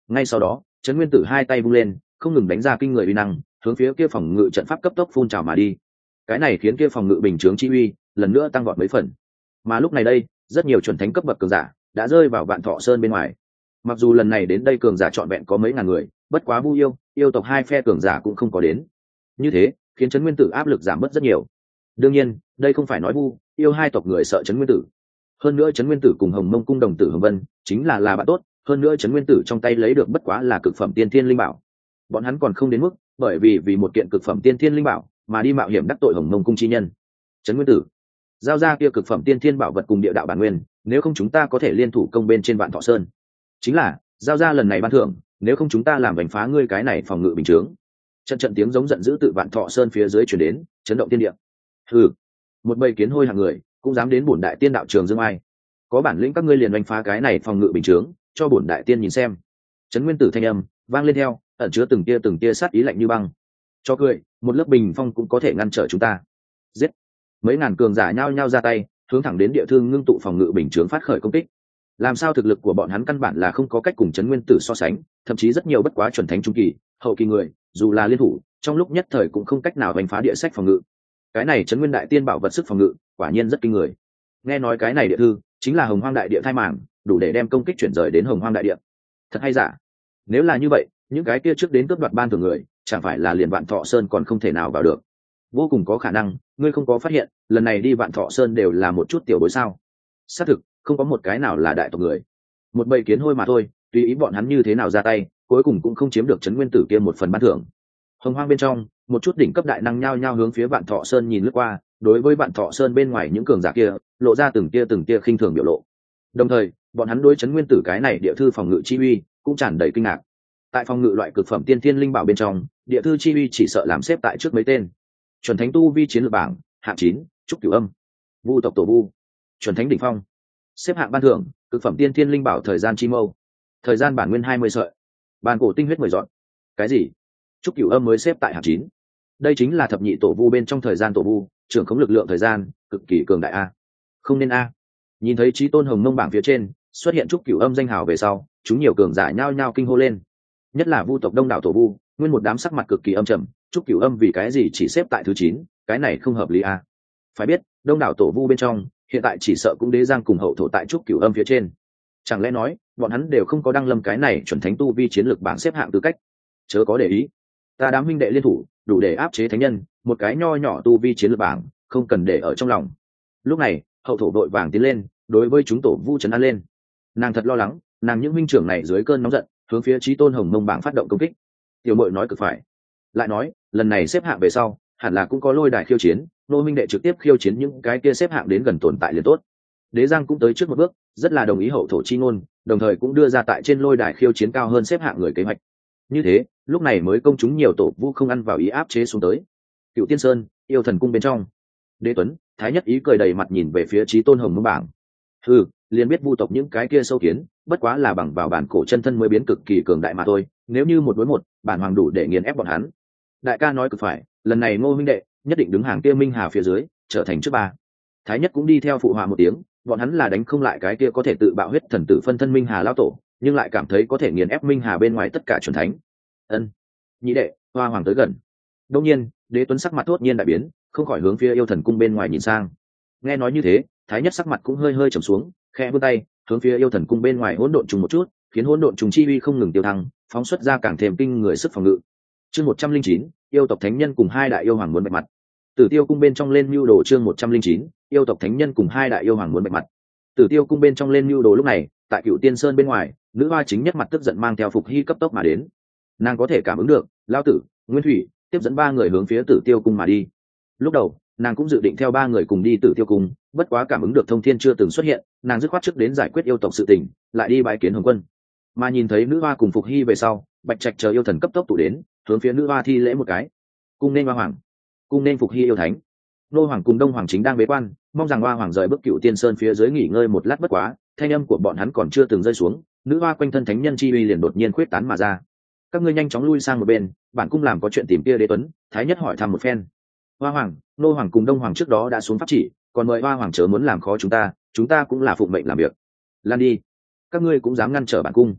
Ngay sau đó trấn nguyên tử hai tay vung lên, không ngừng đánh ra kinh người uy năng, hướng phía kia phòng ngự trận pháp cấp tốc phun trào mà đi. Cái này khiến kia phòng ngự bình chướng chi uy lần nữa tăng vọt mấy phần. Mà lúc này đây rất nhiều chuẩn thánh cấp bậc cường giả đã rơi vào Vạn Thọ Sơn bên ngoài. Mặc dù lần này đến đây cường giả trọn vẹn có mấy ngàn người, bất quá Vu yêu yêu tộc hai phe cường giả cũng không có đến. Như thế khiến trấn nguyên tử áp lực giảm bớt rất nhiều. Đương nhiên đây không phải nói Vu yêu hai tộc người sợ trấn nguyên tử. Hơn nữa trấn nguyên tử cùng Hồng Mông cung đồng tử Hồng Vân chính là là bạn tốt, hơn nữa trấn nguyên tử trong tay lấy được bất quá là cực phẩm tiên thiên linh bảo. Bọn hắn còn không đến mức bởi vì vì một kiện cực phẩm tiên thiên linh bảo mà đi mạo hiểm đắc tội Hồng Mông cung chi nhân. Trấn nguyên tử, giao ra kia cực phẩm tiên thiên bảo vật cùng địa đạo bản nguyên, nếu không chúng ta có thể liên thủ công bên trên Vạn Thọ Sơn. Chính là giao ra lần này ban thưởng, nếu không chúng ta làm đánh phá ngươi cái này phòng ngự bình chướng. Trận trận tiếng giống giận dữ tự Vạn Thọ Sơn phía dưới truyền đến, chấn động thiên địa. Hừ, một bầy kiến hôi hàng người cũng dám đến bổn đại tiên đạo trường dương ai? Có bản lĩnh các ngươi liền đánh phá cái này phòng ngự bình chướng, cho bổn đại tiên nhìn xem. Trấn nguyên tử thanh âm vang lên theo, ẩn chứa từng tia từng tia sát ý lạnh như băng. Cho cười, một lớp bình phong cũng có thể ngăn trở chúng ta. Giết! Mấy ngàn cường giả nhao nhao ra tay, hướng thẳng đến địa thương ngưng tụ phòng ngự bình chướng phát khởi công kích. Làm sao thực lực của bọn hắn căn bản là không có cách cùng trấn nguyên tử so sánh, thậm chí rất nhiều bất quá chuẩn thánh trung kỳ, hậu kỳ người, dù là liên thủ, trong lúc nhất thời cũng không cách nào đánh phá địa sách phòng ngự. Cái này trấn nguyên đại tiên bảo vật sức phòng ngự, quả nhiên rất kinh người. Nghe nói cái này địa thư chính là Hồng Hoang đại địa thai màng, đủ để đem công kích chuyển rời đến Hồng Hoang đại địa. Thật hay giả? Nếu là như vậy, những cái kia trước đến cướp đoạt ban thưởng người, chẳng phải là liền Vạn Thọ Sơn còn không thể nào vào được? Vô cùng có khả năng, ngươi không có phát hiện, lần này đi Vạn Thọ Sơn đều là một chút tiểu bối sao? Xác thực, không có một cái nào là đại tộc người, một bầy kiến hôi mà thôi. Tùy ý bọn hắn như thế nào ra tay, cuối cùng cũng không chiếm được trấn nguyên tử kia một phần ban thưởng. Hồng Hoang bên trong, một chút đỉnh cấp đại năng nhao nhao hướng phía Vạn Thọ Sơn nhìn lướt qua, đối với Vạn Thọ Sơn bên ngoài những cường giả kia, lộ ra từng tia từng tia khinh thường biểu lộ. Đồng thời, bọn hắn đối trấn nguyên tử cái này địa thư phòng ngự chi uy cũng tràn đầy kinh ngạc. Tại phòng ngự loại cực phẩm tiên thiên linh bảo bên trong, địa thư chi uy chỉ sợ làm xếp tại trước mấy tên. Chuẩn thánh tu vi chiến lược bảng, hạng chín, trúc cửu âm. Vu tộc tổ vu, chuẩn thánh đỉnh phong. Xếp hạng ban thưởng, cực phẩm tiên thiên linh bảo thời gian chi mâu, thời gian bản nguyên hai mươi sợi, bàn cổ tinh huyết mười dọn. Cái gì? Trúc cửu âm mới xếp tại hạng chín. Đây chính là thập nhị tổ vu bên trong thời gian tổ vu, trưởng khống lực lượng thời gian, cực kỳ cường đại a. Không nên a. Nhìn thấy chí tôn Hồng Mông bảng phía trên xuất hiện trúc cửu âm danh hào về sau, chúng nhiều cường giả nhao nhao kinh hô lên. Nhất là Vu tộc đông đảo tổ vu, nguyên một đám sắc mặt cực kỳ âm trầm, trúc cửu âm vì cái gì chỉ xếp tại thứ chín, cái này không hợp lý a. Phải biết, đông đảo tổ vu bên trong, hiện tại chỉ sợ cũng đế giang cùng hậu thổ tại trúc cửu âm phía trên. Chẳng lẽ nói, bọn hắn đều không có đăng lâm cái này chuẩn thánh tu vi chiến lược bảng xếp hạng tư cách? Chớ có để ý, ta đám huynh đệ liên thủ, đủ để áp chế thánh nhân, một cái nho nhỏ tu vi chiến lược bảng, không cần để ở trong lòng. Lúc này, hậu thổ đội vàng tiến lên, đối với chúng tổ vu trấn an lên. Nàng thật lo lắng, nàng những minh trưởng này dưới cơn nóng giận, hướng phía chí tôn Hồng Mông bảng phát động công kích. Tiểu muội nói cực phải. Lại nói, lần này xếp hạng về sau, hẳn là cũng có lôi đài khiêu chiến, nô minh đệ trực tiếp khiêu chiến những cái kia xếp hạng đến gần tồn tại liền tốt. Đế Giang cũng tới trước một bước, rất là đồng ý hậu thổ chi ngôn, đồng thời cũng đưa ra tại trên lôi đài khiêu chiến cao hơn xếp hạng người kế hoạch. Như thế, lúc này mới công chúng nhiều tổ vu không ăn vào ý áp chế xuống tới. Cựu Tiên Sơn, yêu thần cung bên trong, Đế Tuấn, Thái Nhất ý cười đầy mặt nhìn về phía chí tôn Hồng Mông bảng. Ừ, liền biết vu tộc những cái kia sâu kiến, bất quá là bằng vào bản cổ chân thân mới biến cực kỳ cường đại mà thôi, nếu như một đối một, bản hoàng đủ để nghiền ép bọn hắn. Đại ca nói cực phải, lần này Ngô minh đệ nhất định đứng hàng kia Minh Hà phía dưới, trở thành trước ba. Thái Nhất cũng đi theo phụ họa một tiếng, bọn hắn là đánh không lại cái kia có thể tự bạo huyết thần tử phân thân Minh Hà lão tổ, nhưng lại cảm thấy có thể nghiền ép Minh Hà bên ngoài tất cả chuẩn thánh. Ân, nhị đệ, hoa hoàng tới gần. Đương nhiên, Đế Tuấn sắc mặt thốt nhiên đại biến, không khỏi hướng phía yêu thần cung bên ngoài nhìn sang. Nghe nói như thế, Thái Nhất sắc mặt cũng hơi hơi trầm xuống, khẽ vươn tay hướng phía yêu thần cung bên ngoài hỗn độn trùng một chút, khiến hỗn độn trùng chi uy không ngừng tiêu thăng, phóng xuất ra càng thêm kinh người sức phòng ngự. Chương một trăm linh chín, yêu tộc thánh nhân cùng hai đại yêu hoàng muốn bạch mặt. Tử Tiêu cung bên trong lên mưu đồ chương một trăm linh chín, yêu tộc thánh nhân cùng hai đại yêu hoàng muốn bạch mặt. Tử Tiêu cung bên trong lên mưu đồ lúc này, tại Cựu Tiên Sơn bên ngoài, nữ hoa chính nhất mặt tức giận mang theo Phục Hy cấp tốc mà đến. Nàng có thể cảm ứng được, Lão Tử, Nguyên Thủy tiếp dẫn ba người hướng phía Tử Tiêu cung mà đi. Lúc đầu, nàng cũng dự định theo ba người cùng đi Tử Tiêu cung, bất quá cảm ứng được thông thiên chưa từng xuất hiện, nàng dứt khoát trước đến giải quyết yêu tộc sự tình, lại đi bái kiến Hồng Quân. Mà nhìn thấy nữ hoa cùng Phục Hy về sau, Bạch Trạch chờ yêu thần cấp tốc tụ đến, hướng phía nữ hoa thi lễ một cái. Cung nên hoa hoàng, cung nên Phục Hy yêu thánh. Nô hoàng cùng Đông hoàng chính đang bế quan, mong rằng hoa hoàng rời bước Cựu Tiên Sơn phía dưới nghỉ ngơi một lát bất quá, thanh âm của bọn hắn còn chưa từng rơi xuống, nữ hoa quanh thân thánh nhân chi uy liền đột nhiên khuyết tán mà ra. Các ngươi nhanh chóng lui sang một bên, bản cung làm có chuyện tìm kia Đế Tuấn. Thái Nhất hỏi thăm một phen. Hoa hoàng, nô hoàng cùng Đông hoàng trước đó đã xuống pháp chỉ, còn mời hoa hoàng chớ muốn làm khó chúng ta, chúng ta cũng là phụng mệnh làm việc. Lan đi, các ngươi cũng dám ngăn trở bản cung.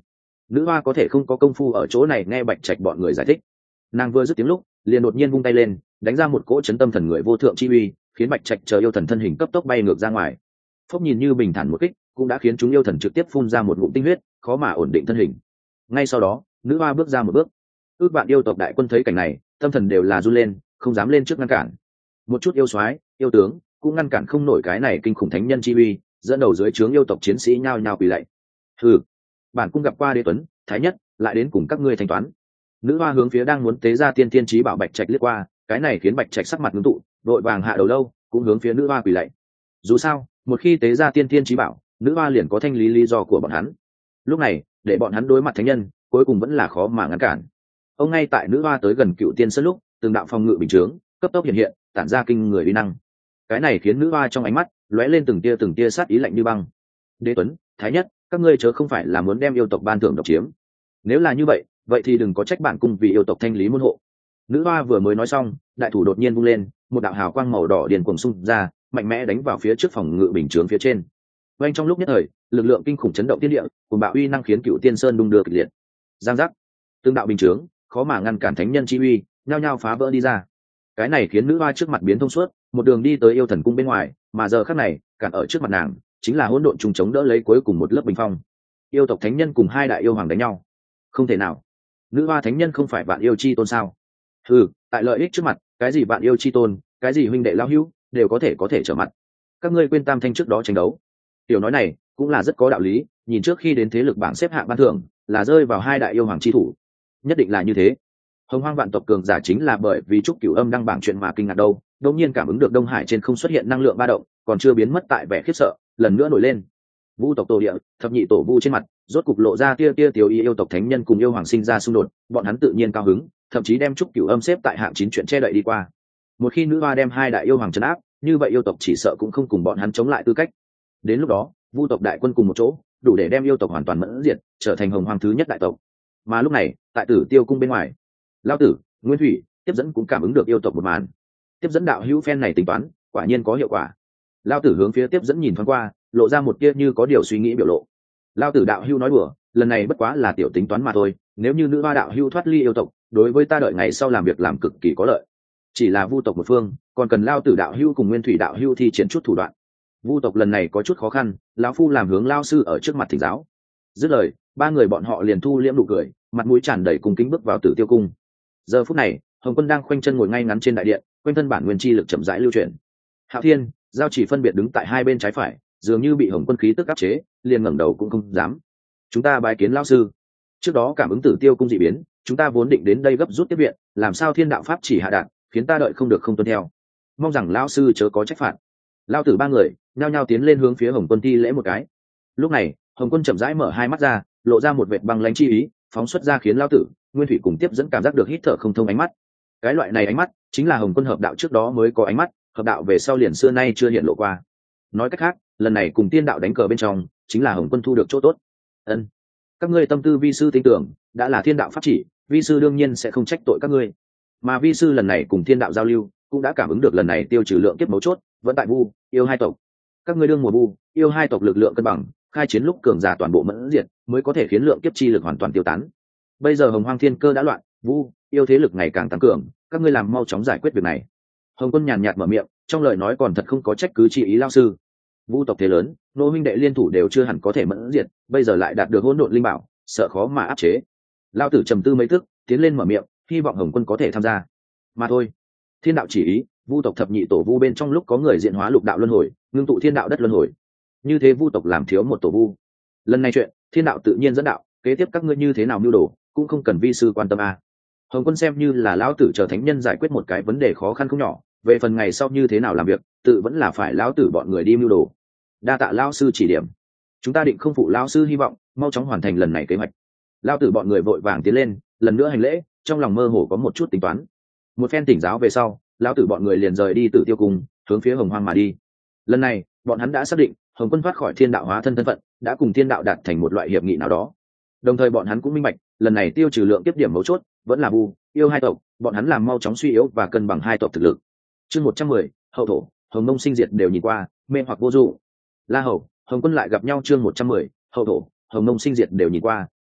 nữ hoa có thể không có công phu ở chỗ này nghe bạch trạch bọn người giải thích. Nàng vừa dứt tiếng lúc liền đột nhiên vung tay lên, đánh ra một cỗ chấn tâm thần người vô thượng chi uy, khiến bạch trạch chờ yêu thần thân hình cấp tốc bay ngược ra ngoài. Phốc nhìn như bình thản một kích cũng đã khiến chúng yêu thần trực tiếp phun ra một ngụm tinh huyết, khó mà ổn định thân hình. Ngay sau đó nữ hoa bước ra một bước. Ước vạn yêu tộc đại quân thấy cảnh này, tâm thần đều là run lên, không dám lên trước ngăn cản. Một chút yêu soái yêu tướng cũng ngăn cản không nổi cái này kinh khủng thánh nhân chi uy, dẫn đầu dưới trướng yêu tộc chiến sĩ nhao nhao quỳ lạy. Hừ, bản cung gặp qua đế tuấn thái nhất, lại đến cùng các ngươi thanh toán. Nữ hoa hướng phía đang muốn tế ra tiên tiên chí bảo bạch trạch liếc qua, cái này khiến bạch trạch sắc mặt ngưng tụ, đội vàng hạ đầu lâu cũng hướng phía nữ hoa quỳ lạy. Dù sao một khi tế ra tiên tiên chí bảo, nữ hoa liền có thanh lý lý do của bọn hắn. Lúc này để bọn hắn đối mặt thánh nhân cuối cùng vẫn là khó mà ngăn cản. Ông ngay tại nữ hoa tới gần cựu tiên sơn lúc, từng đạo phòng ngự bình chướng cấp tốc hiện hiện, tản ra kinh người uy năng. Cái này khiến nữ hoa trong ánh mắt lóe lên từng tia từng tia sát ý lạnh như băng. Đế tuấn thái nhất, các ngươi chớ không phải là muốn đem yêu tộc ban thưởng độc chiếm? Nếu là như vậy vậy thì đừng có trách bản cung vì yêu tộc thanh lý môn hộ. Nữ hoa vừa mới nói xong, đại thủ đột nhiên vung lên, một đạo hào quang màu đỏ điền cuồng xung ra, mạnh mẽ đánh vào phía trước phòng ngự bình chướng phía trên. Quanh trong lúc nhất thời, lực lượng kinh khủng chấn động thiên địa, cùng bạo uy năng khiến cựu tiên sơn đung đưa kịch liệt. Giang giác, tương đạo bình chướng khó mà ngăn cản thánh nhân chi uy, nhao nhao phá vỡ đi ra. Cái này khiến nữ hoa trước mặt biến thông suốt, một đường đi tới yêu thần cung bên ngoài, mà giờ khắc này cản ở trước mặt nàng chính là hỗn độn trùng chống đỡ lấy cuối cùng một lớp bình phong. Yêu tộc thánh nhân cùng hai đại yêu hoàng đánh nhau? Không thể nào. Nữ hoa thánh nhân không phải vạn yêu chi tôn sao? Ừ, tại lợi ích trước mặt, cái gì vạn yêu chi tôn, cái gì huynh đệ lao hữu, đều có thể có thể trở mặt. Các ngươi quên tam thanh trước đó tranh đấu. Tiểu nói này cũng là rất có đạo lý, nhìn trước khi đến thế lực bảng xếp hạng ban thưởng là rơi vào hai đại yêu hoàng chi thủ, nhất định là như thế. Hồng hoang vạn tộc cường giả chính là bởi vì trúc cửu âm đăng bảng chuyện mà kinh ngạc đâu. Đột nhiên cảm ứng được đông hải trên không xuất hiện năng lượng ba động, còn chưa biến mất tại vẻ khiếp sợ, lần nữa nổi lên. Vu tộc tổ địa, thập nhị tổ vu trên mặt rốt cục lộ ra tia tia tiểu ý yêu tộc thánh nhân cùng yêu hoàng sinh ra xung đột, bọn hắn tự nhiên cao hứng, thậm chí đem trúc cửu âm xếp tại hạng chín chuyện che đậy đi qua. Một khi nữ hoa đem hai đại yêu hoàng trấn áp, như vậy yêu tộc chỉ sợ cũng không cùng bọn hắn chống lại tư cách. Đến lúc đó vu tộc đại quân cùng một chỗ, đủ để đem yêu tộc hoàn toàn mẫn diệt, trở thành hồng hoang thứ nhất đại tộc. Mà lúc này tại Tử Tiêu cung bên ngoài, Lão Tử, Nguyên Thủy, Tiếp dẫn cũng cảm ứng được yêu tộc một màn. Tiếp dẫn đạo hữu phen này tính toán quả nhiên có hiệu quả. Lão Tử hướng phía Tiếp dẫn nhìn thoáng qua, lộ ra một tia như có điều suy nghĩ biểu lộ. Lão Tử đạo hữu nói đùa, lần này bất quá là tiểu tính toán mà thôi, nếu như nữ hoa đạo hữu thoát ly yêu tộc, đối với ta đợi ngày sau làm việc làm cực kỳ có lợi. Chỉ là vu tộc một phương, còn cần Lão Tử đạo hữu cùng Nguyên Thủy đạo hữu thi triển chút thủ đoạn. Vu tộc lần này có chút khó khăn, lão phu làm hướng lao sư ở trước mặt thỉnh giáo. Dứt lời, ba người bọn họ liền thu liễm nụ cười, mặt mũi tràn đầy cung kính bước vào Tử Tiêu cung. Giờ phút này Hồng Quân đang khoanh chân ngồi ngay ngắn trên đại điện, quanh thân bản nguyên chi lực chậm rãi lưu chuyển. Hạo Thiên, Giao Chỉ phân biệt đứng tại hai bên trái phải, dường như bị Hồng Quân khí tức áp chế, liền ngẩng đầu cũng không dám. Chúng ta bái kiến lão sư. Trước đó cảm ứng Tử Tiêu cung dị biến, chúng ta vốn định đến đây gấp rút tiếp viện, làm sao thiên đạo pháp chỉ hạ đạt, khiến ta đợi không được không tuân theo. Mong rằng lão sư chớ có trách phạt. Lão Tử ba người nhao nhao tiến lên hướng phía Hồng Quân thi lễ một cái. Lúc này Hồng Quân chậm rãi mở hai mắt ra, lộ ra một vệt băng lãnh chi ý, phóng xuất ra khiến Lão Tử, Nguyên Thủy cùng Tiếp dẫn cảm giác được hít thở không thông ánh mắt. Cái loại này ánh mắt chính là Hồng Quân hợp đạo trước đó mới có ánh mắt, hợp đạo về sau liền xưa nay chưa hiện lộ qua. Nói cách khác, lần này cùng tiên đạo đánh cờ bên trong, chính là Hồng Quân thu được chỗ tốt. Ân, các ngươi tâm tư vi sư tin tưởng, đã là thiên đạo pháp chỉ, vi sư đương nhiên sẽ không trách tội các ngươi. Mà vi sư lần này cùng thiên đạo giao lưu, cũng đã cảm ứng được lần này tiêu trừ lượng kiếp mấu chốt, vẫn tại vu, yêu hai tộc. Các ngươi đương mùa vu, yêu hai tộc lực lượng cân bằng, khai chiến lúc cường giả toàn bộ mẫn diệt, mới có thể khiến lượng kiếp chi lực hoàn toàn tiêu tán. Bây giờ Hồng Hoang thiên cơ đã loạn, vu, yêu thế lực ngày càng tăng cường, các ngươi làm mau chóng giải quyết việc này. Hồng Quân nhàn nhạt mở miệng, trong lời nói còn thật không có trách cứ chi ý lao sư. Vu tộc thế lớn, nô huynh đệ liên thủ đều chưa hẳn có thể mẫn diệt, bây giờ lại đạt được hỗn độn linh bảo, sợ khó mà áp chế. Lao Tử trầm tư mấy tức, tiến lên mở miệng, hy vọng Hồng Quân có thể tham gia. Mà thôi, thiên đạo chỉ ý, vu tộc thập nhị tổ vu bên trong lúc có người diện hóa lục đạo luân hồi, ngưng tụ thiên đạo đất luân hồi. Như thế vu tộc làm thiếu một tổ vu. Lần này chuyện, thiên đạo tự nhiên dẫn đạo, kế tiếp các ngươi như thế nào mưu đồ, cũng không cần vi sư quan tâm à. Hồng Quân xem như là lão tử chờ thánh nhân giải quyết một cái vấn đề khó khăn không nhỏ, về phần ngày sau như thế nào làm việc, tự vẫn là phải lão tử bọn người đi mưu đồ. Đa tạ lão sư chỉ điểm, chúng ta định không phụ lão sư hy vọng, mau chóng hoàn thành lần này kế hoạch. Lão tử bọn người vội vàng tiến lên, lần nữa hành lễ, trong lòng mơ hồ có một chút tính toán. Một phen tỉnh giáo về sau, lão tử bọn người liền rời đi Tử Tiêu cung, hướng phía Hồng Hoang mà đi. Lần này bọn hắn đã xác định Hồng Quân thoát khỏi thiên đạo hóa thân thân phận, đã cùng thiên đạo đạt thành một loại hiệp nghị nào đó. Đồng thời bọn hắn cũng minh bạch, lần này tiêu trừ lượng tiếp điểm mấu chốt vẫn là vu, yêu hai tộc, bọn hắn làm mau chóng suy yếu và cân bằng hai tộc thực lực. Chương một trăm mười, hậu thổ, Hồng Mông sinh diệt đều nhìn qua, mê hoặc vô dụ. La Hầu, Hồng Quân lại gặp nhau chương một trăm mười, hậu thổ, Hồng Mông sinh diệt đều nhìn qua,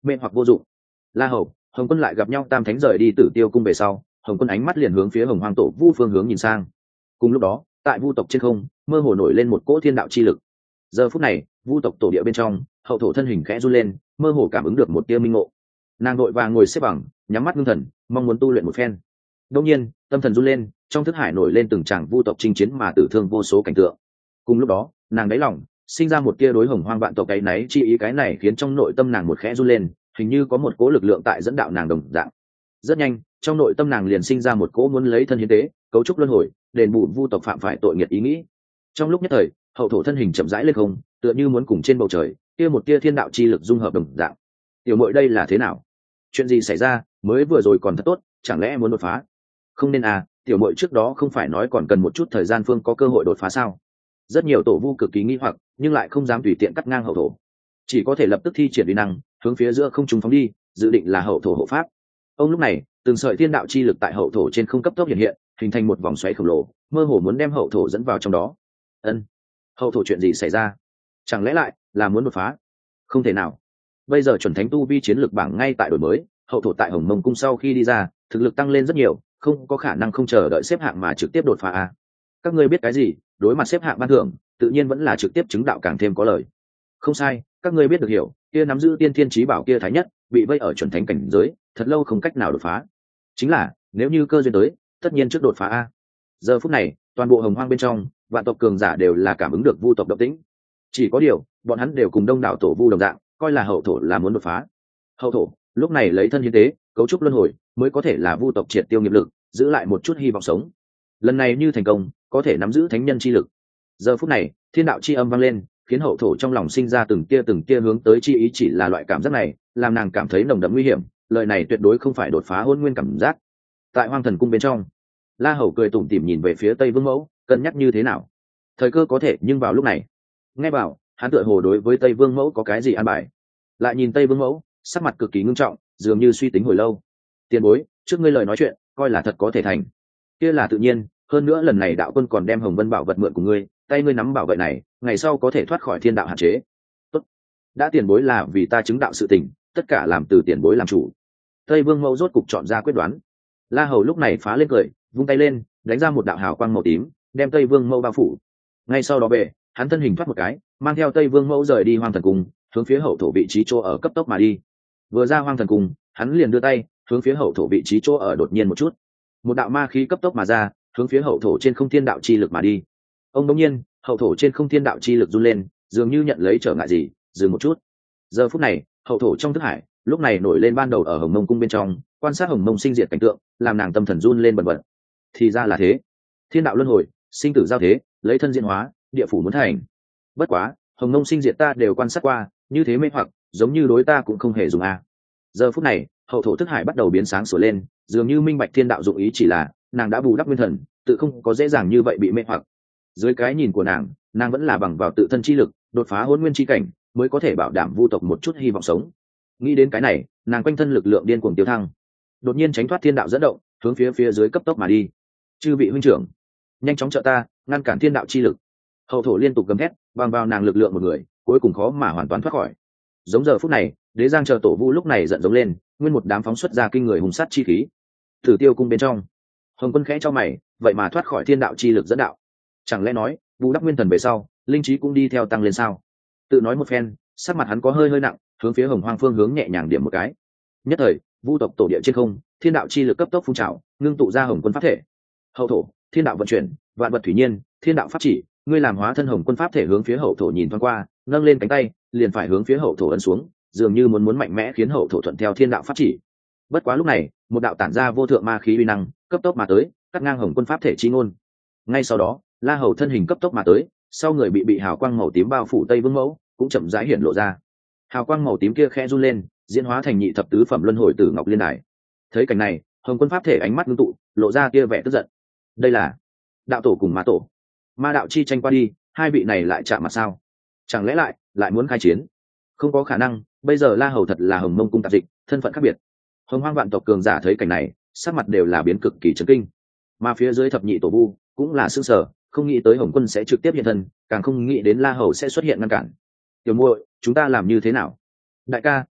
mê hoặc vô dụng. La Hầu, Hồng Quân lại gặp nhau tam thánh rời đi Tử Tiêu cung về sau, Hồng Quân ánh mắt liền hướng phía Hồng Hoang tổ vu phương hướng nhìn sang. Cùng lúc đó, tại vu tộc trên không, mơ hồ nổi lên một cỗ thiên đạo chi lực. Giờ phút này, vu tộc tổ địa bên trong, hậu thổ thân hình khẽ run lên, mơ hồ cảm ứng được một tia minh ngộ. Nàng đội vàng ngồi xếp bằng, nhắm mắt ngưng thần, mong muốn tu luyện một phen. Đột nhiên, tâm thần run lên, trong thức hải nổi lên từng tràng vu tộc chinh chiến mà tử thương vô số cảnh tượng. Cùng lúc đó, nàng đáy lòng sinh ra một tia đối Hồng Hoang vạn tộc cái náy chi ý, cái này khiến trong nội tâm nàng một khẽ run lên, hình như có một cỗ lực lượng tại dẫn đạo nàng đồng dạng. Rất nhanh, trong nội tâm nàng liền sinh ra một cỗ muốn lấy thân hiến tế, cấu trúc luân hồi, đền bù vu tộc phạm phải tội nghiệt ý nghĩ. Trong lúc nhất thời, hậu thổ thân hình chậm rãi lên không, tựa như muốn cùng trên bầu trời kia một tia thiên đạo chi lực dung hợp đồng dạng. Tiểu muội đây là thế nào? Chuyện gì xảy ra? Mới vừa rồi còn thật tốt, chẳng lẽ muốn đột phá? Không nên à, tiểu muội trước đó không phải nói còn cần một chút thời gian phương có cơ hội đột phá sao? Rất nhiều tổ vu cực kỳ nghi hoặc, nhưng lại không dám tùy tiện cắt ngang hậu thổ, chỉ có thể lập tức thi triển uy năng, hướng phía giữa không trung phóng đi, dự định là hậu thổ hộ pháp. Ông lúc này, từng sợi thiên đạo chi lực tại hậu thổ trên không cấp tốc hiện hiện, hình thành một vòng xoáy khổng lồ, mơ hồ muốn đem hậu thổ dẫn vào trong đó. Ân, hậu thổ chuyện gì xảy ra? Chẳng lẽ lại là muốn đột phá? Không thể nào. Bây giờ chuẩn thánh tu vi chiến lực bảng ngay tại đổi mới, hậu thổ tại Hồng Mông cung sau khi đi ra, thực lực tăng lên rất nhiều, không có khả năng không chờ đợi xếp hạng mà trực tiếp đột phá a. Các ngươi biết cái gì? Đối mặt xếp hạng ban thưởng, tự nhiên vẫn là trực tiếp chứng đạo càng thêm có lời. Không sai, các ngươi biết được hiểu, kia nắm giữ tiên thiên chí bảo kia thái nhất, bị vây ở chuẩn thánh cảnh giới, thật lâu không cách nào đột phá. Chính là, nếu như cơ duyên tới, tất nhiên trước đột phá a. Giờ phút này, toàn bộ Hồng Hoang bên trong, vạn tộc cường giả đều là cảm ứng được vu tộc động tĩnh. Chỉ có điều, bọn hắn đều cùng đông đảo tổ vu đồng dạng, coi là hậu thổ là muốn đột phá. Hậu thổ, lúc này lấy thân hiến tế, cấu trúc luân hồi, mới có thể là vu tộc triệt tiêu nghiệp lực, giữ lại một chút hy vọng sống. Lần này như thành công, có thể nắm giữ thánh nhân chi lực. Giờ phút này, thiên đạo chi âm vang lên, khiến hậu thổ trong lòng sinh ra từng tia từng tia hướng tới chi ý, chỉ là loại cảm giác này, làm nàng cảm thấy nồng đậm nguy hiểm, lời này tuyệt đối không phải đột phá hôn nguyên cảm giác. Tại Hoang Thần cung bên trong, La Hầu cười tủm tỉm nhìn về phía Tây Vương Mẫu, cân nhắc như thế nào. Thời cơ có thể, nhưng vào lúc này, nghe bảo, hắn tựa hồ đối với Tây Vương Mẫu có cái gì an bài. Lại nhìn Tây Vương Mẫu, sắc mặt cực kỳ ngưng trọng, dường như suy tính hồi lâu. Tiền bối, trước ngươi lời nói chuyện, coi là thật có thể thành. Kia là tự nhiên, hơn nữa lần này đạo quân còn đem Hồng Vân bảo vật mượn của ngươi, tay ngươi nắm bảo vệ này, ngày sau có thể thoát khỏi thiên đạo hạn chế. Tốt, đã tiền bối là vì ta chứng đạo sự tình, tất cả làm từ tiền bối làm chủ. Tây Vương Mẫu rốt cục chọn ra quyết đoán. La Hầu lúc này phá lên cười, vung tay lên, đánh ra một đạo hào quang màu tím, đem Tây Vương Mẫu bao phủ. Ngay sau đó về, hắn thân hình thoát một cái, mang theo Tây Vương Mẫu rời đi Hoang Thần cung, hướng phía hậu thổ vị trí chỗ ở cấp tốc mà đi. Vừa ra Hoang Thần cung, hắn liền đưa tay, hướng phía hậu thổ vị trí chỗ ở đột nhiên một chút, một đạo ma khí cấp tốc mà ra, hướng phía hậu thổ trên không thiên đạo chi lực mà đi. Ông đống nhiên, hậu thổ trên không thiên đạo chi lực run lên, dường như nhận lấy trở ngại gì, dừng một chút. Giờ phút này, hậu thổ trong thức hải, lúc này nổi lên ban đầu ở Hồng Mông cung bên trong, quan sát Hồng Mông sinh diệt cảnh tượng, làm nàng tâm thần run lên bần bật. Thì ra là thế, thiên đạo luân hồi, sinh tử giao thế, lấy thân diễn hóa, địa phủ muốn thành. Bất quá, Hồng Mông sinh diệt ta đều quan sát qua, như thế mê hoặc, giống như đối ta cũng không hề dùng a. Giờ phút này, hậu thổ thức hải bắt đầu biến sáng sủa lên, dường như minh bạch thiên đạo dụng ý, chỉ là nàng đã bù đắp nguyên thần, tự không có dễ dàng như vậy bị mê hoặc. Dưới cái nhìn của nàng, nàng vẫn là bằng vào tự thân chi lực, đột phá hôn nguyên chi cảnh, mới có thể bảo đảm vu tộc một chút hy vọng sống. Nghĩ đến cái này, nàng quanh thân lực lượng điên cuồng tiêu thăng, đột nhiên tránh thoát thiên đạo dẫn động, hướng phía phía dưới cấp tốc mà đi. Chư vị huynh trưởng, nhanh chóng trợ ta, ngăn cản thiên đạo chi lực. Hậu thổ liên tục gầm thét, bằng vào nàng lực lượng một người, cuối cùng khó mà hoàn toàn thoát khỏi. Giống giờ phút này, Đế Giang chờ tổ vu lúc này giận giống lên, nguyên một đám phóng xuất ra kinh người hùng sát chi khí. Thử Tiêu cung bên trong, Hồng Quân khẽ cho mày, vậy mà thoát khỏi thiên đạo chi lực dẫn đạo, chẳng lẽ nói bù đắp nguyên thần về sau, linh trí cũng đi theo tăng lên sao? Tự nói một phen, sắc mặt hắn có hơi hơi nặng, hướng phía Hồng Hoang phương hướng nhẹ nhàng điểm một cái. Nhất thời, vu tộc tổ địa trên không, thiên đạo chi lực cấp tốc phun trào, ngưng tụ ra Hồng Quân pháp thể. Hậu thổ, thiên đạo vận chuyển, vạn vật thủy nhiên, thiên đạo pháp chỉ, ngươi làm hóa thân Hồng Quân pháp thể hướng phía hậu thổ nhìn thoáng qua, nâng lên cánh tay, liền phải hướng phía hậu thổ ấn xuống, dường như muốn muốn mạnh mẽ khiến hậu thổ thuận theo thiên đạo pháp chỉ. Bất quá lúc này, một đạo tản ra vô thượng ma khí uy năng, cấp tốc mà tới, cắt ngang Hồng Quân pháp thể chi ngôn. Ngay sau đó, La Hầu thân hình cấp tốc mà tới, sau người bị bị hào quang màu tím bao phủ Tây Vương Mẫu, cũng chậm rãi hiển lộ ra. Hào quang màu tím kia khẽ run lên, diễn hóa thành nhị thập tứ phẩm luân hồi tử ngọc liên đài. Thấy cảnh này, Hồng Quân pháp thể ánh mắt ngưng tụ, lộ ra kia vẻ tức giận. Đây là đạo tổ cùng ma tổ, ma đạo chi tranh qua đi, hai vị này lại chạm mặt sao? Chẳng lẽ lại lại muốn khai chiến? Không có khả năng, bây giờ La Hầu thật là Hồng Mông cung tạp dịch, thân phận khác biệt. Hồng Hoang vạn tộc cường giả thấy cảnh này, sắc mặt đều là biến cực kỳ chấn kinh. Mà phía dưới thập nhị tổ vu cũng là sửng sở, không nghĩ tới Hồng Quân sẽ trực tiếp hiện thân, càng không nghĩ đến La Hầu sẽ xuất hiện ngăn cản. Tiểu muội, chúng ta làm như thế nào? Đại ca,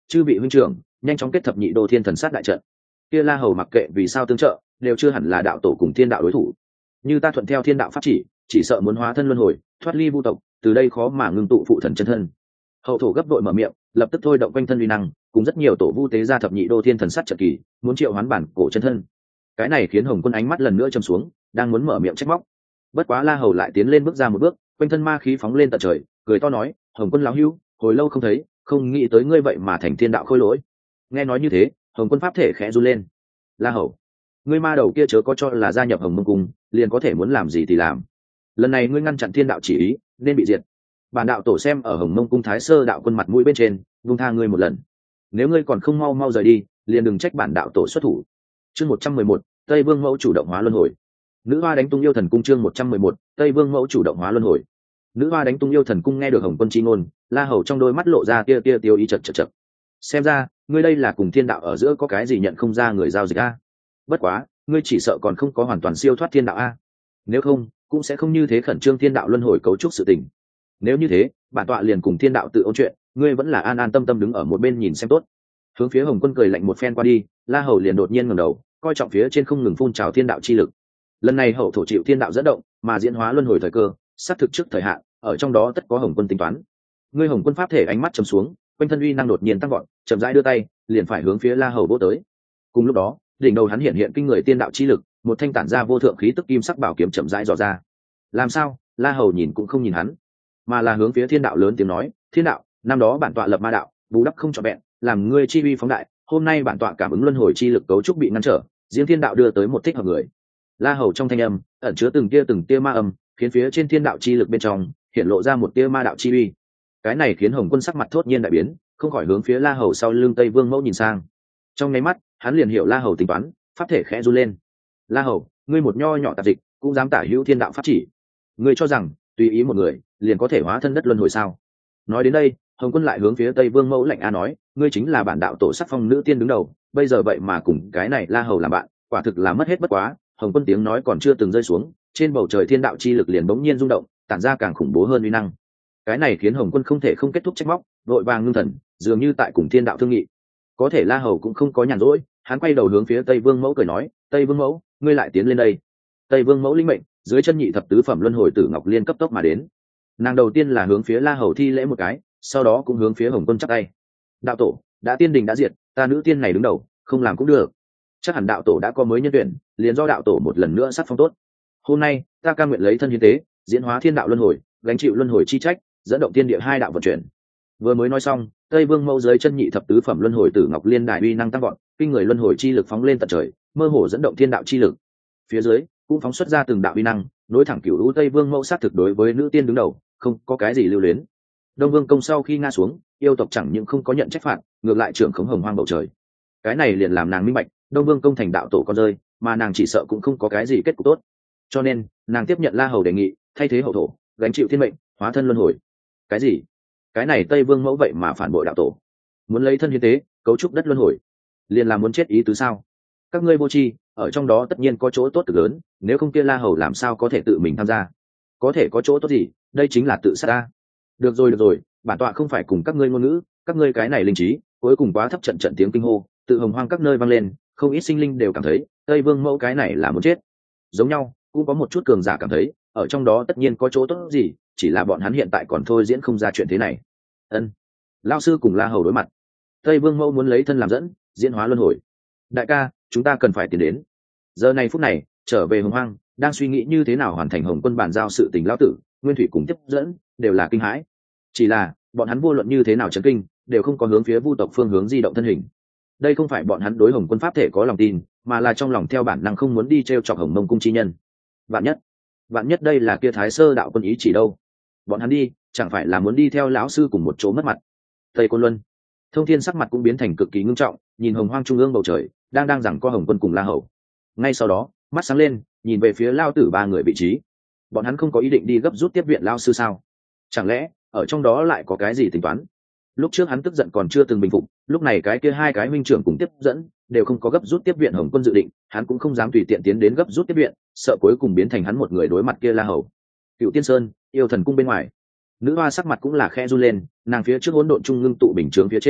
chư vị huynh trưởng nhanh chóng kết thập nhị đô thiên thần sát đại trận. Kia La Hầu mặc kệ vì sao tương trợ, đều chưa hẳn là đạo tổ cùng thiên đạo đối thủ. Như ta thuận theo thiên đạo pháp chỉ, chỉ sợ muốn hóa thân luân hồi, thoát ly vu tộc, từ đây khó mà ngưng tụ phụ thần chân thân. Hậu thổ gấp đội mở miệng, lập tức thôi động quanh thân uy năng, cùng rất nhiều tổ vu tế ra thập nhị đô thiên thần sát trận kỳ, muốn triệu hoán bản cổ chân thân. Cái này khiến Hồng Quân ánh mắt lần nữa trầm xuống, đang muốn mở miệng trách móc. Bất quá La Hầu lại tiến lên bước ra một bước, quanh thân ma khí phóng lên tận trời, cười to nói: "Hồng Quân lão hữu, hồi lâu không thấy, không nghĩ tới ngươi vậy mà thành thiên đạo khôi lỗi." Nghe nói như thế, Hồng Quân pháp thể khẽ run lên. "La Hầu, ngươi ma đầu kia chớ có cho là gia nhập Hồng Mông Cung, liền có thể muốn làm gì thì làm. Lần này ngươi ngăn chặn thiên đạo chỉ ý, nên bị diệt. Bản đạo tổ xem ở Hồng Mông Cung Thái Sơ đạo quân mặt mũi bên trên, vung tha ngươi một lần. Nếu ngươi còn không mau mau rời đi, liền đừng trách bản đạo tổ xuất thủ." Chương một trăm mười một, Tây Vương Mẫu chủ động hóa luân hồi. Nữ hoa đánh tung yêu thần cung. Chương một trăm mười một, Tây Vương Mẫu chủ động hóa luân hồi. Nữ hoa đánh tung yêu thần cung nghe được Hồng Quân chi ngôn, La Hầu trong đôi mắt lộ ra tia tia tiêu ý chật chật chật. Xem ra, ngươi đây là cùng thiên đạo ở giữa có cái gì nhận không ra người giao dịch a. Bất quá, ngươi chỉ sợ còn không có hoàn toàn siêu thoát thiên đạo a. Nếu không, cũng sẽ không như thế khẩn trương thiên đạo luân hồi cấu trúc sự tình. Nếu như thế, bản tọa liền cùng thiên đạo tự ôn chuyện, ngươi vẫn là an an tâm tâm đứng ở một bên nhìn xem tốt. Hướng phía Hồng Quân cười lạnh một phen qua đi, La Hầu liền đột nhiên ngẩng đầu, coi trọng phía trên không ngừng phun trào thiên đạo chi lực. Lần này hậu thổ chịu thiên đạo dẫn động, mà diễn hóa luân hồi thời cơ, sắp thực trước thời hạn, ở trong đó tất có Hồng Quân tính toán. Ngươi Hồng Quân pháp thể ánh mắt trầm xuống, quanh thân uy năng đột nhiên tăng vọt, chậm rãi đưa tay, liền phải hướng phía La Hầu vỗ tới. Cùng lúc đó, đỉnh đầu hắn hiện hiện kinh người tiên đạo chi lực, một thanh tản ra vô thượng khí tức kim sắc bảo kiếm chậm rãi dò ra. Làm sao? La Hầu nhìn cũng không nhìn hắn, mà là hướng phía thiên đạo lớn tiếng nói: "Thiên đạo, năm đó bản tọa lập ma đạo, bù đắp không trọn vẹn, làm ngươi chi uy phóng đại, hôm nay bản tọa cảm ứng luân hồi chi lực cấu trúc bị ngăn trở, riêng thiên đạo đưa tới một thích hợp người." La Hầu trong thanh âm ẩn chứa từng tia từng tia ma âm, khiến phía trên thiên đạo chi lực bên trong hiện lộ ra một tia ma đạo chi uy. Cái này khiến Hồng Quân sắc mặt thốt nhiên đại biến, không khỏi hướng phía La Hầu sau lưng Tây Vương Mẫu nhìn sang. Trong nháy mắt, hắn liền hiểu La Hầu tính toán, pháp thể khẽ run lên. "La Hầu, ngươi một nho nhỏ tạp dịch, cũng dám tả hữu thiên đạo pháp chỉ? Ngươi cho rằng tùy ý một người liền có thể hóa thân đất luân hồi sao?" Nói đến đây, Hồng Quân lại hướng phía Tây Vương Mẫu lạnh a nói: "Ngươi chính là bản đạo tổ sắc phong nữ tiên đứng đầu, bây giờ vậy mà cùng cái này La Hầu làm bạn, quả thực là mất hết bất quá." Hồng Quân tiếng nói còn chưa từng rơi xuống, trên bầu trời thiên đạo chi lực liền bỗng nhiên rung động, tản ra càng khủng bố hơn uy năng. Cái này khiến Hồng Quân không thể không kết thúc trách móc, vội vàng ngưng thần, dường như tại cùng thiên đạo thương nghị. Có thể La Hầu cũng không có nhàn rỗi, hắn quay đầu hướng phía Tây Vương Mẫu cười nói: "Tây Vương Mẫu, ngươi lại tiến lên đây." Tây Vương Mẫu linh mệnh, dưới chân nhị thập tứ phẩm luân hồi tử ngọc liên cấp tốc mà đến. Nàng đầu tiên là hướng phía La Hầu thi lễ một cái, sau đó cũng hướng phía Hồng Quân chắp tay. "Đạo tổ, đã tiên đình đã diệt, ta nữ tiên này đứng đầu, không làm cũng được. Chắc hẳn đạo tổ đã có mới nhân tuyển, liền do đạo tổ một lần nữa sắc phong tốt. Hôm nay, ta cam nguyện lấy thân hiến tế, diễn hóa thiên đạo luân hồi, gánh chịu luân hồi chi trách, dẫn động thiên địa hai đạo vận chuyển." Vừa mới nói xong, Tây Vương Mẫu dưới chân nhị thập tứ phẩm luân hồi tử ngọc liên đại uy năng tăng vọt, kinh người luân hồi chi lực phóng lên tận trời, mơ hồ dẫn động thiên đạo chi lực. Phía dưới cũng phóng xuất ra từng đạo uy năng, nối thẳng cửu u Tây Vương Mẫu sát thực đối với nữ tiên đứng đầu, không có cái gì lưu luyến. Đông Vương công sau khi ngã xuống, yêu tộc chẳng những không có nhận trách phạt, ngược lại trưởng khống hồng hoang bầu trời. Cái này liền làm nàng minh bạch, Đông Vương công thành đạo tổ con rơi, mà nàng chỉ sợ cũng không có cái gì kết cục tốt. Cho nên, nàng tiếp nhận La Hầu đề nghị, thay thế hậu thổ, gánh chịu thiên mệnh, hóa thân luân hồi. Cái gì? Cái này Tây Vương Mẫu vậy mà phản bội đạo tổ, muốn lấy thân hiến tế, cấu trúc đất luân hồi, liền là muốn chết ý tứ sao? Các ngươi vô tri, ở trong đó tất nhiên có chỗ tốt cực lớn, nếu không kia La Hầu làm sao có thể tự mình tham gia? Có thể có chỗ tốt gì? Đây chính là tự sát ta. Được rồi được rồi, bản tọa không phải cùng các ngươi ngôn ngữ, các ngươi cái này linh trí, cuối cùng quá thấp, trận trận tiếng kinh hô, tự hồng hoang các nơi vang lên, không ít sinh linh đều cảm thấy Tây Vương Mẫu cái này là muốn chết. Giống nhau, cũng có một chút cường giả cảm thấy, ở trong đó tất nhiên có chỗ tốt gì, chỉ là bọn hắn hiện tại còn thôi diễn không ra chuyện thế này. Ân, lão sư cùng La Hầu đối mặt, Tây Vương Mẫu muốn lấy thân làm dẫn, diễn hóa luân hồi. Đại ca, chúng ta cần phải tiến đến. Giờ này phút này, trở về hồng hoang, đang suy nghĩ như thế nào hoàn thành Hồng Quân bàn giao sự tình lão tử, Nguyên Thủy cùng tiếp dẫn, đều là kinh hãi. Chỉ là, bọn hắn vô luận như thế nào chấn kinh, đều không có hướng phía Vu tộc phương hướng di động thân hình. Đây không phải bọn hắn đối Hồng Quân pháp thể có lòng tin, mà là trong lòng theo bản năng không muốn đi trêu chọc Hồng Mông cung chi nhân. Vạn nhất, vạn nhất đây là kia Thái Sơ đạo quân ý chỉ đâu? Bọn hắn đi, chẳng phải là muốn đi theo lão sư cùng một chỗ mất mặt? Tây Côn Luân, Thông Thiên sắc mặt cũng biến thành cực kỳ ngưng trọng, nhìn hồng hoang trung ương bầu trời, đang đang rằng có Hồng Quân cùng La Hầu. Ngay sau đó, mắt sáng lên, nhìn về phía Lao Tử ba người vị trí. Bọn hắn không có ý định đi gấp rút tiếp viện Lao sư sao? Chẳng lẽ ở trong đó lại có cái gì tính toán? Lúc trước hắn tức giận còn chưa từng bình phục, lúc này cái kia hai cái minh trưởng cùng tiếp dẫn đều không có gấp rút tiếp viện Hồng Quân dự định, hắn cũng không dám tùy tiện tiến đến gấp rút tiếp viện, sợ cuối cùng biến thành hắn một người đối mặt kia La Hầu. Cựu Tiên Sơn, yêu thần cung bên ngoài, nữ hoa sắc mặt cũng là khe run lên, nàng phía trước hỗn độn trung ngưng tụ bình chướng phía trên,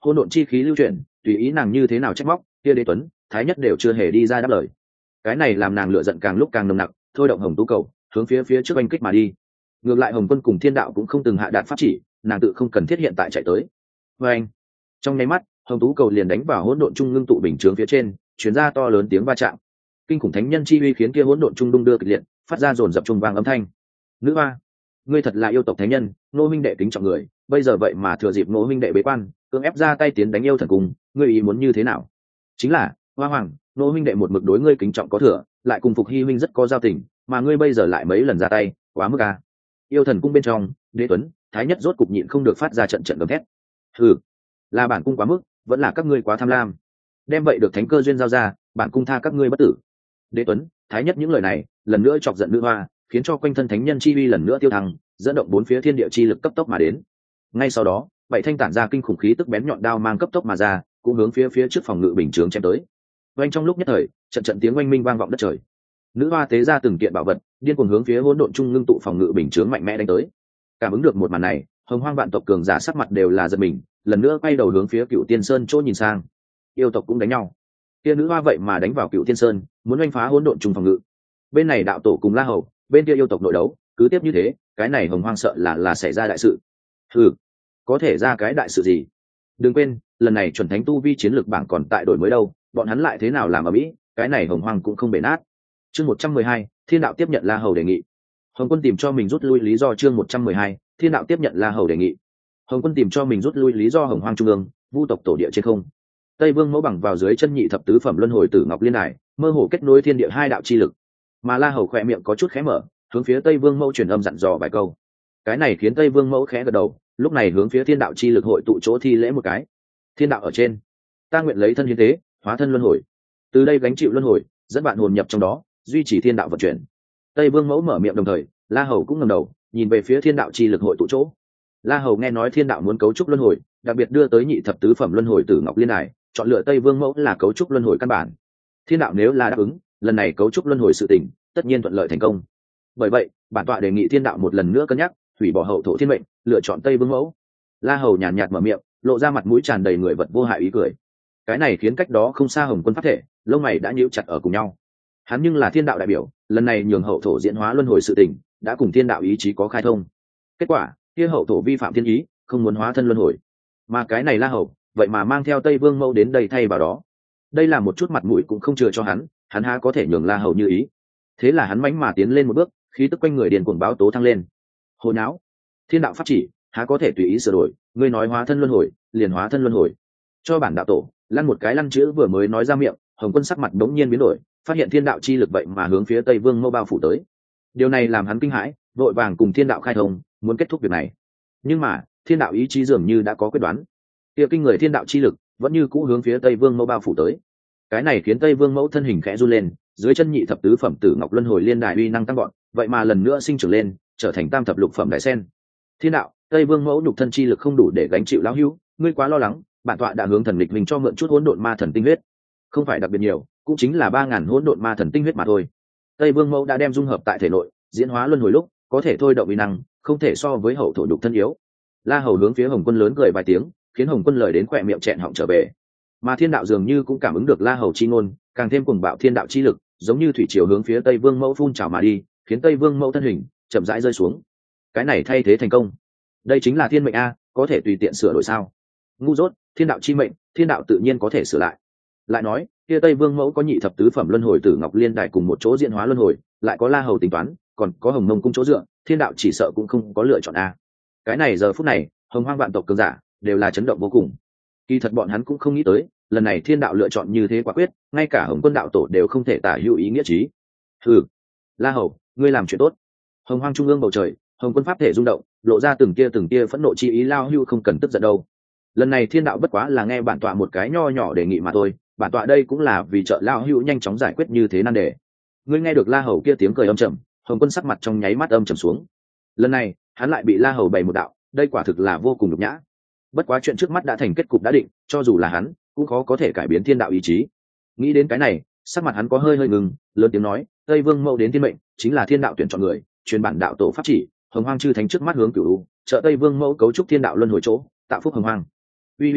hỗn độn chi khí lưu chuyển, tùy ý nàng như thế nào trách móc, kia đế tuấn thái nhất đều chưa hề đi ra đáp lời. Cái này làm nàng lựa giận càng lúc càng nồng nặc, thôi động hồng tú cầu hướng phía phía trước oanh kích mà đi. Ngược lại hồng quân cùng thiên đạo cũng không từng hạ đạt pháp chỉ, nàng tự không cần thiết hiện tại chạy tới. Và anh trong nháy mắt hồng tú cầu liền đánh vào hỗn độn trung ngưng tụ bình chướng phía trên, chuyển ra to lớn tiếng va chạm. Kinh khủng thánh nhân chi uy khiến kia hỗn độn trung đung đưa kịch liệt, phát ra dồn dập trung vang âm thanh. Nữ hoa, ngươi thật là yêu tộc thánh nhân, nô minh đệ kính trọng người, bây giờ vậy mà thừa dịp nô minh đệ bế quan cưỡng ép ra tay tiến đánh yêu thần cung, ngươi ý muốn như thế nào? Chính là hoa hoàng, nô minh đệ một mực đối ngươi kính trọng có thừa, lại cùng phục hy huynh rất có giao tình, mà ngươi bây giờ lại mấy lần ra tay, quá mức à. Yêu thần cung bên trong, đế tuấn thái nhất rốt cục nhịn không được phát ra trận trận gầm thét. Hừ, là bản cung quá mức, vẫn là các ngươi quá tham lam. Đem vậy được thánh cơ duyên giao ra, bản cung tha các ngươi bất tử. Đế tuấn thái nhất những lời này lần nữa chọc giận nữ hoa, khiến cho quanh thân thánh nhân chi uy lần nữa tiêu thăng, dẫn động bốn phía thiên địa chi lực cấp tốc mà đến. Ngay sau đó bảy thanh tản ra kinh khủng khí tức bén nhọn đao mang cấp tốc mà ra, cũng hướng phía phía trước phòng ngự bình chướng chém tới. Oanh trong lúc nhất thời trận trận tiếng oanh minh vang vọng đất trời. Nữ hoa tế ra từng kiện bảo vật, điên cuồng hướng phía hỗn độn trung ngưng tụ phòng ngự bình chướng mạnh mẽ đánh tới. Cảm ứng được một màn này, hồng hoang vạn tộc cường giả sắc mặt đều là giật mình, lần nữa quay đầu hướng phía Cựu Tiên Sơn chỗ nhìn sang. Yêu tộc cũng đánh nhau. Kia nữ hoa vậy mà đánh vào Cựu Tiên Sơn, muốn oanh phá hỗn độn trung phòng ngự. Bên này đạo tổ cùng La Hầu, bên kia yêu tộc nội đấu, cứ tiếp như thế, cái này hồng hoang sợ là là xảy ra đại sự. Ừ, có thể ra cái đại sự gì? Đừng quên, lần này chuẩn thánh tu vi chiến lược bảng còn tại đổi mới đâu, bọn hắn lại thế nào làm ở mỹ, cái này hồng hoang cũng không bể nát. Chương một trăm mười hai, Thiên đạo tiếp nhận La Hầu đề nghị. Hồng Quân tìm cho mình rút lui lý do. Chương một trăm mười hai, Thiên đạo tiếp nhận La Hầu đề nghị. Hồng Quân tìm cho mình rút lui lý do hồng hoang trung ương, vu tộc tổ địa trên không. Tây Vương mẫu bằng vào dưới chân nhị thập tứ phẩm luân hồi tử ngọc liên đài, mơ hồ kết nối thiên địa hai đạo chi lực. Mà La Hầu khỏe miệng có chút khẽ mở, hướng phía Tây Vương mẫu truyền âm dặn dò vài câu. Cái này khiến Tây Vương mẫu khẽ gật đầu, lúc này hướng phía thiên đạo chi lực hội tụ chỗ thi lễ một cái. Thiên đạo ở trên, ta nguyện lấy thân hiến tế, hóa thân luân hồi, từ đây gánh chịu luân hồi, dẫn bạn hồn nhập trong đó, duy trì thiên đạo vận chuyển. Tây Vương mẫu mở miệng đồng thời, La Hầu cũng ngẩng đầu nhìn về phía thiên đạo chi lực hội tụ chỗ. La Hầu nghe nói thiên đạo muốn cấu trúc luân hồi, đặc biệt đưa tới nhị thập tứ phẩm luân hồi tử ngọc liên đài, chọn lựa Tây Vương mẫu là cấu trúc luân hồi căn bản. Thiên đạo nếu là đáp ứng, lần này cấu trúc luân hồi sự tình tất nhiên thuận lợi thành công. Bởi vậy bản tọa đề nghị thiên đạo một lần nữa cân nhắc hủy bỏ hậu thổ thiên mệnh, lựa chọn Tây Vương mẫu. La Hầu nhàn nhạt mở miệng, lộ ra mặt mũi tràn đầy người vật vô hại ý cười. Cái này khiến cách đó không xa Hồng Quân pháp thể lông mày đã nhíu chặt ở cùng nhau. Hắn nhưng là thiên đạo đại biểu, lần này nhường hậu thổ diễn hóa luân hồi sự tình đã cùng thiên đạo ý chí có khai thông. Kết quả kia hậu thổ vi phạm thiên ý, không muốn hóa thân luân hồi, mà cái này La Hầu vậy mà mang theo Tây Vương mẫu đến đây thay vào đó. Đây là một chút mặt mũi cũng không chừa cho hắn, hắn há có thể nhường La Hầu như ý. Thế là hắn mãnh mà tiến lên một bước, khí tức quanh người điền cuồng báo tố thăng lên. Hồi não, thiên đạo pháp chỉ há có thể tùy ý sửa đổi, ngươi nói hóa thân luân hồi liền hóa thân luân hồi. Cho bản đạo tổ lăn một cái lăn chữ vừa mới nói ra miệng, Hồng Quân sắc mặt đống nhiên biến đổi, phát hiện thiên đạo chi lực vậy mà hướng phía Tây Vương mẫu bao phủ tới. Điều này làm hắn kinh hãi, vội vàng cùng thiên đạo khai thông, muốn kết thúc việc này. Nhưng mà thiên đạo ý chí dường như đã có quyết đoán, kia kinh người thiên đạo chi lực vẫn như cũ hướng phía Tây Vương mẫu bao phủ tới. Cái này khiến Tây Vương mẫu thân hình khẽ run lên, dưới chân nhị thập tứ phẩm tử ngọc luân hồi liên đài uy năng tăng gọn, vậy mà lần nữa sinh trưởng lên, trở thành tam thập lục phẩm đại sen. Thiên đạo, Tây Vương mẫu nhục thân chi lực không đủ để gánh chịu lão hữu, ngươi quá lo lắng, bản tọa đã hướng thần lịch mình cho mượn chút hỗn độn ma thần tinh huyết, không phải đặc biệt nhiều, cũng chính là ba ngàn hỗn độn ma thần tinh huyết mà thôi. Tây Vương mẫu đã đem dung hợp tại thể nội, diễn hóa luân hồi lúc có thể thôi động uy năng, không thể so với hậu thổ nhục thân yếu. La Hầu hướng phía Hồng Quân lớn cười vài tiếng, khiến Hồng Quân lời đến khỏe miệng chẹn họng trở về. Mà thiên đạo dường như cũng cảm ứng được La Hầu chi ngôn, càng thêm cuồng bạo thiên đạo chi lực, giống như thủy triều hướng phía Tây Vương mẫu phun trào mà đi, khiến Tây Vương mẫu thân hình chậm rãi rơi xuống. Cái này thay thế thành công, đây chính là thiên mệnh a, có thể tùy tiện sửa đổi sao? Ngu dốt, thiên đạo chi mệnh, thiên đạo tự nhiên có thể sửa lại. Lại nói, kia Tây Vương mẫu có nhị thập tứ phẩm luân hồi tử ngọc liên đài cùng một chỗ diễn hóa luân hồi, lại có La Hầu tính toán, còn có Hồng Mông cung chỗ dựa, thiên đạo chỉ sợ cũng không có lựa chọn a. Cái này giờ phút này, hồng hoang vạn tộc cường giả đều là chấn động vô cùng. Kỳ thật bọn hắn cũng không nghĩ tới, lần này thiên đạo lựa chọn như thế quả quyết, ngay cả Hồng Quân đạo tổ đều không thể tả hữu ý nghĩa trí. Hừ, La Hầu, ngươi làm chuyện tốt. Hồng hoang trung ương bầu trời, Hồng Quân pháp thể rung động, lộ ra từng tia từng tia phẫn nộ chi ý. Lao hưu không cần tức giận đâu, lần này thiên đạo bất quá là nghe bản tọa một cái nho nhỏ đề nghị mà thôi, bản tọa đây cũng là vì trợ Lao hưu nhanh chóng giải quyết như thế nan đề. Ngươi nghe được La Hầu kia tiếng cười âm trầm, Hồng Quân sắc mặt trong nháy mắt âm trầm xuống. Lần này hắn lại bị La Hầu bày một đạo, đây quả thực là vô cùng nhục nhã. Bất quá chuyện trước mắt đã thành kết cục đã định, cho dù là hắn cũng khó có thể cải biến thiên đạo ý chí. Nghĩ đến cái này, sắc mặt hắn có hơi hơi ngừng, lớn tiếng nói, Tây Vương mẫu đến thiên mệnh, chính là thiên đạo tuyển chọn người, truyền bản đạo tổ pháp chỉ, hồng hoang chư thánh trước mắt hướng cửu trợ Tây Vương mẫu cấu trúc thiên đạo luân hồi chỗ, tạo phúc hồng hoang. Uy uy uy,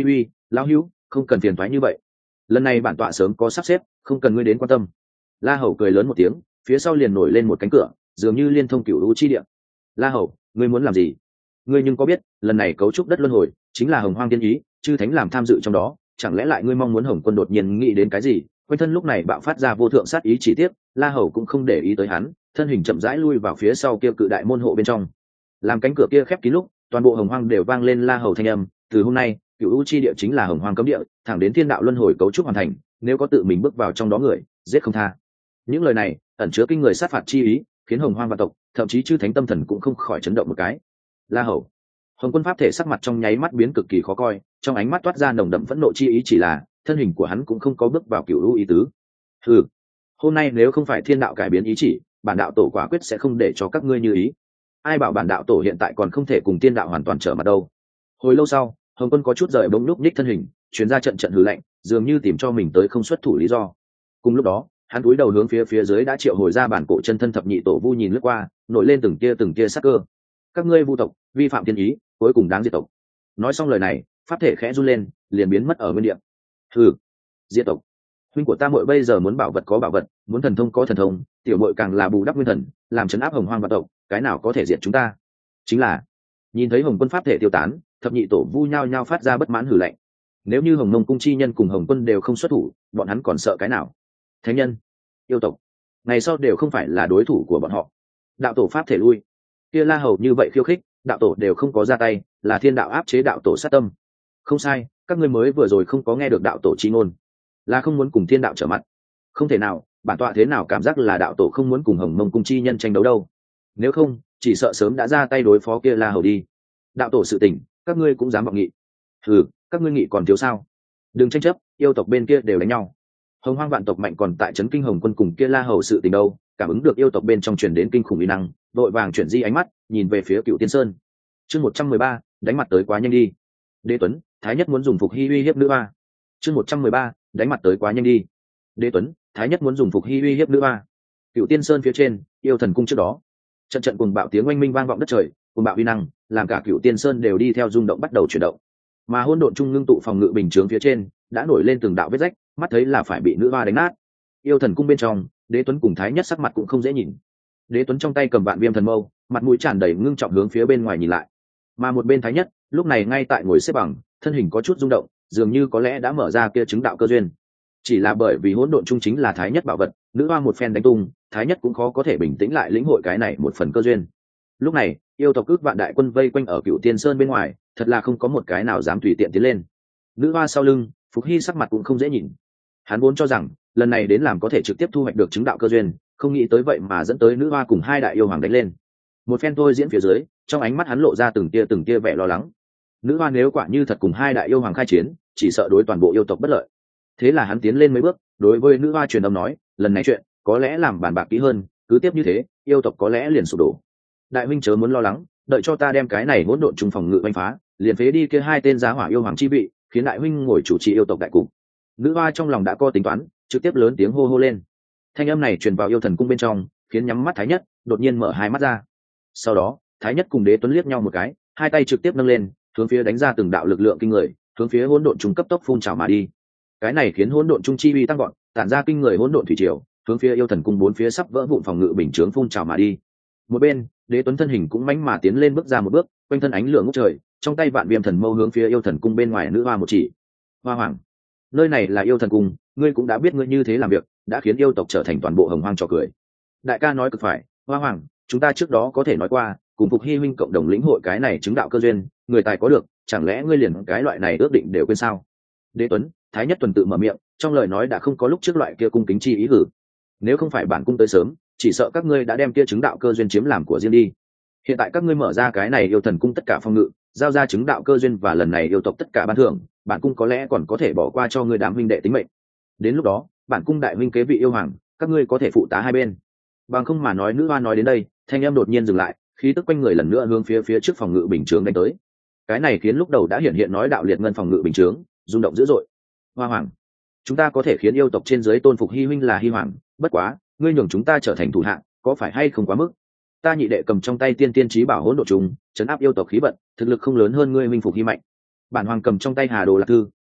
lão hữu không cần phiền thoái như vậy, lần này bản tọa sớm có sắp xếp, không cần ngươi đến quan tâm. La Hầu cười lớn một tiếng, phía sau liền nổi lên một cánh cửa, dường như liên thông cửu u chi địa. La Hầu, ngươi muốn làm gì? Ngươi nhưng có biết lần này cấu trúc đất luân hồi chính là hồng hoang tiên ý, chư thánh làm tham dự trong đó, chẳng lẽ lại ngươi mong muốn Hồng Quân đột nhiên nghĩ đến cái gì? Quanh thân lúc này bạo phát ra vô thượng sát ý chỉ tiếc, La Hầu cũng không để ý tới hắn, thân hình chậm rãi lui vào phía sau kia cự đại môn hộ bên trong. Làm cánh cửa kia khép kín lúc, toàn bộ hồng hoang đều vang lên La Hầu thanh âm, từ hôm nay, cửu u chi địa chính là hồng hoang cấm địa, thẳng đến thiên đạo luân hồi cấu trúc hoàn thành, nếu có tự mình bước vào trong đó người, giết không tha. Những lời này ẩn chứa kinh người sát phạt chi ý, khiến hồng hoang vạn tộc, thậm chí chư thánh tâm thần cũng không khỏi chấn động một cái. La Hầu, Hồng Quân pháp thể sắc mặt trong nháy mắt biến cực kỳ khó coi, trong ánh mắt toát ra nồng đậm phẫn nộ chi ý, chỉ là thân hình của hắn cũng không có bước vào cửu u ý tứ. Ừ, hôm nay nếu không phải thiên đạo cải biến ý chỉ, bản đạo tổ quả quyết sẽ không để cho các ngươi như ý. Ai bảo bản đạo tổ hiện tại còn không thể cùng thiên đạo hoàn toàn trở mặt đâu. Hồi lâu sau, Hồng Quân có chút rời bỗng lúc nhích thân hình, chuyến ra trận trận hừ lạnh, dường như tìm cho mình tới không xuất thủ lý do. Cùng lúc đó, hắn cúi đầu hướng phía phía dưới đã triệu hồi ra bản cổ chân thân thập nhị tổ vu nhìn lướt qua, nổi lên từng tia từng tia sắc cơ. Các ngươi vu tộc vi phạm thiên ý, cuối cùng đáng diệt tộc. Nói xong lời này, pháp thể khẽ run lên, liền biến mất ở nguyên địa. Hừ, diệt tộc. Huynh của ta muội bây giờ muốn bảo vật có bảo vật, muốn thần thông có thần thông, tiểu muội càng là bù đắp nguyên thần, làm chấn áp hồng hoang vạn tộc, cái nào có thể diệt chúng ta? Chính là nhìn thấy Hồng Quân pháp thể tiêu tán, thập nhị tổ vu nhao nhao phát ra bất mãn hử lạnh. Nếu như Hồng Mông cung chi nhân cùng Hồng Quân đều không xuất thủ, bọn hắn còn sợ cái nào? Thánh nhân, yêu tộc, ngày sau đều không phải là đối thủ của bọn họ. Đạo tổ pháp thể lui. Kia La Hầu như vậy khiêu khích, đạo tổ đều không có ra tay, là thiên đạo áp chế đạo tổ sát tâm. Không sai, các ngươi mới vừa rồi không có nghe được đạo tổ chi ngôn, là không muốn cùng thiên đạo trở mặt. Không thể nào, bản tọa thế nào cảm giác là đạo tổ không muốn cùng Hồng Mông cung chi nhân tranh đấu đâu. Nếu không, chỉ sợ sớm đã ra tay đối phó kia La Hầu đi. Đạo tổ sự tình, các ngươi cũng dám vọng nghị? Ừ, các ngươi nghị còn thiếu sao? Đừng tranh chấp, yêu tộc bên kia đều đánh nhau. Hồng hoang vạn tộc mạnh còn tại trấn kinh Hồng Quân cùng kia La Hầu sự tình đâu, cảm ứng được yêu tộc bên trong truyền đến kinh khủng uy năng, đội vàng chuyển di ánh mắt, nhìn về phía Cựu Tiên Sơn. Chương một trăm mười ba, đánh mặt tới quá nhanh đi. Đế Tuấn, Thái Nhất muốn dùng Phục Hy uy hiếp nữ hoa. Chương một trăm mười ba, đánh mặt tới quá nhanh đi. Đế Tuấn, Thái Nhất muốn dùng Phục Hy uy hiếp nữ hoa. Cựu Tiên Sơn phía trên, yêu thần cung trước đó, trận trận cuồng bạo tiếng oanh minh vang vọng đất trời, cuồng bạo uy năng, làm cả Cựu Tiên Sơn đều đi theo rung động bắt đầu chuyển động. Mà hỗn độn trung ngưng tụ phòng ngự bình chướng phía trên, đã nổi lên từng đạo vết rách, mắt thấy là phải bị nữ hoa đánh nát. Yêu thần cung bên trong, Đế Tuấn cùng Thái Nhất sắc mặt cũng không dễ nhìn. Đế Tuấn trong tay cầm vạn viêm thần mâu, mặt mũi tràn đầy ngưng trọng hướng phía bên ngoài nhìn lại. Mà một bên Thái Nhất, lúc này ngay tại ngồi xếp bằng, thân hình có chút rung động, dường như có lẽ đã mở ra kia chứng đạo cơ duyên. Chỉ là bởi vì hỗn độn trung chính là Thái Nhất bảo vật, nữ hoa một phen đánh tung, Thái Nhất cũng khó có thể bình tĩnh lại lĩnh hội cái này một phần cơ duyên. Lúc này, yêu tộc ước vạn đại quân vây quanh ở Cựu Tiên Sơn bên ngoài, thật là không có một cái nào dám tùy tiện tiến lên. Nữ hoa sau lưng, Phục Hy sắc mặt cũng không dễ nhìn. Hắn vốn cho rằng lần này đến làm có thể trực tiếp thu hoạch được chứng đạo cơ duyên, không nghĩ tới vậy mà dẫn tới nữ hoa cùng hai đại yêu hoàng đánh lên. Một phen thôi diễn phía dưới, trong ánh mắt hắn lộ ra từng tia từng tia vẻ lo lắng. Nữ hoa nếu quả như thật cùng hai đại yêu hoàng khai chiến, chỉ sợ đối toàn bộ yêu tộc bất lợi. Thế là hắn tiến lên mấy bước, đối với nữ hoa truyền âm nói, lần này chuyện có lẽ làm bàn bạc kỹ hơn, cứ tiếp như thế, yêu tộc có lẽ liền sụp đổ. Đại huynh chớ muốn lo lắng, đợi cho ta đem cái này hỗn độn trung phòng ngự đánh phá, liền phế đi kia hai tên giá hỏa yêu hoàng chi vị, khiến đại huynh ngồi chủ trì yêu tộc đại cục. Nữ hoa trong lòng đã có tính toán, trực tiếp lớn tiếng hô hô lên. Thanh âm này truyền vào yêu thần cung bên trong, khiến nhắm mắt Thái Nhất đột nhiên mở hai mắt ra. Sau đó, Thái Nhất cùng Đế Tuấn liếc nhau một cái, hai tay trực tiếp nâng lên, hướng phía đánh ra từng đạo lực lượng kinh người, hướng phía hỗn độn trung cấp tốc phun trào mà đi. Cái này khiến hỗn độn trung chi uy tăng vọt, tản ra kinh người hỗn độn thủy triều, hướng phía yêu thần cung bốn phía sắp vỡ vụn phòng ngự bình chướng phun trào mà đi. Một bên, Đế Tuấn thân hình cũng mãnh mà tiến lên bước ra một bước, quanh thân ánh lửa ngút trời, trong tay vạn viêm thần mâu hướng phía yêu thần cung bên ngoài nữ hoa một chỉ. Hoa hoàng, nơi này là yêu thần cung, ngươi cũng đã biết ngươi như thế làm việc, đã khiến yêu tộc trở thành toàn bộ hồng hoang trò cười. Đại ca nói cực phải, Hoa hoàng, chúng ta trước đó có thể nói qua, cùng Phục Hy huynh cộng đồng lĩnh hội cái này chứng đạo cơ duyên, người tài có được, chẳng lẽ ngươi liền cái loại này ước định đều quên sao? Đế Tuấn, Thái Nhất tuần tự mở miệng, trong lời nói đã không có lúc trước loại kia cung kính chi ý hử. Nếu không phải bản cung tới sớm, chỉ sợ các ngươi đã đem kia chứng đạo cơ duyên chiếm làm của riêng đi. Hiện tại các ngươi mở ra cái này yêu thần cung tất cả phong ngự, giao ra chứng đạo cơ duyên và lần này yêu tộc tất cả ban thưởng, bản cung có lẽ còn có thể bỏ qua cho ngươi đám huynh đệ tính mệnh. Đến lúc đó, bản cung đại huynh kế vị yêu hoàng, các ngươi có thể phụ tá hai bên. Bằng không mà nói, nữ hoa nói đến đây, thanh âm đột nhiên dừng lại, khí tức quanh người lần nữa hướng phía phía trước phòng ngự bình chướng đánh tới. Cái này khiến lúc đầu đã hiện hiện nói đạo liệt ngân phòng ngự bình chướng rung động dữ dội. Hoa hoàng, chúng ta có thể khiến yêu tộc trên dưới tôn phục Hy huynh là Hy hoàng, bất quá ngươi nhường chúng ta trở thành thủ hạ, có phải hay không quá mức? Ta nhị đệ cầm trong tay tiên tiên chí bảo hỗn độn trùng, chấn áp yêu tộc khí vận, thực lực không lớn hơn ngươi huynh phục Hy mạnh. Bản hoàng cầm trong tay Hà Đồ Lạc Thư,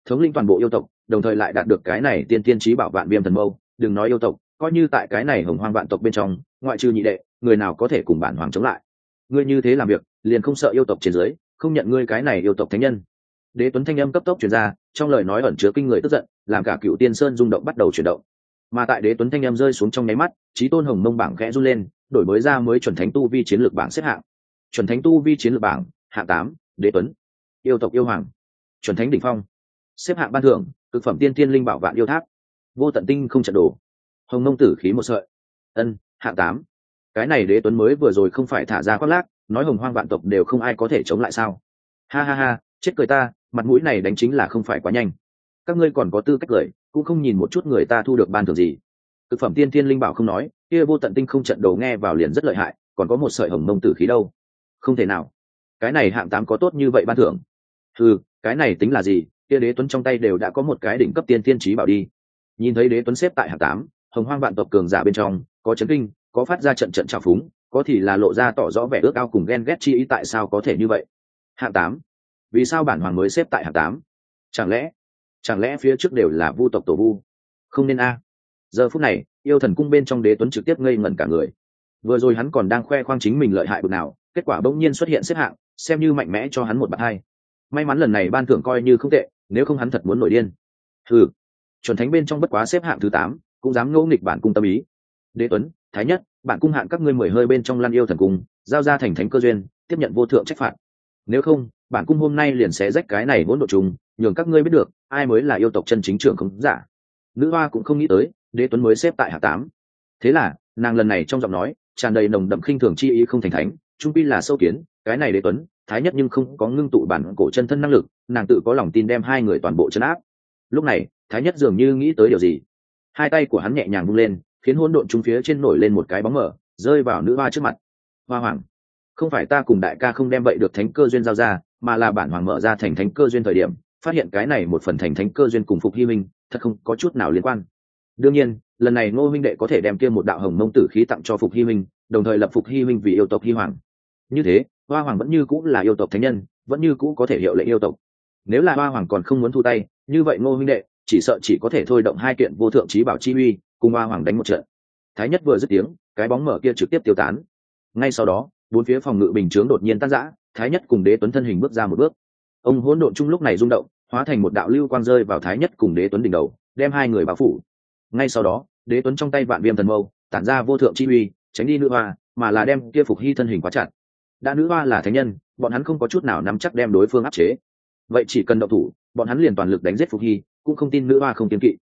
thống lĩnh toàn bộ yêu tộc, đồng thời lại đạt được cái này tiên tiên chí bảo vạn viêm thần mâu, đừng nói yêu tộc, coi như tại cái này hồng hoang vạn tộc bên trong, ngoại trừ nhị đệ, người nào có thể cùng bản hoàng chống lại. Ngươi như thế làm việc, liền không sợ yêu tộc trên dưới không nhận ngươi cái này yêu tộc thánh nhân. Đế Tuấn thanh âm cấp tốc truyền ra, trong lời nói ẩn chứa kinh người tức giận, làm cả Cựu Tiên Sơn rung động bắt đầu chuyển động. Mà tại Đế Tuấn thanh âm rơi xuống trong nháy mắt, Chí Tôn Hồng Mông bảng khẽ run lên, đổi mới ra mới chuẩn thánh tu vi chiến lược bảng xếp hạng. Chuẩn thánh tu vi chiến lược bảng, hạng tám, Đế Tuấn. Yêu tộc yêu hoàng. Chuẩn thánh đỉnh phong. Xếp hạng ban thưởng, cực phẩm tiên tiên linh bảo vạn yêu tháp. Vô tận tinh không trận đồ. Hồng Mông tử khí một sợi. Ân, hạng tám. Cái này Đế Tuấn mới vừa rồi không phải thả ra khoác lác, nói hồng hoang vạn tộc đều không ai có thể chống lại sao? Ha ha ha, chết cười ta, mặt mũi này đánh chính là không phải quá nhanh. Các ngươi còn có tư cách cười, cũng không nhìn một chút người ta thu được ban thưởng gì. Thực phẩm tiên tiên linh bảo không nói, kia vô tận tinh không trận đồ nghe vào liền rất lợi hại, còn có một sợi hồng mông tử khí đâu. Không thể nào, cái này hạng tám có tốt như vậy ban thưởng? Ừ, cái này tính là gì, kia Đế Tuấn trong tay đều đã có một cái đỉnh cấp tiên tiên chí bảo đi. Nhìn thấy Đế Tuấn xếp tại hạng tám, hồng hoang vạn tộc cường giả bên trong, có chấn kinh, có phát ra trận trận trào phúng, có thì là lộ ra tỏ rõ vẻ ước ao cùng ghen ghét chi ý. Tại sao có thể như vậy? Hạng tám, vì sao bản hoàng mới xếp tại hạng tám? Chẳng lẽ chẳng lẽ phía trước đều là vu tộc tổ vu? Không nên a. Giờ phút này, yêu thần cung bên trong Đế Tuấn trực tiếp ngây ngẩn cả người. Vừa rồi hắn còn đang khoe khoang chính mình lợi hại bực nào, kết quả bỗng nhiên xuất hiện xếp hạng, xem như mạnh mẽ cho hắn một bạt hai. May mắn lần này ban thưởng coi như không tệ, nếu không hắn thật muốn nổi điên. Ừ, chuẩn thánh bên trong bất quá xếp hạng thứ tám, cũng dám ngỗ nghịch bản cung tâm ý. Đế Tuấn, Thái Nhất, bản cung hạn các ngươi mười hơi bên trong Lăn Yêu Thần Cung, giao ra thành thánh cơ duyên, tiếp nhận vô thượng trách phạt. Nếu không, bản cung hôm nay liền xé rách cái này hỗn độn trùng, nhường các ngươi biết được ai mới là yêu tộc chân chính trưởng không giả. Nữ hoa cũng không nghĩ tới, Đế Tuấn mới xếp tại hạng tám. Thế là, nàng lần này trong giọng nói tràn đầy nồng đậm khinh thường chi ý, không thành thánh, trung pi là sâu kiến, cái này Đế Tuấn, Thái Nhất nhưng không có ngưng tụ bản cổ chân thân năng lực, nàng tự có lòng tin đem hai người toàn bộ trấn áp. Lúc này, Thái Nhất dường như nghĩ tới điều gì, hai tay của hắn nhẹ nhàng vung lên, khiến hỗn độn trung phía trên nổi lên một cái bóng mở, rơi vào nữ hoa trước mặt. Hoa hoàng, không phải ta cùng đại ca không đem vậy được thánh cơ duyên giao ra, mà là bản hoàng mở ra thành thánh cơ duyên thời điểm, phát hiện cái này một phần thành thánh cơ duyên cùng Phục Hy Minh thật không có chút nào liên quan. Đương nhiên, lần này Ngô huynh đệ có thể đem kia một đạo hồng mông tử khí tặng cho Phục Hy Minh, đồng thời lập Phục Hy Minh vì yêu tộc Hy hoàng. Như thế, Hoa hoàng vẫn như cũ là yêu tộc thánh nhân, vẫn như cũ có thể hiệu lệnh yêu tộc. Nếu là Hoa hoàng còn không muốn thu tay, như vậy Ngô huynh đệ chỉ sợ chỉ có thể thôi động hai kiện vô thượng chí bảo chi uy, cùng Hoa hoàng đánh một trận. Thái Nhất vừa dứt tiếng, cái bóng mở kia trực tiếp tiêu tán. Ngay sau đó, bốn phía phòng ngự bình chướng đột nhiên tan rã, Thái Nhất cùng Đế Tuấn thân hình bước ra một bước. Ông hỗn độn chung lúc này rung động, hóa thành một đạo lưu quang rơi vào Thái Nhất cùng Đế Tuấn đỉnh đầu, đem hai người bao phủ. Ngay sau đó, Đế Tuấn trong tay vạn viêm thần mâu tản ra vô thượng chi uy, tránh đi nữ hoa, mà là đem kia Phục Hy thân hình quá chặt. Đã nữ hoa là thánh nhân, bọn hắn không có chút nào nắm chắc đem đối phương áp chế. Vậy chỉ cần động thủ, bọn hắn liền toàn lực đánh giết Phục Hy, cũng không tin nữ hoa không kiên kỵ.